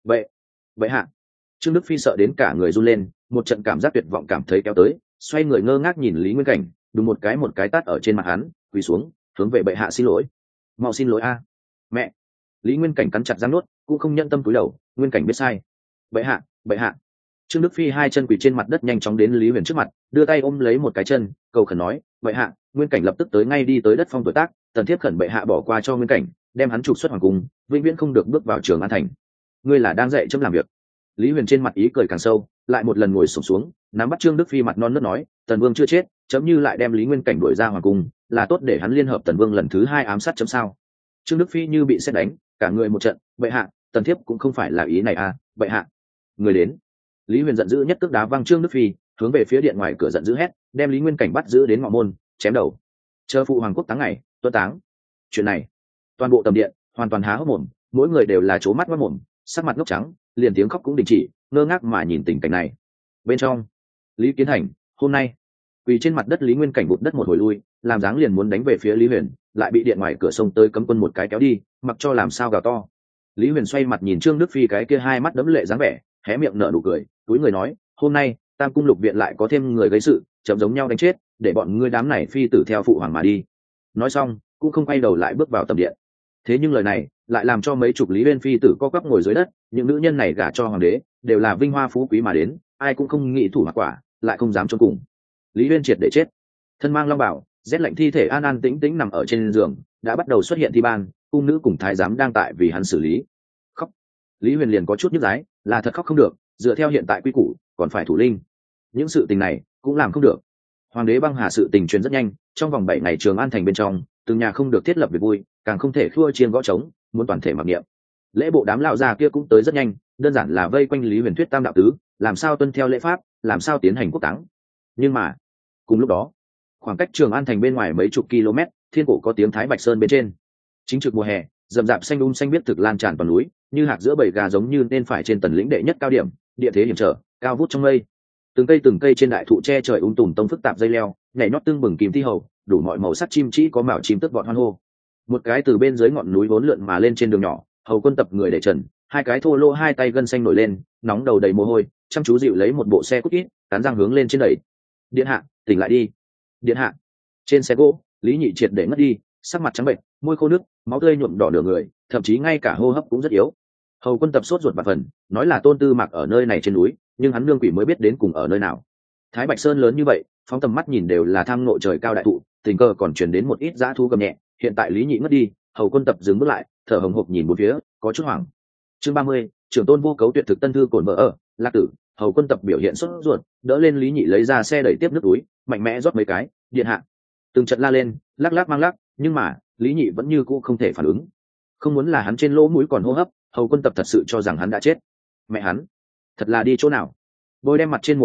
Vậy hạ. Trương Đức phi sợ đến cả người run lên, một trận cảm giác tuyệt vọng cảm thấy kéo tới, xoay người ngơ ngác nhìn Lý Nguyên Cảnh, đùng một cái tát ở trên mặt hắn, quỳ xuống, hướng về bệ hạ xin lỗi. Mau xin lỗi a. Mẹ. Lý Nguyên Cảnh cắn chặt răng nuốt, cũng không nhận tâm cúi đầu. Nguyên Cảnh biết sai. Bệ hạ. Trương Đức phi hai chân quỳ trên mặt đất nhanh chóng đến Lý Huyền trước mặt, đưa tay ôm lấy một cái chân, cầu khẩn nói, bệ hạ. Nguyên Cảnh lập tức tới ngay đi tới đất phong tuổi tác, tần thiếp khẩn bệ hạ bỏ qua cho Nguyên Cảnh, đem hắn trục xuất hoàng cung, vĩnh viễn không được bước vào Trường An thành. Ngươi là đang dạy chấm làm việc. Lý Huyền trên mặt ý cười càng sâu, lại một lần ngồi xổm xuống, nắm bắt Trương Đức phi mặt non nớt nói, tần vương chưa chết, chấm như lại đem Lý Nguyên Cảnh đuổi ra hoàng cung, là tốt để hắn liên hợp tần vương lần thứ hai ám sát chấm sao? Trương Đức phi như bị sét đánh, cả người một trận, bệ hạ, tần thiếp cũng không phải là ý này à, bệ hạ. Người đến. Lý Huyền giận dữ nhất tức đá văng Trương Đức phi, hướng về phía điện ngoài cửa giận dữ hét, đem Lý Nguyên Cảnh bắt giữ đến ngọ môn, chém đầu. Chờ phụ hoàng quốc táng ngày, tuân táng. Chuyện này, toàn bộ tầm điện hoàn toàn há hốc mồm, mỗi người đều là trố mắt mất mồm, sắc mặt ngốc trắng, liền tiếng khóc cũng đình chỉ, ngơ ngác mà nhìn tình cảnh này. Bên trong, Lý Kiến Thành, hôm nay, quỳ trên mặt đất Lý Nguyên Cảnh bụt đất một hồi lui, làm dáng liền muốn đánh về phía Lý Huyền, lại bị điện ngoài cửa sông tới cấm quân một cái kéo đi, mặc cho làm sao gào to. Lý Huyền xoay mặt nhìn Trương Đức phi cái kia hai mắt đẫm lệ dáng vẻ, hé miệng nở nụ cười, túi người nói, hôm nay Tam cung lục viện lại có thêm người gây sự, chậm giống nhau đánh chết, để bọn ngươi đám này phi tử theo phụ hoàng mà đi. Nói xong, cũng không quay đầu lại bước vào tầm điện. Thế nhưng lời này lại làm cho mấy chục Lý Uyên phi tử co quắp ngồi dưới đất, những nữ nhân này gả cho hoàng đế đều là vinh hoa phú quý mà đến, ai cũng không nghĩ thủ mặc quả, lại không dám chôn cùng. Lý Uyên triệt để chết, thân mang long bào, rét lạnh thi thể an an tĩnh tĩnh nằm ở trên giường, đã bắt đầu xuất hiện thi ban, cung nữ cùng thái giám đang tại vì hắn xử lý. Khóc. Lý Huyền liền có chút nhức dái, là thật khóc không được, dựa theo hiện tại quy củ còn phải thủ linh, những sự tình này cũng làm không được. Hoàng đế băng hà sự tình truyền rất nhanh, trong vòng 7 ngày Trường An thành bên trong, từng nhà không được thiết lập việc vui, càng không thể khua chiên gõ trống, muốn toàn thể mặc niệm. Lễ bộ đám lão già kia cũng tới rất nhanh, đơn giản là vây quanh Lý Huyền thuyết tam đạo tứ, làm sao tuân theo lễ pháp, làm sao tiến hành quốc táng. Nhưng mà, cùng lúc đó, khoảng cách Trường An thành bên ngoài mấy chục km, thiên cổ có tiếng Thái Bạch Sơn bên trên. Chính trực mùa hè, rậm rạp xanh xanh biết thực lan tràn toàn núi, như hạt giữa bầy gà giống như nên phải trên tần lĩnh đệ nhất cao điểm, địa thế hiểm trở, cao vút trong mây. Từng cây trên đại thụ che trời tùm tông phức tạp dây leo, nhảy nhót tương bừng kim thi hầu, đủ mọi màu sắc chim chỉ có mào chim tức vọt hoan hô. Một cái từ bên dưới ngọn núi vốn lượn mà lên trên đường nhỏ, hầu quân tập người để trần, hai cái thô lô hai tay gân xanh nổi lên, nóng đầu đầy mồ hôi, chăm chú dịu lấy một bộ xe cút ít, cán răng hướng lên trên đẩy. Điện hạ, tỉnh lại đi. Điện hạ. Trên xe gỗ, Lý Nhị triệt để ngất đi, sắc mặt trắng bệch, môi khô nước, máu tươi nhuộm đỏ nửa người, thậm chí ngay cả hô hấp cũng rất yếu. Hầu quân tập sốt ruột vạn phần, nói là Tôn Tư Mạc ở nơi này trên núi, nhưng hắn nương quỷ mới biết đến cùng ở nơi nào. Thái Bạch Sơn lớn như vậy, phóng tầm mắt nhìn đều là tham ngộ trời cao đại thụ, tình cờ còn truyền đến một ít dã thú gầm nhẹ. Hiện tại Lý Nhị ngất đi, hầu quân tập dừng bước lại, thở hồng hộc nhìn bốn phía, có chút hoảng. Chương 30, trưởng tôn vô cấu tuyệt thực tân thư cổn vợ ở, Lạc Tử. Hầu quân tập biểu hiện sốt ruột, đỡ lên Lý Nhị lấy ra xe đẩy tiếp nước túi, mạnh mẽ rót mấy cái. Điện hạ. Từng trận la lên, lắc lắc mang lắc, nhưng mà Lý Nhị vẫn như cũ không thể phản ứng. Không muốn là hắn trên lỗ mũi còn hô hấp, hầu quân tập thật sự cho rằng hắn đã chết. Mẹ hắn, thật là đi chỗ nào? Bôi đem mặt trên mồ hôi,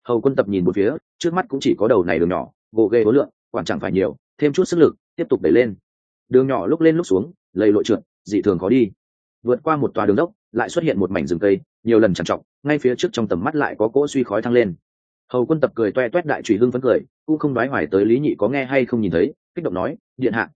Hầu Quân Tập nhìn một phía, trước mắt cũng chỉ có đầu này đường nhỏ, gồ ghề hối lượng, quản chẳng phải nhiều, thêm chút sức lực, tiếp tục đẩy lên. Đường nhỏ lúc lên lúc xuống, lầy lội trượt, dị thường khó đi. Vượt qua một tòa đường dốc, lại xuất hiện một mảnh rừng cây, nhiều lần trằn trọc, ngay phía trước trong tầm mắt lại có cỗ suy khói thăng lên. Hầu Quân Tập cười toe toét đại chủy hưng phấn cười, cũng không đoái hoài tới Lý Nhị có nghe hay không nhìn thấy, kích động nói, điện hạ,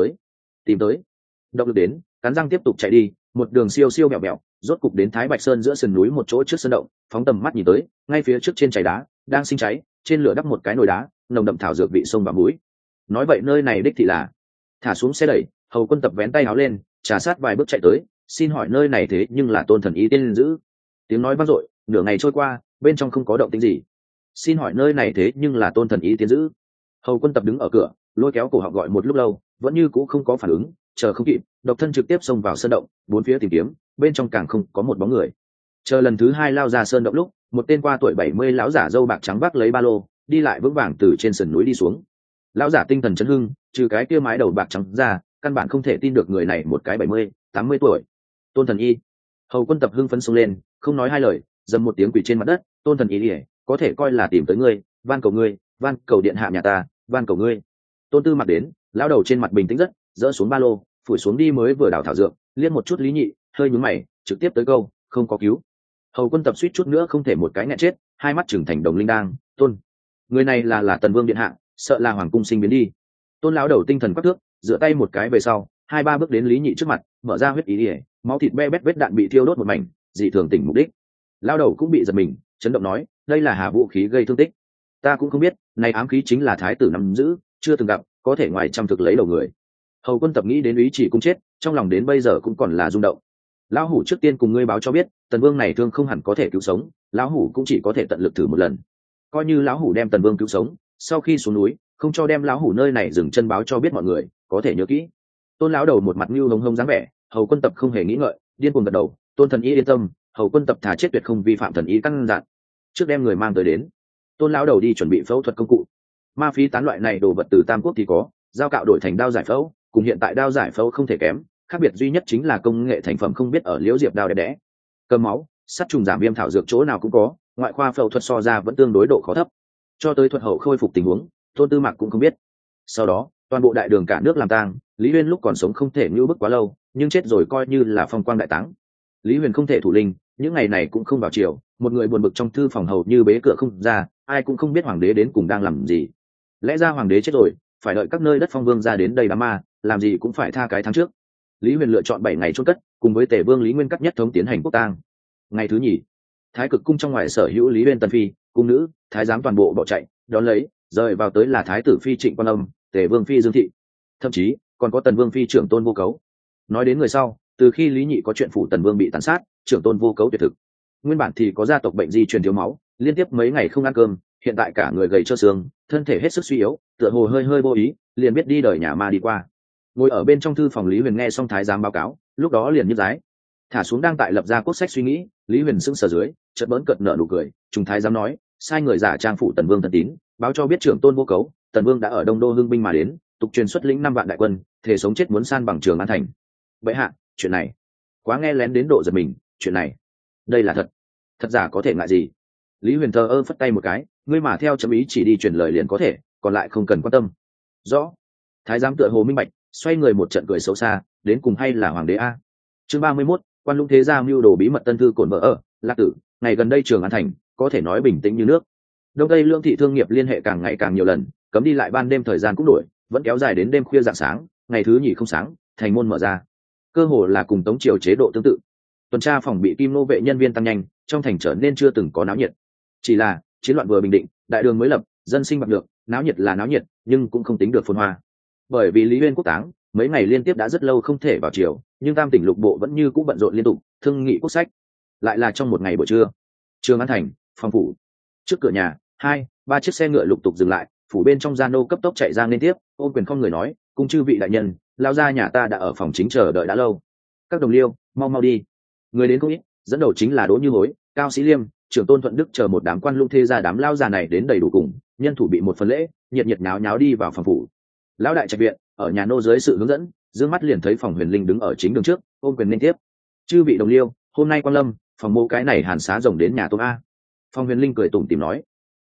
tìm tới. Động lực đến, cắn răng tiếp tục chạy đi, một đường siêu siêu mẹo mẹo, rốt cục đến Thái Bạch Sơn giữa sườn núi một chỗ trước sơn động, phóng tầm mắt nhìn tới, ngay phía trước trên chảy đá đang sinh cháy, trên lửa đắp một cái nồi đá, nồng đậm thảo dược vị sông và mũi. Nói vậy nơi này đích thị là. Thả xuống xe đẩy, Hầu Quân Tập vén tay áo lên, trà sát vài bước chạy tới, xin hỏi nơi này thế nhưng là Tôn Thần Ý tiên giữ. Tiếng nói vang dội, nửa ngày trôi qua, bên trong không có động tĩnh gì. Xin hỏi nơi này thế nhưng là Tôn Thần Ý tiên giữ. Hầu Quân Tập đứng ở cửa, lôi kéo cổ họng gọi một lúc lâu, vẫn như cũ không có phản ứng, chờ không kịp, độc thân trực tiếp xông vào sơn động, bốn phía tìm kiếm, bên trong càng không có một bóng người. Chờ lần thứ hai lao ra sơn động lúc, một tên qua tuổi 70 lão giả râu bạc trắng vác lấy ba lô, đi lại vững vàng từ trên sườn núi đi xuống. Lão giả tinh thần chấn hưng, trừ cái kia mái đầu bạc trắng ra, căn bản không thể tin được người này một cái 70-80 tuổi. Tôn Thần Y. Hầu Quân Tập hưng phấn xông lên, không nói hai lời, dầm một tiếng quỳ trên mặt đất, Tôn Thần Y, có thể coi là tìm tới ngươi, van cầu điện hạ nhà ta, van cầu ngươi. Tôn Tư Mặc đến, lão đầu trên mặt bình tĩnh rất, dỡ xuống ba lô, phủi xuống đi mới vừa đào thảo dược, liếc một chút Lý Nhị, hơi nhướng mày, trực tiếp tới câu, không có cứu. Hầu Quân Tập suýt chút nữa không thể một cái nghẹn chết, hai mắt trừng thành đồng linh đang, Tôn, người này là Tần Vương điện hạ, sợ là hoàng cung sinh biến đi. Tôn lão đầu tinh thần quắc thước, dựa tay một cái về sau, hai ba bước đến Lý Nhị trước mặt, mở ra huyết ý ỉa, máu thịt be bét vết đạn bị thiêu đốt một mảnh, dị thường tỉnh mục đích. Lão đầu cũng bị giật mình, chấn động nói, đây là hà vũ khí gây thương tích. Ta cũng không biết, này ám khí chính là thái tử nắm giữ, chưa từng gặp, có thể ngoài trăm thực lấy đầu người. Hầu Quân Tập nghĩ đến ý chỉ cũng chết, trong lòng đến bây giờ cũng còn là rung động. Lão hủ trước tiên cùng ngươi báo cho biết, Tần Vương này thương không hẳn có thể cứu sống, lão hủ cũng chỉ có thể tận lực thử một lần. Coi như lão hủ đem Tần Vương cứu sống, sau khi xuống núi, không cho đem lão hủ nơi này dừng chân báo cho biết mọi người, có thể nhớ kỹ. Tôn lão đầu một mặt như hồng hông dáng vẻ, Hầu Quân Tập không hề nghĩ ngợi, điên cuồng gật đầu, Tôn Thần Y yên tâm, Hầu Quân Tập thà chết tuyệt không vi phạm thần ý căn dặn. Trước đem người mang tới đến. Tôn lão đầu đi chuẩn bị phẫu thuật công cụ. Ma phí tán loại này đồ vật từ Tam Quốc thì có, dao cạo đổi thành đao giải phẫu, cùng hiện tại đao giải phẫu không thể kém, khác biệt duy nhất chính là công nghệ thành phẩm không biết ở Liễu Diệp đao đẹp đẽ. Cầm máu, sát trùng giảm viêm thảo dược chỗ nào cũng có, ngoại khoa phẫu thuật so ra vẫn tương đối độ khó thấp. Cho tới thuật hậu khôi phục tình huống, Tôn Tư Mặc cũng không biết. Sau đó, toàn bộ đại đường cả nước làm tang, Lý Huyên lúc còn sống không thể như bức quá lâu, nhưng chết rồi coi như là phong quang đại táng. Lý Huyền không thể thủ linh, những ngày này cũng không vào chiều, một người buồn bực trong thư phòng hầu như bế cửa không ra, ai cũng không biết hoàng đế đến cùng đang làm gì. Lẽ ra hoàng đế chết rồi, phải đợi các nơi đất phong vương ra đến đây đám ma, làm gì cũng phải tha cái tháng trước. Lý Huyền lựa chọn 7 ngày chôn cất, cùng với Tề Vương Lý Nguyên Cắt nhất thống tiến hành quốc tang. Ngày thứ nhì, Thái Cực cung trong ngoài sở hữu Lý Uyên Tần phi, cung nữ, thái giám toàn bộ bỏ chạy, đón lấy, rời vào tới là thái tử phi Trịnh Quan Âm, Tề Vương phi Dương Thị, thậm chí còn có Tần Vương phi trưởng tôn Vô Cấu. Nói đến người sau, từ khi Lý Nhị có chuyện phủ Tần Vương bị tàn sát, trưởng tôn Vô Cấu tuyệt thực. Nguyên bản thì có gia tộc bệnh di truyền thiếu máu, liên tiếp mấy ngày không ăn cơm, hiện tại cả người gầy trơ xương, thân thể hết sức suy yếu, tựa hồ hơi vô ý, liền biết đi đời nhà ma đi qua. Ngồi ở bên trong thư phòng Lý Huyền nghe xong thái giám báo cáo, lúc đó liền nhức dái, thả xuống đang tại lập ra quốc sách suy nghĩ. Lý Huyền sững sờ dưới, chợt bỡn cợt nở nụ cười, trùng thái giám nói, sai người giả trang phủ Tần Vương thân tín, báo cho biết trưởng tôn Vô Cấu, Tần Vương đã ở Đông Đô hưng binh mà đến, tục truyền xuất lĩnh 5 vạn đại quân, thể sống chết muốn san bằng Trường An thành. Bệ hạ, chuyện này quá nghe lén đến độ giật mình, chuyện này đây là thật, thật giả có thể ngại gì? Lý Huyền thờ ơ phất tay một cái, ngươi mà theo chấm ý chỉ đi truyền lời liền có thể, còn lại không cần quan tâm. Rõ. Thái giám tựa hồ minh bạch, xoay người một trận cười xấu xa, đến cùng hay là hoàng đế a. Chương 31, Quan Lũng thế gia mưu đồ bí mật tân thư cổn vợ ở Lạc Tử. Ngày gần đây Trường An thành có thể nói bình tĩnh như nước. Đông tây lương thị thương nghiệp liên hệ càng ngày càng nhiều lần, cấm đi lại ban đêm thời gian cũng đổi, vẫn kéo dài đến đêm khuya rạng sáng, ngày thứ nhì không sáng, thành môn mở ra. Cơ hồ là cùng Tống triều chế độ tương tự. Tuần tra phòng bị kim nô vệ nhân viên tăng nhanh, trong thành trở nên chưa từng có náo nhiệt. Chỉ là chiến loạn vừa bình định, đại đường mới lập, dân sinh bạc được, náo nhiệt là náo nhiệt, nhưng cũng không tính được phồn hoa. Bởi vì Lý Uyên quốc táng, mấy ngày liên tiếp đã rất lâu không thể vào triều, nhưng tam tỉnh lục bộ vẫn như cũng bận rộn liên tục, thương nghị quốc sách. Lại là trong một ngày buổi trưa, Trường An thành, phòng phủ, trước cửa nhà, 2-3 chiếc xe ngựa lục tục dừng lại, phủ bên trong gia nô cấp tốc chạy ra liên tiếp, ôn quyền không người nói, cung chư vị đại nhân, lao ra nhà ta đã ở phòng chính chờ đợi đã lâu. Các đồng liêu, mau đi. Người đến không ít, dẫn đầu chính là Đỗ Như Hối, Cao Sĩ Liêm, trưởng tôn Thuận Đức chờ một đám quan lũng thê gia đám lao già này đến đầy đủ cùng, nhân thủ bị một phần lễ, nhiệt nháo đi vào phòng phủ. Lão đại trạch viện, ở nhà nô dưới sự hướng dẫn, dương mắt liền thấy phòng Huyền Linh đứng ở chính đường trước, ôm quyền nên tiếp. Chư vị đồng liêu, hôm nay quan lâm, phòng mô cái này hàn xá rồng đến nhà tôi a. Phòng Huyền Linh cười tủm tỉm nói,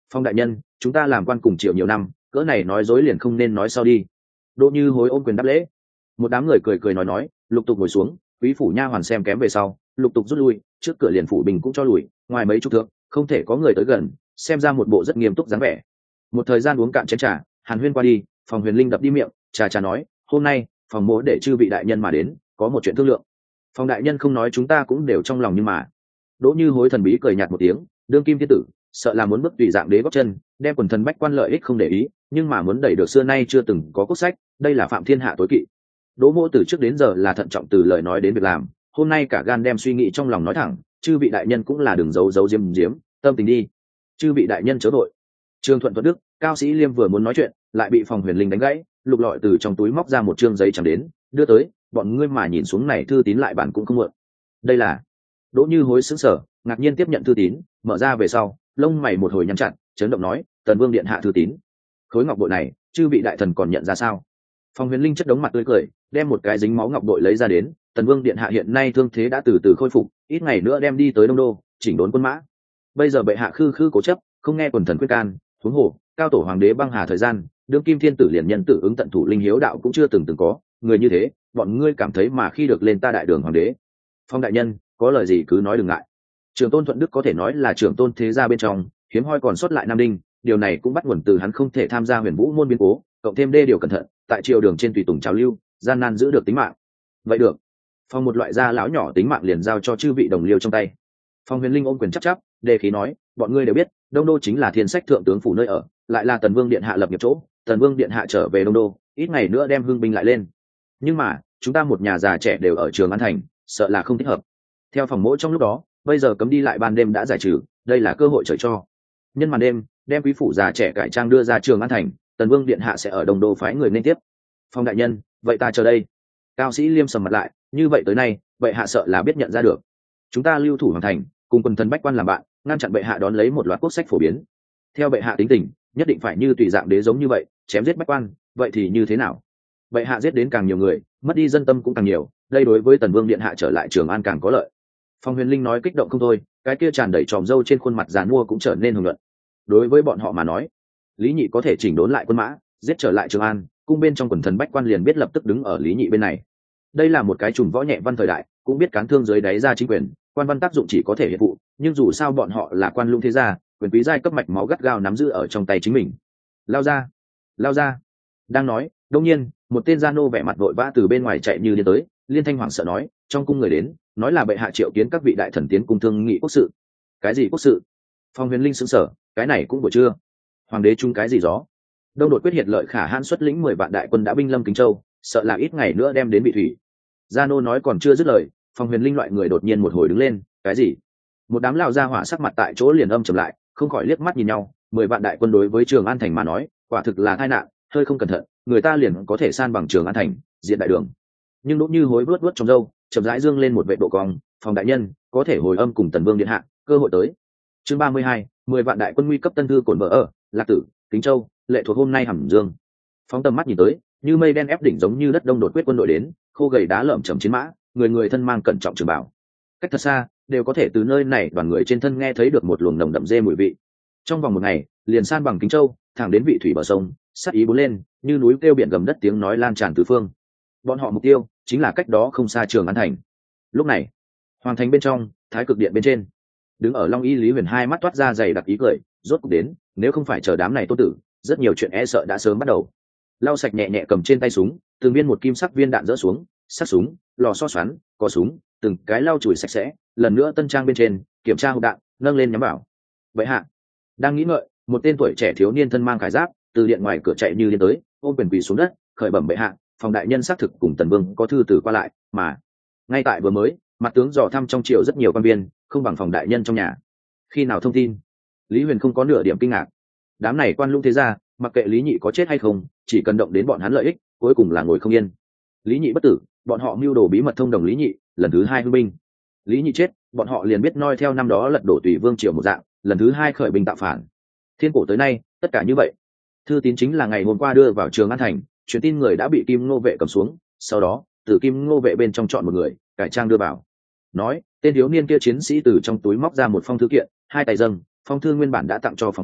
Phong đại nhân, chúng ta làm quan cùng triều nhiều năm, cỡ này nói dối liền không nên nói sau đi. Đỗ Như Hối ôm quyền đáp lễ. Một đám người cười cười nói, lục tục ngồi xuống. Quý phủ nha hoàn xem kém về sau, lục tục rút lui, trước cửa liền phủ bình cũng cho lùi, ngoài mấy chục thước, không thể có người tới gần, xem ra một bộ rất nghiêm túc dáng vẻ. Một thời gian uống cạn chén trà, Hàn Huyên qua đi, Phòng Huyền Linh đập đi miệng, trà nói, hôm nay phòng mỗ để chư vị đại nhân mà đến, có một chuyện thương lượng. Phòng đại nhân không nói chúng ta cũng đều trong lòng, nhưng mà. Đỗ Như Hối thần bí cười nhạt một tiếng, đương kim thiên tử, sợ là muốn bước tùy dạng đế góp chân, đem quần thần bách quan lợi ích không để ý, nhưng mà muốn đẩy được xưa nay chưa từng có quốc sách, đây là phạm thiên hạ tối kỵ. Đỗ Mỗ từ trước đến giờ là thận trọng từ lời nói đến việc làm, hôm nay cả gan đem suy nghĩ trong lòng nói thẳng, chư vị đại nhân cũng là đừng giấu giấu diếm diếm, tâm tình đi. Chư vị đại nhân chớ vội. Trương Thuận Thuận Đức, Cao Sĩ Liêm vừa muốn nói chuyện, lại bị Phòng Huyền Linh đánh gãy, lục lọi từ trong túi móc ra một trương giấy trắng đến, đưa tới, bọn ngươi mà nhìn xuống này thư tín lại bản cũng không muộn. Đây là. Đỗ Như Hối sững sờ, ngạc nhiên tiếp nhận thư tín, mở ra về sau, lông mày một hồi nhăn chặt, chấn động nói, Tần Vương điện hạ thư tín. Khối ngọc bội này, chư vị đại thần còn nhận ra sao? Phòng Huyền Linh chất đống mặt tươi cười, đem một cái dính máu ngọc bội lấy ra đến, Tần Vương điện hạ hiện nay thương thế đã từ từ khôi phục, ít ngày nữa đem đi tới Đông Đô, chỉnh đốn quân mã. Bây giờ bệ hạ khư khư cố chấp, không nghe quần thần khuyên can, huống hồ, cao tổ hoàng đế băng hà thời gian, đương kim thiên tử liền nhân tử ứng tận thủ linh hiếu đạo cũng chưa từng có, người như thế, bọn ngươi cảm thấy mà khi được lên ta đại đường hoàng đế. Phong đại nhân, có lời gì cứ nói đừng ngại. Trường tôn Thuận Đức có thể nói là trưởng tôn thế gia bên trong, hiếm hoi còn sót lại Nam Đinh, điều này cũng bắt nguồn từ hắn không thể tham gia Huyền Vũ môn biến cố, cộng thêm đê điều cẩn thận, tại triều đường trên tùy tùng trào lưu, gian nan giữ được tính mạng. Vậy được. Phong một loại gia lão nhỏ tính mạng liền giao cho chư vị đồng liêu trong tay. Phong Huyền Linh ôm quyền chắp, đề khí nói, bọn ngươi đều biết, Đông Đô chính là thiên sách thượng tướng phủ nơi ở, lại là Tần Vương điện hạ lập nghiệp chỗ, Tần Vương điện hạ trở về Đông Đô, ít ngày nữa đem hưng binh lại lên. Nhưng mà, chúng ta một nhà già trẻ đều ở Trường An thành, sợ là không thích hợp. Theo phòng mỗ trong lúc đó, bây giờ cấm đi lại ban đêm đã giải trừ, đây là cơ hội trời cho. Nhân màn đêm, đem quý phủ già trẻ cải trang đưa ra Trường An thành, Tần Vương điện hạ sẽ ở Đông Đô phái người nên tiếp. Phong đại nhân, vậy ta chờ đây. Cao Sĩ Liêm sầm mặt lại, như vậy tới nay, vậy hạ sợ là biết nhận ra được. Chúng ta lưu thủ hoàn thành, cùng quần thần bách quan làm bạn, ngăn chặn bệ hạ đón lấy một loạt quốc sách phổ biến. Theo bệ hạ tính tình, nhất định phải như tùy dạng đế giống như vậy, chém giết bách quan, vậy thì như thế nào? Bệ hạ giết đến càng nhiều người, mất đi dân tâm cũng càng nhiều, đây đối với Tần Vương điện hạ trở lại Trường An càng có lợi. Phong Huyền Linh nói kích động không thôi, cái kia tràn đầy tròm râu trên khuôn mặt giàn mua cũng trở nên hùng luận. Đối với bọn họ mà nói, Lý Nhị có thể chỉnh đốn lại quân mã, giết trở lại Trường An, cung bên trong quần thần bách quan liền biết lập tức đứng ở Lý Nhị bên này. Đây là một cái trùm võ nhẹ văn thời đại, cũng biết cán thương dưới đáy ra chính quyền, quan văn tác dụng chỉ có thể hiệp vụ, nhưng dù sao bọn họ là quan lũng thế gia, quyền quý giai cấp mạch máu gắt gao nắm giữ ở trong tay chính mình. Lao ra, lao ra. Đang nói, đột nhiên, một tên gia nô vẻ mặt vội vã từ bên ngoài chạy như điên tới, liên thanh hoảng sợ nói, trong cung người đến, nói là bệ hạ triệu kiến các vị đại thần tiến cung thương nghị quốc sự. Cái gì quốc sự? Phong Huyền Linh sững sờ, cái này cũng buổi trưa. Hoàng đế chung cái gì gió? Đông đột quyết hiện lợi khả hãn xuất lĩnh 10 vạn đại quân đã binh lâm Kính Châu, sợ là ít ngày nữa đem đến Vị Thủy. Gia nô nói còn chưa dứt lời, Phong Huyền Linh loại người đột nhiên một hồi đứng lên, cái gì? Một đám lão gia hỏa sắc mặt tại chỗ liền âm trầm lại, không khỏi liếc mắt nhìn nhau. 10 vạn đại quân đối với Trường An thành mà nói, quả thực là tai nạn, hơi không cẩn thận, người ta liền có thể san bằng Trường An thành, diện đại đường. Nhưng Đỗ Như Hối vuốt vuốt trong râu, chậm rãi dương lên một vệ độ cong, Phong đại nhân có thể hồi âm cùng Tần Vương điện hạ, cơ hội tới. Chương 32, 10 vạn đại quân nguy cấp tân thư cổn vợ ở, Lạc Tử, Kính Châu, lệ thuộc hôm nay Hàm Dương. Phóng tầm mắt nhìn tới, như mây đen ép đỉnh giống như đất đông đột quyết quân đội đến, khô gầy đá lởm chởm chiến mã, người người thân mang cẩn trọng trường bảo. Cách thật xa, đều có thể từ nơi này đoàn người trên thân nghe thấy được một luồng nồng đậm dê mùi vị. Trong vòng một ngày, liền san bằng Kính Châu, thẳng đến Vị Thủy bờ sông, sát ý bốn lên, như núi kêu biển gầm đất tiếng nói lan tràn tứ phương. Bọn họ mục tiêu chính là cách đó không xa Trường An thành. Lúc này, hoàng thành bên trong, Thái Cực điện bên trên, đứng ở Long Y Lý Huyền hai mắt toát ra dày đặc ý cười, rốt cục đến, nếu không phải chờ đám này tôn tử, rất nhiều chuyện e sợ đã sớm bắt đầu. Lau sạch nhẹ nhẹ cầm trên tay súng, từng viên một kim sắc viên đạn rỡ xuống, sắc súng, lò xo xoắn, có súng, từng cái lau chùi sạch sẽ, lần nữa tân trang bên trên, kiểm tra hộp đạn, nâng lên nhắm vào. Vậy hạ, đang nghĩ ngợi, một tên tuổi trẻ thiếu niên thân mang khải giáp, từ điện ngoài cửa chạy như điên tới, ôm quyền quỳ xuống đất, khởi bẩm bệ hạ, phòng đại nhân xác thực cùng Tần Vương có thư từ qua lại, mà ngay tại vừa mới, mặt tướng dò thăm trong triều rất nhiều quan viên, không bằng phòng đại nhân trong nhà. Khi nào thông tin? Lý Huyền không có nửa điểm kinh ngạc. Đám này quan lũng thế gia, mặc kệ Lý Nhị có chết hay không, chỉ cần động đến bọn hắn lợi ích, cuối cùng là ngồi không yên. Lý Nhị bất tử, bọn họ mưu đồ bí mật thông đồng Lý Nhị, lần thứ hai hưng binh. Lý Nhị chết, bọn họ liền biết noi theo năm đó lật đổ Tùy Vương triều một dạng, lần thứ hai khởi binh tạo phản. Thiên cổ tới nay, tất cả như vậy. Thư tín chính là ngày hôm qua đưa vào Trường An thành, truyền tin người đã bị Kim Ngô vệ cầm xuống, sau đó, từ Kim Ngô vệ bên trong chọn một người, cải trang đưa vào. Nói, tên thiếu niên kia chiến sĩ từ trong túi móc ra một phong thư kiện, hai tay dâng, phong thư nguyên bản đã tặng cho phòng phủ,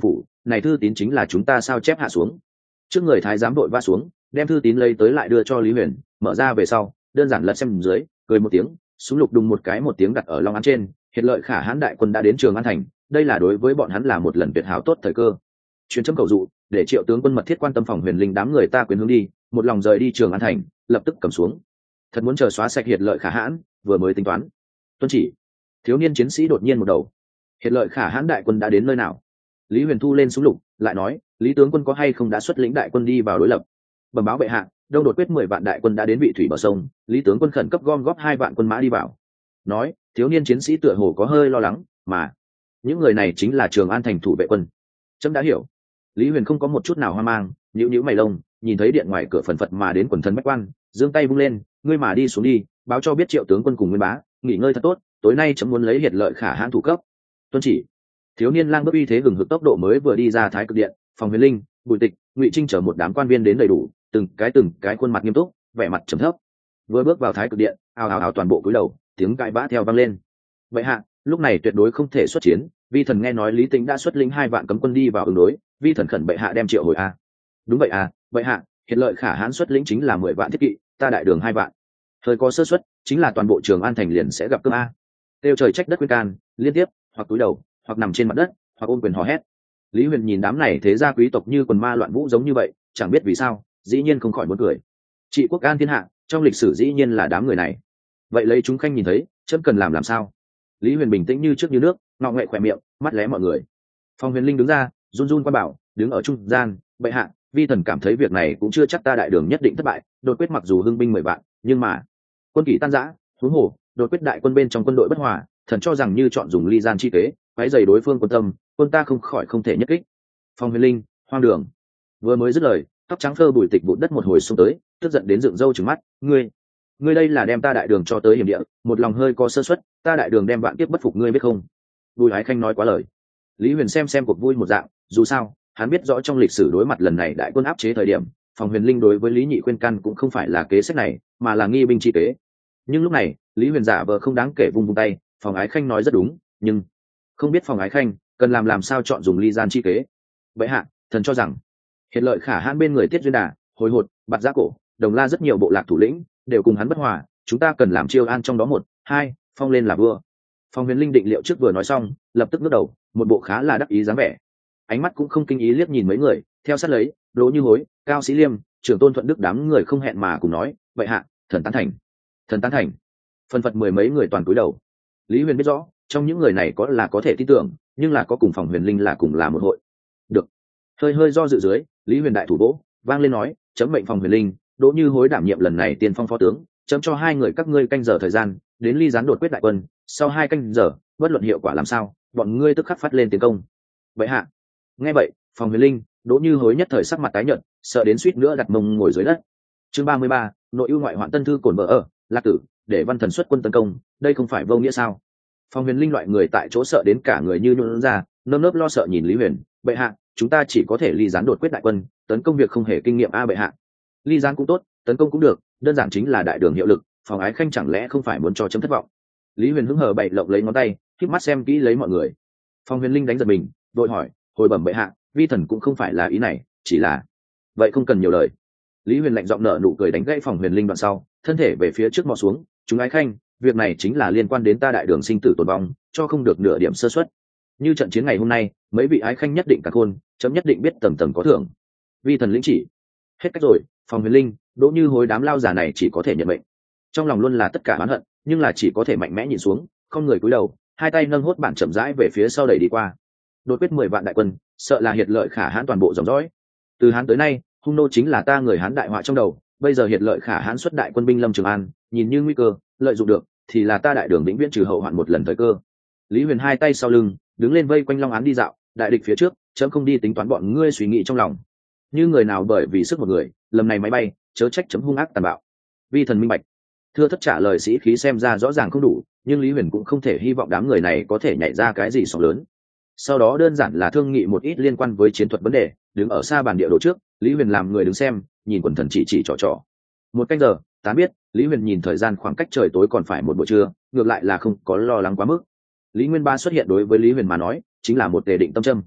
này thư tín chính là chúng ta sao chép hạ xuống. Trước người thái giám đội va xuống, đem thư tín lấy tới lại đưa cho Lý Huyền, mở ra về sau đơn giản lật xem dưới, cười một tiếng, súng lục đùng một tiếng đặt ở long án trên. Hiện lợi khả hãn đại quân đã đến Trường An thành, đây là đối với bọn hắn là một lần tuyệt hảo tốt thời cơ. Truyền chấm cầu dụ, để Triệu tướng quân mật thiết quan tâm phòng Huyền Linh đám người ta quyền hướng đi, một lòng rời đi Trường An thành, lập tức cầm xuống. Thật muốn chờ xóa sạch hiện lợi khả hãn, vừa mới tính toán. Tuân chỉ. Thiếu niên chiến sĩ đột nhiên một đầu. Hiện lợi khả hãn đại quân đã đến nơi nào? Lý Huyền thu lên súng lục, lại nói, Lý tướng quân có hay không đã xuất lĩnh đại quân đi vào đối lập? Bẩm báo bệ hạ, Đông đột quyết 10 vạn đại quân đã đến vị thủy bờ sông, Lý tướng quân khẩn cấp gom góp 2 vạn quân mã đi vào. Nói, thiếu niên chiến sĩ tựa hồ có hơi lo lắng, mà những người này chính là Trường An thành thủ vệ quân. Trẫm đã hiểu. Lý Huyền không có một chút nào hoang mang, nhíu mày lông, nhìn thấy điện ngoài cửa phần phật mà đến quần thần bách quan, giương tay vung lên, ngươi mà đi xuống đi, báo cho biết Triệu tướng quân cùng Nguyên bá, nghỉ ngơi thật tốt, tối nay chấm muốn lấy hiệt lợi khả hãn thủ cấp. Tuân chỉ. Thiếu niên lang bước uy thế gừng hực tốc độ mới vừa đi ra thái cực điện, phòng Huyền Linh, Bùi Tịch, Ngụy Trinh chở một đám quan viên đến đầy đủ, từng cái khuôn mặt nghiêm túc, vẻ mặt trầm thấp. Vừa bước vào thái cực điện, ào toàn bộ cúi đầu, tiếng cãi vã theo vang lên. Bệ hạ, lúc này tuyệt đối không thể xuất chiến, vi thần nghe nói Lý Tĩnh đã xuất lĩnh 2 vạn cấm quân đi vào ứng đối, vi thần khẩn bệ hạ đem triệu hồi a. Đúng vậy à, bệ hạ, hiện lợi khả hãn xuất lĩnh chính là 10 vạn thiết kỵ, ta đại đường 2 vạn. Thời có sơ suất, chính là toàn bộ Trường An thành liền sẽ gặp cướp a. Tiêu trời trách đất khuyên can, liên tiếp, hoặc cúi đầu, hoặc nằm trên mặt đất, hoặc ôm quyền hò hét. Lý Huyền nhìn đám này thế gia quý tộc như quần ma loạn vũ giống như vậy, chẳng biết vì sao, dĩ nhiên không khỏi muốn cười. Trị quốc an thiên hạ, trong lịch sử dĩ nhiên là đám người này. Vậy lấy chúng khanh nhìn thấy, chấm cần làm sao? Lý Huyền bình tĩnh như trước như nước, ngọ nghệ khỏe miệng, mắt lé mọi người. Phong Huyền Linh đứng ra, run quan bảo, đứng ở trung gian, bệ hạ, vi thần cảm thấy việc này cũng chưa chắc ta đại đường nhất định thất bại. Đột quyết mặc dù hưng binh 10 vạn, nhưng mà quân kỷ tan rã, huống hồ đột quyết đại quân bên trong quân đội bất hòa, thần cho rằng như chọn dùng ly gian chi kế, quấy rầy đối phương quân tâm, quân ta không khỏi không thể nhất kích. Phong Huyền Linh, hoang đường. Vừa mới dứt lời, tóc trắng phơ Bùi Tịch vụt đất một hồi xông tới, tức giận đến dựng râu trừng mắt, ngươi đây là đem ta đại đường cho tới hiểm địa, một lòng hơi có sơ suất, ta đại đường đem vạn kiếp bất phục ngươi biết không? Bùi Ái Khanh nói quá lời. Lý Huyền xem cuộc vui một dạng, dù sao hắn biết rõ trong lịch sử đối mặt lần này đại quân áp chế thời điểm, Phòng Huyền Linh đối với Lý Nhị khuyên can cũng không phải là kế sách này, mà là nghi binh chi kế. Nhưng lúc này Lý Huyền giả vờ không đáng kể vung tay, Phòng Ái Khanh nói rất đúng, nhưng không biết Phòng Ái Khanh cần làm sao chọn dùng ly gian chi kế. Vậy hạ, thần cho rằng hiện lợi khả hãn bên người Tiết Duyên Đà, Hồi Hột, Bạt Giá Cổ, Đồng La rất nhiều bộ lạc thủ lĩnh đều cùng hắn bất hòa, chúng ta cần làm chiêu an trong đó 1, 2, phong lên là vua. Phong Huyền Linh định liệu trước vừa nói xong, lập tức ngước đầu, một bộ khá là đắc ý dáng vẻ, ánh mắt cũng không kinh ý liếc nhìn mấy người, theo sát lấy Đỗ Như Hối, Cao Sĩ Liêm, Trưởng Tôn Thuận Đức đám người không hẹn mà cùng nói, vậy hạ, thần tán thành. Thần tán thành. Phần phật 10 mấy người toàn cúi đầu. Lý Huyền biết rõ, trong những người này có thể tin tưởng, nhưng là có cùng Phòng Huyền Linh là cùng là một hội. Được. Hơi do dự dưới, Lý Huyền đại thủ vỗ, vang lên nói, chấm mệnh Phòng Huyền Linh, Đỗ Như Hối đảm nhiệm lần này tiên phong phó tướng, chấm cho 2 người các ngươi canh giờ thời gian, đến ly gián đột quyết đại quân, sau 2 canh giờ, bất luận hiệu quả làm sao, bọn ngươi tức khắc phát lên tiến công. Vậy hạ. Nghe vậy, Phòng Huyền Linh, Đỗ Như Hối nhất thời sắc mặt tái nhợt, sợ đến suýt nữa đặt mông ngồi dưới đất. Chương 33, nội ưu ngoại hoạn tân thư cổn vợ ở, Lạc Tử, để văn thần xuất quân tấn công, đây không phải vô nghĩa sao? Phòng Huyền Linh loại người tại chỗ sợ đến cả người như nhũn ra, nơm nớp lo sợ nhìn Lý Huyền, bệ hạ, chúng ta chỉ có thể ly gián đột quyết đại quân, tấn công việc không hề kinh nghiệm a bệ hạ. Ly gián cũng tốt, tấn công cũng được, đơn giản chính là đại đường hiệu lực, Phòng Ái Khanh chẳng lẽ không phải muốn cho chấm thất vọng? Lý Huyền hứng hờ bày lộng lấy ngón tay, khép mắt xem kỹ lấy mọi người. Phòng Huyền Linh đánh giật mình, vội hỏi, hồi bẩm bệ hạ, vi thần cũng không phải là ý này, chỉ là vậy không cần nhiều lời. Lý Huyền lạnh giọng nở nụ cười đánh gãy Phòng Huyền Linh đoạn sau, thân thể về phía trước mò xuống, chúng Ái Khanh, việc này chính là liên quan đến ta đại đường sinh tử tồn vong, cho không được nửa điểm sơ suất. Như trận chiến ngày hôm nay, mấy vị Ái Khanh nhất định cả khôn, chấm nhất định biết tầng tầng có thưởng. Vi thần lĩnh chỉ. Hết cách rồi, Phòng Huyền Linh, Đỗ Như Hối đám lao giả này chỉ có thể nhận mệnh. Trong lòng luôn là tất cả oán hận, nhưng là chỉ có thể mạnh mẽ nhìn xuống, không người cúi đầu, hai tay nâng hốt bản chậm rãi về phía sau đẩy đi qua. Đột quyết 10 vạn đại quân, sợ là hiệt lợi khả hãn toàn bộ dòng dõi. Từ Hán tới nay, hung nô chính là ta người Hán đại họa trong đầu, bây giờ hiệt lợi khả hãn xuất đại quân binh lâm Trường An, nhìn như nguy cơ, lợi dụng được thì là ta đại đường vĩnh viễn trừ hậu hoạn một lần thời cơ. Lý Huyền hai tay sau lưng, đứng lên vây quanh Long Án đi dạo, đại địch phía trước, chấm không đi tính toán bọn ngươi suy nghĩ trong lòng. Như người nào bởi vì sức một người, lầm này máy bay, chớ trách chấm hung ác tàn bạo. Vi thần minh bạch. Thưa thất trả lời sĩ khí xem ra rõ ràng không đủ, nhưng Lý Huyền cũng không thể hy vọng đám người này có thể nhảy ra cái gì sóng lớn. Sau đó đơn giản là thương nghị một ít liên quan với chiến thuật vấn đề, đứng ở xa bàn địa đồ trước, Lý Huyền làm người đứng xem, nhìn quần thần chỉ trò. Một canh giờ, ta biết, Lý Huyền nhìn thời gian khoảng cách trời tối còn phải một buổi trưa, ngược lại là không có lo lắng quá mức. Lý Nguyên Ba xuất hiện đối với Lý Huyền mà nói, chính là một tề định tâm châm.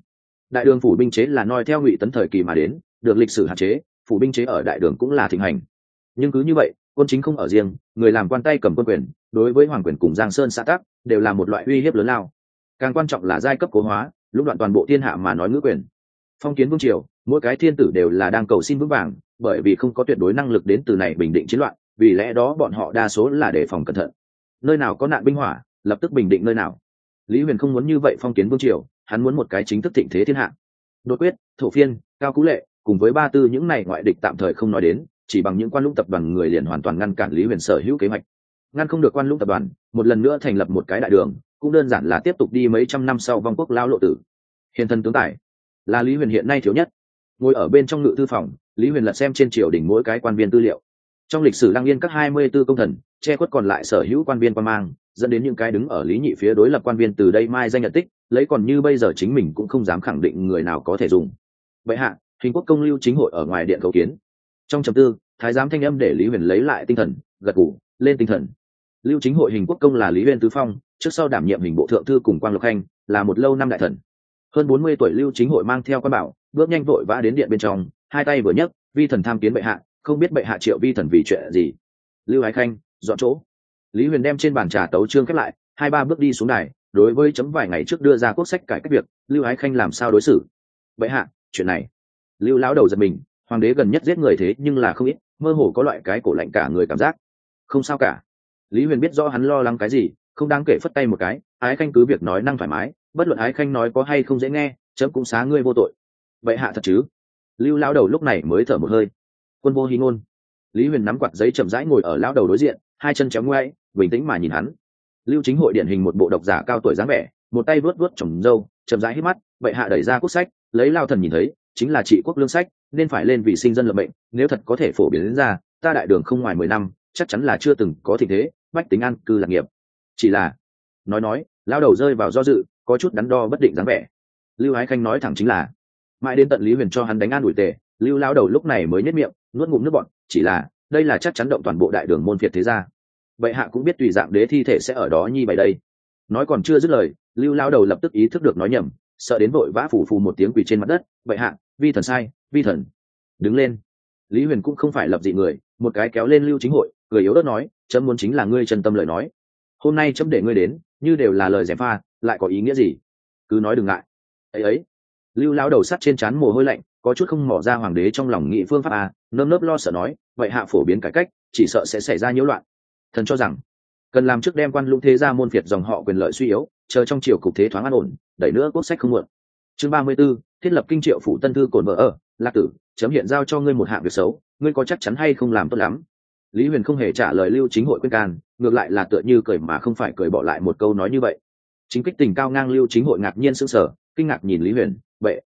đại đường phủ binh chế là noi theo Ngụy Tấn thời kỳ mà đến, được lịch sử hạn chế, phủ binh chế ở đại đường cũng là thịnh hành. Nhưng cứ như vậy, quân chính không ở riêng, người làm quan tay cầm quân quyền, đối với hoàng quyền cùng Giang Sơn xã tắc đều là một loại uy hiếp lớn lao. Càng quan trọng là giai cấp cố hóa, lúc đoạn toàn bộ thiên hạ mà nói ngữ quyền. Phong kiến vương triều, mỗi cái thiên tử đều là đang cầu xin vững vàng, bởi vì không có tuyệt đối năng lực đến từ này bình định chiến loạn, vì lẽ đó bọn họ đa số là đề phòng cẩn thận. Nơi nào có nạn binh hỏa, lập tức bình định nơi nào. Lý Huyền không muốn như vậy phong kiến vương triều, hắn muốn một cái chính thức thịnh thế thiên hạ. Đột quyết, Thổ Phiên, Cao Cú Lệ, cùng với Ba Tư những này ngoại địch tạm thời không nói đến, chỉ bằng những quan lũng tập đoàn người liền hoàn toàn ngăn cản Lý Huyền sở hữu kế hoạch. Ngăn không được quan lũng tập đoàn, một lần nữa thành lập một cái đại đường, cũng đơn giản là tiếp tục đi mấy trăm năm sau vong quốc lao lộ tử. Hiền thân tướng tài là Lý Huyền hiện nay thiếu nhất. Ngồi ở bên trong ngự thư phòng, Lý Huyền lật xem trên triều đình mỗi cái quan viên tư liệu. Trong lịch sử Lăng Yên các 24 công thần, che khuất còn lại sở hữu quan viên quan mang, dẫn đến những cái đứng ở Lý Nhị phía đối lập quan viên từ đây mai danh nhận tích, lấy còn như bây giờ chính mình cũng không dám khẳng định người nào có thể dùng. Vậy hạ, Hình Quốc công Lưu Chính Hội ở ngoài điện cầu kiến. Trong trầm tư, thái giám thanh âm để Lý Huyền lấy lại tinh thần, gật gù lên tinh thần. Lưu Chính Hội Hình Quốc công là Lý Huyền tứ phong, trước sau đảm nhiệm hình bộ thượng thư cùng Quang Lộc Khanh, là một lâu năm đại thần. Hơn 40 tuổi Lưu Chính Hội mang theo quan bảo, bước nhanh vội vã đến điện bên trong, hai tay vừa nhấc, vi thần tham kiến bệ hạ, không biết bệ hạ triệu vi thần vì chuyện gì. Lưu Ái Khanh, dọn chỗ. Lý Huyền đem trên bàn trà tấu chương khép lại, hai ba bước đi xuống đài, đối với chấm vài ngày trước đưa ra quốc sách cải cách việc, Lưu Ái Khanh làm sao đối xử. Bệ hạ, chuyện này. Lưu lão đầu giật mình, hoàng đế gần nhất giết người thế nhưng là không ít, mơ hồ có loại cái cổ lạnh cả người cảm giác. Không sao cả. Lý Huyền biết rõ hắn lo lắng cái gì, không đáng kể phất tay một cái, Ái Khanh cứ việc nói năng thoải mái, bất luận Ái Khanh nói có hay không dễ nghe, chấm cũng xá ngươi vô tội. Bệ hạ thật chứ? Lưu lão đầu lúc này mới thở một hơi. Quân vô hí ngôn. Lý Huyền nắm quạt giấy chậm rãi ngồi ở lão đầu đối diện, hai chân chéo ngoáy, bình tĩnh mà nhìn hắn. Lưu Chính Hội điển hình một bộ độc giả cao tuổi dáng vẻ, một tay vuốt vuốt tròm râu, chậm rãi hít mắt, bệ hạ đẩy ra quốc sách, lấy lao thần nhìn thấy, chính là trị quốc lương sách, nên phải lên vì sinh dân lập mệnh, nếu thật có thể phổ biến đến ra, ta đại đường không ngoài 10 năm, chắc chắn là chưa từng có thịnh thế, bách tính an cư lạc nghiệp. Chỉ là, nói, lao đầu rơi vào do dự, có chút đắn đo bất định dáng vẻ. Lưu Ái Khanh nói thẳng chính là, mãi đến tận Lý Huyền cho hắn đánh an ủi tề, Lưu lao đầu lúc này mới nhếch miệng, nuốt ngụm nước bọt, chỉ là, đây là chắc chắn động toàn bộ đại đường môn phiệt thế gia. Bệ hạ cũng biết tùy dạng đế thi thể sẽ ở đó nhi bày đây. Nói còn chưa dứt lời, Lưu lao đầu lập tức ý thức được nói nhầm, sợ đến vội vã phủ phù một tiếng quỳ trên mặt đất. Bệ hạ, vi thần sai, vi thần. Đứng lên. Lý Huyền cũng không phải lập dị người, một cái kéo lên Lưu Chính Hội, cười yếu ớt nói, chấm muốn chính là ngươi chân tâm lời nói. Hôm nay chấm để ngươi đến, như đều là lời gièm pha, lại có ý nghĩa gì? Cứ nói đừng ngại. Ấy. Lưu lao đầu sắt trên trán mồ hôi lạnh, có chút không mỏ ra hoàng đế trong lòng nghị phương pháp à, nơm nớp lo sợ nói, vậy hạ phổ biến cải cách, chỉ sợ sẽ xảy ra nhiễu loạn. Thần cho rằng cần làm trước đem quan lũng thế gia môn phiệt dòng họ quyền lợi suy yếu, chờ trong triều cục thế thoáng an ổn, đẩy nữa quốc sách không muộn. Chương 34, thiết lập kinh triệu phủ tân thư cổn vợ ở, Lạc tử, chấm hiện giao cho ngươi một hạng việc xấu, ngươi có chắc chắn hay không làm tốt lắm? Lý Huyền không hề trả lời Lưu Chính Hội khuyên can, ngược lại là tựa như cười mà không phải cười bỏ lại một câu nói như vậy. Chính kích tình cao ngang Lưu Chính Hội ngạc nhiên sững sờ, kinh ngạc nhìn Lý Huyền,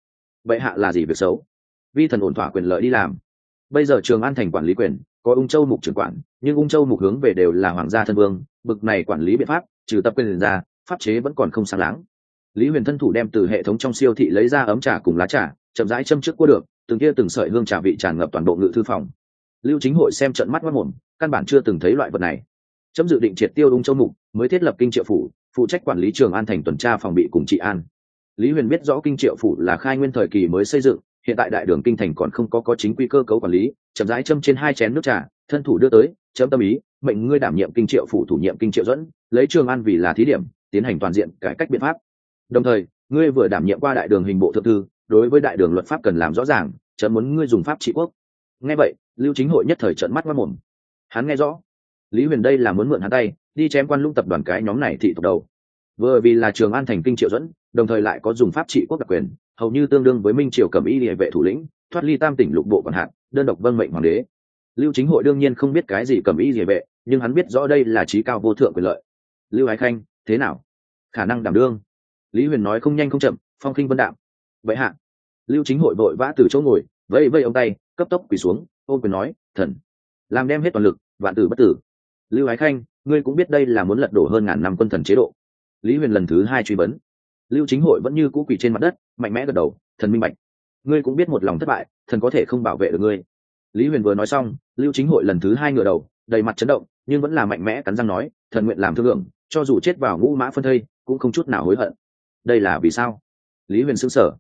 bệ hạ là gì việc xấu? Vi thần ổn thỏa quyền lợi đi làm. Bây giờ Trường An thành quản lý quyền có Ung Châu mục trưởng quản, nhưng Ung Châu mục hướng về đều là hoàng gia thân vương, bực này quản lý biện pháp trừ tập quyền ra, pháp chế vẫn còn không sáng láng. Lý Huyền thân thủ đem từ hệ thống trong siêu thị lấy ra ấm trà cùng lá trà, chậm rãi châm trước cua được, từng kia từng sợi hương trà vị tràn ngập toàn bộ ngự thư phòng. Lưu Chính Hội xem trận mắt mắt mồm, căn bản chưa từng thấy loại vật này. Chấm dự định triệt tiêu Ung Châu mục, mới thiết lập kinh triệu phủ, phụ trách quản lý Trường An thành tuần tra phòng bị cùng trị an. Lý Huyền biết rõ kinh triệu phủ là khai nguyên thời kỳ mới xây dựng, hiện tại đại đường kinh thành còn không có chính quy cơ cấu quản lý, chậm rãi châm trên hai chén nước trà, thân thủ đưa tới, chấm tâm ý, mệnh ngươi đảm nhiệm kinh triệu phủ thủ nhiệm kinh triệu dẫn, lấy Trường An vì là thí điểm, tiến hành toàn diện cải cách biện pháp. Đồng thời, ngươi vừa đảm nhiệm qua đại đường hình bộ thượng thư, đối với đại đường luật pháp cần làm rõ ràng, chấm muốn ngươi dùng pháp trị quốc. Nghe vậy, Lưu Chính Hội nhất thời trợn mắt ngoác mồm. Hắn nghe rõ, Lý Huyền đây là muốn mượn hắn tay, đi chém quan lũng tập đoàn cái nhóm này thị tộc đầu. Vừa vì là Trường An thành kinh triệu dẫn, đồng thời lại có dùng pháp trị quốc đặc quyền, hầu như tương đương với minh triều cầm y địa vệ thủ lĩnh, thoát ly tam tỉnh lục bộ quản hạt, đơn độc vâng mệnh hoàng đế. Lưu Chính Hội đương nhiên không biết cái gì cầm y địa vệ, nhưng hắn biết rõ đây là trí cao vô thượng quyền lợi. Lưu Ái Khanh, thế nào? Khả năng đảm đương. Lý Huyền nói không nhanh không chậm, phong khinh vân đạm. Vậy hạ. Lưu Chính Hội vội vã từ chỗ ngồi, vẫy vẫy ông tay, cấp tốc quỳ xuống, ôm quyền nói, thần làm đem hết toàn lực, vạn tử bất tử. Lưu Ái Khanh, ngươi cũng biết đây là muốn lật đổ hơn ngàn năm quân thần chế độ. Lý Huyền lần thứ hai truy vấn. Lưu Chính Hội vẫn như cũ quỳ trên mặt đất, mạnh mẽ gật đầu, thần minh bạch. Ngươi cũng biết một lòng thất bại, thần có thể không bảo vệ được ngươi. Lý Huyền vừa nói xong, Lưu Chính Hội lần thứ hai ngửa đầu, đầy mặt chấn động, nhưng vẫn là mạnh mẽ cắn răng nói, thần nguyện làm thương lượng, cho dù chết vào ngũ mã phân thây, cũng không chút nào hối hận. Đây là vì sao? Lý Huyền sững sờ.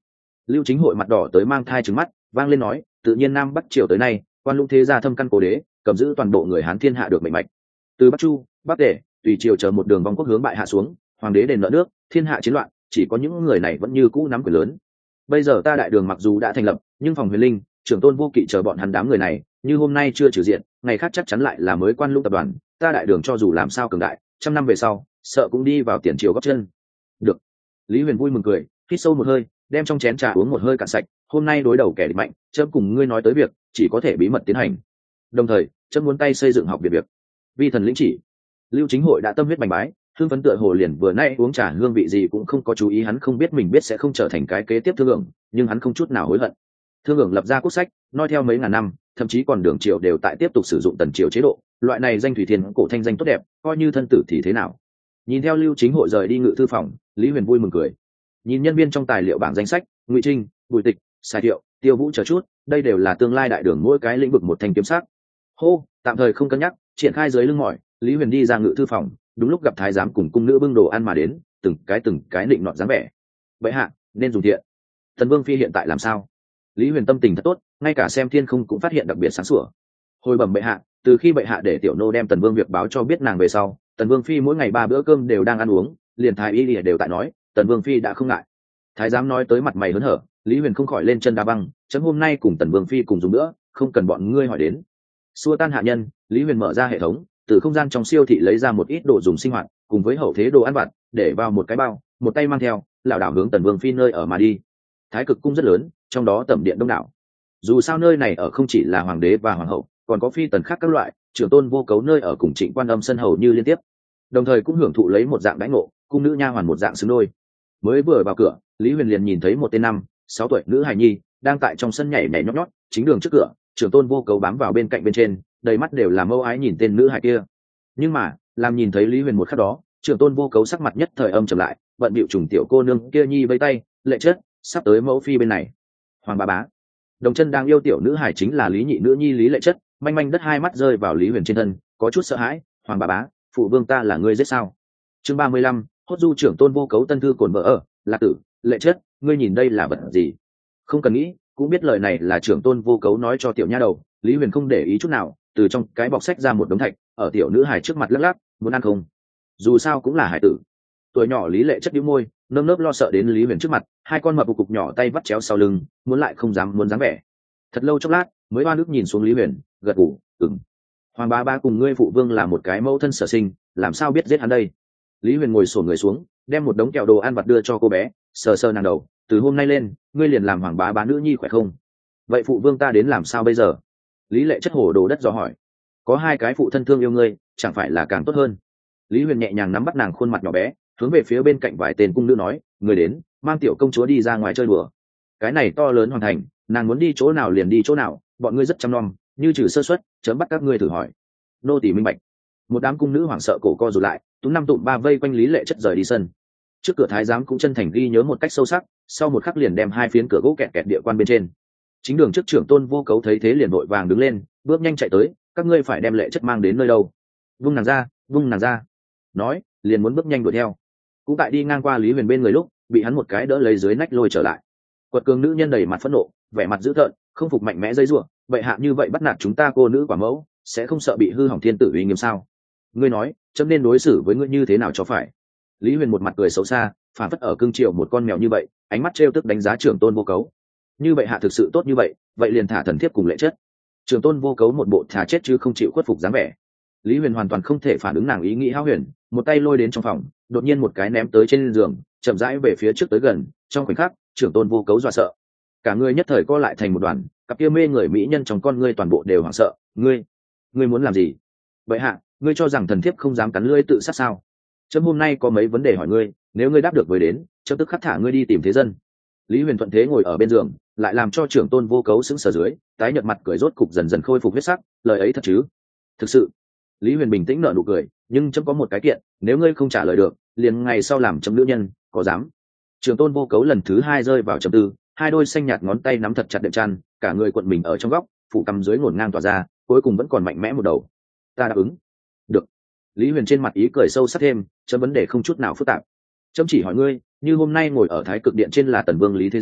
Lưu Chính Hội mặt đỏ tới mang thai trừng mắt, vang lên nói, tự nhiên Nam Bắc triều tới nay, quan lũng thế gia thâm căn cố đế, cầm giữ toàn bộ người Hán thiên hạ được mệnh mạch. Từ Bắc Chu, Bắc Tề, tùy triều chờ một đường vong quốc hướng bại hạ xuống, hoàng đế đền nợ nước, thiên hạ chiến loạn, chỉ có những người này vẫn như cũ nắm quyền lớn. Bây giờ ta đại đường mặc dù đã thành lập, nhưng phòng Huyền Linh, Trưởng Tôn Vô Kỵ chờ bọn hắn đám người này, như hôm nay chưa trừ diện, ngày khác chắc chắn lại là mới quan lũng tập đoàn, ta đại đường cho dù làm sao cường đại, trăm năm về sau, sợ cũng đi vào tiền triều góp chân. Được. Lý Huyền vui mừng cười, hít sâu một hơi, đem trong chén trà uống một hơi cạn sạch. Hôm nay đối đầu kẻ địch mạnh, chấm cùng ngươi nói tới việc, chỉ có thể bí mật tiến hành. Đồng thời, chấm muốn tay xây dựng học việc. Vi thần lĩnh chỉ. Lưu Chính Hội đã tâm huyết bành bái, hương phấn tựa hồ liền vừa nay uống trà hương vị gì cũng không có chú ý, hắn không biết mình biết sẽ không trở thành cái kế tiếp thương lượng, nhưng hắn không chút nào hối hận. Thương lượng lập ra quốc sách, nói theo mấy ngàn năm, thậm chí còn đường triều đều tại tiếp tục sử dụng tần triều chế độ, loại này danh thủy thiên cổ thanh danh tốt đẹp, coi như thân tử thì thế nào. Nhìn theo Lưu Chính Hội rời đi ngự thư phòng, Lý Huyền vui mừng cười. Nhìn nhân viên trong tài liệu bảng danh sách, Ngụy Trinh, Bùi Tịch, Sai Thiệu, Tiêu Vũ chờ chút, đây đều là tương lai đại đường mỗi cái lĩnh vực một thanh kiếm sắc. Hô, tạm thời không cân nhắc, triển khai dưới lưng mỏi, Lý Huyền đi ra ngự thư phòng, đúng lúc gặp thái giám cùng cung nữ bưng đồ ăn mà đến, từng cái định nọt dáng vẻ. Bệ hạ, nên dùng thiện. Tần Vương phi hiện tại làm sao? Lý Huyền tâm tình thật tốt, ngay cả xem thiên không cũng phát hiện đặc biệt sáng sủa. Hồi bẩm bệ hạ, từ khi bệ hạ để tiểu nô đem Tần Vương việc báo cho biết nàng về sau, Tần Vương phi mỗi ngày 3 bữa cơm đều đang ăn uống, liền thái y đều tại nói, Tần Vương phi đã không ngại. Thái giám nói tới mặt mày hớn hở, Lý Huyền không khỏi lên chân đá băng, chấm hôm nay cùng Tần Vương phi cùng dùng nữa, không cần bọn ngươi hỏi đến. Xua tan hạ nhân, Lý Huyền mở ra hệ thống, từ không gian trong siêu thị lấy ra một ít đồ dùng sinh hoạt, cùng với hậu thế đồ ăn vặt, để vào một cái bao, một tay mang theo, lảo đảo hướng Tần Vương phi nơi ở mà đi. Thái cực cung rất lớn, trong đó tẩm điện đông đảo. Dù sao nơi này ở không chỉ là hoàng đế và hoàng hậu, còn có phi tần khác các loại, Trưởng Tôn Vô Cấu nơi ở cùng Trịnh Quan Âm sân hầu như liên tiếp. Đồng thời cũng hưởng thụ lấy một dạng đãi ngộ, cung nữ nha hoàn một dạng xứng đôi. Mới vừa vào cửa, Lý Huyền liền nhìn thấy một tên 5-6 tuổi nữ hài nhi đang tại trong sân nhảy nhót nhót, chính đường trước cửa, Trưởng Tôn Vô Cấu bám vào bên cạnh bên trên, đầy mắt đều là mâu ái nhìn tên nữ hài kia. Nhưng mà, làm nhìn thấy Lý Huyền một khắc đó, Trưởng Tôn Vô Cấu sắc mặt nhất thời âm trầm lại, bận bịu trùng tiểu cô nương kia nhi vây tay, lệ chất, sắp tới mẫu phi bên này. Hoàng bá bá. Đồng chân đang yêu tiểu nữ hài chính là Lý nhị nữ nhi Lý lệ chất, manh manh đất hai mắt rơi vào Lý Huyền trên thân, có chút sợ hãi. Hoàng bá bá, phụ vương ta là ngươi giết sao? Chương 35, hốt du Trưởng Tôn Vô Cấu tân thư cồn vợ ở, Lạc Tử, lệ chất, ngươi nhìn đây là vật gì? Không cần nghĩ, cũng biết lời này là Trưởng Tôn Vô Cấu nói cho tiểu nha đầu. Lý Huyền không để ý chút nào, từ trong cái bọc sách ra một đống thạch, ở tiểu nữ hài trước mặt lắc lắc, muốn ăn không? Dù sao cũng là hải tử. Tuổi nhỏ Lý lệ chất bĩu môi, nơm nớp lo sợ đến Lý Huyền trước mặt, hai con mập cục nhỏ tay vắt chéo sau lưng, muốn lại không dám muốn dáng vẻ. Thật lâu chốc lát, mới oan ức nhìn xuống Lý Huyền, gật gù, ừm. Hoàng bá bá cùng ngươi phụ vương là một cái mẫu thân sở sinh, làm sao biết giết hắn đây? Lý Huyền ngồi xổm người xuống, đem một đống kẹo đồ ăn vặt đưa cho cô bé, sờ sờ nàng đầu, từ hôm nay lên, ngươi liền làm hoàng bá bá nữ nhi khỏe không? Vậy phụ vương ta đến làm sao bây giờ? Lý lệ chất hổ đồ đất dò hỏi. Có hai cái phụ thân thương yêu ngươi, chẳng phải là càng tốt hơn? Lý Huyền nhẹ nhàng nắm bắt nàng khuôn mặt nhỏ bé, hướng về phía bên cạnh vài tên cung nữ nói, người đến, mang tiểu công chúa đi ra ngoài chơi đùa. Cái này to lớn hoàn thành, nàng muốn đi chỗ nào liền đi chỗ nào, bọn ngươi rất chăm nom, như trừ sơ suất, chấm bắt các ngươi thử hỏi. Nô tỳ minh bạch. Một đám cung nữ hoảng sợ cổ co rụt lại, túm năm tụm ba vây quanh Lý lệ chất rời đi sân. Trước cửa thái giám cũng chân thành ghi nhớ một cách sâu sắc, sau một khắc liền đem hai phiến cửa gỗ kẹt kẹt địa quan bên trên. Chính đường trước Trưởng Tôn Vô Cấu thấy thế liền vội vàng đứng lên, bước nhanh chạy tới, các ngươi phải đem lệ chất mang đến nơi đâu? Vung nàng ra, vung nàng ra. Nói, liền muốn bước nhanh đuổi theo. Cũng tại đi ngang qua Lý Huyền bên người lúc, bị hắn một cái đỡ lấy dưới nách lôi trở lại. Quật cường nữ nhân đầy mặt phẫn nộ, vẻ mặt dữ tợn, không phục mạnh mẽ dây rủa, vậy hạ như vậy bắt nạt chúng ta cô nữ quả mẫu, sẽ không sợ bị hư hỏng thiên tử uy nghiêm sao? Ngươi nói, chấm nên đối xử với ngươi như thế nào cho phải? Lý Huyền một mặt cười xấu xa, phản phất ở cương triều một con mèo như vậy, ánh mắt trêu tức đánh giá Trưởng Tôn Vô Cấu. Như vậy hạ thực sự tốt như vậy, vậy liền thả thần thiếp cùng lệ chất. Trưởng Tôn Vô Cấu một bộ thả chết chứ không chịu khuất phục dáng vẻ. Lý Huyền hoàn toàn không thể phản ứng nàng ý nghĩ hão huyền, một tay lôi đến trong phòng, đột nhiên một cái ném tới trên giường, chậm rãi về phía trước tới gần. Trong khoảnh khắc, Trưởng Tôn Vô Cấu dọa sợ, cả người nhất thời co lại thành một đoàn, cặp kia mê người mỹ nhân trong con ngươi toàn bộ đều hoảng sợ. Ngươi muốn làm gì? Vậy hạ, ngươi cho rằng thần thiếp không dám cắn lưỡi tự sát sao? Chấm hôm nay có mấy vấn đề hỏi ngươi, nếu ngươi đáp được với đến, chấm tức khắc thả ngươi đi tìm thế dân. Lý Huyền thuận thế ngồi ở bên giường, lại làm cho Trưởng Tôn Vô Cấu sững sờ dưới, tái nhợt mặt cười rốt cục dần dần khôi phục huyết sắc. Lời ấy thật chứ? Thực sự. Lý Huyền bình tĩnh nở nụ cười, nhưng chấm có một cái kiện, nếu ngươi không trả lời được, liền ngày sau làm chấm nữ nhân, có dám? Trưởng Tôn Vô Cấu lần thứ hai rơi vào trầm tư, hai đôi xanh nhạt ngón tay nắm thật chặt đệm chăn, cả người cuộn mình ở trong góc, phủ cằm dưới ngổn ngang tỏa ra, cuối cùng vẫn còn mạnh mẽ một đầu. Ta đáp ứng. Được. Lý Huyền trên mặt ý cười sâu sắc thêm, chấm vấn đề không chút nào phức tạp. Chấm chỉ hỏi ngươi, như hôm nay ngồi ở Thái Cực Điện trên là Tần Vương Lý Thế Dân,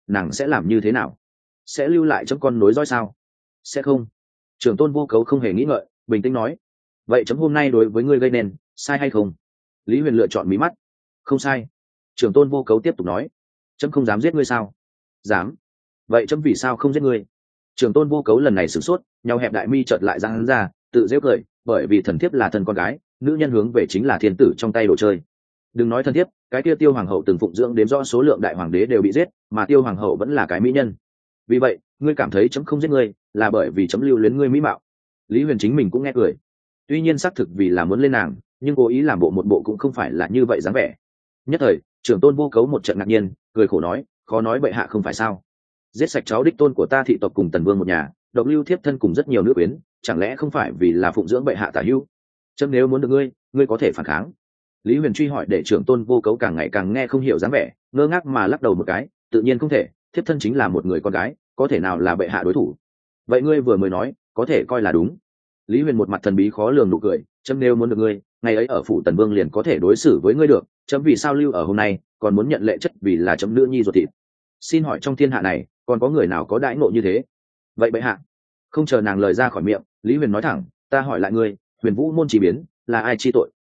nàng sẽ làm như thế nào? Sẽ lưu lại chấm con nối dõi sao? Sẽ không. Trưởng tôn vô cấu không hề nghĩ ngợi, bình tĩnh nói. Vậy chấm hôm nay đối với ngươi gây nên sai hay không? Lý Huyền lựa chọn mí mắt. Không sai. Trưởng tôn vô cấu tiếp tục nói. Chấm không dám giết ngươi sao? Dám. Vậy chấm vì sao không giết ngươi? Trưởng tôn vô cấu lần này sửng sốt, nhau hẹp đại mi chợt lại ra hắn ra, tự giễu cười, bởi vì thần thiếp là thân con gái, nữ nhân hướng về chính là thiên tử trong tay đồ chơi. Đừng nói thân thiếp, cái kia Tiêu hoàng hậu từng phụng dưỡng đếm rõ số lượng đại hoàng đế đều bị giết, mà Tiêu hoàng hậu vẫn là cái mỹ nhân. Vì vậy, ngươi cảm thấy chấm không giết ngươi, là bởi vì chấm lưu luyến ngươi mỹ mạo. Lý Huyền chính mình cũng nghe cười. Tuy nhiên xác thực vì là muốn lên nàng, nhưng cố ý làm bộ một bộ cũng không phải là như vậy dáng vẻ. Nhất thời, trưởng tôn vô cấu một trận ngạc nhiên, cười khổ nói, khó nói bệ hạ không phải sao? Giết sạch cháu đích tôn của ta thị tộc cùng tần vương một nhà, độc lưu thiếp thân cùng rất nhiều nữ quyến, chẳng lẽ không phải vì là phụng dưỡng bệ hạ tả hữu? Chấm nếu muốn được ngươi, ngươi có thể phản kháng. Lý Huyền truy hỏi để trưởng tôn vô cấu càng ngày càng nghe không hiểu dáng vẻ, ngơ ngác mà lắc đầu một cái, tự nhiên không thể, thiếp thân chính là một người con gái, có thể nào là bệ hạ đối thủ? Vậy ngươi vừa mới nói, có thể coi là đúng. Lý Huyền một mặt thần bí khó lường nụ cười, chấm nếu muốn được ngươi, ngày ấy ở phủ tần vương liền có thể đối xử với ngươi được, chấm vì sao lưu ở hôm nay, còn muốn nhận lệ chất vì là chấm nữ nhi ruột thịt? Xin hỏi trong thiên hạ này, còn có người nào có đãi ngộ như thế? Vậy bệ hạ. Không chờ nàng lời ra khỏi miệng, Lý Huyền nói thẳng, ta hỏi lại ngươi, Huyền Vũ môn chỉ biến, là ai chi tội?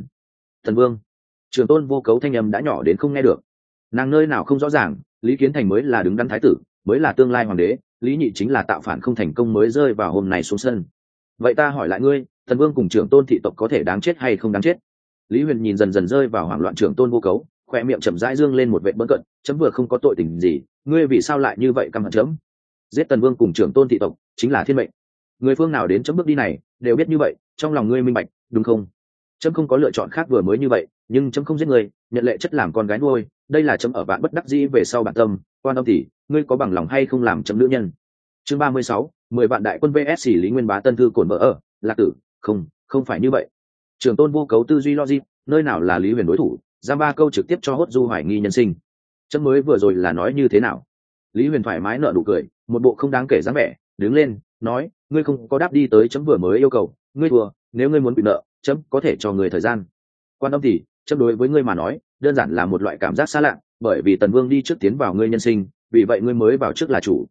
Tần vương. Trường tôn vô cấu thanh âm đã nhỏ đến không nghe được. Nàng nơi nào không rõ ràng, Lý Kiến Thành mới là đứng đắn thái tử, mới là tương lai hoàng đế, Lý Nhị chính là tạo phản không thành công mới rơi vào hôm nay xuống sân. Vậy ta hỏi lại ngươi, Tần vương cùng trưởng tôn thị tộc có thể đáng chết hay không đáng chết? Lý Huyền nhìn dần dần rơi vào hoảng loạn trưởng tôn vô cấu, khoe miệng chậm rãi dương lên một vệt bỡn cận, chấm vừa không có tội tình gì, ngươi vì sao lại như vậy căm hận chấm? Giết Tần vương cùng trưởng tôn thị tộc chính là thiên mệnh. Người phương nào đến chấm bước đi này đều biết như vậy, trong lòng ngươi minh bạch, đúng không? Chấm không có lựa chọn khác vừa mới như vậy, nhưng chấm không giết người, nhận lệ chất làm con gái nuôi, đây là chấm ở vạn bất đắc dĩ về sau bản tâm, quan âm thì ngươi có bằng lòng hay không làm chấm nữ nhân? Chương 36, 10 vạn đại quân vs Lý Nguyên Bá Tân Thư cổn vợ ở, Lạc Tử, không phải như vậy. Trường tôn vô cấu tư duy logic, nơi nào là Lý Huyền đối thủ, giam ba câu trực tiếp cho hốt du hoài nghi nhân sinh. Chấm mới vừa rồi là nói như thế nào? Lý Huyền thoải mái nở nụ cười, một bộ không đáng kể dáng vẻ, đứng lên, nói, ngươi không có đáp đi tới chấm vừa mới yêu cầu, ngươi thua, nếu ngươi muốn bị nợ, chấm có thể cho người thời gian. Quan âm thì chấm đối với ngươi mà nói đơn giản là một loại cảm giác xa lạ, bởi vì Tần vương đi trước tiến vào ngươi nhân sinh, vì vậy ngươi mới vào trước là chủ.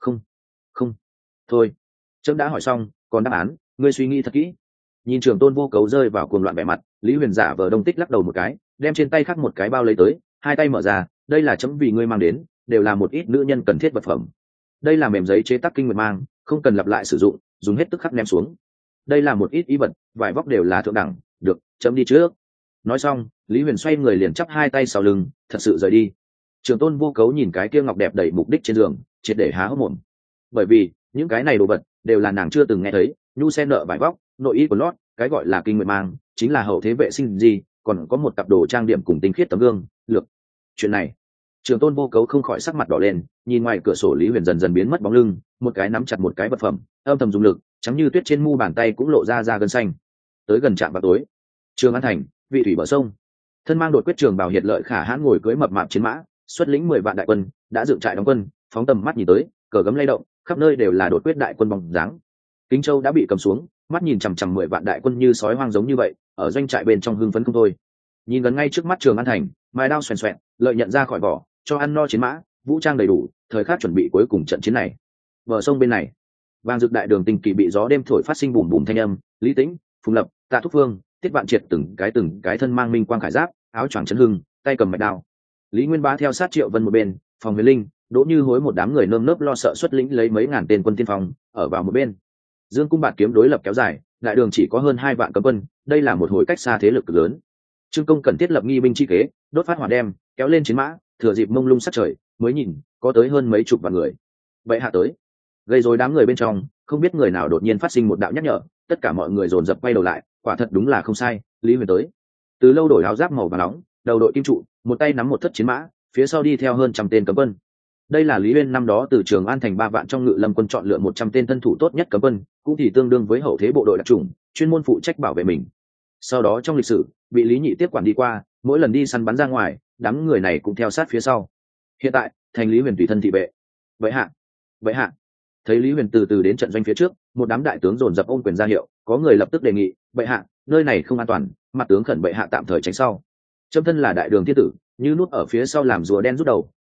Không thôi, chấm đã hỏi xong, còn đáp án ngươi suy nghĩ thật kỹ. Nhìn trường tôn vô cấu rơi vào cuồng loạn vẻ mặt, Lý Huyền giả vờ đông tích lắc đầu một cái, đem trên tay khắc một cái bao lấy tới, hai tay mở ra, đây là chấm vì ngươi mang đến, đều là một ít nữ nhân cần thiết vật phẩm. Đây là mềm giấy chế tác kinh nguyệt mang, không cần lặp lại sử dụng, dùng hết tức khắc ném xuống. Đây là một ít y vật, vải vóc đều là thượng đẳng, được, chấm đi trước. Nói xong, Lý Huyền xoay người liền chắp hai tay sau lưng, thật sự rời đi. Trường tôn vô cấu nhìn cái kia ngọc đẹp đầy mục đích trên giường, triệt để há hốc mồm. Bởi vì những cái này đồ vật đều là nàng chưa từng nghe thấy, nhu sen nợ vải vóc, nội y của lót, cái gọi là kinh nguyệt mang chính là hậu thế vệ sinh gì, còn có một cặp đồ trang điểm cùng tinh khiết tấm gương lược. Chuyện này, Trường tôn vô cấu không khỏi sắc mặt đỏ lên, nhìn ngoài cửa sổ Lý Huyền dần dần biến mất bóng lưng, một cái nắm chặt một cái vật phẩm, âm thầm dùng lực, trắng như tuyết trên mu bàn tay cũng lộ ra gân xanh. Tới gần trạm vào tối, Trường An thành, vị thủy bờ sông, thân mang đột quyết trường bào hiệt lợi khả hãn ngồi cưỡi mập mạp chiến mã, xuất lĩnh 10 vạn đại quân, đã dựng trại đóng quân, phóng tầm mắt nhìn tới, cờ gấm lay động, khắp nơi đều là đột quyết đại quân bóng dáng. Kinh Châu đã bị cầm xuống, mắt nhìn chằm chằm 10 vạn đại quân như sói hoang giống như vậy, ở doanh trại bên trong hưng phấn không thôi. Nhìn gần ngay trước mắt Trường An thành, mài đao xoèn xoẹn, lợi nhận ra khỏi vỏ, cho ăn no chiến mã, vũ trang đầy đủ, thời khắc chuẩn bị cuối cùng trận chiến này. Bờ sông bên này, vàng rực đại đường tinh kỳ bị gió đêm thổi phát sinh bùm bùm thanh âm, Lý Tĩnh, Phùng Lập, Tạ Thúc Phương, Tiết Vạn Triệt từng cái thân mang minh quang khải giáp, áo choàng chấn hưng, tay cầm mạch đao. Lý Nguyên Bá theo sát Triệu Vân một bên, Phòng Huyền Linh, Đỗ Như Hối một đám người nơm nớp lo sợ xuất lĩnh lấy mấy ngàn tên quân tiên phong, ở vào một bên. Dương cung bạt kiếm đối lập kéo dài, đại đường chỉ có hơn 2 vạn cấm quân, đây là một hồi cách xa thế lực cực lớn. Trương Công cần thiết lập nghi binh chi kế, đốt phát hỏa đem, kéo lên chiến mã, thừa dịp mông lung sắc trời, mới nhìn, có tới hơn mấy chục vạn người. Vậy hạ tới, gây rối đám người bên trong, không biết người nào đột nhiên phát sinh một đạo nhắc nhở, tất cả mọi người dồn dập quay đầu lại, quả thật đúng là không sai, Lý Huyền tới. Từ lâu đổi áo giáp màu vàng nóng, đầu đội kim trụ, một tay nắm một thất chiến mã, phía sau đi theo hơn trăm tên cấm quân. Đây là Lý Uyên năm đó từ Trường An thành 3 vạn trong ngự lâm quân chọn lựa 100 tên thân thủ tốt nhất cấm quân, cũng thì tương đương với hậu thế bộ đội đặc chủng, chuyên môn phụ trách bảo vệ mình. Sau đó trong lịch sử, bị Lý Nhị tiếp quản đi qua, mỗi lần đi săn bắn ra ngoài, đám người này cũng theo sát phía sau. Hiện tại, thành Lý Huyền tùy thân thị vệ. Vậy hạ. Thấy Lý Huyền từ từ đến trận doanh phía trước, một đám đại tướng dồn dập ôm quyền ra hiệu, có người lập tức đề nghị, "Bệ hạ, nơi này không an toàn, mặt tướng khẩn bệ hạ tạm thời tránh sau." Trâm thân là đại đường thiên tử, như nút ở phía sau làm rùa đen rút đầu,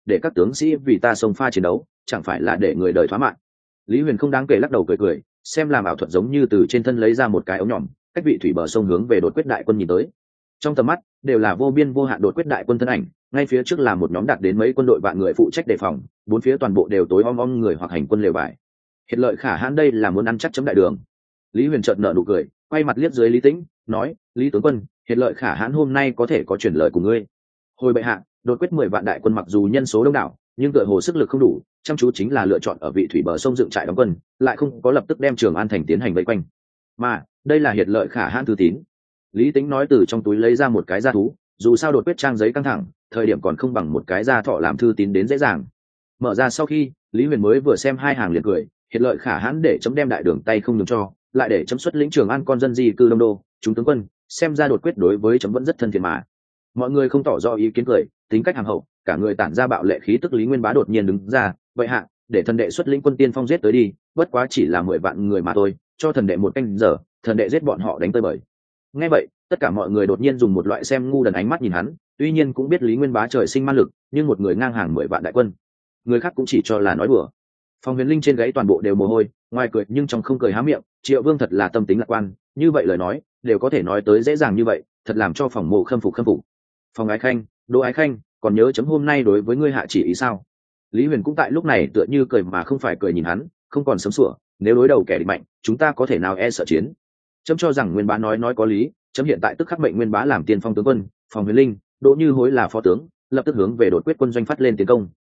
để các tướng sĩ vì ta xông pha chiến đấu chẳng phải là để người đời thoá mạng. Lý Huyền không đáng kể lắc đầu cười cười, xem làm ảo thuật giống như từ trên thân lấy ra một cái ống nhỏm, cách vị thủy bờ sông hướng về đột quyết đại quân nhìn tới. Trong tầm mắt đều là vô biên vô hạn đột quyết đại quân thân ảnh, ngay phía trước là một nhóm đạt đến mấy quân đội vạn người phụ trách đề phòng, bốn phía toàn bộ đều tối om om người hoặc hành quân lều vải. Hiện lợi khả hãn đây là muốn ăn chắc chấm đại đường. Lý Huyền chợt nở nụ cười, quay mặt liếc dưới Lý Tĩnh, nói: Lý tướng quân, hiện lợi khả hãn hôm nay có thể có truyền lời của ngươi. Hồi bệ hạ, đột quyết 10 vạn đại quân mặc dù nhân số đông đảo, nhưng tựa hồ sức lực không đủ, chăm chú chính là lựa chọn ở vị thủy bờ sông dựng trại đóng quân, lại không có lập tức đem Trường An thành tiến hành vây quanh. Mà đây là hiện lợi khả hãn thư tín. Lý Tĩnh nói từ trong túi lấy ra một cái da thú, dù sao đột quyết trang giấy căng thẳng, thời điểm còn không bằng một cái da thọ làm thư tín đến dễ dàng. Mở ra sau khi, Lý Huyền mới vừa xem hai hàng liền cười, hiện lợi khả hãn để chấm đem đại đường tay không nhường cho, lại để chấm xuất lĩnh Trường An con dân di cư đông đô, chúng tướng quân, xem ra đột quyết đối với chấm vẫn rất thân thiện mà. Mọi người không tỏ rõ ý kiến cười, tính cách hàm hậu, cả người tản ra bạo lệ khí tức. Lý Nguyên Bá đột nhiên đứng ra: vậy hạ, để thần đệ xuất lĩnh quân tiên phong giết tới đi, bất quá chỉ là 10 vạn người mà thôi, cho thần đệ một canh giờ, thần đệ giết bọn họ đánh tơi bời. Nghe vậy, tất cả mọi người đột nhiên dùng một loại xem ngu đần ánh mắt nhìn hắn, tuy nhiên cũng biết Lý Nguyên Bá trời sinh man lực, nhưng một người ngang hàng 10 vạn đại quân, người khác cũng chỉ cho là nói đùa. Phong Huyền Linh trên gáy toàn bộ đều mồ hôi, ngoài cười nhưng trong không cười há miệng. Triệu Vương thật là tâm tính lạc quan, như vậy lời nói đều có thể nói tới dễ dàng như vậy, thật làm cho Phòng Mộ khâm phục. Phòng Ái Khanh, Đỗ Ái Khanh, còn nhớ chấm hôm nay đối với ngươi hạ chỉ ý sao? Lý Huyền cũng tại lúc này tựa như cười mà không phải cười nhìn hắn, không còn sớm sủa, nếu đối đầu kẻ địch mạnh, chúng ta có thể nào e sợ chiến? Chấm cho rằng Nguyên Bá nói có lý, chấm hiện tại tức khắc mệnh Nguyên Bá làm tiên phong tướng quân, Phòng Huyền Linh, Đỗ Như Hối là phó tướng, lập tức hướng về đột quyết quân doanh phát lên tiến công.